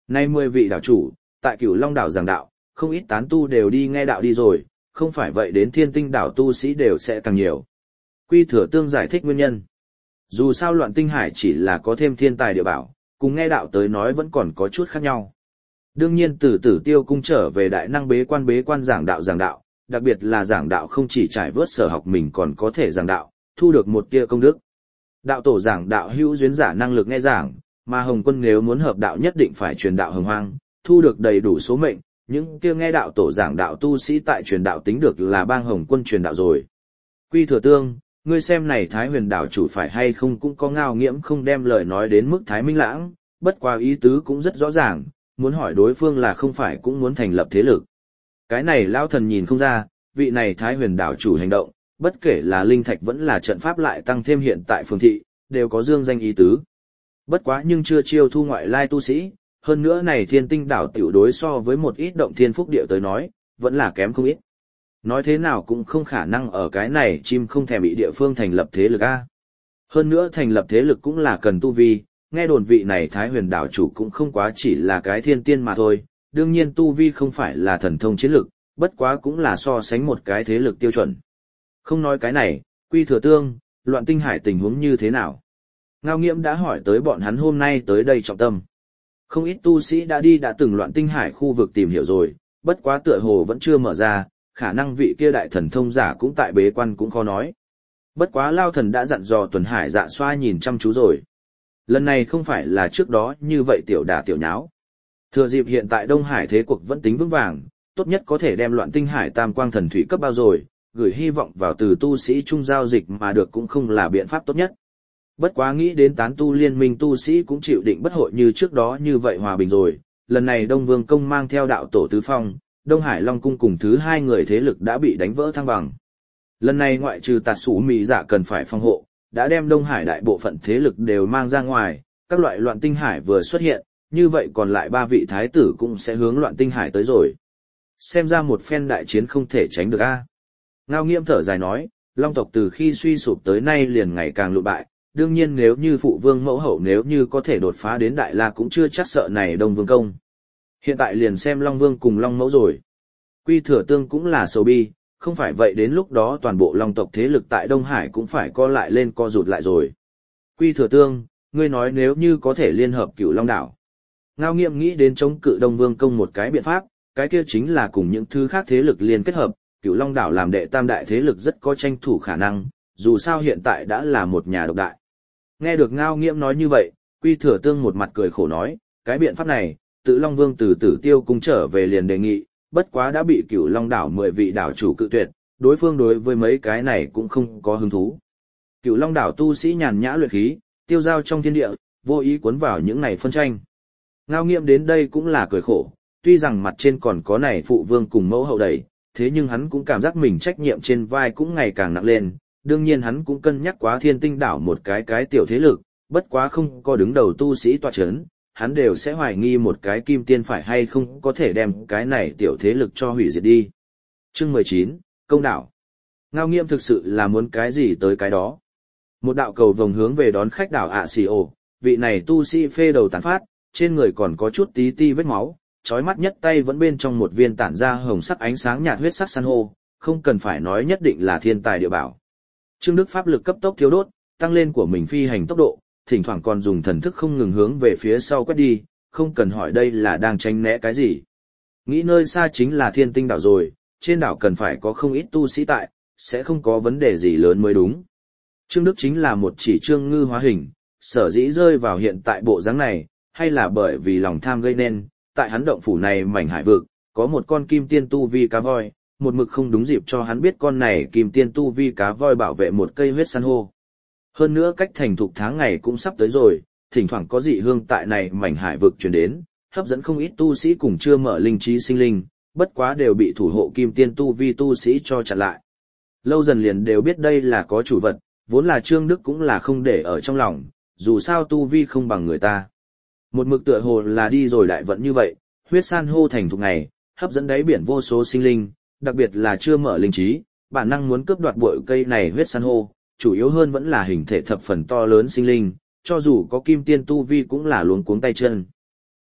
Nay 10 vị đảo chủ, tại Cửu Long đảo giảng đạo, không ít tán tu đều đi nghe đạo đi rồi, không phải vậy đến Thiên Tinh đảo tu sĩ đều sẽ càng nhiều. Quy Thừa Tương giải thích nguyên nhân. Dù sao Loạn Tinh Hải chỉ là có thêm thiên tài địa bảo, cùng nghe đạo tới nói vẫn còn có chút khác nhau. Đương nhiên từ Tử Tiêu cung trở về đại năng bế quan giảng đạo, đặc biệt là giảng đạo không chỉ trải vớt sở học mình còn có thể giảng đạo, thu được một tia công đức. Đạo tổ giảng đạo hữu duyên giả năng lực nghe giảng, mà Hồng Quân nếu muốn hợp đạo nhất định phải truyền đạo hồng hoang, thu được đầy đủ số mệnh, những kia nghe đạo tổ giảng đạo tu sĩ tại truyền đạo tính được là bang Hồng Quân truyền đạo rồi. Quy Thừa Tương, ngươi xem này Thái Huyền đảo chủ phải hay không cũng có ngao nghiễm không đem lời nói đến mức Thái Minh Lãng, bất qua ý tứ cũng rất rõ ràng, muốn hỏi đối phương là không phải cũng muốn thành lập thế lực. Cái này lao thần nhìn không ra, vị này Thái Huyền đảo chủ hành động, bất kể là linh thạch vẫn là trận pháp lại tăng thêm hiện tại phường thị, đều có dương danh ý tứ. Bất quá nhưng chưa chiêu thu ngoại lai tu sĩ, hơn nữa này Thiên Tinh đảo tiểu đối so với một ít động thiên phúc địa tới nói, vẫn là kém không ít. Nói thế nào cũng không khả năng ở cái này chim không thèm bị địa phương thành lập thế lực a. Hơn nữa thành lập thế lực cũng là cần tu vi, nghe đồn vị này Thái Huyền đảo chủ cũng không quá chỉ là cái thiên tiên mà thôi, đương nhiên tu vi không phải là thần thông chiến lực, bất quá cũng là so sánh một cái thế lực tiêu chuẩn. Không nói cái này, Quy Thừa Tương, Loạn Tinh Hải tình huống như thế nào? Ngao Nghiễm đã hỏi tới bọn hắn hôm nay tới đây trọng tâm. Không ít tu sĩ đã từng Loạn Tinh Hải khu vực tìm hiểu rồi, bất quá tựa hồ vẫn chưa mở ra, khả năng vị kia đại thần thông giả cũng tại bế quan cũng khó nói. Bất quá Lao Thần đã dặn dò Tuần Hải Dạ Xoa nhìn chăm chú rồi. Lần này không phải là trước đó như vậy tiểu đả tiểu nháo. Thừa dịp hiện tại Đông Hải thế cuộc vẫn tính vững vàng, tốt nhất có thể đem Loạn Tinh Hải tam quang thần thủy cấp bao rồi, gửi hy vọng vào từ tu sĩ chung giao dịch mà được cũng không là biện pháp tốt nhất. Bất quá nghĩ đến tán tu liên minh tu sĩ cũng chịu định bất hội như trước đó như vậy hòa bình rồi, lần này Đông Vương Công mang theo đạo tổ tứ phong, Đông Hải Long Cung cùng thứ hai người thế lực đã bị đánh vỡ thăng bằng. Lần này ngoại trừ tạt sủ mị giả cần phải phòng hộ, đã đem Đông Hải đại bộ phận thế lực đều mang ra ngoài, các loại Loạn Tinh Hải vừa xuất hiện, như vậy còn lại 3 vị thái tử cũng sẽ hướng Loạn Tinh Hải tới rồi. Xem ra một phen đại chiến không thể tránh được a. Ngao Nghiễm thở dài nói, Long tộc từ khi suy sụp tới nay liền ngày càng lụi bại, đương nhiên nếu như phụ vương mẫu hậu nếu như có thể đột phá đến Đại La cũng chưa chắc sợ này Đông Vương Công. Hiện tại liền xem Long Vương cùng Long Mẫu rồi. Quy Thừa Tương cũng là sầu bi, không phải vậy đến lúc đó toàn bộ Long tộc thế lực tại Đông Hải cũng phải co lại lên co rụt lại rồi. Quy Thừa Tương, ngươi nói nếu như có thể liên hợp Cửu Long đảo. Ngao Nghiễm nghĩ đến chống cự Đông Vương Công một cái biện pháp, cái kia chính là cùng những thứ khác thế lực liên kết hợp, Cửu Long đảo làm đệ tam đại thế lực rất có tranh thủ khả năng, dù sao hiện tại đã là một nhà độc đại. Nghe được Ngao Nghiễm nói như vậy, Quy Thừa Tương một mặt cười khổ nói, cái biện pháp này, Tự Long Vương từ Tử Tiêu cung trở về liền đề nghị, bất quá đã bị Cửu Long đảo 10 vị đảo chủ cự tuyệt, đối phương đối với mấy cái này cũng không có hứng thú. Cửu Long đảo tu sĩ nhàn nhã luyện khí, tiêu giao trong thiên địa, vô ý cuốn vào những này phân tranh. Ngao Nghiễm đến đây cũng là cười khổ, tuy rằng mặt trên còn có này phụ vương cùng mẫu hậu đẩy, thế nhưng hắn cũng cảm giác mình trách nhiệm trên vai cũng ngày càng nặng lên, đương nhiên hắn cũng cân nhắc quá Thiên Tinh đảo một cái tiểu thế lực, bất quá không có đứng đầu tu sĩ tọa chấn, hắn đều sẽ hoài nghi một cái kim tiên phải hay không có thể đem cái này tiểu thế lực cho hủy diệt đi. Chương 19, Công đảo. Ngao Nghiễm thực sự là muốn cái gì tới cái đó. Một đạo cầu vồng hướng về đón khách đảo ạ xì ổ, vị này tu sĩ phê đầu tàn phát, trên người còn có chút tí ti vết máu, chói mắt nhất tay vẫn bên trong một viên tản ra hồng sắc ánh sáng nhạt huyết sắc san hô, không cần phải nói nhất định là thiên tài địa bảo. Trương Đức pháp lực cấp tốc thiếu đốt, tăng lên của mình phi hành tốc độ, thỉnh thoảng còn dùng thần thức không ngừng hướng về phía sau quét đi, không cần hỏi đây là đang tránh né cái gì. Nghĩ nơi xa chính là Thiên Tinh đảo rồi, trên đảo cần phải có không ít tu sĩ tại, sẽ không có vấn đề gì lớn mới đúng. Trương Đức chính là một chỉ trương ngư hóa hình, sở dĩ rơi vào hiện tại bộ dáng này, hay là bởi vì lòng tham gây nên, tại hắn động phủ này mảnh hải vực, có một con kim tiên tu vi cá voi, một mực không đúng dịp cho hắn biết con này kim tiên tu vi cá voi bảo vệ một cây huyết san hô. Hơn nữa cách thành thục tháng ngày cũng sắp tới rồi, thỉnh thoảng có dị hương tại này mảnh hải vực truyền đến, hấp dẫn không ít tu sĩ cùng chưa mở linh trí sinh linh, bất quá đều bị thủ hộ kim tiên tu vi tu sĩ cho chặn lại. Lâu dần liền đều biết đây là có chủ vật, vốn là Trương Đức cũng là không để ở trong lòng, dù sao tu vi không bằng người ta. Một mực tựa hồ là đi rồi đại vận như vậy, huyết san hô thành thục ngày, hấp dẫn đáy biển vô số sinh linh, đặc biệt là chưa mở linh trí, bản năng muốn cướp đoạt bội cây này huyết san hô, chủ yếu hơn vẫn là hình thể thập phần to lớn sinh linh, cho dù có kim tiên tu vi cũng là luống cuống tay chân.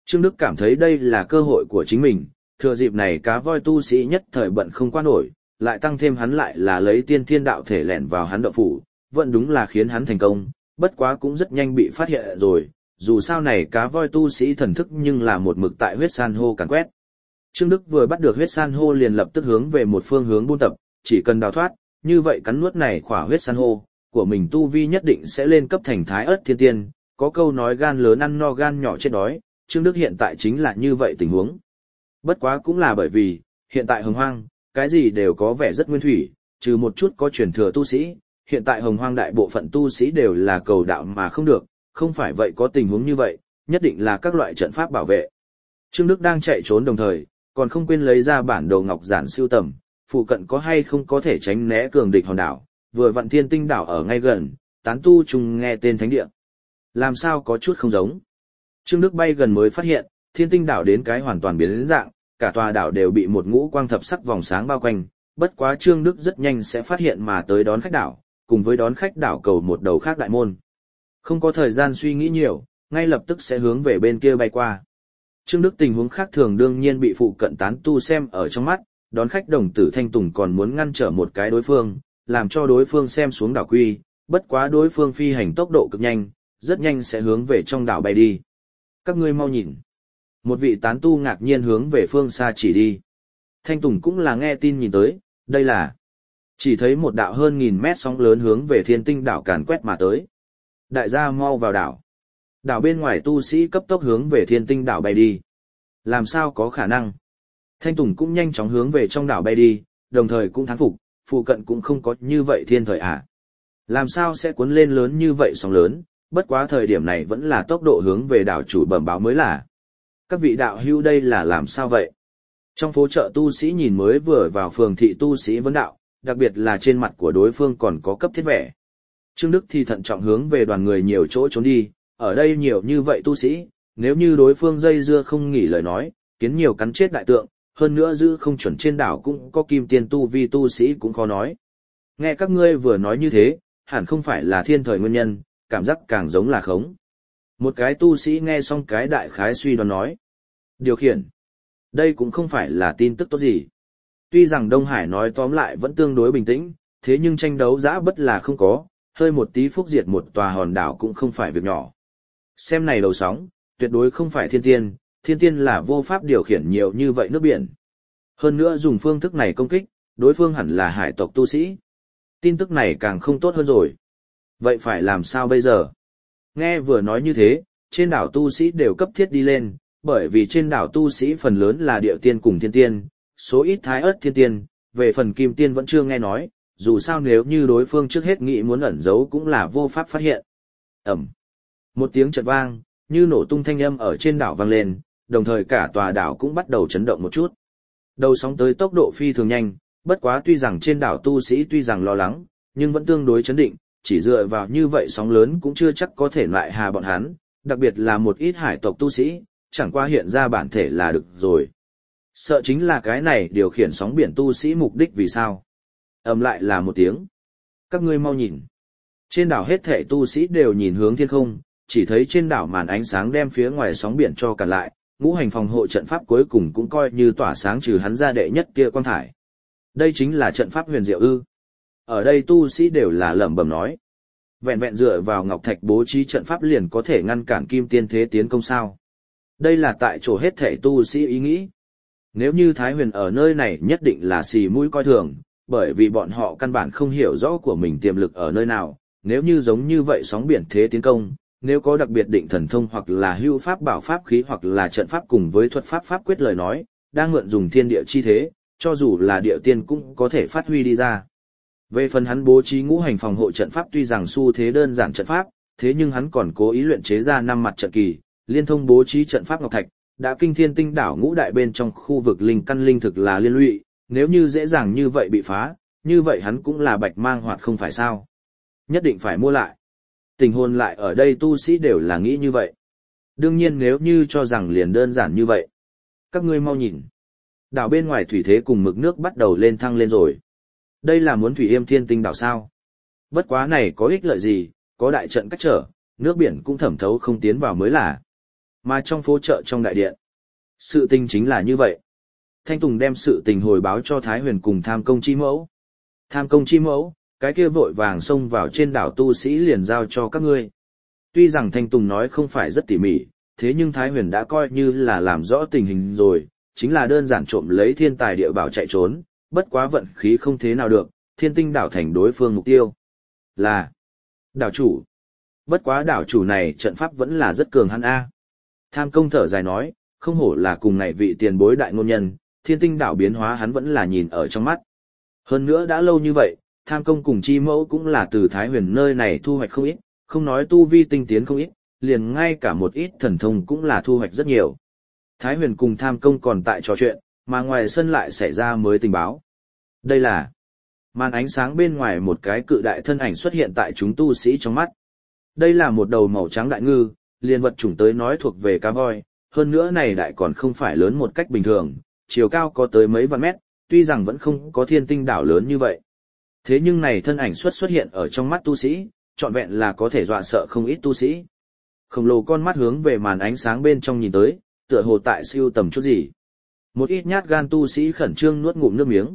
Trương Đức cảm thấy đây là cơ hội của chính mình, thừa dịp này cá voi tu sĩ nhất thời bận không qua nổi, lại tăng thêm hắn lại là lấy tiên thiên đạo thể lẻn vào hắn động phủ, vẫn đúng là khiến hắn thành công, bất quá cũng rất nhanh bị phát hiện rồi, dù sao này cá voi tu sĩ thần thức nhưng là một mực tại huyết san hô càn quét. Trương Đức vừa bắt được huyết san hô liền lập tức hướng về một phương hướng buôn tập, chỉ cần đào thoát, như vậy cắn nuốt này khỏa huyết san hô, của mình tu vi nhất định sẽ lên cấp thành thái ớt thiên tiên, có câu nói gan lớn ăn no gan nhỏ chết đói, Trương Đức hiện tại chính là như vậy tình huống. Bất quá cũng là bởi vì, hiện tại hồng hoang, cái gì đều có vẻ rất nguyên thủy, trừ một chút có truyền thừa tu sĩ, hiện tại hồng hoang đại bộ phận tu sĩ đều là cầu đạo mà không được, không phải vậy có tình huống như vậy, nhất định là các loại trận pháp bảo vệ. Trương Đức đang chạy trốn đồng thời, còn không quên lấy ra bản đồ ngọc giản siêu tầm, phụ cận có hay không có thể tránh né cường địch hòn đảo, vừa vặn Thiên Tinh đảo ở ngay gần, tán tu trùng nghe tên thánh địa. Làm sao có chút không giống. Trương Đức bay gần mới phát hiện, Thiên Tinh đảo đến cái hoàn toàn biến dạng, cả tòa đảo đều bị một ngũ quang thập sắc vòng sáng bao quanh, bất quá Trương Đức rất nhanh sẽ phát hiện mà tới đón khách đảo, cùng với đón khách đảo cầu một đầu khác đại môn. Không có thời gian suy nghĩ nhiều, ngay lập tức sẽ hướng về bên kia bay qua. Trương Đức tình huống khác thường đương nhiên bị phụ cận tán tu xem ở trong mắt, đón khách đồng tử Thanh Tùng còn muốn ngăn trở một cái đối phương, làm cho đối phương xem xuống đảo quy, bất quá đối phương phi hành tốc độ cực nhanh, rất nhanh sẽ hướng về trong đảo bay đi. Các ngươi mau nhìn. Một vị tán tu ngạc nhiên hướng về phương xa chỉ đi. Thanh Tùng cũng là nghe tin nhìn tới, đây là. Chỉ thấy một đạo hơn 1000 mét sóng lớn hướng về Thiên Tinh đảo càn quét mà tới. Đại gia mau vào đảo. Đảo bên ngoài tu sĩ cấp tốc hướng về Thiên Tinh đảo bay đi. Làm sao có khả năng? Thanh Tùng cũng nhanh chóng hướng về trong đảo bay đi, đồng thời cũng thán phục, phụ cận cũng không có như vậy thiên thời à. Làm sao sẽ cuốn lên lớn như vậy sóng lớn, bất quá thời điểm này vẫn là tốc độ hướng về đảo chủ bẩm báo mới là. Các vị đạo hữu đây là làm sao vậy? Trong phố chợ tu sĩ nhìn mới vừa vào phường thị tu sĩ vấn đạo, đặc biệt là trên mặt của đối phương còn có cấp thiết vẻ. Trương Đức thì thận trọng hướng về đoàn người nhiều chỗ trốn đi, ở đây nhiều như vậy tu sĩ, nếu như đối phương dây dưa không nghỉ lời nói, kiến nhiều cắn chết đại tượng, hơn nữa giữ không chuẩn trên đảo cũng có kim tiên tu vi tu sĩ cũng khó nói. Nghe các ngươi vừa nói như thế, hẳn không phải là thiên thời nguyên nhân, cảm giác càng giống là khống. Một cái tu sĩ nghe xong cái đại khái suy đoán nói. Điều khiển. Đây cũng không phải là tin tức tốt gì. Tuy rằng Đông Hải nói tóm lại vẫn tương đối bình tĩnh, thế nhưng tranh đấu dã bất là không có, hơi một tí phúc diệt một tòa hòn đảo cũng không phải việc nhỏ. Xem này đầu sóng, tuyệt đối không phải thiên tiên là vô pháp điều khiển nhiều như vậy nước biển. Hơn nữa dùng phương thức này công kích, đối phương hẳn là hải tộc tu sĩ. Tin tức này càng không tốt hơn rồi. Vậy phải làm sao bây giờ? Nghe vừa nói như thế, trên đảo tu sĩ đều cấp thiết đi lên, bởi vì trên đảo tu sĩ phần lớn là địa tiên cùng thiên tiên, số ít thái ớt thiên tiên, về phần kim tiên vẫn chưa nghe nói, dù sao nếu như đối phương trước hết nghĩ muốn ẩn giấu cũng là vô pháp phát hiện. Ẩm. Một tiếng chợt vang, như nổ tung thanh âm ở trên đảo vang lên, đồng thời cả tòa đảo cũng bắt đầu chấn động một chút. Đầu sóng tới tốc độ phi thường nhanh, bất quá tuy rằng trên đảo tu sĩ tuy rằng lo lắng, nhưng vẫn tương đối chấn định, chỉ dựa vào như vậy sóng lớn cũng chưa chắc có thể loại hà bọn hắn, đặc biệt là một ít hải tộc tu sĩ, chẳng qua hiện ra bản thể là được rồi. Sợ chính là cái này điều khiển sóng biển tu sĩ mục đích vì sao? Ầm lại là một tiếng. Các ngươi mau nhìn. Trên đảo hết thảy tu sĩ đều nhìn hướng thiên không, chỉ thấy trên đảo màn ánh sáng đem phía ngoài sóng biển cho cản lại, ngũ hành phòng hộ trận pháp cuối cùng cũng coi như tỏa sáng trừ hắn ra đệ nhất kia quang thải. Đây chính là trận pháp huyền diệu ư? Ở đây tu sĩ đều là lẩm bẩm nói. Vẹn vẹn dựa vào ngọc thạch bố trí trận pháp liền có thể ngăn cản kim tiên thế tiến công sao? Đây là tại chỗ hết thảy tu sĩ ý nghĩ. Nếu như Thái Huyền ở nơi này nhất định là xì mũi coi thường, bởi vì bọn họ căn bản không hiểu rõ của mình tiềm lực ở nơi nào, nếu như giống như vậy sóng biển thế tiến công, nếu có đặc biệt định thần thông hoặc là hưu pháp bảo pháp khí hoặc là trận pháp cùng với thuật pháp pháp quyết lời nói, đang mượn dùng thiên địa chi thế, cho dù là địa tiên cũng có thể phát huy đi ra. Về phần hắn bố trí ngũ hành phòng hộ trận pháp tuy rằng xu thế đơn giản trận pháp, thế nhưng hắn còn cố ý luyện chế ra 5 mặt trận kỳ, liên thông bố trí trận pháp ngọc thạch, đã kinh thiên tinh đảo ngũ đại bên trong khu vực linh căn linh thực là liên lụy, nếu như dễ dàng như vậy bị phá, như vậy hắn cũng là bạch mang hoạt không phải sao. Nhất định phải mua lại. Tình hồn lại ở đây tu sĩ đều là nghĩ như vậy. Đương nhiên nếu như cho rằng liền đơn giản như vậy. Các ngươi mau nhìn. Đảo bên ngoài thủy thế cùng mực nước bắt đầu lên thăng lên rồi. Đây là muốn thủy yêm thiên tinh đảo sao. Bất quá này có ích lợi gì, có đại trận cách trở, nước biển cũng thẩm thấu không tiến vào mới là. Mà trong phố chợ trong đại điện, sự tình chính là như vậy. Thanh Tùng đem sự tình hồi báo cho Thái Huyền cùng Tham Công Chi Mẫu. Tham Công Chi Mẫu, cái kia vội vàng xông vào trên đảo tu sĩ liền giao cho các ngươi. Tuy rằng Thanh Tùng nói không phải rất tỉ mỉ, thế nhưng Thái Huyền đã coi như là làm rõ tình hình rồi, chính là đơn giản trộm lấy thiên tài địa bảo chạy trốn, bất quá vận khí không thế nào được, thiên tinh đảo thành đối phương mục tiêu. Là đảo chủ. Bất quá đảo chủ này trận pháp vẫn là rất cường hắn a. Tham Công thở dài nói, không hổ là cùng ngày vị tiền bối đại ngôn nhân, thiên tinh đảo biến hóa hắn vẫn là nhìn ở trong mắt. Hơn nữa đã lâu như vậy, Tham Công cùng Chi Mẫu cũng là từ Thái Huyền nơi này thu hoạch không ít, không nói tu vi tinh tiến không ít, liền ngay cả một ít thần thông cũng là thu hoạch rất nhiều. Thái Huyền cùng Tham Công còn tại trò chuyện, mà ngoài sân lại xảy ra mới tình báo. Đây là màn ánh sáng bên ngoài một cái cự đại thân ảnh xuất hiện tại chúng tu sĩ trong mắt. Đây là một đầu màu trắng đại ngư, liền vật chủng tới nói thuộc về cá voi, hơn nữa này đại còn không phải lớn một cách bình thường, chiều cao có tới mấy vạn mét, tuy rằng vẫn không có thiên tinh đảo lớn như vậy. Thế nhưng này thân ảnh xuất hiện ở trong mắt tu sĩ, trọn vẹn là có thể dọa sợ không ít tu sĩ. Khổng lồ con mắt hướng về màn ánh sáng bên trong nhìn tới, tựa hồ tại siêu tầm chút gì. Một ít nhát gan tu sĩ khẩn trương nuốt ngụm nước miếng.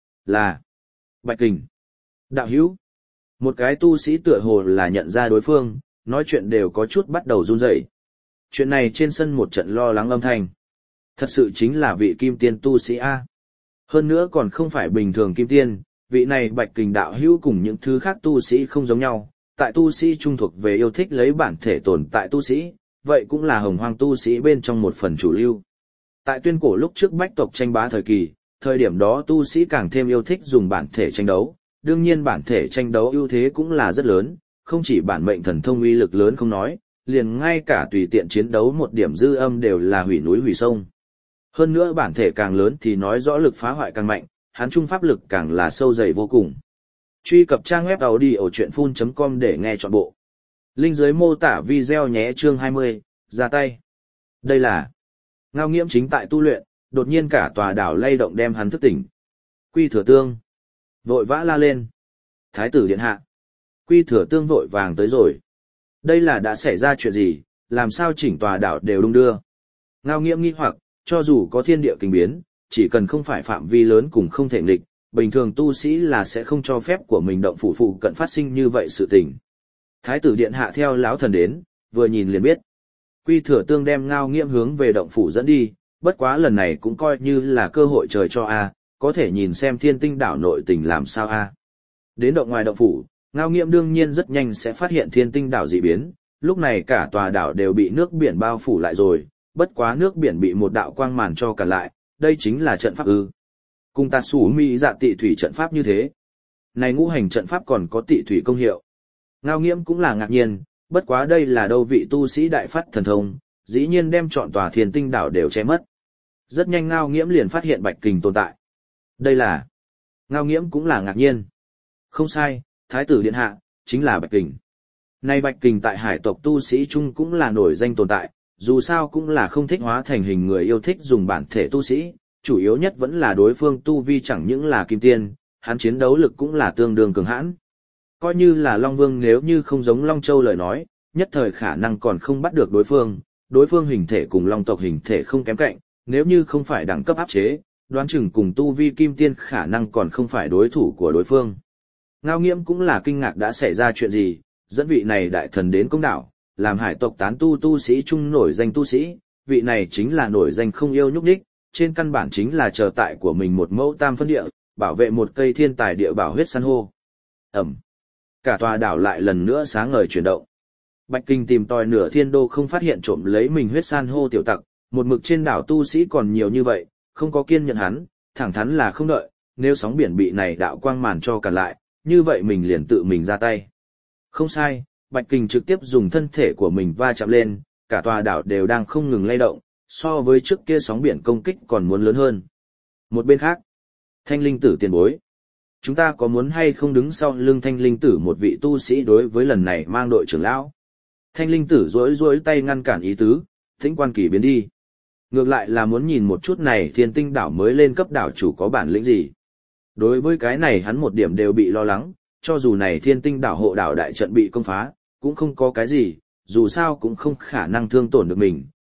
Là Bạch Kình. Đạo hữu. Một cái tu sĩ tựa hồ là nhận ra đối phương, nói chuyện đều có chút bắt đầu run rẩy. Chuyện này trên sân một trận lo lắng âm thanh. Thật sự chính là vị kim tiên tu sĩ A. Hơn nữa còn không phải bình thường kim tiên, vị này Bạch Kình đạo hữu cùng những thứ khác tu sĩ không giống nhau. Tại tu sĩ trung thuộc về yêu thích lấy bản thể tồn tại tu sĩ, vậy cũng là hồng hoang tu sĩ bên trong một phần chủ lưu. Tại tuyên cổ lúc trước bách tộc tranh bá thời kỳ, thời điểm đó tu sĩ càng thêm yêu thích dùng bản thể tranh đấu, đương nhiên bản thể tranh đấu ưu thế cũng là rất lớn, không chỉ bản mệnh thần thông uy lực lớn không nói, liền ngay cả tùy tiện chiến đấu một điểm dư âm đều là hủy núi hủy sông. Hơn nữa bản thể càng lớn thì nói rõ lực phá hoại càng mạnh, hán trung pháp lực càng là sâu dày vô cùng. Truy cập trang web audiochuyenphun.com để nghe trọn bộ. Link dưới mô tả video nhé. Chương 20, ra tay. Đây là Ngao Nghiễm chính tại tu luyện, đột nhiên cả tòa đảo lay động đem hắn thức tỉnh. Quy Thừa Tương vội vã la lên. Thái tử điện hạ. Quy Thừa Tương vội vàng tới rồi. Đây là đã xảy ra chuyện gì, làm sao chỉnh tòa đảo đều đung đưa. Ngao Nghiễm nghi hoặc, cho dù có thiên địa kinh biến, chỉ cần không phải phạm vi lớn cùng không thể nghịch, bình thường tu sĩ là sẽ không cho phép của mình động phủ phụ cận phát sinh như vậy sự tình. Thái tử điện hạ theo lão thần đến, vừa nhìn liền biết. Quy Thừa Tương đem Ngao Nghiễm hướng về động phủ dẫn đi, bất quá lần này cũng coi như là cơ hội trời cho a, có thể nhìn xem thiên tinh đảo nội tình làm sao a. Đến động ngoài động phủ, Ngao Nghiễm đương nhiên rất nhanh sẽ phát hiện thiên tinh đảo dị biến, lúc này cả tòa đảo đều bị nước biển bao phủ lại rồi, bất quá nước biển bị một đạo quang màn cho cản lại, đây chính là trận pháp ư. Cùng tà sủ mi dạ tị thủy trận pháp như thế. Này ngũ hành trận pháp còn có tị thủy công hiệu. Ngao Nghiễm cũng là ngạc nhiên, bất quá đây là đâu vị tu sĩ đại phát thần thông, dĩ nhiên đem trọn tòa thiên tinh đảo đều che mất. Rất nhanh Ngao Nghiễm liền phát hiện Bạch Kình tồn tại. Đây là Ngao Nghiễm cũng là ngạc nhiên. Không sai, Thái tử điện hạ, chính là Bạch Kình. Này Bạch Kình tại hải tộc tu sĩ chung cũng là nổi danh tồn tại, dù sao cũng là không thích hóa thành hình người yêu thích dùng bản thể tu sĩ, chủ yếu nhất vẫn là đối phương tu vi chẳng những là kim tiên, hắn chiến đấu lực cũng là tương đương cường hãn. Coi như là Long Vương nếu như không giống Long Châu lời nói, nhất thời khả năng còn không bắt được đối phương hình thể cùng Long tộc hình thể không kém cạnh, nếu như không phải đẳng cấp áp chế, đoán chừng cùng tu vi kim tiên khả năng còn không phải đối thủ của đối phương. Ngao Nghiễm cũng là kinh ngạc đã xảy ra chuyện gì, dẫn vị này đại thần đến công đảo, làm hải tộc tán tu sĩ chung nổi danh tu sĩ, vị này chính là nổi danh không yêu nhúc nhích, trên căn bản chính là chờ tại của mình một mẫu tam phân địa, bảo vệ một cây thiên tài địa bảo huyết san hô. Ẩm. Cả tòa đảo lại lần nữa sáng ngời chuyển động. Bạch Kình tìm tòi nửa thiên đô không phát hiện trộm lấy mình huyết san hô tiểu tặc, một mực trên đảo tu sĩ còn nhiều như vậy, không có kiên nhẫn hắn, thẳng thắn là không đợi, nếu sóng biển bị này đạo quang màn cho cản lại, như vậy mình liền tự mình ra tay. Không sai, Bạch Kình trực tiếp dùng thân thể của mình va chạm lên, cả tòa đảo đều đang không ngừng lay động, so với trước kia sóng biển công kích còn muốn lớn hơn. Một bên khác, Thanh Linh Tử tiền bối. Chúng ta có muốn hay không đứng sau lưng Thanh Linh Tử một vị tu sĩ đối với lần này mang đội trưởng lão? Thanh Linh Tử rối tay ngăn cản ý tứ, Thính Quan Kỳ biến đi. Ngược lại là muốn nhìn một chút này thiên tinh đảo mới lên cấp đảo chủ có bản lĩnh gì. Đối với cái này hắn một điểm đều bị lo lắng, cho dù này thiên tinh đảo hộ đảo đại trận bị công phá, cũng không có cái gì, dù sao cũng không khả năng thương tổn được mình,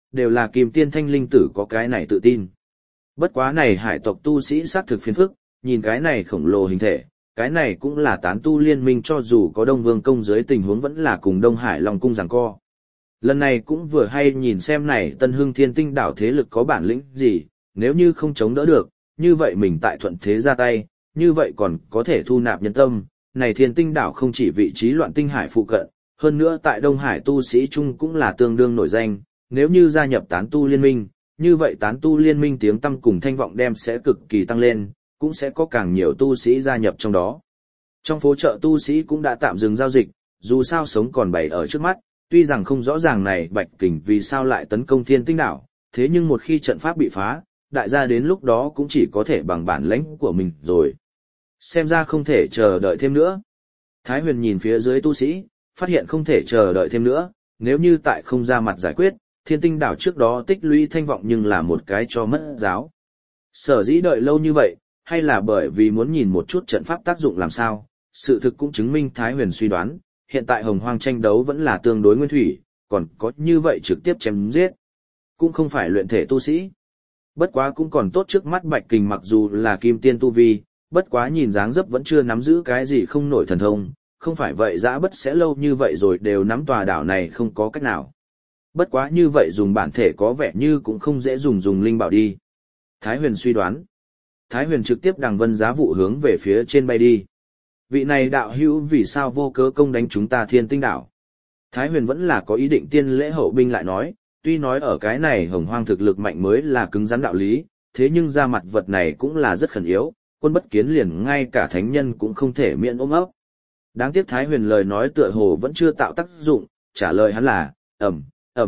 đều là kim tiên thanh linh tử có cái này tự tin. Bất quá này hải tộc tu sĩ xác thực phiền phức, nhìn cái này khổng lồ hình thể, cái này cũng là tán tu liên minh cho dù có Đông Vương công dưới tình huống vẫn là cùng Đông Hải Long cung giằng co. Lần này cũng vừa hay nhìn xem này Tân Hưng Thiên Tinh đảo thế lực có bản lĩnh gì, nếu như không chống đỡ được, như vậy mình tại thuận thế ra tay, như vậy còn có thể thu nạp nhân tâm. Này Thiên Tinh đảo không chỉ vị trí loạn tinh hải phụ cận, hơn nữa tại Đông Hải tu sĩ chung cũng là tương đương nổi danh, nếu như gia nhập tán tu liên minh, như vậy tán tu liên minh tiếng tăm cùng thanh vọng đem sẽ cực kỳ tăng lên, cũng sẽ có càng nhiều tu sĩ gia nhập trong đó. Trong phố chợ tu sĩ cũng đã tạm dừng giao dịch, dù sao sống còn bày ở trước mắt, tuy rằng không rõ ràng này Bạch Kình vì sao lại tấn công Thiên Tinh đảo, thế nhưng một khi trận pháp bị phá, đại gia đến lúc đó cũng chỉ có thể bằng bản lãnh của mình rồi. Xem ra không thể chờ đợi thêm nữa. Thái Huyền nhìn phía dưới tu sĩ, phát hiện không thể chờ đợi thêm nữa, nếu như tại không ra mặt giải quyết, Thiên Tinh đảo trước đó tích lũy thanh vọng nhưng là một cái cho mất giáo. Sở dĩ đợi lâu như vậy, hay là bởi vì muốn nhìn một chút trận pháp tác dụng làm sao, sự thực cũng chứng minh Thái Huyền suy đoán, hiện tại hồng hoang tranh đấu vẫn là tương đối nguyên thủy, còn có như vậy trực tiếp chém giết, cũng không phải luyện thể tu sĩ. Bất quá cũng còn tốt trước mắt Bạch Kình mặc dù là kim tiên tu vi, bất quá nhìn dáng dấp vẫn chưa nắm giữ cái gì không nổi thần thông, không phải vậy dã bất sẽ lâu như vậy rồi đều nắm tòa đảo này không có cách nào. Bất quá như vậy dùng bản thể có vẻ như cũng không dễ dùng linh bảo đi. Thái Huyền suy đoán. Thái Huyền trực tiếp đằng vân giá vụ hướng về phía trên bay đi. Vị này đạo hữu vì sao vô cớ công đánh chúng ta Thiên Tinh đảo? Thái Huyền vẫn là có ý định tiên lễ hậu binh lại nói, tuy nói ở cái này hồng hoang thực lực mạnh mới là cứng rắn đạo lý, thế nhưng ra mặt vật này cũng là rất khẩn yếu, quân bất kiến liền ngay cả thánh nhân cũng không thể miễn ôm ấp. Đáng tiếc Thái Huyền lời nói tựa hồ vẫn chưa tạo tác dụng, trả lời hắn là, ầm,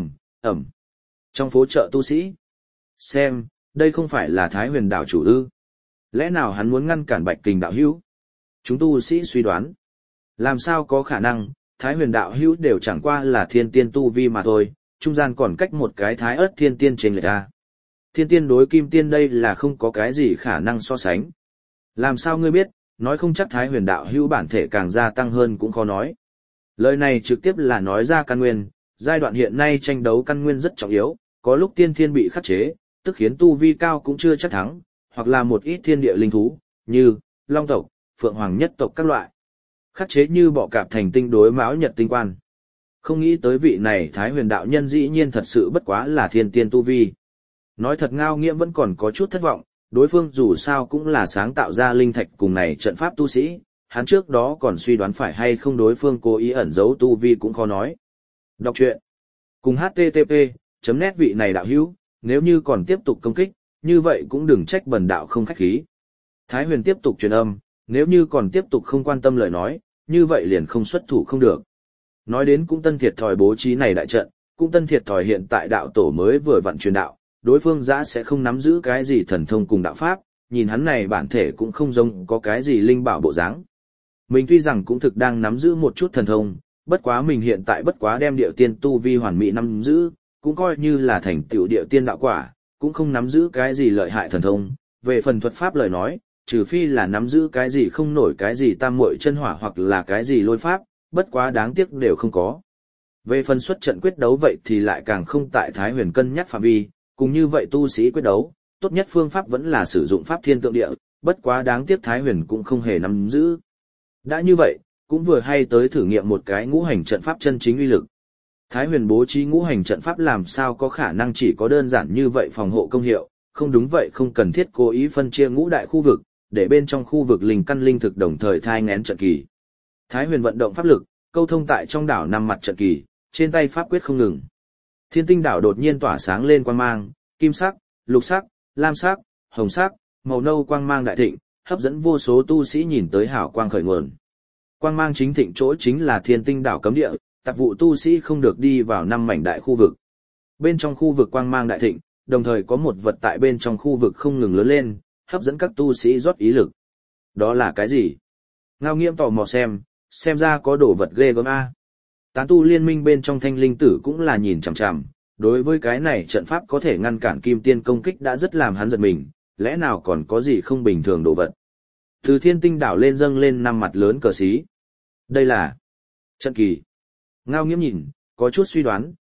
ầm. Trong phố chợ tu sĩ, xem, đây không phải là Thái Huyền đạo chủ ư? Lẽ nào hắn muốn ngăn cản Bạch Kình đạo hữu? Chúng tu sĩ suy đoán, làm sao có khả năng, Thái Huyền đạo hữu đều chẳng qua là thiên tiên tu vi mà thôi, trung gian còn cách một cái Thái Ất thiên tiên trên lệch ra. Thiên tiên đối kim tiên đây là không có cái gì khả năng so sánh. Làm sao ngươi biết, nói không chắc Thái Huyền đạo hữu bản thể càng gia tăng hơn cũng khó nói. Lời này trực tiếp là nói ra căn nguyên, giai đoạn hiện nay tranh đấu căn nguyên rất trọng yếu, có lúc tiên thiên bị khắc chế, tức khiến tu vi cao cũng chưa chắc thắng, hoặc là một ít thiên địa linh thú, như Long tộc, Phượng Hoàng nhất tộc các loại. Khắc chế như bọ cạp thành tinh đối Mão Nhật tinh quan. Không nghĩ tới vị này Thái Huyền đạo nhân dĩ nhiên thật sự bất quá là thiên tiên tu vi. Nói thật Ngao Nghiễm vẫn còn có chút thất vọng, đối phương dù sao cũng là sáng tạo ra linh thạch cùng này trận pháp tu sĩ, hắn trước đó còn suy đoán phải hay không đối phương cố ý ẩn giấu tu vi cũng khó nói. Đọc truyện. Cùng http.net vị này đạo hữu, nếu như còn tiếp tục công kích, như vậy cũng đừng trách bần đạo không khách khí. Thái Huyền tiếp tục truyền âm, nếu như còn tiếp tục không quan tâm lời nói, như vậy liền không xuất thủ không được. Nói đến cũng Tân Thiệt Thòi bố trí này đại trận, cũng Tân Thiệt Thòi hiện tại đạo tổ mới vừa vặn truyền đạo, đối phương dã sẽ không nắm giữ cái gì thần thông cùng đạo pháp, nhìn hắn này bản thể cũng không giống có cái gì linh bảo bộ dáng. Mình tuy rằng cũng thực đang nắm giữ một chút thần thông, bất quá mình hiện tại bất quá đem điệu tiên tu vi hoàn mỹ nắm giữ, cũng coi như là thành tựu điệu tiên đạo quả, cũng không nắm giữ cái gì lợi hại thần thông. Về phần thuật pháp lời nói, trừ phi là nắm giữ cái gì không nổi cái gì tam muội chân hỏa hoặc là cái gì lôi pháp, bất quá đáng tiếc đều không có. Về phần xuất trận quyết đấu vậy thì lại càng không tại Thái Huyền cân nhắc phạm vi, cùng như vậy tu sĩ quyết đấu, tốt nhất phương pháp vẫn là sử dụng pháp thiên tượng địa, bất quá đáng tiếc Thái Huyền cũng không hề nắm giữ. Đã như vậy, cũng vừa hay tới thử nghiệm một cái ngũ hành trận pháp chân chính uy lực. Thái Huyền bố trí ngũ hành trận pháp làm sao có khả năng chỉ có đơn giản như vậy phòng hộ công hiệu, không đúng vậy không cần thiết cố ý phân chia ngũ đại khu vực, để bên trong khu vực linh căn linh thực đồng thời thai nghén trận kỳ. Thái Huyền vận động pháp lực, câu thông tại trong đảo năm mặt trận kỳ, trên tay pháp quyết không ngừng. Thiên Tinh đảo đột nhiên tỏa sáng lên quang mang, kim sắc, lục sắc, lam sắc, hồng sắc, màu nâu quang mang đại thịnh, hấp dẫn vô số tu sĩ nhìn tới hào quang khởi nguồn. Quang mang chính thịnh chỗ chính là Thiên Tinh đảo cấm địa, tạp vụ tu sĩ không được đi vào năm mảnh đại khu vực. Bên trong khu vực quang mang đại thịnh, đồng thời có một vật tại bên trong khu vực không ngừng lớn lên, hấp dẫn các tu sĩ rót ý lực. Đó là cái gì? Ngao Nghiễm tò mò xem ra có đồ vật ghê gớm a. Tán tu liên minh bên trong Thanh Linh Tử cũng là nhìn chằm chằm, đối với cái này trận pháp có thể ngăn cản kim tiên công kích đã rất làm hắn giật mình, lẽ nào còn có gì không bình thường đồ vật. Từ Thiên Tinh đảo lên dâng lên năm mặt lớn cờ xí. Đây là trận kỳ. Ngao Nghiễm nhìn, có chút suy đoán,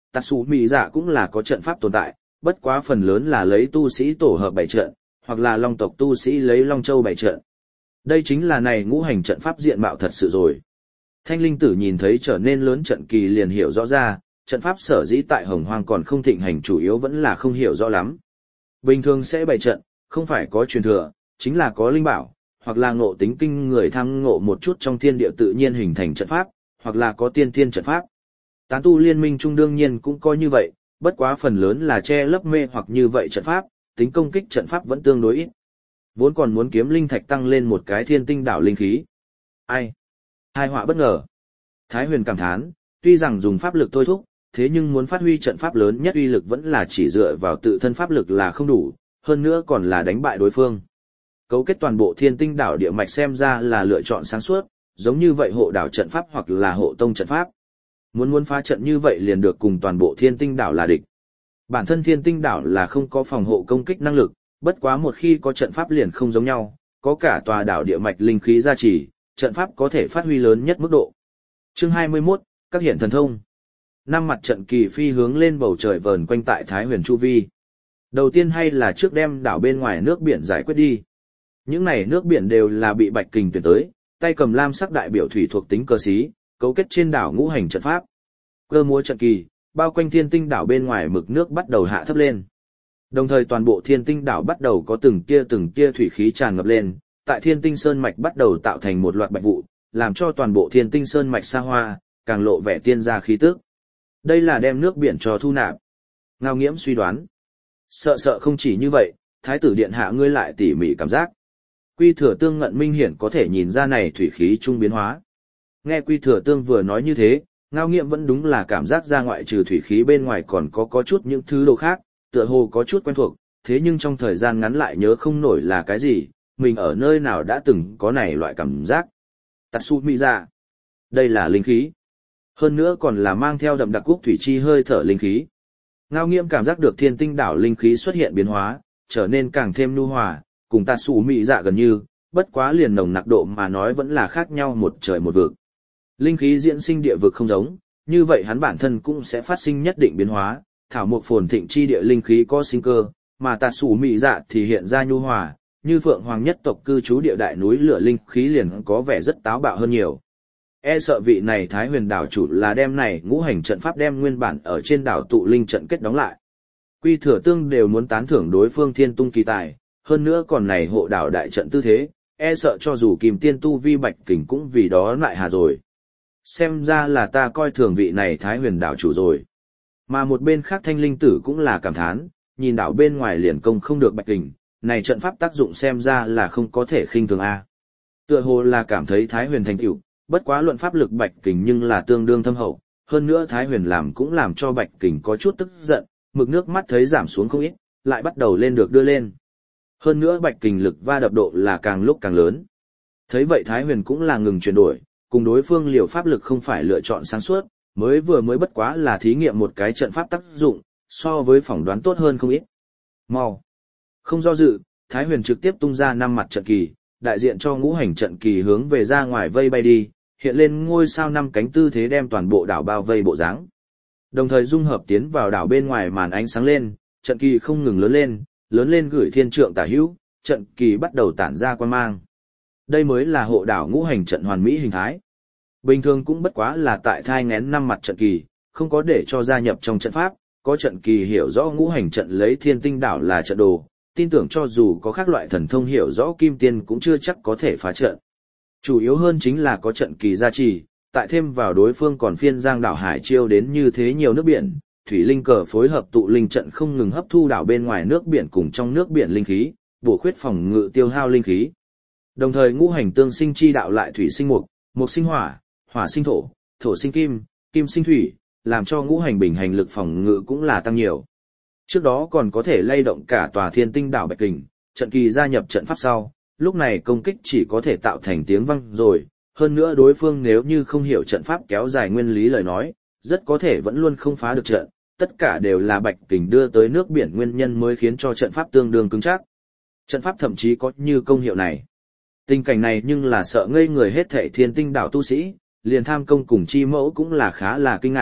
Tatsumi dạ cũng là có trận pháp tồn tại, bất quá phần lớn là lấy tu sĩ tổ hợp bày trận, hoặc là long tộc tu sĩ lấy long châu bày trận. Đây chính là này ngũ hành trận pháp diện mạo thật sự rồi. Thanh linh tử nhìn thấy trở nên lớn trận kỳ liền hiểu rõ ra, trận pháp sở dĩ tại Hồng Hoang còn không thịnh hành chủ yếu vẫn là không hiểu rõ lắm. Bình thường sẽ bày trận, không phải có truyền thừa, chính là có linh bảo, hoặc là ngộ tính kinh người tham ngộ một chút trong thiên địa tự nhiên hình thành trận pháp, hoặc là có tiên thiên trận pháp. Tán tu liên minh trung đương nhiên cũng coi như vậy, bất quá phần lớn là che lấp mê hoặc như vậy trận pháp, tính công kích trận pháp vẫn tương đối ít. Vốn còn muốn kiếm linh thạch tăng lên một cái thiên tinh đảo linh khí. Ai? Hai họa bất ngờ. Thái Huyền cảm thán, tuy rằng dùng pháp lực thôi thúc, thế nhưng muốn phát huy trận pháp lớn nhất uy lực vẫn là chỉ dựa vào tự thân pháp lực là không đủ, hơn nữa còn là đánh bại đối phương. Cấu kết toàn bộ thiên tinh đảo địa mạch xem ra là lựa chọn sáng suốt, giống như vậy hộ đảo trận pháp hoặc là hộ tông trận pháp. Muốn phá trận như vậy liền được cùng toàn bộ thiên tinh đảo là địch. Bản thân thiên tinh đảo là không có phòng hộ công kích năng lực, bất quá một khi có trận pháp liền không giống nhau, có cả tòa đảo địa mạch linh khí gia trì, trận pháp có thể phát huy lớn nhất mức độ. Chương 21, các hiện thần thông. Năm mặt trận kỳ phi hướng lên bầu trời vờn quanh tại Thái Huyền chu vi. Đầu tiên hay là trước đem đảo bên ngoài nước biển giải quyết đi. Những này nước biển đều là bị Bạch Kình tuyển tới, tay cầm lam sắc đại biểu thủy thuộc tính cơ sĩ, cấu kết trên đảo ngũ hành trận pháp. Cơ múa trận kỳ, bao quanh thiên tinh đảo bên ngoài mực nước bắt đầu hạ thấp lên. Đồng thời toàn bộ thiên tinh đảo bắt đầu có từng tia thủy khí tràn ngập lên, tại thiên tinh sơn mạch bắt đầu tạo thành một loạt bạch vụ, làm cho toàn bộ thiên tinh sơn mạch xa hoa, càng lộ vẻ tiên gia khí tức. Đây là đem nước biển cho thu nạp. Ngao Nghiễm suy đoán. Sợ không chỉ như vậy, Thái tử điện hạ ngươi lại tỉ mỉ cảm giác. Quy Thừa Tương ngận minh hiển có thể nhìn ra này thủy khí trung biến hóa. Nghe Quy Thừa Tương vừa nói như thế, Ngao Nghiễm vẫn đúng là cảm giác ra ngoại trừ thủy khí bên ngoài còn có chút những thứ đồ khác, tựa hồ có chút quen thuộc, thế nhưng trong thời gian ngắn lại nhớ không nổi là cái gì, mình ở nơi nào đã từng có này loại cảm giác. Tatsumi dạ. Đây là linh khí. Hơn nữa còn là mang theo đậm đặc quốc thủy chi hơi thở linh khí. Ngao Nghiễm cảm giác được thiên tinh đảo linh khí xuất hiện biến hóa, trở nên càng thêm nhu hòa, cùng Tatsumi dạ gần như, bất quá liền nồng nặc độ mà nói vẫn là khác nhau một trời một vực. Linh khí diễn sinh địa vực không giống, như vậy hắn bản thân cũng sẽ phát sinh nhất định biến hóa, thảo mộc phồn thịnh chi địa linh khí có sinh cơ, mà Tatsumi dạ thì hiện ra nhu hòa, như Phượng Hoàng nhất tộc cư trú địa đại núi lửa linh khí liền có vẻ rất táo bạo hơn nhiều. E sợ vị này Thái Huyền đảo chủ là đem này ngũ hành trận pháp đem nguyên bản ở trên đảo tụ linh trận kết đóng lại. Quy Thừa Tương đều muốn tán thưởng đối phương thiên tung kỳ tài, hơn nữa còn này hộ đảo đại trận tư thế, e sợ cho dù Kim Tiên tu vi Bạch Kình cũng vì đó lại hà rồi. Xem ra là ta coi thường vị này Thái Huyền đảo chủ rồi. Mà một bên khác Thanh Linh Tử cũng là cảm thán, nhìn đảo bên ngoài liền công không được Bạch Kình, này trận pháp tác dụng xem ra là không có thể khinh thường a. Tựa hồ là cảm thấy Thái Huyền thành tựu, bất quá luận pháp lực Bạch Kình nhưng là tương đương thâm hậu, hơn nữa Thái Huyền làm cũng làm cho Bạch Kình có chút tức giận, mực nước mắt thấy giảm xuống không ít, lại bắt đầu lên được đưa lên. Hơn nữa Bạch Kình lực va đập độ là càng lúc càng lớn. Thấy vậy Thái Huyền cũng là ngừng chuyển đổi, cùng đối phương liều pháp lực không phải lựa chọn sáng suốt, mới bất quá là thí nghiệm một cái trận pháp tác dụng, so với phỏng đoán tốt hơn không ít. Mau. Không do dự, Thái Huyền trực tiếp tung ra 5 mặt trận kỳ, đại diện cho ngũ hành trận kỳ hướng về ra ngoài vây bay đi, hiện lên ngôi sao 5 cánh tư thế đem toàn bộ đảo bao vây bộ dáng. Đồng thời dung hợp tiến vào đảo bên ngoài màn ánh sáng lên, trận kỳ không ngừng lớn lên gửi thiên trượng tả hữu, trận kỳ bắt đầu tản ra quang mang. Đây mới là hộ đảo ngũ hành trận hoàn mỹ hình thái. Bình thường cũng bất quá là tại thai nghén 5 mặt trận kỳ, không có để cho gia nhập trong trận pháp, có trận kỳ hiểu rõ ngũ hành trận lấy thiên tinh đảo là trận đồ, tin tưởng cho dù có các loại thần thông hiểu rõ kim tiên cũng chưa chắc có thể phá trận. Chủ yếu hơn chính là có trận kỳ gia trì, tại thêm vào đối phương còn phiên giang đảo hải chiêu đến như thế nhiều nước biển, thủy linh cờ phối hợp tụ linh trận không ngừng hấp thu đảo bên ngoài nước biển cùng trong nước biển linh khí, bổ khuyết phòng ngự tiêu hao linh khí. Đồng thời ngũ hành tương sinh chi đạo lại thủy sinh mục, mục sinh hỏa, hỏa sinh thổ, thổ sinh kim, kim sinh thủy, làm cho ngũ hành bình hành lực phòng ngự cũng là tăng nhiều. Trước đó còn có thể lay động cả tòa thiên tinh đảo Bạch Kình, trận kỳ gia nhập trận pháp sau, lúc này công kích chỉ có thể tạo thành tiếng vang rồi, hơn nữa đối phương nếu như không hiểu trận pháp kéo dài nguyên lý lời nói, rất có thể vẫn luôn không phá được trận, tất cả đều là Bạch Kình đưa tới nước biển nguyên nhân mới khiến cho trận pháp tương đương cứng chắc. Trận pháp thậm chí có như công hiệu này. Tình cảnh này nhưng là sợ ngây người hết thảy thiên tinh đảo tu sĩ, liền tham công cùng chi mẫu cũng là khá là kinh ngạc,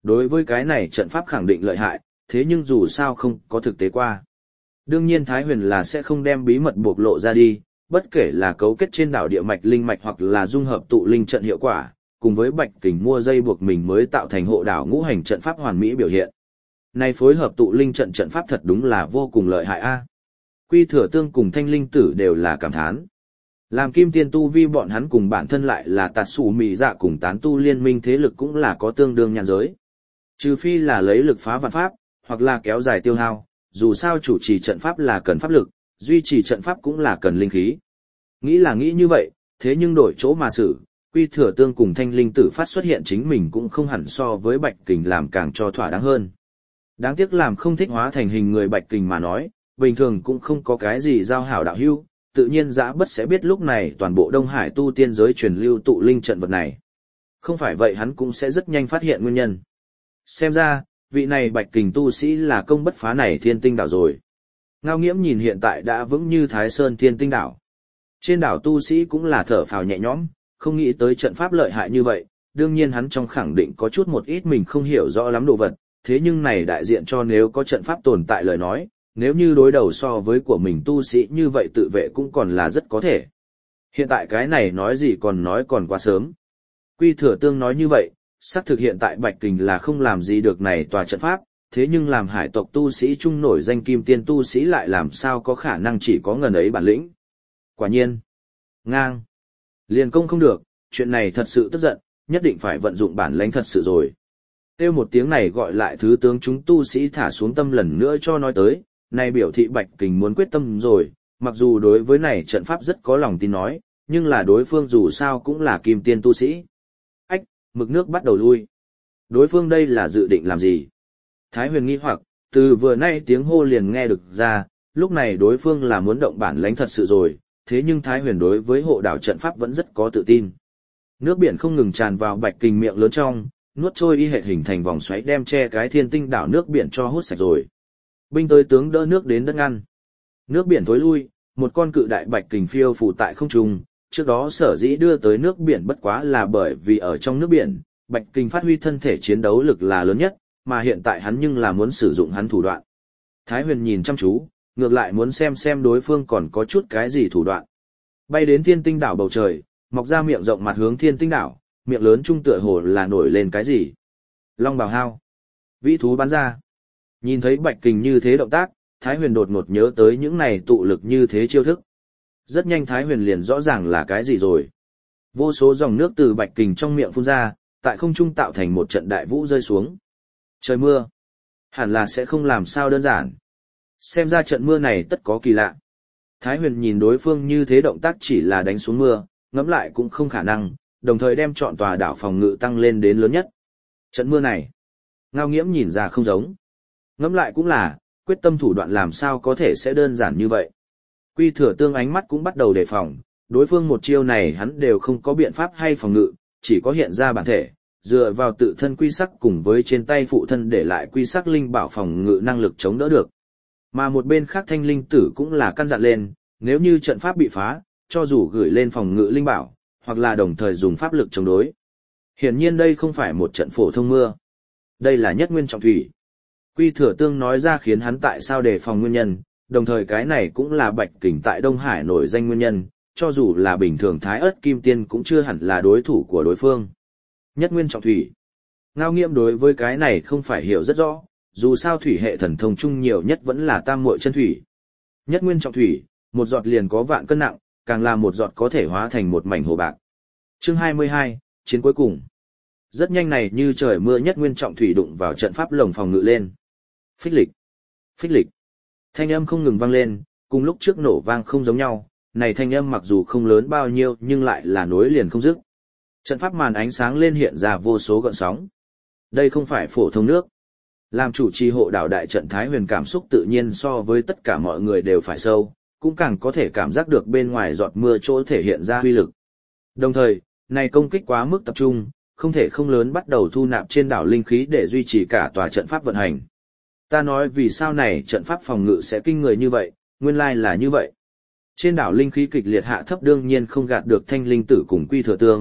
đối với cái này trận pháp khẳng định lợi hại, thế nhưng dù sao không có thực tế qua. Đương nhiên Thái Huyền là sẽ không đem bí mật bộc lộ ra đi, bất kể là cấu kết trên đảo địa mạch linh mạch hoặc là dung hợp tụ linh trận hiệu quả, cùng với Bạch Kình mua dây buộc mình mới tạo thành hộ đảo ngũ hành trận pháp hoàn mỹ biểu hiện. Này phối hợp tụ linh trận trận pháp thật đúng là vô cùng lợi hại a. Quy Thừa Tương cùng Thanh Linh Tử đều là cảm thán. Làm kim tiên tu vi bọn hắn cùng bản thân lại là tạt sủ mị dạ cùng tán tu liên minh thế lực cũng là có tương đương nhàn giới. Trừ phi là lấy lực phá vạn pháp, hoặc là kéo dài tiêu hao, dù sao chủ trì trận pháp là cần pháp lực, duy trì trận pháp cũng là cần linh khí. Nghĩ là nghĩ như vậy, thế nhưng đổi chỗ mà xử, Quy Thừa Tương cùng Thanh Linh Tử phát xuất hiện chính mình cũng không hẳn so với Bạch Kình làm càng cho thỏa đáng hơn. Đáng tiếc làm không thích hóa thành hình người Bạch Kình mà nói, bình thường cũng không có cái gì giao hảo đạo hữu, tự nhiên dã bất sẽ biết lúc này toàn bộ Đông Hải tu tiên giới truyền lưu tụ linh trận vật này. Không phải vậy hắn cũng sẽ rất nhanh phát hiện nguyên nhân. Xem ra, vị này Bạch Kình tu sĩ là công bất phá này Thiên Tinh đảo rồi. Ngao Nghiễm nhìn hiện tại đã vững như Thái Sơn Thiên Tinh đảo. Trên đảo tu sĩ cũng là thở phào nhẹ nhõm, không nghĩ tới trận pháp lợi hại như vậy, đương nhiên hắn trong khẳng định có chút một ít mình không hiểu rõ lắm đồ vật, thế nhưng này đại diện cho nếu có trận pháp tồn tại lời nói, nếu như đối đầu so với của mình tu sĩ như vậy tự vệ cũng còn là rất có thể. Hiện tại cái này nói gì còn nói còn quá sớm. Quy Thừa Tương nói như vậy, xác thực hiện tại Bạch Kình là không làm gì được này tòa trận pháp, thế nhưng làm hải tộc tu sĩ trung nổi danh kim tiên tu sĩ lại làm sao có khả năng chỉ có ngần ấy bản lĩnh. Quả nhiên, ngang, liền công không được, chuyện này thật sự tức giận, nhất định phải vận dụng bản lãnh thật sự rồi. Kêu một tiếng này gọi lại thứ tướng chúng tu sĩ thả xuống tâm lần nữa cho nói tới, này biểu thị Bạch Kình muốn quyết tâm rồi, mặc dù đối với này trận pháp rất có lòng tin nói, nhưng là đối phương dù sao cũng là kim tiên tu sĩ. Ách, mực nước bắt đầu lui. Đối phương đây là dự định làm gì? Thái Huyền nghi hoặc, từ vừa nay tiếng hô liền nghe được ra, lúc này đối phương là muốn động bản lãnh thật sự rồi, thế nhưng Thái Huyền đối với hộ đảo trận pháp vẫn rất có tự tin. Nước biển không ngừng tràn vào Bạch Kình miệng lớn trong, nuốt trôi y hệt hình thành vòng xoáy đem che cái Thiên Tinh đảo nước biển cho hút sạch rồi. Binh tới tướng đỡ nước đến đất ngăn. Nước biển thối lui, một con cự đại Bạch Kình phiêu phù tại không trung, trước đó sở dĩ đưa tới nước biển bất quá là bởi vì ở trong nước biển, Bạch Kình phát huy thân thể chiến đấu lực là lớn nhất, mà hiện tại hắn nhưng là muốn sử dụng hắn thủ đoạn. Thái Huyền nhìn chăm chú, ngược lại muốn xem đối phương còn có chút cái gì thủ đoạn. Bay đến Thiên Tinh đảo bầu trời, mọc ra miệng rộng mặt hướng Thiên Tinh đảo, miệng lớn trung tựa hồ là nổi lên cái gì. Long bào hao. Vĩ thú bắn ra. Nhìn thấy Bạch Kình như thế động tác, Thái Huyền đột ngột nhớ tới những này tụ lực như thế chiêu thức. Rất nhanh Thái Huyền liền rõ ràng là cái gì rồi. Vô số dòng nước từ Bạch Kình trong miệng phun ra, tại không trung tạo thành một trận đại vũ rơi xuống. Trời mưa. Hẳn là sẽ không làm sao đơn giản. Xem ra trận mưa này tất có kỳ lạ. Thái Huyền nhìn đối phương như thế động tác chỉ là đánh xuống mưa, ngẫm lại cũng không khả năng, đồng thời đem trọn tòa đảo phòng ngự tăng lên đến lớn nhất. Trận mưa này, Ngao Nghiễm nhìn ra không giống. Ngẫm lại cũng là, quyết tâm thủ đoạn làm sao có thể sẽ đơn giản như vậy. Quy Thừa Tương ánh mắt cũng bắt đầu đề phòng, đối phương một chiêu này hắn đều không có biện pháp hay phòng ngự, chỉ có hiện ra bản thể, dựa vào tự thân quy sắc cùng với trên tay phụ thân để lại quy sắc linh bảo phòng ngự năng lực chống đỡ được. Mà một bên khác Thanh Linh Tử cũng là căn dặn lên, nếu như trận pháp bị phá, cho dù gửi lên phòng ngự linh bảo, hoặc là đồng thời dùng pháp lực chống đối. Hiển nhiên đây không phải một trận phổ thông mưa. Đây là nhất nguyên trọng thủy. Quy Thừa Tương nói ra khiến hắn tại sao đề phòng nguyên nhân, đồng thời cái này cũng là Bạch Kình tại Đông Hải nổi danh nguyên nhân, cho dù là bình thường Thái Ức Kim Tiên cũng chưa hẳn là đối thủ của đối phương. Nhất nguyên trọng thủy. Ngao Nghiễm đối với cái này không phải hiểu rất rõ, dù sao thủy hệ thần thông chung nhiều nhất vẫn là tam muội chân thủy. Nhất nguyên trọng thủy, một giọt liền có vạn cân nặng, càng là một giọt có thể hóa thành một mảnh hồ bạc. Chương 22, chiến cuối cùng. Rất nhanh này như trời mưa nhất nguyên trọng thủy đụng vào trận pháp lồng phòng ngự lên. Phích lịch, phích lịch. Thanh âm không ngừng vang lên, cùng lúc trước nổ vang không giống nhau, này thanh âm mặc dù không lớn bao nhiêu nhưng lại là nối liền không dứt. Trận pháp màn ánh sáng lên hiện ra vô số gợn sóng. Đây không phải phổ thông nước. Làm chủ trì hộ đảo đại trận Thái Huyền cảm xúc tự nhiên so với tất cả mọi người đều phải sâu, cũng càng có thể cảm giác được bên ngoài giọt mưa chỗ thể hiện ra huy lực. Đồng thời, này công kích quá mức tập trung, không thể không lớn bắt đầu thu nạp trên đảo linh khí để duy trì cả tòa trận pháp vận hành. Ta nói vì sao này trận pháp phòng ngự sẽ kinh người như vậy, nguyên lai là như vậy. Trên đảo linh khí kịch liệt hạ thấp đương nhiên không gạt được Thanh Linh Tử cùng Quy Thừa Tương,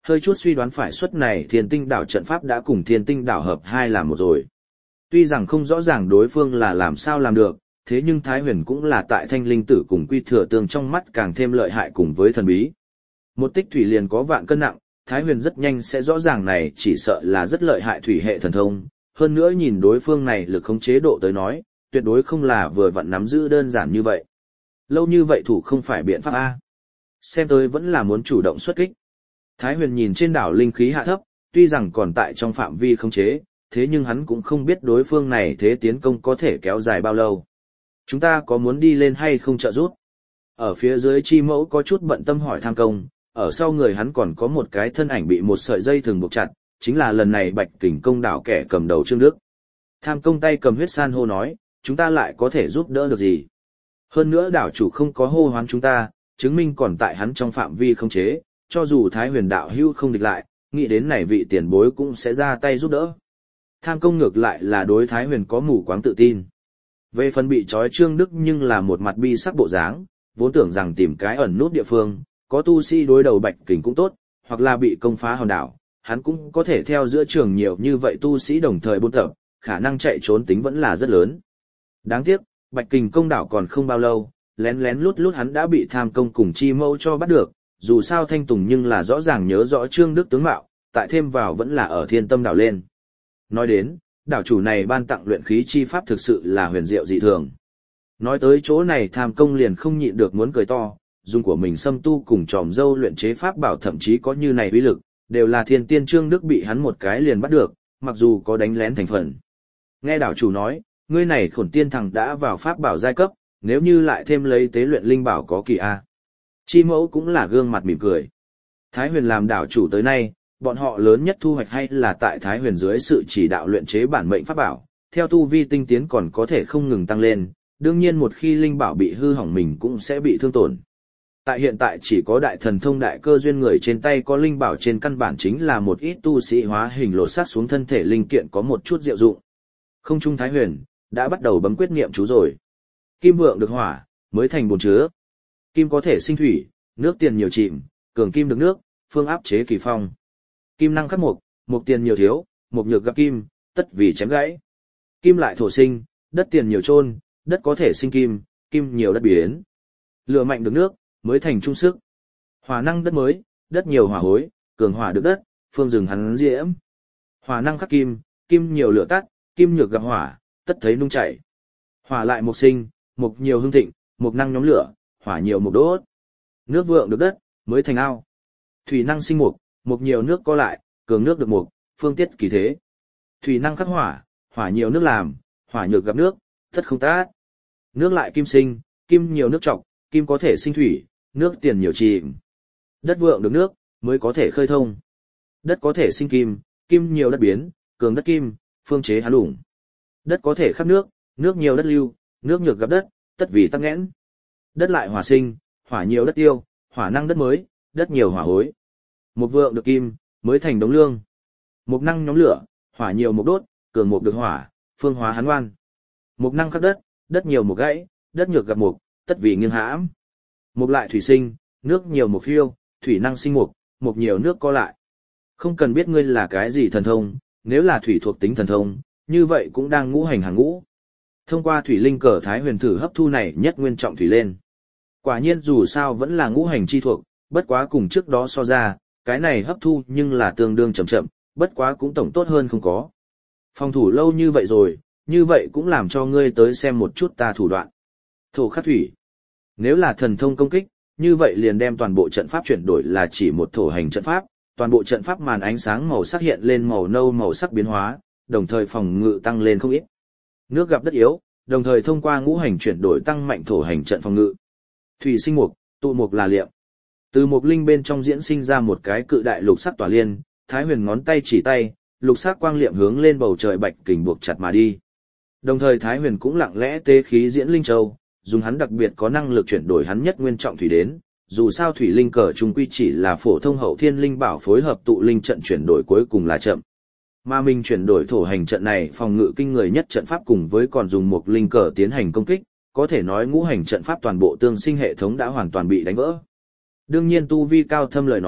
hơi chút suy đoán phải suất này Thiên Tinh đảo trận pháp đã cùng Thiên Tinh đảo hợp hai làm một rồi. Tuy rằng không rõ ràng đối phương là làm sao làm được, thế nhưng Thái Huyền cũng là tại Thanh Linh Tử cùng Quy Thừa Tương trong mắt càng thêm lợi hại cùng với thần bí. Một tích thủy liền có vạn cân nặng, Thái Huyền rất nhanh sẽ rõ ràng này chỉ sợ là rất lợi hại thủy hệ thần thông, hơn nữa nhìn đối phương này lực khống chế độ tới nói, tuyệt đối không là vừa vặn nắm giữ đơn giản như vậy. Lâu như vậy thủ không phải biện pháp A. Xem tới vẫn là muốn chủ động xuất kích. Thái Huyền nhìn trên đảo linh khí hạ thấp, tuy rằng còn tại trong phạm vi khống chế, thế nhưng hắn cũng không biết đối phương này thế tiến công có thể kéo dài bao lâu. Chúng ta có muốn đi lên hay không trợ giúp? Ở phía dưới Chi Mẫu có chút bận tâm hỏi Tham Công, ở sau người hắn còn có một cái thân ảnh bị một sợi dây thường buộc chặt, chính là lần này Bạch Kình Công đảo kẻ cầm đầu Trương Đức. Tham Công tay cầm huyết san hô nói, chúng ta lại có thể giúp đỡ được gì? Hơn nữa đảo chủ không có hô hoán chúng ta, chứng minh còn tại hắn trong phạm vi khống chế, cho dù Thái Huyền đạo hưu không địch lại, nghĩ đến này vị tiền bối cũng sẽ ra tay giúp đỡ. Tham Công ngược lại là đối Thái Huyền có mù quáng tự tin. Về phần bị trói Trương Đức nhưng là một mặt bi sắc bộ dáng, vốn tưởng rằng tìm cái ẩn nút địa phương, có tu sĩ đối đầu Bạch Kình cũng tốt, hoặc là bị công phá hòn đảo, hắn cũng có thể theo giữa trường nhiều như vậy tu sĩ đồng thời buôn tập, khả năng chạy trốn tính vẫn là rất lớn. Đáng tiếc, Bạch Kình Công đảo còn không bao lâu, lén lén lút lút hắn đã bị Tham Công cùng Chi Mẫu cho bắt được, dù sao Thanh Tùng nhưng là rõ ràng nhớ rõ Trương Đức tướng mạo, tại thêm vào vẫn là ở Thiên Tâm đảo lên. Nói đến, đảo chủ này ban tặng luyện khí chi pháp thực sự là huyền diệu dị thường. Nói tới chỗ này Tham Công liền không nhịn được muốn cười to, dùng của mình xâm tu cùng tròm dâu luyện chế pháp bảo thậm chí có như này uy lực, đều là Thiên Tiên Trương Đức bị hắn một cái liền bắt được, mặc dù có đánh lén thành phần. Nghe đảo chủ nói, ngươi này Khổn Tiên thằng đã vào pháp bảo giai cấp, nếu như lại thêm lấy tế luyện linh bảo có kỳ a. Chi Mẫu cũng là gương mặt mỉm cười. Thái Huyền làm đảo chủ tới nay, bọn họ lớn nhất thu hoạch hay là tại Thái Huyền dưới sự chỉ đạo luyện chế bản mệnh pháp bảo, theo tu vi tinh tiến còn có thể không ngừng tăng lên, đương nhiên một khi linh bảo bị hư hỏng mình cũng sẽ bị thương tổn. Tại hiện tại chỉ có đại thần thông đại cơ duyên người trên tay có linh bảo trên căn bản chính là một ít tu sĩ hóa hình lột xác xuống thân thể linh kiện có một chút diệu dụng. Không trung Thái Huyền đã bắt đầu bấm quyết niệm chú rồi. Kim vượng được hỏa, mới thành bồn chứa. Kim có thể sinh thủy, nước tiền nhiều chìm, cường kim được nước, phương áp chế kỳ phong. Kim năng khắc mộc, mộc tiền nhiều thiếu, mộc nhược gặp kim, tất vì chém gãy. Kim lại thổ sinh, đất tiền nhiều trôn, đất có thể sinh kim, kim nhiều đất biến. Lửa mạnh được nước, mới thành trung sức. Hỏa năng đất mới, đất nhiều hỏa hối, cường hỏa được đất, phương rừng hắn diễm. Hỏa năng khắc kim, kim nhiều lửa tắt, kim nhược gặp hỏa, tất thấy nung chảy. Hỏa lại mộc sinh, mộc nhiều hưng thịnh, mộc năng nhóm lửa, hỏa nhiều mộc đốt. Nước vượng được đất, mới thành ao. Thủy năng sinh mộc, mộc nhiều nước co lại, cường nước được mộc, phương tiết kỳ thế. Thủy năng khắc hỏa, hỏa nhiều nước làm, hỏa nhược gặp nước, tất không tát. Nước lại kim sinh, kim nhiều nước trọc, kim có thể sinh thủy, nước tiền nhiều chìm. Đất vượng được nước, mới có thể khơi thông. Đất có thể sinh kim, kim nhiều đất biến, cường đất kim, phương chế há lủng. Đất có thể khắc nước, nước nhiều đất lưu, nước nhược gặp đất, tất vì tắc nghẽn. Đất lại hỏa sinh, hỏa nhiều đất tiêu, hỏa năng đất mới, đất nhiều hỏa hối. Mộc vượng được kim, mới thành đống lương. Mộc năng nhóm lửa, hỏa nhiều mộc đốt, cường mộc được hỏa, phương hóa hán oan. Mộc năng khắc đất, đất nhiều mộc gãy, đất nhược gặp mộc, tất vì nghiêng hãm. Mộc lại thủy sinh, nước nhiều mộc phiêu, thủy năng sinh mộc, mộc nhiều nước co lại. Không cần biết ngươi là cái gì thần thông, nếu là thủy thuộc tính thần thông, như vậy cũng đang ngũ hành hàng ngũ. Thông qua thủy linh cờ Thái Huyền thử hấp thu này nhất nguyên trọng thủy lên. Quả nhiên dù sao vẫn là ngũ hành chi thuộc, bất quá cùng trước đó so ra, cái này hấp thu nhưng là tương đương chậm chậm, bất quá cũng tổng tốt hơn không có. Phòng thủ lâu như vậy rồi, như vậy cũng làm cho ngươi tới xem một chút ta thủ đoạn. Thổ khắc thủy. Nếu là thần thông công kích, như vậy liền đem toàn bộ trận pháp chuyển đổi là chỉ một thổ hành trận pháp, toàn bộ trận pháp màn ánh sáng màu sắc hiện lên màu nâu màu sắc biến hóa, đồng thời phòng ngự tăng lên không ít. Nước gặp đất yếu, đồng thời thông qua ngũ hành chuyển đổi tăng mạnh thổ hành trận phòng ngự. Thủy sinh mục, tụ mục là liệm. Từ mục linh bên trong diễn sinh ra một cái cự đại lục sắc tỏa liên, Thái Huyền ngón tay chỉ tay, lục sắc quang liệm hướng lên bầu trời Bạch Kình buộc chặt mà đi. Đồng thời Thái Huyền cũng lặng lẽ tế khí diễn linh châu, dùng hắn đặc biệt có năng lực chuyển đổi hắn nhất nguyên trọng thủy đến, dù sao thủy linh cờ trung quy chỉ là phổ thông hậu thiên linh bảo phối hợp tụ linh trận chuyển đổi cuối cùng là chậm. Mà mình chuyển đổi thổ hành trận này phòng ngự kinh người nhất trận pháp cùng với còn dùng một linh cờ tiến hành công kích, có thể nói ngũ hành trận pháp toàn bộ tương sinh hệ thống đã hoàn toàn bị đánh vỡ. Đương nhiên tu vi cao thâm lời nói,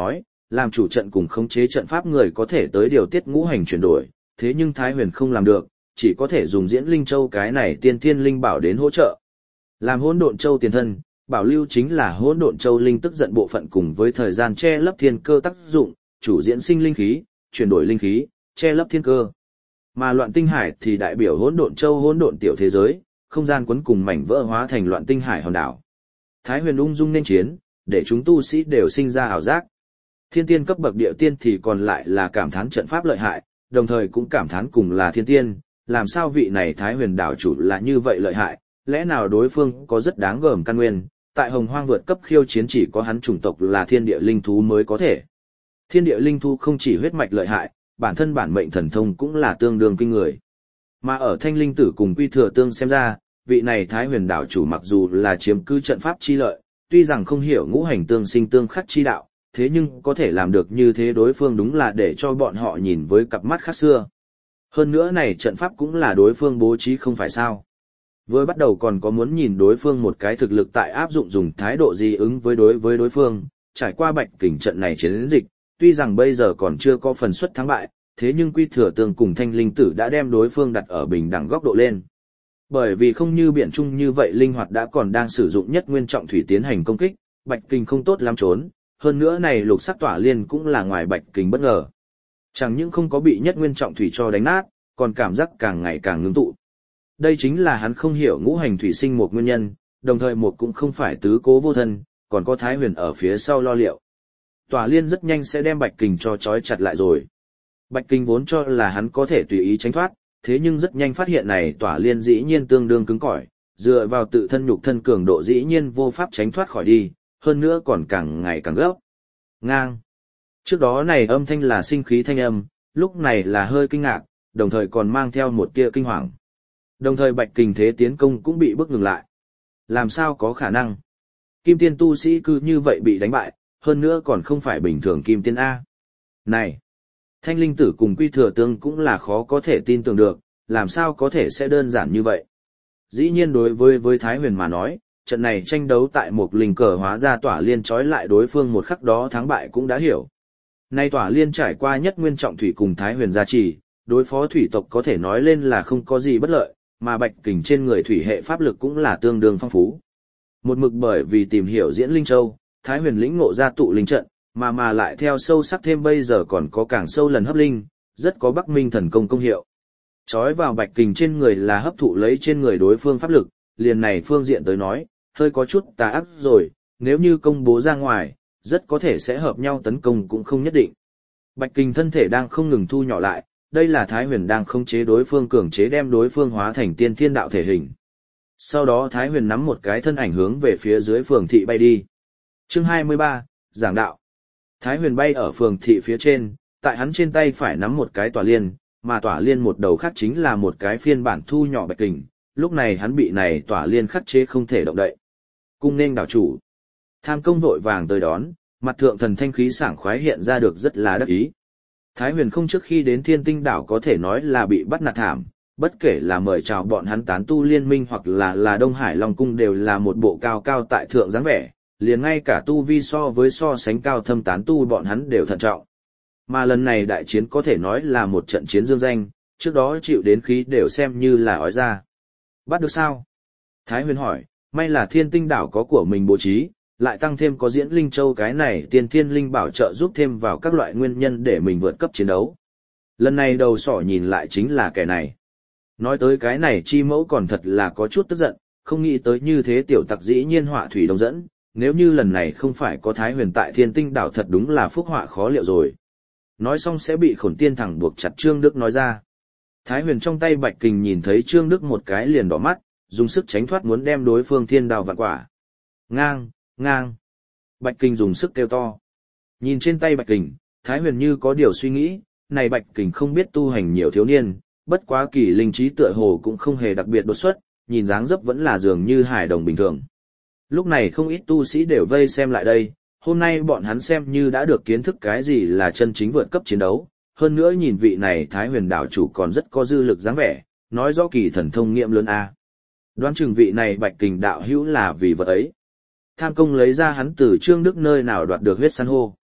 làm chủ trận cùng khống chế trận pháp người có thể tới điều tiết ngũ hành chuyển đổi, thế nhưng Thái Huyền không làm được, chỉ có thể dùng Diễn Linh Châu cái này tiên thiên linh bảo đến hỗ trợ. Làm Hỗn Độn Châu tiền thân, bảo lưu chính là Hỗn Độn Châu linh tức giận bộ phận cùng với thời gian che lấp thiên cơ tác dụng, chủ diễn sinh linh khí, chuyển đổi linh khí, che lấp thiên cơ. Mà Loạn Tinh Hải thì đại biểu Hỗn Độn Châu hỗn độn tiểu thế giới, không gian quấn cùng mảnh vỡ hóa thành Loạn Tinh Hải hòn đảo. Thái Huyền ung dung nên chiến, để chúng tu sĩ đều sinh ra ảo giác. Thiên tiên cấp bậc địa tiên thì còn lại là cảm thán trận pháp lợi hại, đồng thời cũng cảm thán cùng là thiên tiên, làm sao vị này Thái Huyền đảo chủ là như vậy lợi hại, lẽ nào đối phương có rất đáng gờm căn nguyên, tại Hồng Hoang vượt cấp khiêu chiến chỉ có hắn chủng tộc là thiên địa linh thú mới có thể. Thiên địa linh thú không chỉ huyết mạch lợi hại, bản thân bản mệnh thần thông cũng là tương đương kinh người. Mà ở Thanh Linh Tử cùng Quy Thừa Tương xem ra, vị này Thái Huyền đảo chủ mặc dù là chiếm cứ trận pháp chi lợi, tuy rằng không hiểu ngũ hành tương sinh tương khắc chi đạo, thế nhưng có thể làm được như thế đối phương đúng là để cho bọn họ nhìn với cặp mắt khác xưa. Hơn nữa này trận pháp cũng là đối phương bố trí không phải sao. Vừa bắt đầu còn có muốn nhìn đối phương một cái thực lực tại áp dụng dùng thái độ gì ứng với đối phương, trải qua Bạch Kình trận này chiến dịch, tuy rằng bây giờ còn chưa có phần suất thắng bại, thế nhưng Quy Thừa Tương cùng Thanh Linh Tử đã đem đối phương đặt ở bình đẳng góc độ lên. Bởi vì không như biển trung như vậy linh hoạt đã còn đang sử dụng nhất nguyên trọng thủy tiến hành công kích, Bạch Kình không tốt lắm trốn, hơn nữa này lục sắc tỏa liên cũng là ngoài Bạch Kình bất ngờ. Chẳng những không có bị nhất nguyên trọng thủy cho đánh nát, còn cảm giác càng ngày càng ngưng tụ. Đây chính là hắn không hiểu ngũ hành thủy sinh một nguyên nhân, đồng thời một cũng không phải tứ cố vô thân, còn có Thái Huyền ở phía sau lo liệu. Tỏa liên rất nhanh sẽ đem Bạch Kình cho trói chặt lại rồi. Bạch Kình vốn cho là hắn có thể tùy ý tránh thoát, thế nhưng rất nhanh phát hiện này tỏa liên dĩ nhiên tương đương cứng cỏi, dựa vào tự thân nhục thân cường độ dĩ nhiên vô pháp tránh thoát khỏi đi, hơn nữa còn càng ngày càng gấp. Ngang. Trước đó này âm thanh là sinh khí thanh âm, lúc này là hơi kinh ngạc, đồng thời còn mang theo một tia kinh hoàng. Đồng thời Bạch Kình thế tiến công cũng bị bức ngừng lại. Làm sao có khả năng? Kim tiên tu sĩ cứ như vậy bị đánh bại, hơn nữa còn không phải bình thường kim tiên A. Này! Thanh Linh Tử cùng Quy Thừa Tương cũng là khó có thể tin tưởng được, làm sao có thể sẽ đơn giản như vậy. Dĩ nhiên đối với Thái Huyền mà nói, trận này tranh đấu tại một linh cờ hóa ra tỏa liên trói lại đối phương một khắc đó thắng bại cũng đã hiểu. Nay tỏa liên trải qua nhất nguyên trọng thủy cùng Thái Huyền gia trì, đối phó thủy tộc có thể nói lên là không có gì bất lợi, mà Bạch Kình trên người thủy hệ pháp lực cũng là tương đương phong phú. Một mực bởi vì tìm hiểu Diễn Linh Châu, Thái Huyền lĩnh ngộ ra tụ linh trận, mà lại theo sâu sắc thêm bây giờ còn có càng sâu lần hấp linh, rất có Bắc Minh thần công công hiệu. Chói vào Bạch Kình trên người là hấp thụ lấy trên người đối phương pháp lực, liền này phương diện tới nói, hơi có chút tà ác rồi, nếu như công bố ra ngoài, rất có thể sẽ hợp nhau tấn công cũng không nhất định. Bạch Kình thân thể đang không ngừng thu nhỏ lại, đây là Thái Huyền đang khống chế đối phương cường chế đem đối phương hóa thành tiên thiên đạo thể hình. Sau đó Thái Huyền nắm một cái thân ảnh hướng về phía dưới phường thị bay đi. Chương 23, giảng đạo. Thái Huyền bay ở phường thị phía trên, tại hắn trên tay phải nắm một cái tỏa liên, mà tỏa liên một đầu khác chính là một cái phiên bản thu nhỏ Bạch Kình, lúc này hắn bị này tỏa liên khắc chế không thể động đậy. Cung nên đảo chủ. Tham công vội vàng tới đón, mặt thượng thần thanh khí sảng khoái hiện ra được rất là đắc ý. Thái Huyền không trước khi đến Thiên Tinh đảo có thể nói là bị bắt nạt thảm, bất kể là mời chào bọn hắn tán tu liên minh hoặc là Đông Hải Long cung đều là một bộ cao cao tại thượng dáng vẻ, liền ngay cả tu vi so sánh cao thâm tán tu bọn hắn đều thận trọng. Mà lần này đại chiến có thể nói là một trận chiến dương danh, trước đó chịu đến khí đều xem như là ói ra. Bắt được sao? Thái Huyền hỏi, may là Thiên Tinh đảo có của mình bố trí, lại tăng thêm có Diễn Linh Châu cái này tiên thiên linh bảo trợ giúp thêm vào các loại nguyên nhân để mình vượt cấp chiến đấu. Lần này đầu sỏ nhìn lại chính là kẻ này. Nói tới cái này Chi Mẫu còn thật là có chút tức giận, không nghĩ tới như thế tiểu tặc dĩ nhiên họa thủy đông dẫn, nếu như lần này không phải có Thái Huyền tại Thiên Tinh đảo thật đúng là phúc họa khó liệu rồi. Nói xong sẽ bị Khổn Tiên thẳng buộc chặt Trương Đức nói ra. Thái Huyền trong tay Bạch Kình nhìn thấy Trương Đức một cái liền đỏ mắt, dùng sức tránh thoát muốn đem đối phương thiên đao vạn quả. Ngang, ngang. Bạch Kình dùng sức kêu to. Nhìn trên tay Bạch Kình, Thái Huyền như có điều suy nghĩ, này Bạch Kình không biết tu hành nhiều thiếu niên, bất quá kỳ linh trí tựa hồ cũng không hề đặc biệt đột xuất, nhìn dáng dấp vẫn là dường như hài đồng bình thường. Lúc này không ít tu sĩ đều vây xem lại đây, hôm nay bọn hắn xem như đã được kiến thức cái gì là chân chính vượt cấp chiến đấu, hơn nữa nhìn vị này Thái Huyền đảo chủ còn rất có dư lực dáng vẻ, nói rõ kỳ thần thông nghiệm lớn a. Đoán chừng vị này Bạch Kình đạo hữu là vì vật ấy. Tham công lấy ra hắn từ Trương Đức nơi nào đoạt được huyết san hô.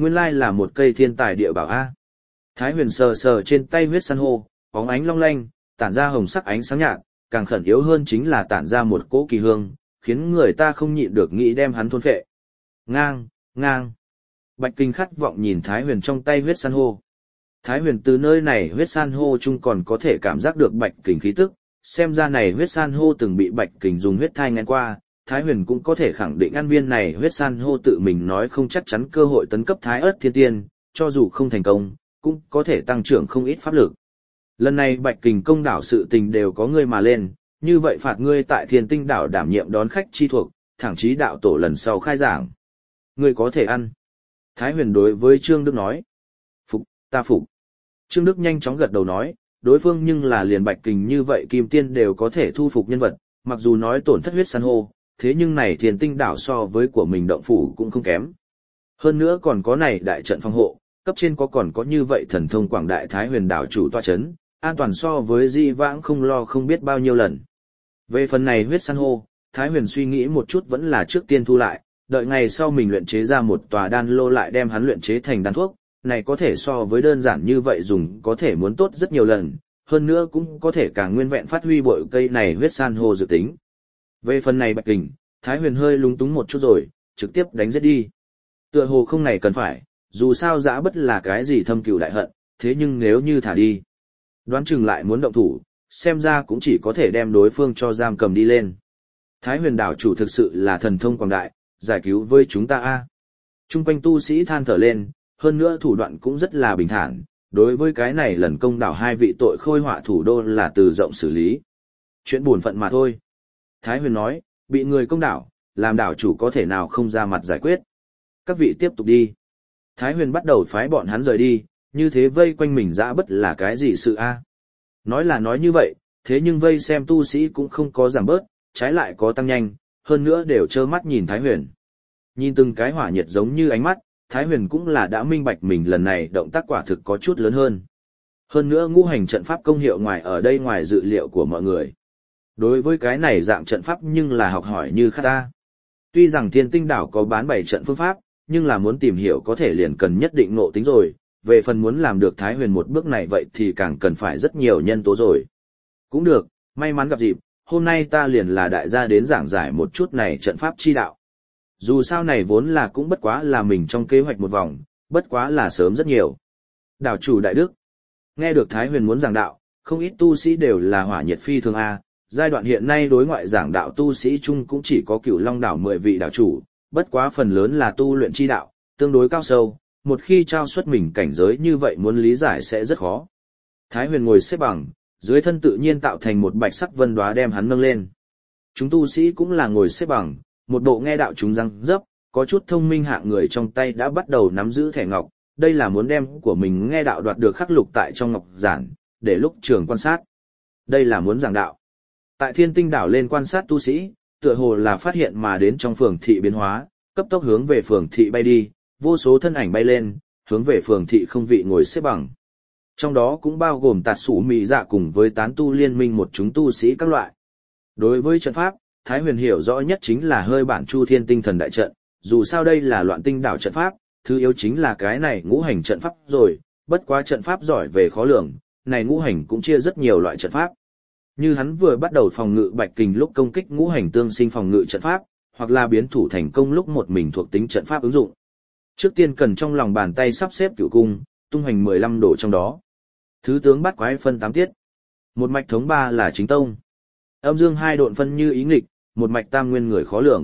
Nguyên lai là một cây thiên tài địa bảo A. Thái Huyền sờ sờ trên tay huyết san hô, bóng ánh long lanh, tản ra hồng sắc ánh sáng nhạt, càng khẩn yếu hơn chính là tản ra một cỗ kỳ hương, khiến người ta không nhịn được nghĩ đem hắn thôn phệ. Ngang, ngang. Bạch Kình khát vọng nhìn Thái Huyền trong tay huyết san hô. Thái Huyền từ nơi này huyết san hô chung còn có thể cảm giác được Bạch Kình khí tức, xem ra này huyết san hô từng bị Bạch Kình dùng huyết thai ngăn qua, Thái Huyền cũng có thể khẳng định ăn viên này huyết san hô tự mình nói không chắc chắn cơ hội tấn cấp Thái Ức Thiên Tiên, cho dù không thành công, cũng có thể tăng trưởng không ít pháp lực. Lần này Bạch Kình công đảo sự tình đều có ngươi mà lên, như vậy phạt ngươi tại Thiên Tinh đảo đảm nhiệm đón khách chi thuộc, thẳng chí đạo tổ lần sau khai giảng. Ngươi có thể ăn. Thái Huyền đối với Trương Đức nói. Phục, ta phục. Trương Đức nhanh chóng gật đầu nói, đối phương nhưng là liền Bạch Kình như vậy kim tiên đều có thể thu phục nhân vật, mặc dù nói tổn thất huyết san hô, thế nhưng này Thiên Tinh đảo so với của mình động phủ cũng không kém. Hơn nữa còn có này đại trận phòng hộ, cấp trên còn có như vậy thần thông quảng đại Thái Huyền đảo chủ tọa chấn, an toàn so với di vãng không lo không biết bao nhiêu lần. Về phần này huyết san hô, Thái Huyền suy nghĩ một chút vẫn là trước tiên thu lại, đợi ngày sau mình luyện chế ra một tòa đan lô lại đem hắn luyện chế thành đan thuốc, này có thể so với đơn giản như vậy dùng có thể muốn tốt rất nhiều lần, hơn nữa cũng có thể càng nguyên vẹn phát huy bội cây này huyết san hô dự tính. Về phần này Bạch Kình, Thái Huyền hơi lúng túng một chút rồi, trực tiếp đánh giết đi. Tựa hồ không này cần phải, dù sao dã bất là cái gì thâm cừu đại hận, thế nhưng nếu như thả đi, đoán chừng lại muốn động thủ, xem ra cũng chỉ có thể đem đối phương cho giam cầm đi lên. Thái Huyền đảo chủ thực sự là thần thông quảng đại, giải cứu với chúng ta a. Trung quanh tu sĩ than thở lên, hơn nữa thủ đoạn cũng rất là bình thản, đối với cái này lần công đảo hai vị tội khôi họa thủ đô là từ rộng xử lý. Chuyện buồn phận mà thôi. Thái Huyền nói, bị người công đảo, làm đảo chủ có thể nào không ra mặt giải quyết. Các vị tiếp tục đi. Thái Huyền bắt đầu phái bọn hắn rời đi, như thế vây quanh mình dã bất là cái gì sự a? Nói là nói như vậy, thế nhưng vây xem tu sĩ cũng không có giảm bớt, trái lại có tăng nhanh, hơn nữa đều trơ mắt nhìn Thái Huyền. Nhìn từng cái hỏa nhiệt giống như ánh mắt, Thái Huyền cũng là đã minh bạch mình lần này động tác quả thực có chút lớn hơn. Hơn nữa ngũ hành trận pháp công hiệu ngoài ở đây ngoài dự liệu của mọi người. Đối với cái này dạng trận pháp nhưng là học hỏi như khát ta. Tuy rằng Thiên Tinh đảo có bán 7 trận phương pháp, nhưng là muốn tìm hiểu có thể liền cần nhất định ngộ tính rồi, về phần muốn làm được Thái Huyền một bước này vậy thì càng cần phải rất nhiều nhân tố rồi. Cũng được, may mắn gặp dịp, hôm nay ta liền là đại gia đến giảng giải một chút này trận pháp chi đạo. Dù sao này vốn là cũng bất quá là mình trong kế hoạch một vòng, bất quá là sớm rất nhiều. Đảo chủ đại đức, nghe được Thái Huyền muốn giảng đạo, không ít tu sĩ đều là hỏa nhiệt phi thường A, giai đoạn hiện nay đối ngoại giảng đạo tu sĩ chung cũng chỉ có Cửu Long đảo 10 vị đảo chủ, bất quá phần lớn là tu luyện chi đạo, tương đối cao sâu, một khi trao xuất mình cảnh giới như vậy muốn lý giải sẽ rất khó. Thái Huyền ngồi xếp bằng, dưới thân tự nhiên tạo thành một bạch sắc vân đóa đem hắn nâng lên. Chúng tu sĩ cũng là ngồi xếp bằng, một bộ nghe đạo chúng răng dấp, có chút thông minh hạng người trong tay đã bắt đầu nắm giữ thẻ ngọc, đây là muốn đem của mình nghe đạo đoạt được khắc lục tại trong ngọc giản, để lúc trường quan sát. Đây là muốn giảng đạo. Tại Thiên Tinh đảo lên quan sát tu sĩ, tựa hồ là phát hiện mà đến trong phường thị biến hóa, cấp tốc hướng về phường thị bay đi, vô số thân ảnh bay lên, hướng về phường thị không vị ngồi xếp bằng. Trong đó cũng bao gồm tạt sủ mị dạ cùng với tán tu liên minh một chúng tu sĩ các loại. Đối với trận pháp, Thái Huyền hiểu rõ nhất chính là hơi bản Chu Thiên Tinh Thần đại trận, dù sao đây là Loạn Tinh đảo trận pháp, thứ yếu chính là cái này ngũ hành trận pháp rồi, bất quá trận pháp giỏi về khó lường, này ngũ hành cũng chia rất nhiều loại trận pháp. Như hắn vừa bắt đầu phòng ngự Bạch Kình lúc công kích ngũ hành tương sinh phòng ngự trận pháp, hoặc là biến thủ thành công lúc một mình thuộc tính trận pháp ứng dụng. Trước tiên cần trong lòng bàn tay sắp xếp cửu cung, tung hoành 15 độ trong đó. Thứ tướng bắt quái phân 8 tiết. Một mạch thống 3 là chính tông. Âm dương 2 độn phân như ý nghịch, một mạch tam nguyên người khó lường.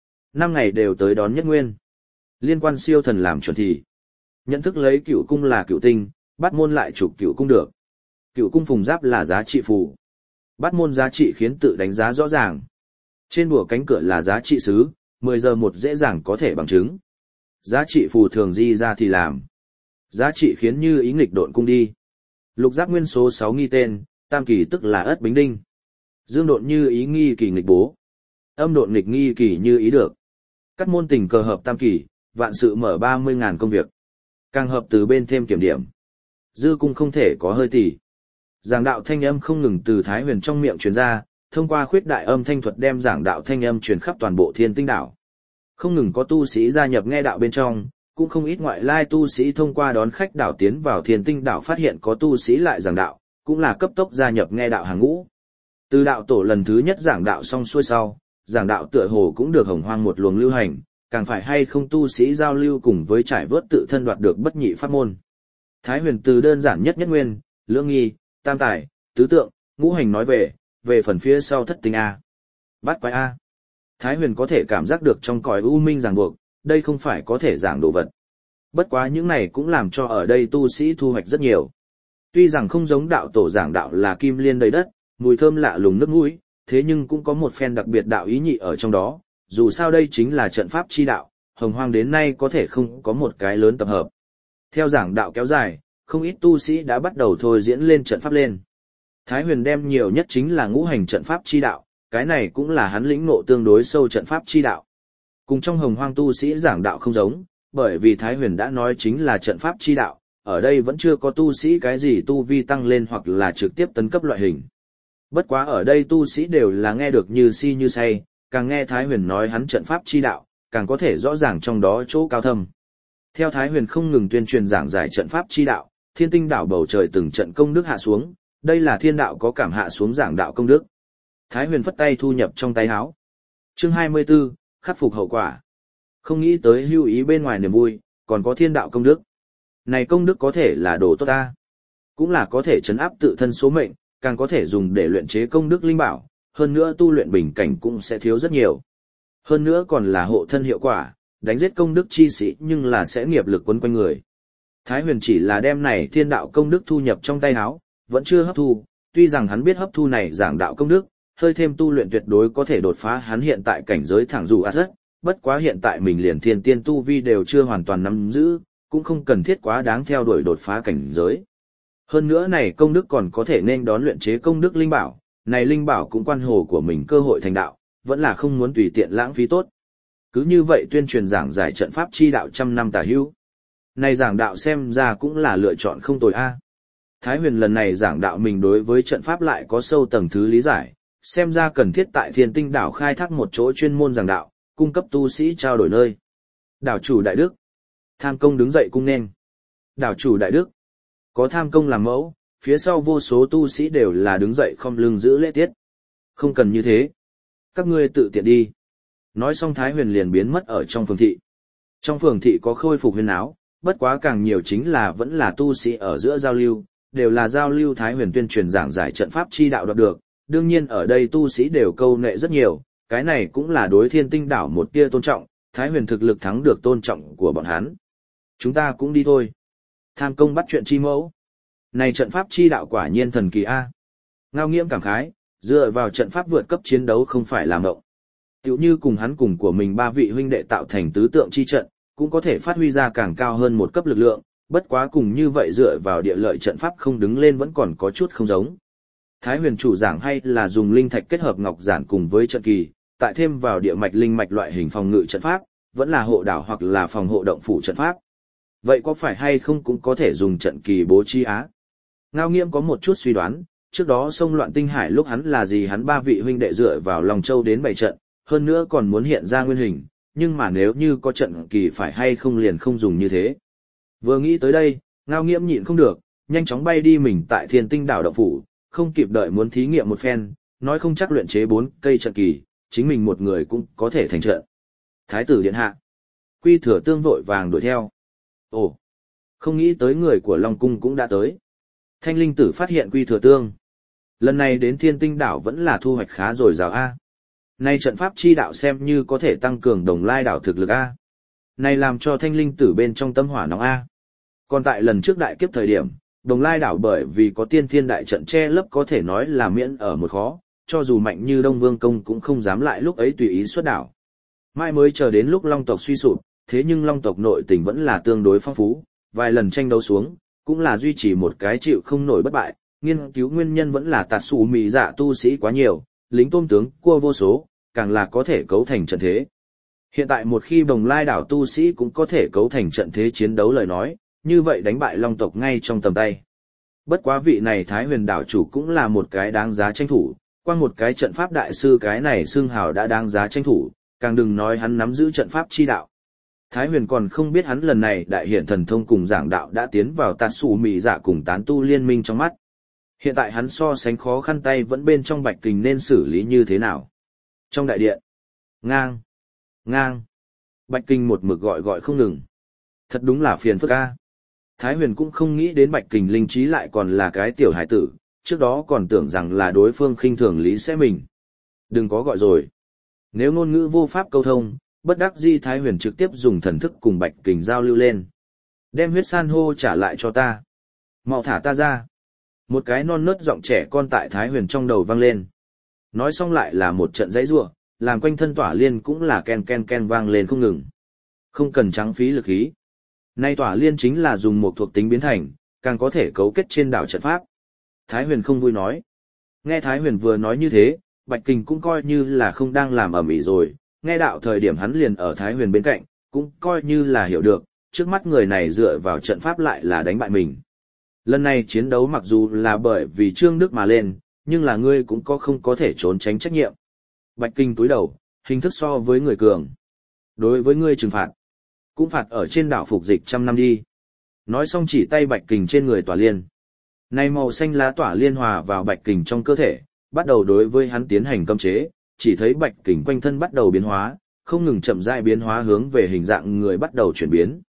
5 ngày đều tới đón nhất nguyên. Liên quan siêu thần làm chuẩn thì. Nhận thức lấy cửu cung là cửu tinh, bắt môn lại trục cửu cung được. Cửu cung phùng giáp là giá trị phù. Bắt môn giá trị khiến tự đánh giá rõ ràng. Trên bùa cánh cửa là giá trị xứ, 10 giờ một dễ dàng có thể bằng chứng. Giá trị phù thường di ra thì làm. Giá trị khiến như ý nghịch độn cung đi. Lục giáp nguyên số 6 nghi tên, tam kỳ tức là ất bính đinh. Dương độn như ý nghi kỳ nghịch bố. Âm độn nghịch nghi kỳ như ý được. Cắt môn tình cờ hợp tam kỳ, vạn sự mở 30.000 công việc. Càng hợp từ bên thêm kiểm điểm. Dư cung không thể có hơi tỉ. Giảng đạo thanh âm không ngừng từ Thái Huyền trong miệng truyền ra, thông qua khuyết đại âm thanh thuật đem giảng đạo thanh âm truyền khắp toàn bộ Thiên Tinh đảo. Không ngừng có tu sĩ gia nhập nghe đạo bên trong, cũng không ít ngoại lai tu sĩ thông qua đón khách đảo tiến vào Thiên Tinh đảo phát hiện có tu sĩ lại giảng đạo, cũng là cấp tốc gia nhập nghe đạo hàng ngũ. Từ đạo tổ lần thứ nhất giảng đạo xong xuôi sau, giảng đạo tựa hồ cũng được hồng hoang một luồng lưu hành, càng phải hay không tu sĩ giao lưu cùng với trải vớt tự thân đoạt được bất nhị pháp môn. Thái Huyền từ đơn giản nhất nhất nguyên, lưỡng nghi, tam tài, tứ tượng, ngũ hành nói về phần phía sau thất tinh A. Bát quái A. Thái Huyền có thể cảm giác được trong cõi u minh ràng buộc, đây không phải có thể giảng đồ vật. Bất quá những này cũng làm cho ở đây tu sĩ thu hoạch rất nhiều. Tuy rằng không giống đạo tổ giảng đạo là kim liên đầy đất, mùi thơm lạ lùng nước mũi, thế nhưng cũng có một phen đặc biệt đạo ý nhị ở trong đó, dù sao đây chính là trận pháp chi đạo, hồng hoang đến nay có thể không có một cái lớn tập hợp. Theo giảng đạo kéo dài, không ít tu sĩ đã bắt đầu thôi diễn lên trận pháp lên. Thái Huyền đem nhiều nhất chính là ngũ hành trận pháp chi đạo, cái này cũng là hắn lĩnh ngộ tương đối sâu trận pháp chi đạo. Cùng trong hồng hoang tu sĩ giảng đạo không giống, bởi vì Thái Huyền đã nói chính là trận pháp chi đạo, ở đây vẫn chưa có tu sĩ cái gì tu vi tăng lên hoặc là trực tiếp tấn cấp loại hình. Bất quá ở đây tu sĩ đều là nghe được như si như say, càng nghe Thái Huyền nói hắn trận pháp chi đạo, càng có thể rõ ràng trong đó chỗ cao thâm. Theo Thái Huyền không ngừng tuyên truyền giảng giải trận pháp chi đạo, Thiên Tinh đảo bầu trời từng trận công đức hạ xuống, đây là thiên đạo có cảm hạ xuống giảng đạo công đức. Thái Huyền phất tay thu nhập trong tay áo. Chương 24, khắc phục hậu quả. Không nghĩ tới hưu ý bên ngoài niềm vui, còn có thiên đạo công đức. Này công đức có thể là đồ tốt ta, cũng là có thể trấn áp tự thân số mệnh, càng có thể dùng để luyện chế công đức linh bảo, hơn nữa tu luyện bình cảnh cũng sẽ thiếu rất nhiều. Hơn nữa còn là hộ thân hiệu quả, đánh giết công đức chi sĩ nhưng là sẽ nghiệp lực quấn quanh người. Thái Huyền chỉ là đem này thiên đạo công đức thu nhập trong tay áo, vẫn chưa hấp thu, tuy rằng hắn biết hấp thu này giảng đạo công đức, hơi thêm tu luyện tuyệt đối có thể đột phá hắn hiện tại cảnh giới thẳng dù rất, bất quá hiện tại mình liền thiên tiên tu vi đều chưa hoàn toàn nắm giữ, cũng không cần thiết quá đáng theo đuổi đột phá cảnh giới. Hơn nữa này công đức còn có thể nên đón luyện chế công đức linh bảo, này linh bảo cũng quan hồ của mình cơ hội thành đạo, vẫn là không muốn tùy tiện lãng phí tốt. Cứ như vậy tuyên truyền giảng giải trận pháp chi đạo trăm năm tả hữu. Này giảng đạo xem ra cũng là lựa chọn không tồi a. Thái Huyền lần này giảng đạo mình đối với trận pháp lại có sâu tầng thứ lý giải, xem ra cần thiết tại Thiên Tinh đảo khai thác một chỗ chuyên môn giảng đạo, cung cấp tu sĩ trao đổi nơi. Đảo chủ đại đức. Tham công đứng dậy cung nên. Đảo chủ đại đức. Có tham công làm mẫu, phía sau vô số tu sĩ đều là đứng dậy khom lưng giữ lễ tiết. Không cần như thế. Các ngươi tự tiện đi. Nói xong Thái Huyền liền biến mất ở trong phường thị. Trong phường thị có khôi phục huyên áo, bất quá càng nhiều chính là vẫn là tu sĩ ở giữa giao lưu, đều là giao lưu Thái Huyền tuyên truyền giảng giải trận pháp chi đạo đoạt được. Đương nhiên ở đây tu sĩ đều câu nệ rất nhiều, cái này cũng là đối Thiên Tinh đảo một tia tôn trọng, Thái Huyền thực lực thắng được tôn trọng của bọn hắn. Chúng ta cũng đi thôi. Tham công bắt chuyện chi mẫu. Này trận pháp chi đạo quả nhiên thần kỳ a. Ngao Nghiễm cảm khái, dựa vào trận pháp vượt cấp chiến đấu không phải làm mộng. Tiểu như cùng hắn cùng của mình ba vị huynh đệ tạo thành tứ tượng chi trận, cũng có thể phát huy ra càng cao hơn một cấp lực lượng, bất quá cùng như vậy dựa vào địa lợi trận pháp không đứng lên vẫn còn có chút không giống. Thái Huyền chủ giảng hay là dùng linh thạch kết hợp ngọc giản cùng với trận kỳ, tại thêm vào địa mạch linh mạch loại hình phòng ngự trận pháp, vẫn là hộ đảo hoặc là phòng hộ động phủ trận pháp. Vậy có phải hay không cũng có thể dùng trận kỳ bố trí á? Ngao Nghiễm có một chút suy đoán, trước đó sông loạn tinh hải lúc hắn là gì hắn ba vị huynh đệ dựa vào Long Châu đến bày trận, hơn nữa còn muốn hiện ra nguyên hình, nhưng mà nếu như có trận kỳ phải hay không liền không dùng như thế. Vừa nghĩ tới đây, Ngao Nghiễm nhịn không được, nhanh chóng bay đi mình tại Thiên Tinh đảo động phủ, không kịp đợi muốn thí nghiệm một phen, nói không chắc luyện chế 4 cây trận kỳ, chính mình một người cũng có thể thành trận. Thái tử điện hạ. Quy Thừa Tương vội vàng đuổi theo. Ồ, không nghĩ tới người của Long Cung cũng đã tới. Thanh Linh Tử phát hiện Quy Thừa Tương. Lần này đến Thiên Tinh đảo vẫn là thu hoạch khá dồi dào a. Nay trận pháp chi đạo xem như có thể tăng cường Đồng Lai đảo thực lực a. Này làm cho Thanh Linh Tử bên trong tâm hỏa nóng a. Còn tại lần trước đại kiếp thời điểm, Đồng Lai đảo bởi vì có tiên thiên đại trận che lấp có thể nói là miễn ở một khó, cho dù mạnh như Đông Vương Công cũng không dám lại lúc ấy tùy ý xuất đảo. Mai mới chờ đến lúc Long tộc suy sụp, thế nhưng Long tộc nội tình vẫn là tương đối phong phú, vài lần tranh đấu xuống, cũng là duy trì một cái chịu không nổi bất bại, nghiên cứu nguyên nhân vẫn là tạt xù mì dạ tu sĩ quá nhiều, lính tôm tướng cua vô số, càng là có thể cấu thành trận thế. Hiện tại một khi Đồng Lai đảo tu sĩ cũng có thể cấu thành trận thế chiến đấu lời nói, như vậy đánh bại Long tộc ngay trong tầm tay. Bất quá vị này Thái Huyền đảo chủ cũng là một cái đáng giá tranh thủ, qua một cái trận pháp đại sư cái này xưng hào đã đáng giá tranh thủ, càng đừng nói hắn nắm giữ trận pháp chi đạo. Thái Huyền còn không biết hắn lần này đại hiện thần thông cùng giảng đạo đã tiến vào tạt sủ mị dạ cùng tán tu liên minh trong mắt. Hiện tại hắn so sánh khó khăn tay vẫn bên trong Bạch Kình nên xử lý như thế nào. Trong đại điện, ngang, ngang, Bạch Kình một mực gọi gọi không ngừng. Thật đúng là phiền phức a. Thái Huyền cũng không nghĩ đến Bạch Kình linh trí lại còn là cái tiểu hải tử, trước đó còn tưởng rằng là đối phương khinh thường lý sẽ mình. Đừng có gọi rồi. Nếu ngôn ngữ vô pháp câu thông, bất đắc dĩ Thái Huyền trực tiếp dùng thần thức cùng Bạch Kình giao lưu lên. Đem huyết san hô trả lại cho ta. Mau thả ta ra. Một cái non nớt giọng trẻ con tại Thái Huyền trong đầu vang lên. Nói xong lại là một trận giãy giụa, làm quanh thân Tỏa Liên cũng là ken ken ken vang lên không ngừng. Không cần trắng phí lực khí. Nay Tỏa Liên chính là dùng một thuộc tính biến thành, càng có thể cấu kết trên đảo trận pháp. Thái Huyền không vui nói. Nghe Thái Huyền vừa nói như thế, Bạch Kình cũng coi như là không đang làm ầm ĩ rồi, nghe đạo thời điểm hắn liền ở Thái Huyền bên cạnh, cũng coi như là hiểu được, trước mắt người này dựa vào trận pháp lại là đánh bại mình. Lần này chiến đấu mặc dù là bởi vì Trương Đức mà lên, nhưng là ngươi cũng không có thể trốn tránh trách nhiệm. Bạch Kình túi đầu, hình thức so với người cường. Đối với ngươi trừng phạt, cũng phạt ở trên đảo phục dịch 100 năm đi. Nói xong chỉ tay Bạch Kình trên người Tỏa Liên. Này màu xanh lá Tỏa Liên hòa vào Bạch Kình trong cơ thể, bắt đầu đối với hắn tiến hành cấm chế, chỉ thấy Bạch Kình quanh thân bắt đầu biến hóa, không ngừng chậm rãi biến hóa hướng về hình dạng người bắt đầu chuyển biến.